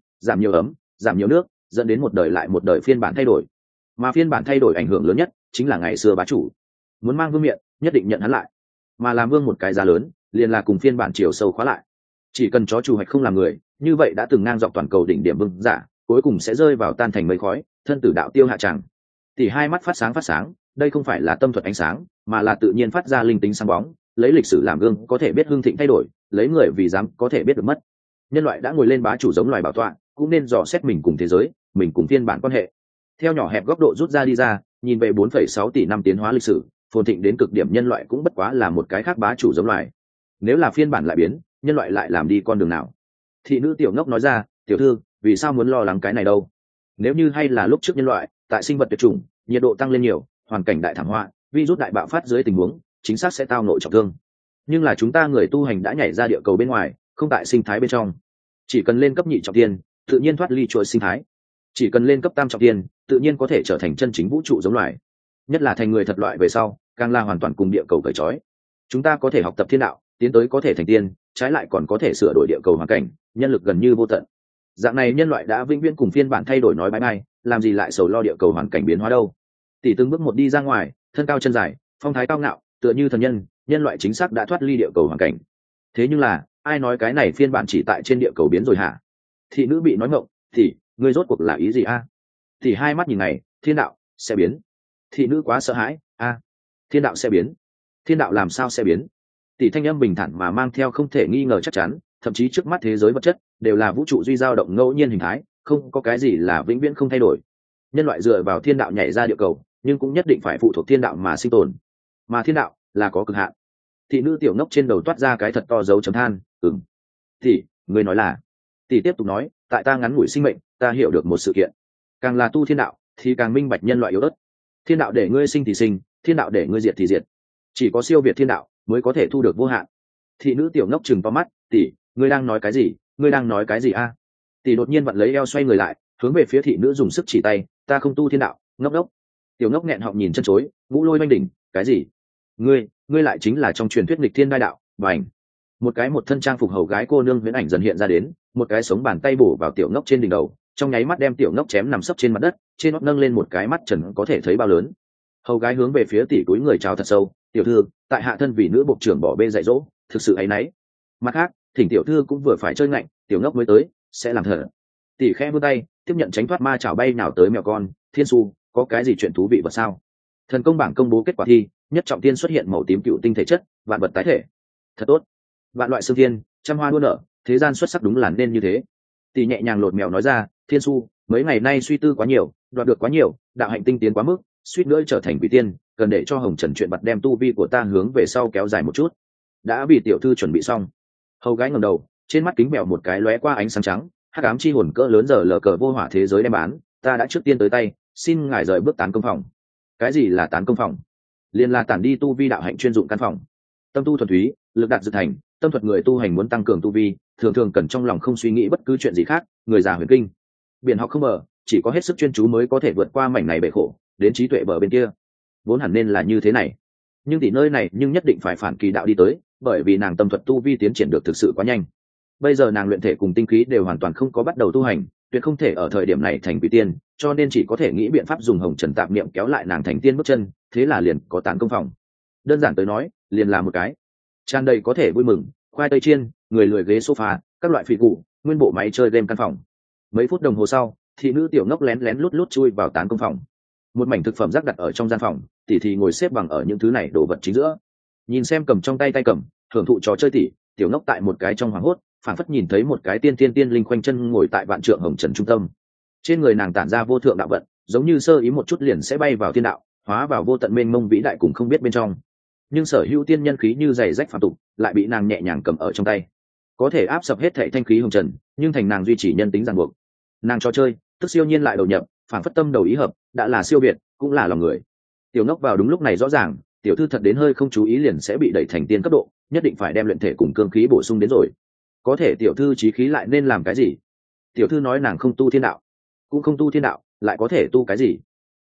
giảm nhiều nước, dẫn đến một đời lại một đời phiên bản thay đổi. Mà phiên bản thay đổi ảnh hưởng lớn nhất chính là ngày xưa bá chủ muốn mang vương miện, nhất định nhận hắn lại, mà làm vương một cái giá lớn liền là cùng phiên bản chiều sâu khóa lại. Chỉ cần chó chủ hoạch không làm người, như vậy đã từng ngang dọc toàn cầu đỉnh điểm vương giả cuối cùng sẽ rơi vào tan thành mây khói, thân tử đạo tiêu hạ tràng. Thì hai mắt phát sáng, đây không phải là tâm thuật ánh sáng, mà là tự nhiên phát ra linh tính sáng bóng, lấy lịch sử làm gương có thể biết hưng thịnh thay đổi, lấy người vì dám có thể biết được mất. Nhân loại đã ngồi lên bá chủ giống loài bảo tọa, cũng nên dò xét mình cùng thế giới, mình cùng phiên bản quan hệ. Theo nhỏ hẹp góc độ rút ra đi ra, nhìn về 4,6 tỷ năm tiến hóa lịch sử, phồn thịnh đến cực điểm nhân loại cũng bất quá là một cái khác bá chủ giống loài. Nếu là phiên bản lại biến, nhân loại lại làm đi con đường nào? Thị nữ tiểu ngốc nói ra, tiểu thư, vì sao muốn lo lắng cái này đâu? Nếu như hay là lúc trước nhân loại, tại sinh vật tuyệt chủng, nhiệt độ tăng lên nhiều, hoàn cảnh đại thảm họa, virus đại bạo phát dưới tình huống, chính xác sẽ tao nội trọng thương. Nhưng là chúng ta người tu hành đã nhảy ra địa cầu bên ngoài, không tại sinh thái bên trong. Chỉ cần lên cấp nhị trọng thiên, tự nhiên thoát ly chuỗi sinh thái. Chỉ cần lên cấp tam trọng thiên, tự nhiên có thể trở thành chân chính vũ trụ giống loài. Nhất là thành người thật loại về sau, càng là hoàn toàn cùng địa cầu cởi trói. Chúng ta có thể học tập thiên đạo, tiến tới có thể thành tiên, trái lại còn có thể sửa đổi địa cầu hoàn cảnh, nhân lực gần như vô tận. Dạng này nhân loại đã vĩnh viễn cùng phiên bản thay đổi nói bye bye, làm gì lại sầu lo địa cầu hoàn cảnh biến hóa đâu? Tỷ từng bước một đi ra ngoài, thân cao chân dài, phong thái cao ngạo, tựa như thần nhân, nhân loại chính xác đã thoát ly địa cầu hoàn cảnh. Thế nhưng là, ai nói cái này phiên bản chỉ tại trên địa cầu biến rồi hả? Thị nữ bị nói ngộng, thì ngươi rốt cuộc là ý gì a? Thì hai mắt nhìn này, thiên đạo sẽ biến. Thị nữ quá sợ hãi, a, thiên đạo sẽ biến? Thiên đạo làm sao sẽ biến? Tỷ thanh âm bình thản mà mang theo không thể nghi ngờ chắc chắn, thậm chí trước mắt thế giới vật chất đều là vũ trụ duy dao động ngẫu nhiên hình thái, không có cái gì là vĩnh viễn không thay đổi. Nhân loại dựa vào thiên đạo nhảy ra địa cầu, nhưng cũng nhất định phải phụ thuộc thiên đạo mà sinh tồn, mà thiên đạo là có cực hạn. Thị nữ tiểu ngốc trên đầu toát ra cái thật to dấu chấm than, ừm. Tỷ, ngươi nói là? Tỷ tiếp tục nói, tại ta ngắn ngủi sinh mệnh, ta hiểu được một sự kiện, càng là tu thiên đạo thì càng minh bạch nhân loại yếu ớt. Thiên đạo để ngươi sinh thì sinh, thiên đạo để ngươi diệt thì diệt, chỉ có siêu việt thiên đạo mới có thể thu được vô hạn. Thị nữ tiểu ngốc chừng to mắt, tỷ, ngươi đang nói cái gì? Ngươi đang nói cái gì a? Tỷ đột nhiên vặn lấy eo xoay người lại, hướng về phía thị nữ dùng sức chỉ tay, ta không tu thiên đạo, ngốc đốc. Tiểu ngốc nghẹn họng nhìn chân chối, ngũ lôi oanh đỉnh, cái gì? Ngươi lại chính là trong truyền thuyết nghịch thiên đại đạo, bảnh. Một thân trang phục hầu gái cô nương huyễn ảnh dần hiện ra đến, một cái sống bàn tay bổ vào tiểu ngốc trên đỉnh đầu, trong nháy mắt đem tiểu ngốc chém nằm sấp trên mặt đất, trên nót nâng lên một cái mắt trần có thể thấy bao lớn. Hầu gái hướng về phía tỷ túi người chào thật sâu, tiểu thư, tại hạ thân vì nữ bộ trưởng bỏ bê dạy dỗ, thực sự áy náy. Mặt khác, thỉnh tiểu thư cũng vừa phải chơi ngạnh, tiểu ngốc mới tới, sẽ làm thở. Tỷ khẽ vươn tay, tiếp nhận tránh thoát ma chảo bay nào tới mèo con. Thiên su, có cái gì chuyện thú vị vật sao? Thần công bảng công bố kết quả thi, nhất trọng tiên xuất hiện màu tím cựu tinh thể chất, vạn vật tái thể. Thật tốt, vạn loại xương thiên, trăm hoa đua nở, thế gian xuất sắc đúng là nên như thế. Tỷ nhẹ nhàng lột mèo nói ra, thiên su, mấy ngày nay suy tư quá nhiều, đoạt được quá nhiều, đạo hạnh tinh tiến quá mức, suýt nữa trở thành quỷ tiên, cần để cho hồng trần chuyện bật đem tu vi của ta hướng về sau kéo dài một chút. Đã vì tiểu thư chuẩn bị xong. Hầu gái ngẩng đầu, trên mắt kính mèo một cái lóe qua ánh sáng trắng, hắc ám chi hồn cỡ lớn giờ lờ cờ vô hỏa thế giới đem bán, ta đã trước tiên tới tay, xin ngài rời bước tán công phòng. Cái gì là tán công phòng? Liên là tản đi tu vi đạo hạnh chuyên dụng căn phòng. Tâm tu thuần túy, lực đạt dự thành, tâm thuật người tu hành muốn tăng cường tu vi, thường thường cần trong lòng không suy nghĩ bất cứ chuyện gì khác, người già huyền kinh. Biển học không mở, chỉ có hết sức chuyên chú mới có thể vượt qua mảnh này bể khổ, đến trí tuệ bờ bên kia. Vốn hẳn nên là như thế này, nhưng tỷ nơi này nhưng nhất định phải phản kỳ đạo đi tới, bởi vì nàng tâm thuật tu vi tiến triển được thực sự quá nhanh. Bây giờ nàng luyện thể cùng tinh khí đều hoàn toàn không có bắt đầu tu hành, tuyệt không thể ở thời điểm này thành quỷ tiên, cho nên chỉ có thể nghĩ biện pháp dùng hồng trần tạp niệm kéo lại nàng thành tiên bước chân, thế là liền có tán công phòng. Đơn giản tới nói, liền là một cái tràn đầy có thể vui mừng, khoai tây chiên, người lười ghế sofa, các loại phỉ cụ, nguyên bộ máy chơi game căn phòng. Mấy phút đồng hồ sau, thị nữ tiểu ngốc lén lén lút lút chui vào tán công phòng. Một mảnh thực phẩm rác đặt ở trong gian phòng, tỷ thì ngồi xếp bằng ở những thứ này đồ vật chính giữa, nhìn xem cầm trong tay cầm, hưởng thụ trò chơi tỷ. Tiểu ngốc tại một cái trong hoàng hốt, phản phất nhìn thấy một cái tiên linh khoanh chân ngồi tại vạn trượng hồng trần trung tâm. Trên người nàng tản ra vô thượng đạo vận, giống như sơ ý một chút liền sẽ bay vào thiên đạo, hóa vào vô tận mênh mông vĩ đại cùng không biết bên trong. Nhưng sở hữu tiên nhân khí như giày rách phàm tục, lại bị nàng nhẹ nhàng cầm ở trong tay, có thể áp sập hết thảy thanh khí hồng trần, nhưng thành nàng duy trì nhân tính ràng buộc. Nàng trò chơi, tức siêu nhiên lại đầu nhập, phản phất tâm đầu ý hợp, đã là siêu việt, cũng là lòng người. Tiểu ngốc vào đúng lúc này rõ ràng, tiểu thư thật đến hơi không chú ý liền sẽ bị đẩy thành tiên cấp độ, nhất định phải đem luyện thể cùng cương khí bổ sung đến rồi. Có thể tiểu thư chí khí lại nên làm cái gì? Tiểu thư nói nàng không tu thiên đạo, cũng không tu thiên đạo, lại có thể tu cái gì?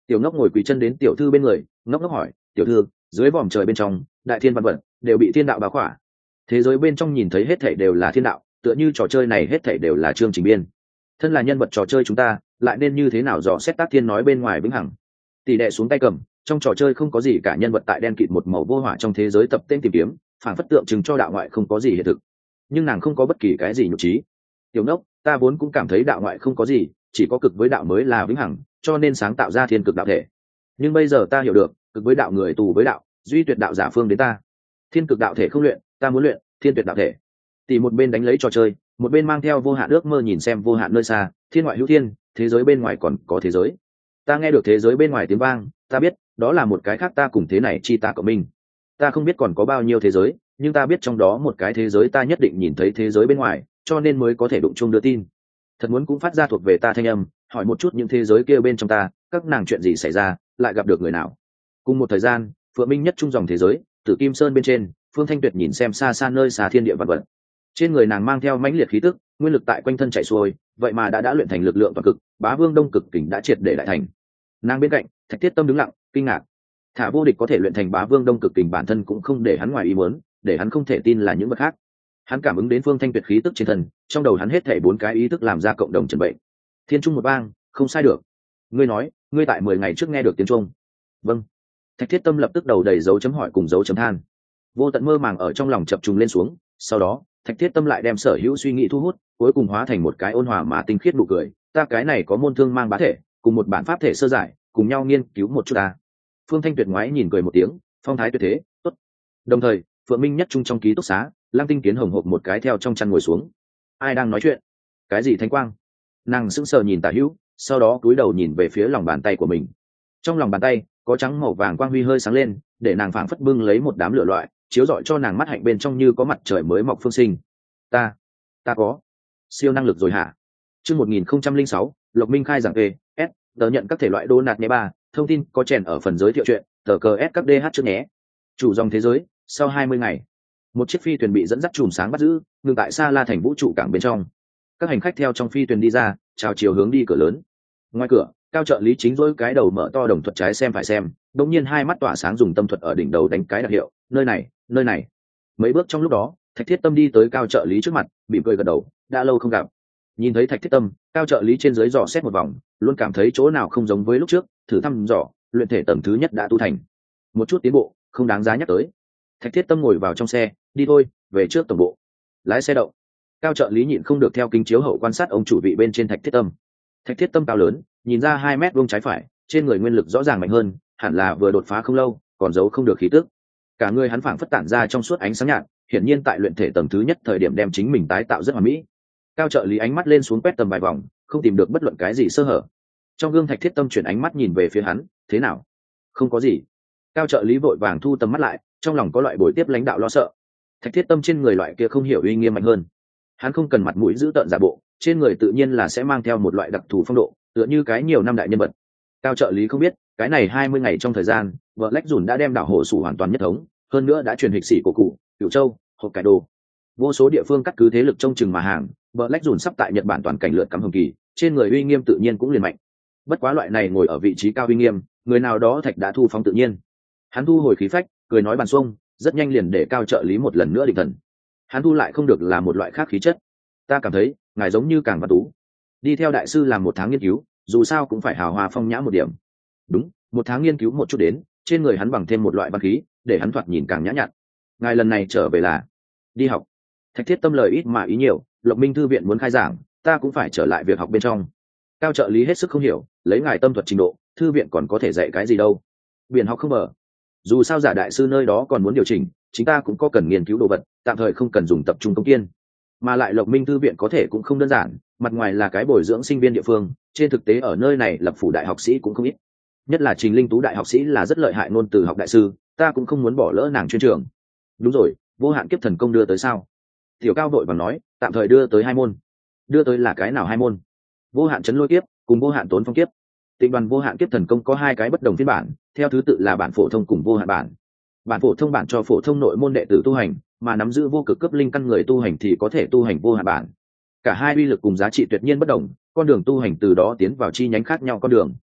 Tiểu Ngốc ngồi quỳ chân đến tiểu thư bên người, ngốc ngốc hỏi, tiểu thư, dưới vòm trời bên trong đại thiên văn vật đều bị thiên đạo bao khỏa, thế giới bên trong nhìn thấy hết thảy đều là thiên đạo, tựa như trò chơi này hết thảy đều là chương trình biên. Thân là nhân vật trò chơi chúng ta lại nên như thế nào dò xét tác thiên nói bên ngoài vĩnh hằng. Tỷ đệ xuống tay cầm, trong trò chơi không có gì cả, nhân vật tại đen kịt một màu vô hỏa trong thế giới tập tên tìm kiếm, phản phất tượng trưng cho đạo ngoại không có gì hiện thực, nhưng nàng không có bất kỳ cái gì nhục trí. Tiểu Ngốc, ta vốn cũng cảm thấy đạo ngoại không có gì, chỉ có cực với đạo mới là vĩnh hằng, cho nên sáng tạo ra thiên cực đạo thể. Nhưng bây giờ ta hiểu được, cực với đạo người tù với đạo, duy tuyệt đạo giả phương đến ta. Thiên cực đạo thể không luyện, ta muốn luyện thiên tuyệt đạo thể. Tỷ một bên đánh lấy trò chơi, một bên mang theo vô hạn ước mơ nhìn xem vô hạn nơi xa, thiên ngoại hữu thiên, thế giới bên ngoài còn có thế giới. Ta nghe được thế giới bên ngoài tiếng vang, ta biết đó là một cái khác ta cùng thế này chi ta của mình. Ta không biết còn có bao nhiêu thế giới, nhưng ta biết trong đó một cái thế giới ta nhất định nhìn thấy thế giới bên ngoài, cho nên mới có thể đụng chung đưa tin. Thật muốn cũng phát ra thuộc về ta thanh âm, hỏi một chút những thế giới kia bên trong ta, các nàng chuyện gì xảy ra, lại gặp được người nào. Cùng một thời gian, Phượng Minh nhất trung dòng thế giới, Tử Kim Sơn bên trên, Phương Thanh Tuyệt nhìn xem xa xa nơi xa thiên địa vật vật. Trên người nàng mang theo mãnh liệt khí tức, nguyên lực tại quanh thân chạy xuôi, vậy mà đã luyện thành lực lượng toàn cực, Bá Vương Đông Cực Kình đã triệt để đại thành. Nàng bên cạnh, Thạch Thiết Tâm đứng lặng, kinh ngạc. Thả vô địch có thể luyện thành Bá Vương Đông Cực Kình bản thân cũng không để hắn ngoài ý muốn, để hắn không thể tin là những vật khác. Hắn cảm ứng đến Phương Thanh Tuyệt khí tức trên thân, trong đầu hắn hết thảy 4 cái ý thức làm ra cộng đồng trần bệnh. Thiên trung một vang, không sai được. Ngươi nói, ngươi tại 10 ngày trước nghe được tiếng trung. Vâng. Thạch Thiết Tâm lập tức đầu đầy dấu chấm hỏi cùng dấu chấm than. Vô tận mơ màng ở trong lòng chập trùng lên xuống, sau đó Thạch Thiết Tâm lại đem sở hữu suy nghĩ thu hút, cuối cùng hóa thành một cái ôn hòa mà tinh khiết nụ cười. Ta cái này có môn thương mang bá thể, cùng một bản pháp thể sơ giải, cùng nhau nghiên cứu một chút ta. Phương Thanh Tuyệt ngoái nhìn cười một tiếng, phong thái tuyệt thế, tốt. Đồng thời, Phượng Minh nhất trung trong ký túc xá, Lăng Tinh Kiến hồng hộc một cái theo trong chăn ngồi xuống. Ai đang nói chuyện? Cái gì thánh quang? Nàng sững sờ nhìn Tả Hữu, sau đó cúi đầu nhìn về phía lòng bàn tay của mình. Trong lòng bàn tay có trắng màu vàng quang huy hơi sáng lên, để nàng phảng phất bưng lấy một đám lửa loại, chiếu rọi cho nàng mắt hạnh bên trong như có mặt trời mới mọc phương sinh. Ta có siêu năng lực rồi hả? Chương 1006, Lộc Minh khai giảng s tờ nhận các thể loại đô nạt nhé ba, thông tin có chèn ở phần giới thiệu chuyện, tờ cờ s các dh trước nhé. Chủ dòng thế giới, sau 20 ngày, một chiếc phi thuyền bị dẫn dắt chùm sáng bắt giữ, ngừng tại Sa La thành vũ trụ cảng bên trong. Các hành khách theo trong phi thuyền đi ra, chào chiều hướng đi cửa lớn. Ngoài cửa, Cao trợ lý chính dỗi cái đầu mở to đồng thuật trái xem phải xem, đột nhiên hai mắt tỏa sáng dùng tâm thuật ở đỉnh đầu đánh cái đặc hiệu, nơi này. Mấy bước trong lúc đó, Thạch Thiết Tâm đi tới Cao trợ lý trước mặt, mỉm cười gật đầu, đã lâu không gặp. Nhìn thấy Thạch Thiết Tâm, Cao trợ lý trên dưới dò xét một vòng, luôn cảm thấy chỗ nào không giống với lúc trước, thử thăm dò, luyện thể tầng thứ nhất đã tu thành, một chút tiến bộ, không đáng giá nhắc tới. Thạch Thiết Tâm ngồi vào trong xe, đi thôi, về trước tổng bộ. Lái xe đậu. Cao trợ lý nhịn không được theo kính chiếu hậu quan sát ông chủ vị bên trên Thạch Thiết Tâm. Thạch Thiết Tâm cao lớn, nhìn ra 2 mét vuông trái phải, trên người nguyên lực rõ ràng mạnh hơn, hẳn là vừa đột phá không lâu, còn giấu không được khí tức. Cả người hắn phảng phất tản ra trong suốt ánh sáng nhạt, hiển nhiên tại luyện thể tầng thứ nhất thời điểm đem chính mình tái tạo rất hoàn mỹ. Cao trợ lý ánh mắt lên xuống quét tầm vài vòng, không tìm được bất luận cái gì sơ hở. Trong gương Thạch Thiết Tâm chuyển ánh mắt nhìn về phía hắn, thế nào? Không có gì. Cao trợ lý vội vàng thu tầm mắt lại, trong lòng có loại bồi tiếp lãnh đạo lo sợ. Thạch Thiết Tâm trên người loại kia không hiểu uy nghiêm mạnh hơn. Hắn không cần mặt mũi giữ tợn giả bộ, trên người tự nhiên là sẽ mang theo một loại đặc thù phong độ, tựa như cái nhiều năm đại nhân vật. Cao trợ lý không biết, cái này 20 ngày trong thời gian, Black Dùn đã đem đảo hồ sủ hoàn toàn nhất thống, hơn nữa đã truyền lịch sĩ của cụ, Cửu Châu, Hokkaido. Vô số địa phương cắt cứ thế lực trông chừng mà hàng, Black Dùn sắp tại Nhật Bản toàn cảnh lượt cắm hồng kỳ, trên người uy nghiêm tự nhiên cũng liền mạnh. Bất quá loại này ngồi ở vị trí cao uy nghiêm, người nào đó Thạch đã thu phóng tự nhiên. Hắn thu hồi khí phách, cười nói bàn xuông, rất nhanh liền để Cao trợ lý một lần nữa định thần. Hắn thu lại không được là một loại khác khí chất. Ta cảm thấy, ngài giống như Càng Văn Tú. Đi theo đại sư làm 1 tháng nghiên cứu, dù sao cũng phải hào hoa phong nhã một điểm. Đúng, 1 tháng nghiên cứu một chút đến, trên người hắn bằng thêm một loại văn khí, để hắn thoạt nhìn càng nhã nhặn. Ngài lần này trở về là đi học. Thạch Thiết Tâm lời ít mà ý nhiều, Lộc Minh thư viện muốn khai giảng, ta cũng phải trở lại việc học bên trong. Cao trợ lý hết sức không hiểu, lấy ngài tâm thuật trình độ, thư viện còn có thể dạy cái gì đâu? Biển học không mở. Dù sao giả đại sư nơi đó còn muốn điều chỉnh, chúng ta cũng có cần nghiên cứu đồ vật, tạm thời không cần dùng tập trung công kiên. Mà lại Lộc Minh thư viện có thể cũng không đơn giản, mặt ngoài là cái bồi dưỡng sinh viên địa phương, trên thực tế ở nơi này lập phủ đại học sĩ cũng không ít. Nhất là Trình Linh Tú đại học sĩ là rất lợi hại ngôn từ học đại sư, ta cũng không muốn bỏ lỡ nàng chuyên trường. Đúng rồi, vô hạn kiếp thần công đưa tới sao? Tiểu Cao đội vàng nói, tạm thời đưa tới 2 môn. Đưa tới là cái nào 2 môn? Vô hạn chấn lôi kiếp, cùng vô hạn tốn phong kiếp. Tịnh đoàn vô hạn kiếp thần công có 2 cái bất đồng phiên bản, theo thứ tự là bản phổ thông cùng vô hạn bản. Bản phổ thông bản cho phổ thông nội môn đệ tử tu hành, mà nắm giữ vô cực cấp linh căn người tu hành thì có thể tu hành vô hạn bản. Cả hai uy lực cùng giá trị tuyệt nhiên bất đồng, con đường tu hành từ đó tiến vào chi nhánh khác nhau con đường.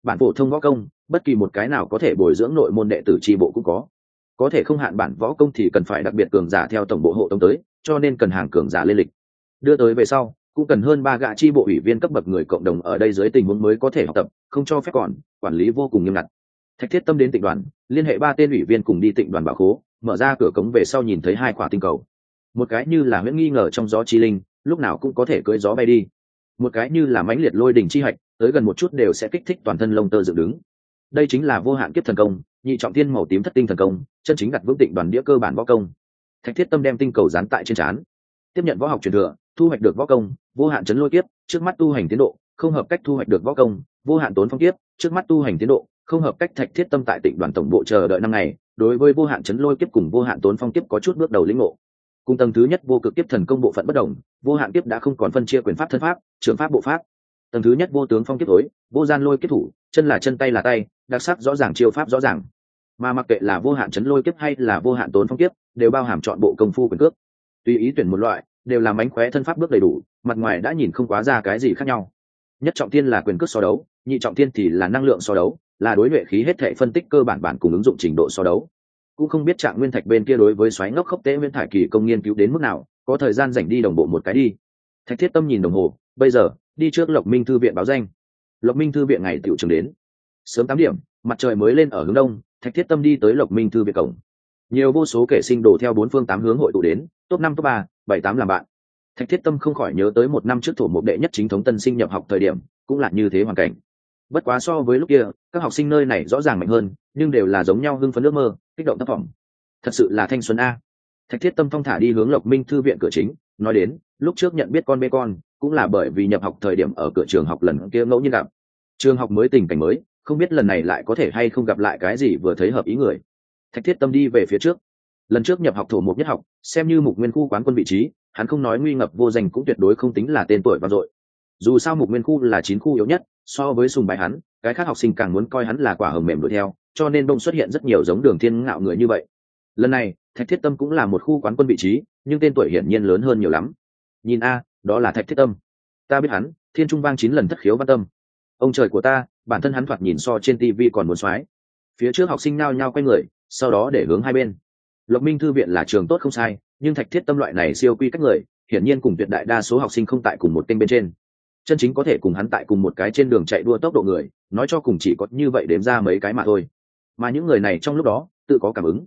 bản phổ thông võ công bất kỳ một cái nào có thể bồi dưỡng nội môn đệ tử tri bộ cũng có thể không hạn bản võ công thì cần phải đặc biệt cường giả theo tổng bộ hộ tống tới, cho nên cần hàng cường giả lên lịch đưa tới về sau cũng cần hơn 3 gã tri bộ ủy viên cấp bậc người cộng đồng ở đây dưới tình huống mới có thể học tập, không cho phép còn quản lý vô cùng nghiêm ngặt. Thạch Thiết Tâm đến Tịnh đoàn, liên hệ 3 tên ủy viên cùng đi Tịnh đoàn bảo khố, mở ra cửa cống về sau nhìn thấy 2 quả tinh cầu, một cái như là huyễn nghi ngờ trong gió chi linh, lúc nào cũng có thể cưỡi gió bay đi, một cái như là mãnh liệt lôi đỉnh chi hạch, tới gần một chút đều sẽ kích thích toàn thân lông tơ dựng đứng. Đây chính là vô hạn kiếp thần công, nhị trọng thiên màu tím thất tinh thần công, chân chính đặt vững Tịnh đoàn đĩa cơ bản võ công. Thạch Thiết Tâm đem tinh cầu dán tại trên trán, tiếp nhận võ học truyền thừa, thu hoạch được võ công vô hạn chấn lôi kiếp, trước mắt tu hành tiến độ không hợp cách thu hoạch được võ công vô hạn tốn phong kiếp, trước mắt tu hành tiến độ không hợp cách. Thạch Thiết Tâm tại Tịnh đoàn tổng bộ chờ đợi 5 ngày, đối với vô hạn chấn lôi kiếp cùng vô hạn tốn phong kiếp có chút bước đầu lĩnh ngộ. Cùng tầng thứ nhất vô cực kiếp thần công bộ phận bất đồng, vô hạn kiếp đã không còn phân chia quyền pháp thân pháp, trường pháp bộ pháp. Tầng thứ nhất vô tướng phong kiếp tối, vô gian lôi kiếp thủ, chân là chân tay là tay, đặc sắc rõ ràng, chiêu pháp rõ ràng. Mà mặc kệ là vô hạn chấn lôi kiếp hay là vô hạn tốn phong kiếp, đều bao hàm chọn bộ công phu quyền cước. Tùy ý tuyển một loại, đều là mánh khóe thân pháp bước đầy đủ, mặt ngoài đã nhìn không quá ra cái gì khác nhau. Nhất trọng thiên là quyền cước so đấu, nhị trọng thiên thì là năng lượng so đấu, là đối luyện khí hết thảy phân tích cơ bản cùng ứng dụng trình độ so đấu. Cũng không biết Trạng Nguyên Thạch bên kia đối với xoáy ngốc khốc tế Nguyên Thải Kỳ công nghiên cứu đến mức nào, có thời gian rảnh đi đồng bộ một cái đi. Thạch Thiết Tâm nhìn đồng hồ, bây giờ đi trước Lộc Minh thư viện báo danh. Lộc Minh thư viện ngày tiểu trường đến. Sớm 8 điểm, mặt trời mới lên ở hướng đông, Thạch Thiết Tâm đi tới Lộc Minh thư viện cổng. Nhiều vô số kẻ sinh đồ theo 4 phương 8 hướng hội tụ đến, top 5 top 3, 7 8 làm bạn. Thạch Thiết Tâm không khỏi nhớ tới 1 năm trước thổ mục đệ nhất chính thống tân sinh nhập học thời điểm, cũng là như thế hoàn cảnh. Bất quá so với lúc kia, các học sinh nơi này rõ ràng mạnh hơn, nhưng đều là giống nhau hưng phấn ước mơ, kích động thấp vọng. Thật sự là thanh xuân a. Thạch Thiết Tâm thong thả đi hướng Lộc Minh thư viện cửa chính, nói đến, lúc trước nhận biết con bê con, cũng là bởi vì nhập học thời điểm ở cửa trường học lần kia ngẫu nhiên gặp. Trường học mới tình cảnh mới, không biết lần này lại có thể hay không gặp lại cái gì vừa thấy hợp ý người. Thạch Thiết Tâm đi về phía trước. Lần trước nhập học thổ mục nhất học, xem như Mục Nguyên khu quán quân vị trí, hắn không nói nguy ngập vô danh cũng tuyệt đối không tính là tên tuổi vang dội. Dù sao Mục Nguyên khu là 9 khu yếu nhất, so với sùng bái hắn, cái khác học sinh càng muốn coi hắn là quả hồng mềm đuổi theo, cho nên đông xuất hiện rất nhiều giống Đường Thiên Ngạo người như vậy. Lần này, Thạch Thiết Tâm cũng là một khu quán quân vị trí, nhưng tên tuổi hiển nhiên lớn hơn nhiều lắm. Nhìn a, đó là Thạch Thiết Tâm. Ta biết hắn, Thiên Trung Vang 9 lần thất khiếu văn tâm. Ông trời của ta, bản thân hắn thoạt nhìn so trên tivi còn muốn xoái. Phía trước học sinh nhao nhao quay người, sau đó để hướng hai bên. Lộc Minh thư viện là trường tốt không sai, nhưng Thạch Thiết Tâm loại này siêu quy cách người, hiển nhiên cùng tuyệt đại đa số học sinh không tại cùng một kênh bên trên. Chân chính có thể cùng hắn tại cùng một cái trên đường chạy đua tốc độ người, nói cho cùng chỉ có như vậy đếm ra mấy cái mà thôi. Mà những người này trong lúc đó, tự có cảm ứng.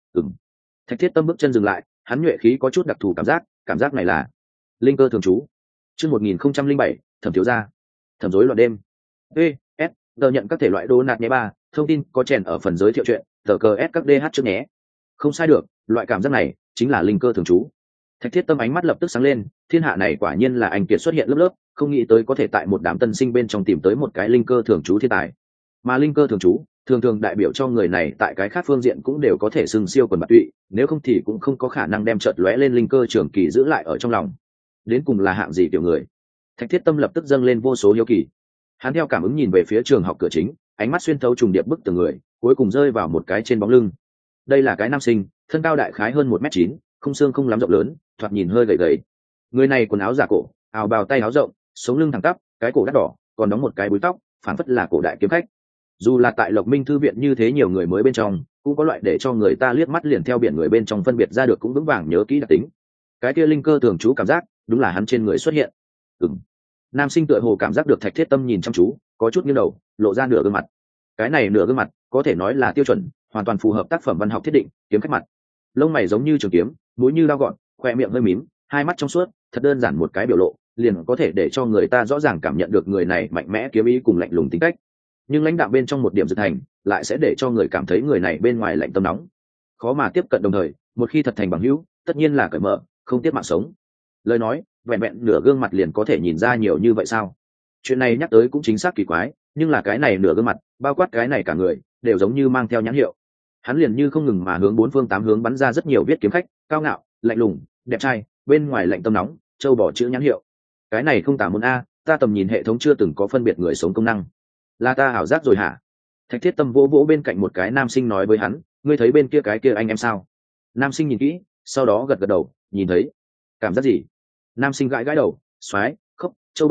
Thạch Thiết Tâm bước chân dừng lại, hắn nhuệ khí có chút đặc thù cảm giác này là linh cơ thường trú. Chương 1007, Thẩm thiếu gia. Thẩm rối loạn đêm. S, tờ nhận các thể loại đố nạt nhé ba, thông tin có chèn ở phần giới thiệu chuyện, tờ cờ S các DH trước nhé. Không sai được, loại cảm giác này chính là linh cơ thường trú. Thạch Thiết Tâm ánh mắt lập tức sáng lên, thiên hạ này quả nhiên là anh kiệt xuất hiện lớp lớp, không nghĩ tới có thể tại một đám tân sinh bên trong tìm tới một cái linh cơ thường trú thiên tài. Mà linh cơ thường trú thường thường đại biểu cho người này tại cái khác phương diện cũng đều có thể xưng siêu quần bạt tụy, nếu không thì cũng không có khả năng đem chợt lóe lên linh cơ trường kỳ giữ lại ở trong lòng. Đến cùng là hạng gì kiểu người? Thạch Thiết Tâm lập tức dâng lên vô số hiếu kỳ. Hắn theo cảm ứng nhìn về phía trường học cửa chính, ánh mắt xuyên thấu trùng điệp bức từng người, cuối cùng rơi vào một cái trên bóng lưng. Đây là cái nam sinh, thân cao đại khái hơn 1m9, không xương không lắm rộng lớn, thoạt nhìn hơi gầy gầy. Người này quần áo giả cổ, áo bào tay áo rộng, sống lưng thẳng tắp, cái cổ đắt đỏ, còn đóng một cái búi tóc, phản phất là cổ đại kiếm khách. Dù là tại Lộc Minh thư viện như thế nhiều người mới bên trong, cũng có loại để cho người ta liếc mắt liền theo biển người bên trong phân biệt ra được cũng vững vàng nhớ kỹ đặc tính. Cái kia linh cơ thường trú cảm giác, đúng là hắn trên người xuất hiện. Nam sinh tựa hồ cảm giác được Thạch Thiết Tâm nhìn chăm chú, có chút nghiêng đầu, lộ ra nửa gương mặt. Cái này nửa gương mặt, có thể nói là tiêu chuẩn, hoàn toàn phù hợp tác phẩm văn học thiết định, kiếm khách mặt. Lông mày giống như trường kiếm, mũi như dao gọn, khoe miệng hơi mím, hai mắt trong suốt, thật đơn giản một cái biểu lộ, liền có thể để cho người ta rõ ràng cảm nhận được người này mạnh mẽ kiếm ý cùng lạnh lùng tính cách. Nhưng lãnh đạo bên trong một điểm dự thành, lại sẽ để cho người cảm thấy người này bên ngoài lạnh tâm nóng, khó mà tiếp cận đồng thời, một khi thật thành bằng hữu, tất nhiên là cởi mở, không tiếc mạng sống. Lời nói, vẹn vẹn nửa gương mặt liền có thể nhìn ra nhiều như vậy sao? Chuyện này nhắc tới cũng chính xác kỳ quái, nhưng là cái này nửa gương mặt, bao quát cái này cả người, đều giống như mang theo nhãn hiệu. Hắn liền như không ngừng mà hướng 4 phương 8 hướng bắn ra rất nhiều viết kiếm khách, cao ngạo, lạnh lùng, đẹp trai, bên ngoài lạnh tâm nóng, châu bỏ chữ nhãn hiệu. Cái này không tả môn a, ta tầm nhìn hệ thống chưa từng có phân biệt người sống công năng. Là ta ảo giác rồi hả? Thạch Thiết Tâm vỗ vỗ bên cạnh một cái nam sinh nói với hắn, ngươi thấy bên kia cái kia anh em sao? Nam sinh nhìn kỹ, sau đó gật gật đầu, nhìn thấy. Cảm giác gì? Nam sinh gãi gãi đầu, xoái, khóc, châu bò,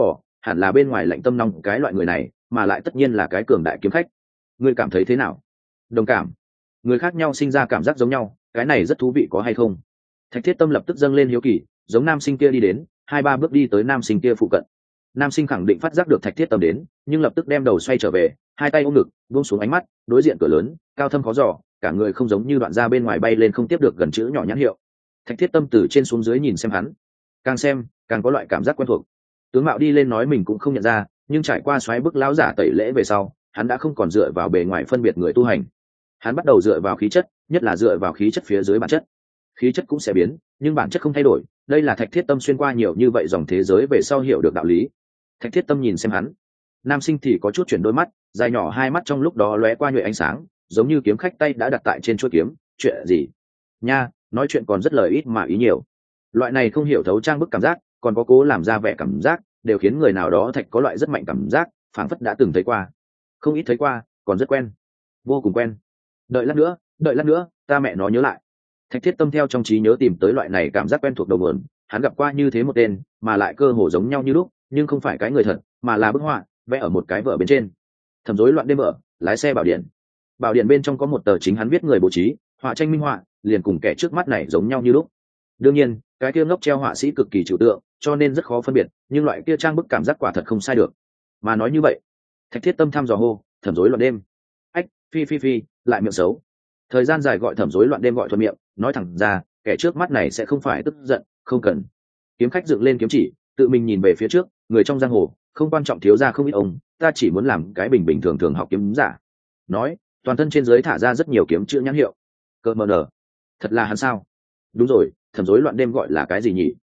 hẳn là bên ngoài lạnh tâm nóng cái loại người này, mà lại tất nhiên là cái cường đại kiếm khách. Ngươi cảm thấy thế nào? Đồng cảm. Người khác nhau sinh ra cảm giác giống nhau, cái này rất thú vị có hay không? Thạch Thiết Tâm lập tức dâng lên hiếu kỳ, giống nam sinh kia đi đến, 2-3 bước đi tới nam sinh kia phụ cận. Nam sinh khẳng định phát giác được Thạch Thiết Tâm đến, nhưng lập tức đem đầu xoay trở về, hai tay ôm ngực, buông xuống ánh mắt, đối diện cửa lớn, cao thâm khó dò, cả người không giống như đoạn ra bên ngoài bay lên không tiếp được gần chữ nhỏ nhãn hiệu. Thạch Thiết Tâm từ trên xuống dưới nhìn xem hắn, càng xem càng có loại cảm giác quen thuộc. Tướng mạo đi lên nói mình cũng không nhận ra, nhưng trải qua xoáy bức lão giả tẩy lễ về sau, hắn đã không còn dựa vào bề ngoài phân biệt người tu hành. Hắn bắt đầu dựa vào khí chất, nhất là dựa vào khí chất phía dưới bản chất. Khí chất cũng sẽ biến, nhưng bản chất không thay đổi. Đây là Thạch Thiết Tâm xuyên qua nhiều như vậy dòng thế giới về sau hiểu được đạo lý. Thạch Thiết Tâm nhìn xem hắn, nam sinh thì có chút chuyển đôi mắt, dài nhỏ hai mắt trong lúc đó lóe qua nhuệ ánh sáng, giống như kiếm khách tay đã đặt tại trên chuôi kiếm. Chuyện gì? Nha, nói chuyện còn rất lời ít mà ý nhiều. Loại này không hiểu thấu trang bức cảm giác, còn có cố làm ra vẻ cảm giác, đều khiến người nào đó Thạch có loại rất mạnh cảm giác, phảng phất đã từng thấy qua. Không ít thấy qua, còn rất quen, vô cùng quen. Đợi lát nữa, ta mẹ nó nhớ lại. Thạch Thiết Tâm theo trong trí nhớ tìm tới loại này cảm giác quen thuộc đầu nguồn, hắn gặp qua như thế một tên, mà lại cơ hồ giống nhau như lúc, nhưng không phải cái người thật, mà là bức họa vẽ ở một cái vở bên trên. Thẩm rối loạn đêm vở, lái xe bảo điện. Bảo điện bên trong có một tờ chính hắn viết người bố trí, họa tranh minh họa, liền cùng kẻ trước mắt này giống nhau như lúc. Đương nhiên, cái kia ngốc treo họa sĩ cực kỳ trừu tượng, cho nên rất khó phân biệt, nhưng loại kia trang bức cảm giác quả thật không sai được. Mà nói như vậy, Thạch Thiết Tâm thăm dò hô, thẩm rối loạn đêm. Ách, phi, lại miệng xấu. Thời gian dài gọi thẩm rối loạn đêm gọi thuận miệng, nói thẳng ra, kẻ trước mắt này sẽ không phải tức giận, không cần. Kiếm khách dựng lên kiếm chỉ, tự mình nhìn về phía trước, người trong giang hồ, không quan trọng thiếu gia không ít ông, ta chỉ muốn làm cái bình bình thường thường học kiếm giả. Nói, toàn thân trên dưới thả ra rất nhiều kiếm chữ nhãn hiệu. Cơ mờ nở, thật là hắn sao? Đúng rồi, thẩm rối loạn đêm gọi là cái gì nhỉ?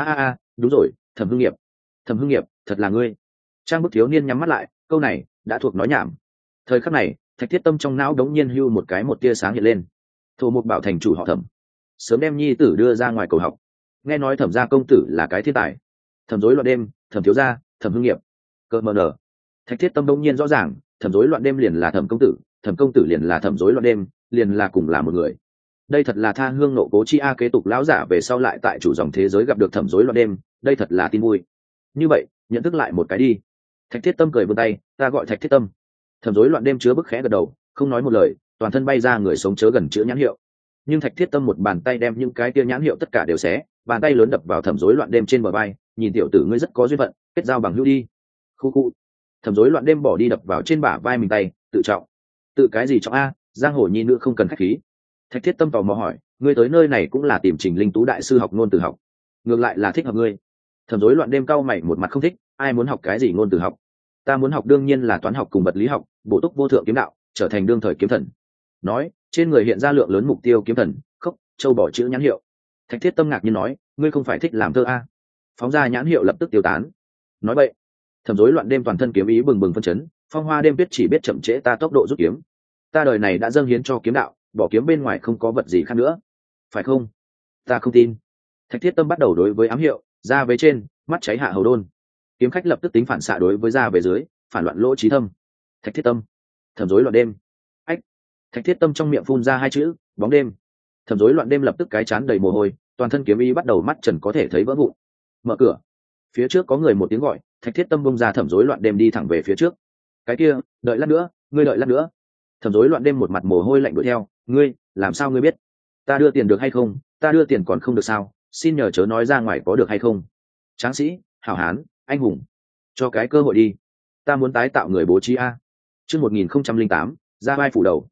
Đúng rồi, Thẩm Hưng Nghiệp. Thẩm Hưng Nghiệp, thật là ngươi. Trang bức thiếu niên nhắm mắt lại, câu này đã thuộc nói nhảm. Thời khắc này, Thạch Thiết Tâm trong não đống nhiên hưu một tia sáng hiện lên. Thổ Mục Bảo thành chủ họ Thẩm, sớm đem nhi tử đưa ra ngoài cầu học. Nghe nói Thẩm gia công tử là cái thiên tài. Thẩm rối loạn đêm, Thẩm thiếu gia, Thẩm Hưng Nghiệp. Cơ mờ nở. Thạch Thiết Tâm đống nhiên rõ ràng, Thẩm rối loạn đêm liền là Thẩm công tử, Thẩm công tử liền là Thẩm rối loạn đêm, liền là cùng là một người. Đây thật là tha hương nộ cố chi a, kế tục lão giả về sau lại tại chủ dòng thế giới gặp được Thẩm rối loạn đêm, đây thật là tin vui. Như vậy, nhận thức lại một cái đi. Thạch Thiết Tâm cười vươn tay, ta gọi Thạch Thiết Tâm. Thẩm rối loạn đêm chứa bức khẽ gật đầu, không nói một lời, toàn thân bay ra người sống chớ gần chữ nhãn hiệu. Nhưng Thạch Thiết Tâm một bàn tay đem những cái kia nhãn hiệu tất cả đều xé, bàn tay lớn đập vào thẩm rối loạn đêm trên bờ vai, nhìn tiểu tử ngươi rất có duyên phận, kết giao bằng hữu đi. Khu. Thẩm rối loạn đêm bỏ đi đập vào trên bả vai mình tay, tự trọng. Tự cái gì trọng a, giang hồ nhi nữ không cần khách khí. Thạch Thiết Tâm tò mò hỏi, ngươi tới nơi này cũng là tìm Trình Linh Tú đại sư học ngôn từ học? Ngược lại là thích hợp ngươi. Thẩm rối loạn đêm cau mày một mặt không thích, ai muốn học cái gì ngôn từ học? Ta muốn học đương nhiên là toán học cùng vật lý học, bổ túc vô thượng kiếm đạo, trở thành đương thời kiếm thần. Nói, trên người hiện ra lượng lớn mục tiêu kiếm thần, khốc, châu bỏ chữ nhãn hiệu. Thạch Thiết Tâm ngạc nhiên nói, ngươi không phải thích làm thơ a? Phóng ra nhãn hiệu lập tức tiêu tán. Nói vậy, thẩm rối loạn đêm toàn thân kiếm ý bừng bừng phân chấn, phong hoa đêm biết chỉ biết chậm trễ ta tốc độ rút kiếm. Ta đời này đã dâng hiến cho kiếm đạo, bỏ kiếm bên ngoài không có vật gì khác nữa, phải không? Ta không tin. Thạch Thiết Tâm bắt đầu đối với ám hiệu, ra về trên, mắt cháy hạ hầu đôn. Kiếm khách lập tức tính phản xạ đối với ra về dưới, phản loạn lỗ trí thâm. Thạch Thiết Tâm, thẩm rối loạn đêm. Ách. Thạch Thiết Tâm trong miệng phun ra hai chữ, bóng đêm. Thẩm rối loạn đêm lập tức cái chán đầy mồ hôi, toàn thân kiếm ý bắt đầu mắt trần có thể thấy vỡ vụn. Mở cửa. Phía trước có người một tiếng gọi, Thạch Thiết Tâm bung ra thẩm rối loạn đêm đi thẳng về phía trước. Cái kia, đợi lát nữa, ngươi đợi lát nữa. Thẩm rối loạn đêm một mặt mồ hôi lạnh đuổi theo, ngươi, làm sao ngươi biết? Ta đưa tiền được hay không? Ta đưa tiền còn không được sao? Xin nhờ chớ nói ra ngoài có được hay không? Tráng sĩ, hảo hán, anh hùng, cho cái cơ hội đi. Ta muốn tái tạo người bố trí a. Chương 1008, ra vai phủ đầu.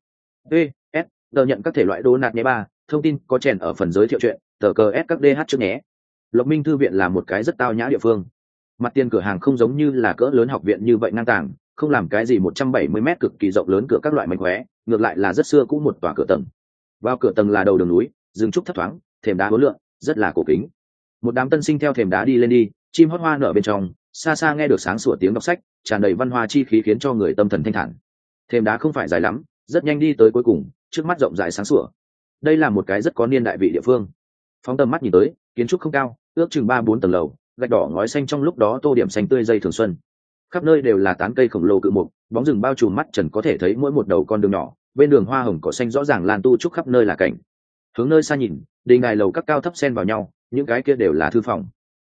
S, tờ nhận các thể loại đố nạt nhé ba, thông tin có chèn ở phần giới thiệu chuyện, tờ cờ S các DH trước nhé. Lộc Minh thư viện là một cái rất tao nhã địa phương. Mặt tiền cửa hàng không giống như là cỡ lớn học viện như vậy ngang tàng, không làm cái gì 170 m cực kỳ rộng lớn cửa các loại mánh khóe, ngược lại là rất xưa cũ một tòa cửa tầng. Vào cửa tầng là đầu đường núi, rừng trúc thấp thoáng, thềm đá uốn lượn, rất là cổ kính. Một đám tân sinh theo thềm đá đi lên đi, chim hót hoa nở bên trong, xa xa nghe được sáng sủa tiếng đọc sách, tràn đầy văn hoa chi khí khiến cho người tâm thần thanh thản. Thềm đá không phải dài lắm, rất nhanh đi tới cuối cùng, trước mắt rộng rãi sáng sủa. Đây là một cái rất có niên đại vị địa phương. Phóng tầm mắt nhìn tới, kiến trúc không cao, ước chừng 3-4 tầng lầu, gạch đỏ ngói xanh trong lúc đó tô điểm xanh tươi dây thường xuân. Khắp nơi đều là tán cây khổng lồ cự mục, bóng rừng bao trùm mắt trần có thể thấy mỗi một đầu con đường nhỏ, bên đường hoa hồng cỏ xanh rõ ràng lan tu trúc khắp nơi là cảnh. Hướng nơi xa nhìn, đình đài lầu các cao thấp xen vào nhau, những cái kia đều là thư phòng.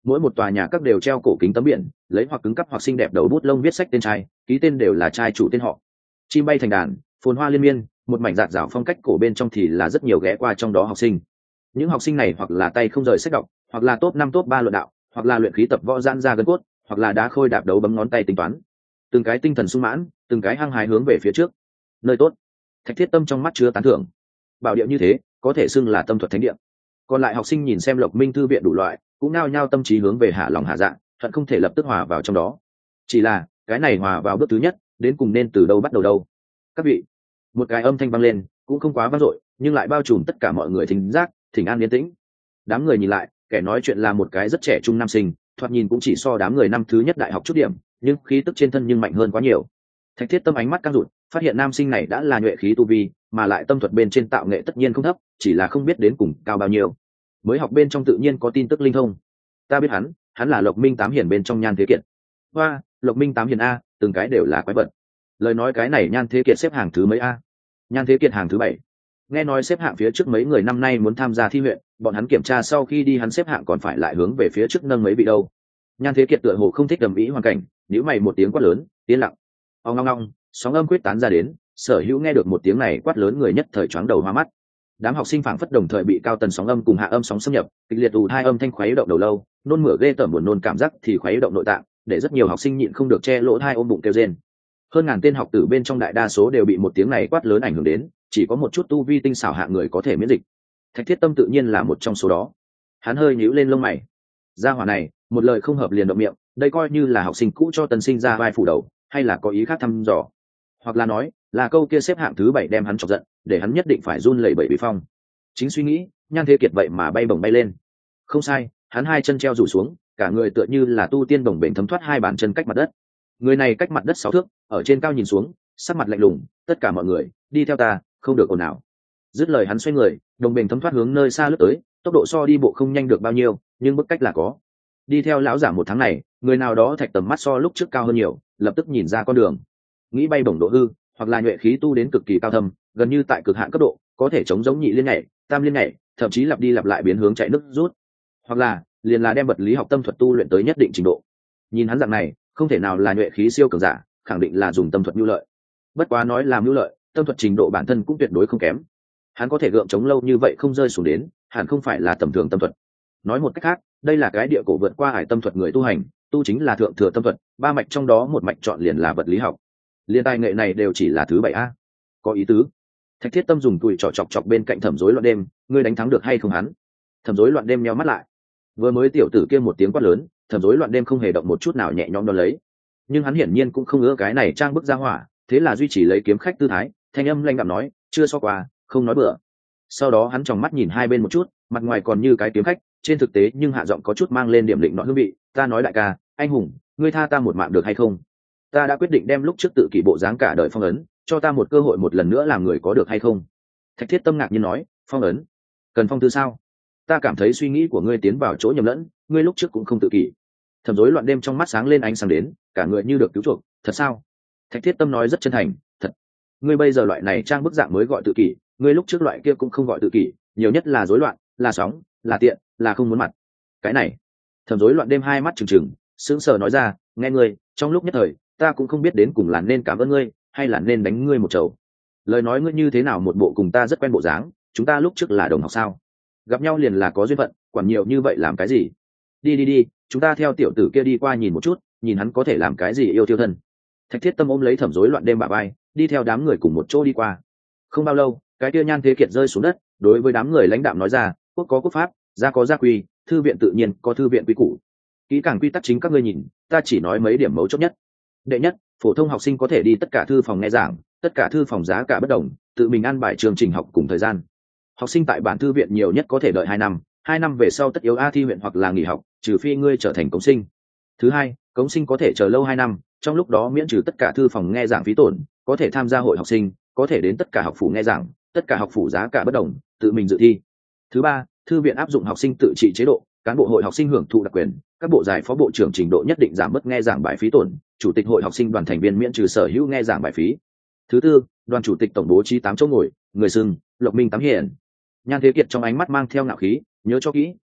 mỗi một tòa nhà các đều treo cổ kính tấm biển, lấy hoặc cứng cắp hoặc xinh đẹp đầu bút lông viết sách tên trai, ký tên đều là trai chủ tên họ. Chim bay thành đàn, phồn hoa liên miên, một mảnh rạc rào phong cách cổ bên trong thì là rất nhiều ghé qua trong đó học sinh. Những học sinh này hoặc là tay không rời sách đọc, hoặc là top 5 top 3 luận đạo, hoặc là luyện khí tập võ giãn ra gân cốt, hoặc là đá khôi đạp đấu bấm ngón tay tính toán. Từng cái tinh thần sung mãn, từng cái hăng hái hướng về phía trước. Nơi tốt. Thạch Thiết Tâm trong mắt chứa tán thưởng. Bảo địa như thế, có thể xưng là tâm thuật thánh địa. Còn lại học sinh nhìn xem Lộc Minh thư viện đủ loại, cũng nao nhao tâm trí hướng về hạ lòng hạ dạ, thuận không thể lập tức hòa vào trong đó. Chỉ là, cái này hòa vào bước thứ nhất, đến cùng nên từ đâu bắt đầu đâu? Các vị, một cái âm thanh vang lên, cũng không quá vang dội, nhưng lại bao trùm tất cả mọi người thính giác, thỉnh an yên tĩnh. Đám người nhìn lại, kẻ nói chuyện là một cái rất trẻ trung nam sinh, thoạt nhìn cũng chỉ so đám người năm thứ nhất đại học chút điểm, nhưng khí tức trên thân nhưng mạnh hơn quá nhiều. Thạch Thiết Tâm ánh mắt căng rụt, phát hiện nam sinh này đã là nhuệ khí tu vi, mà lại tâm thuật bên trên tạo nghệ tất nhiên không thấp, chỉ là không biết đến cùng cao bao nhiêu. Mới học bên trong tự nhiên có tin tức linh thông. Ta biết hắn là Lộc Minh Tám Hiển bên trong Nhan Thế Kiệt. Hoa, Lộc Minh Tám Hiển a, từng cái đều là quái vật. Lời nói cái này Nhan Thế Kiệt xếp hạng thứ mấy a? Nhan Thế Kiệt hạng thứ 7. Nghe nói xếp hạng phía trước mấy người năm nay muốn tham gia thi huyện, bọn hắn kiểm tra sau khi đi hắn xếp hạng còn phải lại hướng về phía trước nâng mấy vị đâu. Nhan Thế Kiệt tựa hồ không thích đầm ý hoàn cảnh, nhíu mày một tiếng quát lớn, yên lặng. Ong ong ong, sóng âm quyết tán ra đến, Sở Hữu nghe được một tiếng này quát lớn người nhất thời choáng đầu hoa mắt. Đám học sinh phảng phất đồng thời bị cao tần sóng âm cùng hạ âm sóng xâm nhập, kịch liệt ù hai âm thanh khuấy động đầu lâu, nôn mửa ghê tởm buồn nôn cảm giác thì khuấy động nội tạng, để rất nhiều học sinh nhịn không được che lỗ tai ôm bụng kêu rên. Hơn ngàn tên học tử bên trong đại đa số đều bị một tiếng này quát lớn ảnh hưởng đến, chỉ có một chút tu vi tinh xảo hạng người có thể miễn dịch. Thạch Thiết Tâm tự nhiên là một trong số đó. Hắn hơi nhíu lên lông mày. Gia hỏa này, một lời không hợp liền động miệng, đây coi như là học sinh cũ cho tân sinh ra vai phủ đầu, hay là có ý khác thăm dò, hoặc là nói là câu kia xếp hạng thứ 7 đem hắn chọc giận, để hắn nhất định phải run lẩy bẩy bị phong. Chính suy nghĩ, Nhan Thế Kiệt vậy mà bay bổng bay lên. Không sai, hắn hai chân treo rủ xuống, cả người tựa như là tu tiên đồng bền thấm thoát hai bàn chân cách mặt đất. Người này cách mặt đất 6 thước, ở trên cao nhìn xuống, sắc mặt lạnh lùng, tất cả mọi người, đi theo ta, không được ồn ào. Dứt lời hắn xoay người, đồng bền thấm thoát hướng nơi xa lướt tới, tốc độ so đi bộ không nhanh được bao nhiêu, nhưng bức cách là có. Đi theo lão giả một tháng này, người nào đó thạch tầm mắt so lúc trước cao hơn nhiều, lập tức nhìn ra con đường. Nghĩ bay bổng độ hư, hoặc là nhuệ khí tu đến cực kỳ cao thâm, gần như tại cực hạn cấp độ, có thể chống giống nhị liên nhảy, tam liên nhảy, thậm chí lặp đi lặp lại biến hướng chạy nước rút. Hoặc là, liền là đem vật lý học tâm thuật tu luyện tới nhất định trình độ. Nhìn hắn dạng này, không thể nào là nhuệ khí siêu cường giả, khẳng định là dùng tâm thuật nhu lợi. Bất quá nói làm nhu lợi, tâm thuật trình độ bản thân cũng tuyệt đối không kém. Hắn có thể gượng chống lâu như vậy không rơi xuống đến, hẳn không phải là tầm thường tâm thuật. Nói một cách khác, đây là cái địa cổ vượt qua hải tâm thuật người tu hành, tu chính là thượng thừa tâm thuật, ba mạch trong đó một mạch chọn liền là vật lý học. Liên tài nghệ này đều chỉ là thứ 7 a. Có ý tứ. Thạch Thiết Tâm dùng tùi trỏ chọc chọc bên cạnh Thẩm Rối Loạn Đêm, ngươi đánh thắng được hay không hắn? Thẩm Rối Loạn Đêm nheo mắt lại. Vừa mới tiểu tử kia một tiếng quát lớn, Thẩm Rối Loạn Đêm không hề động một chút nào nhẹ nhõm đón lấy. Nhưng hắn hiển nhiên cũng không ưa cái này trang bức ra hỏa, thế là duy trì lấy kiếm khách tư thái, thanh âm lanh đạm nói, chưa so qua, không nói bừa. Sau đó hắn tròng mắt nhìn hai bên một chút, mặt ngoài còn như cái kiếm khách, trên thực tế nhưng hạ giọng có chút mang lên điểm định nọ hương vị, ta nói đại ca, anh hùng, ngươi tha ta một mạng được hay không? Ta đã quyết định đem lúc trước tự kỷ bộ dáng cả đời phong ấn, cho ta một cơ hội một lần nữa làm người có được hay không? Thạch Thiết Tâm ngạc nhiên nói, phong ấn? Cần phong thư sao? Ta cảm thấy suy nghĩ của ngươi tiến vào chỗ nhầm lẫn, ngươi lúc trước cũng không tự kỷ. Thẩm Rối Loạn Đêm trong mắt sáng lên ánh sáng đến, cả người như được cứu chuộc, thật sao? Thạch Thiết Tâm nói rất chân thành, thật. Ngươi bây giờ loại này trang bức dạng mới gọi tự kỷ, ngươi lúc trước loại kia cũng không gọi tự kỷ, nhiều nhất là rối loạn, là sóng, là tiện, là không muốn mặt. Cái này. Thẩm Rối Loạn Đêm hai mắt trừng trừng, sững sờ nói ra, nghe ngươi, trong lúc nhất thời, ta cũng không biết đến cùng là nên cảm ơn ngươi, hay là nên đánh ngươi một chầu. Lời nói ngươi như thế nào một bộ cùng ta rất quen bộ dáng, chúng ta lúc trước là đồng học sao? Gặp nhau liền là có duyên phận, quản nhiều như vậy làm cái gì? Đi, chúng ta theo tiểu tử kia đi qua nhìn một chút, nhìn hắn có thể làm cái gì yêu tiêu thân. Thạch Thiết Tâm ôm lấy Thẩm Rối Loạn Đêm bả vai, đi theo đám người cùng một chỗ đi qua. Không bao lâu, cái kia Nhan Thế Kiệt rơi xuống đất, đối với đám người lãnh đạm nói ra, quốc có quốc pháp, gia có gia quy, thư viện tự nhiên có thư viện quy củ. Kỹ càng quy tắc chính các ngươi nhìn, ta chỉ nói mấy điểm mấu chốt nhất. Đệ nhất, phổ thông học sinh có thể đi tất cả thư phòng nghe giảng, tất cả thư phòng giá cả bất đồng, tự mình an bài chương trình học cùng thời gian. Học sinh tại bản thư viện nhiều nhất có thể đợi 2 năm, 2 năm về sau tất yếu thi huyện hoặc là nghỉ học, trừ phi ngươi trở thành cống sinh. Thứ hai, cống sinh có thể chờ lâu 2 năm, trong lúc đó miễn trừ tất cả thư phòng nghe giảng phí tổn, có thể tham gia hội học sinh, có thể đến tất cả học phủ nghe giảng, tất cả học phủ giá cả bất đồng, tự mình dự thi. Thứ ba, thư viện áp dụng học sinh tự trị chế độ, cán bộ hội học sinh hưởng thụ đặc quyền, các bộ giải phó bộ trưởng trình độ nhất định giảm bớt nghe giảng bài phí tổn, chủ tịch hội học sinh đoàn thành viên miễn trừ sở hữu nghe giảng bài phí. Thứ tư, đoàn chủ tịch tổng bố trí 8 chỗ ngồi, người xưng Lộc Minh Tám Hiển. Nhan Thế Kiệt trong ánh mắt mang theo ngạo khí, nhớ cho kỹ,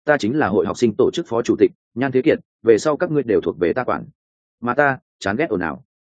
ta chính là hội học sinh tổ chức phó chủ tịch Nhan Thế Kiệt, về sau các ngươi đều thuộc về ta quản. Mà ta chán ghét ồn ào.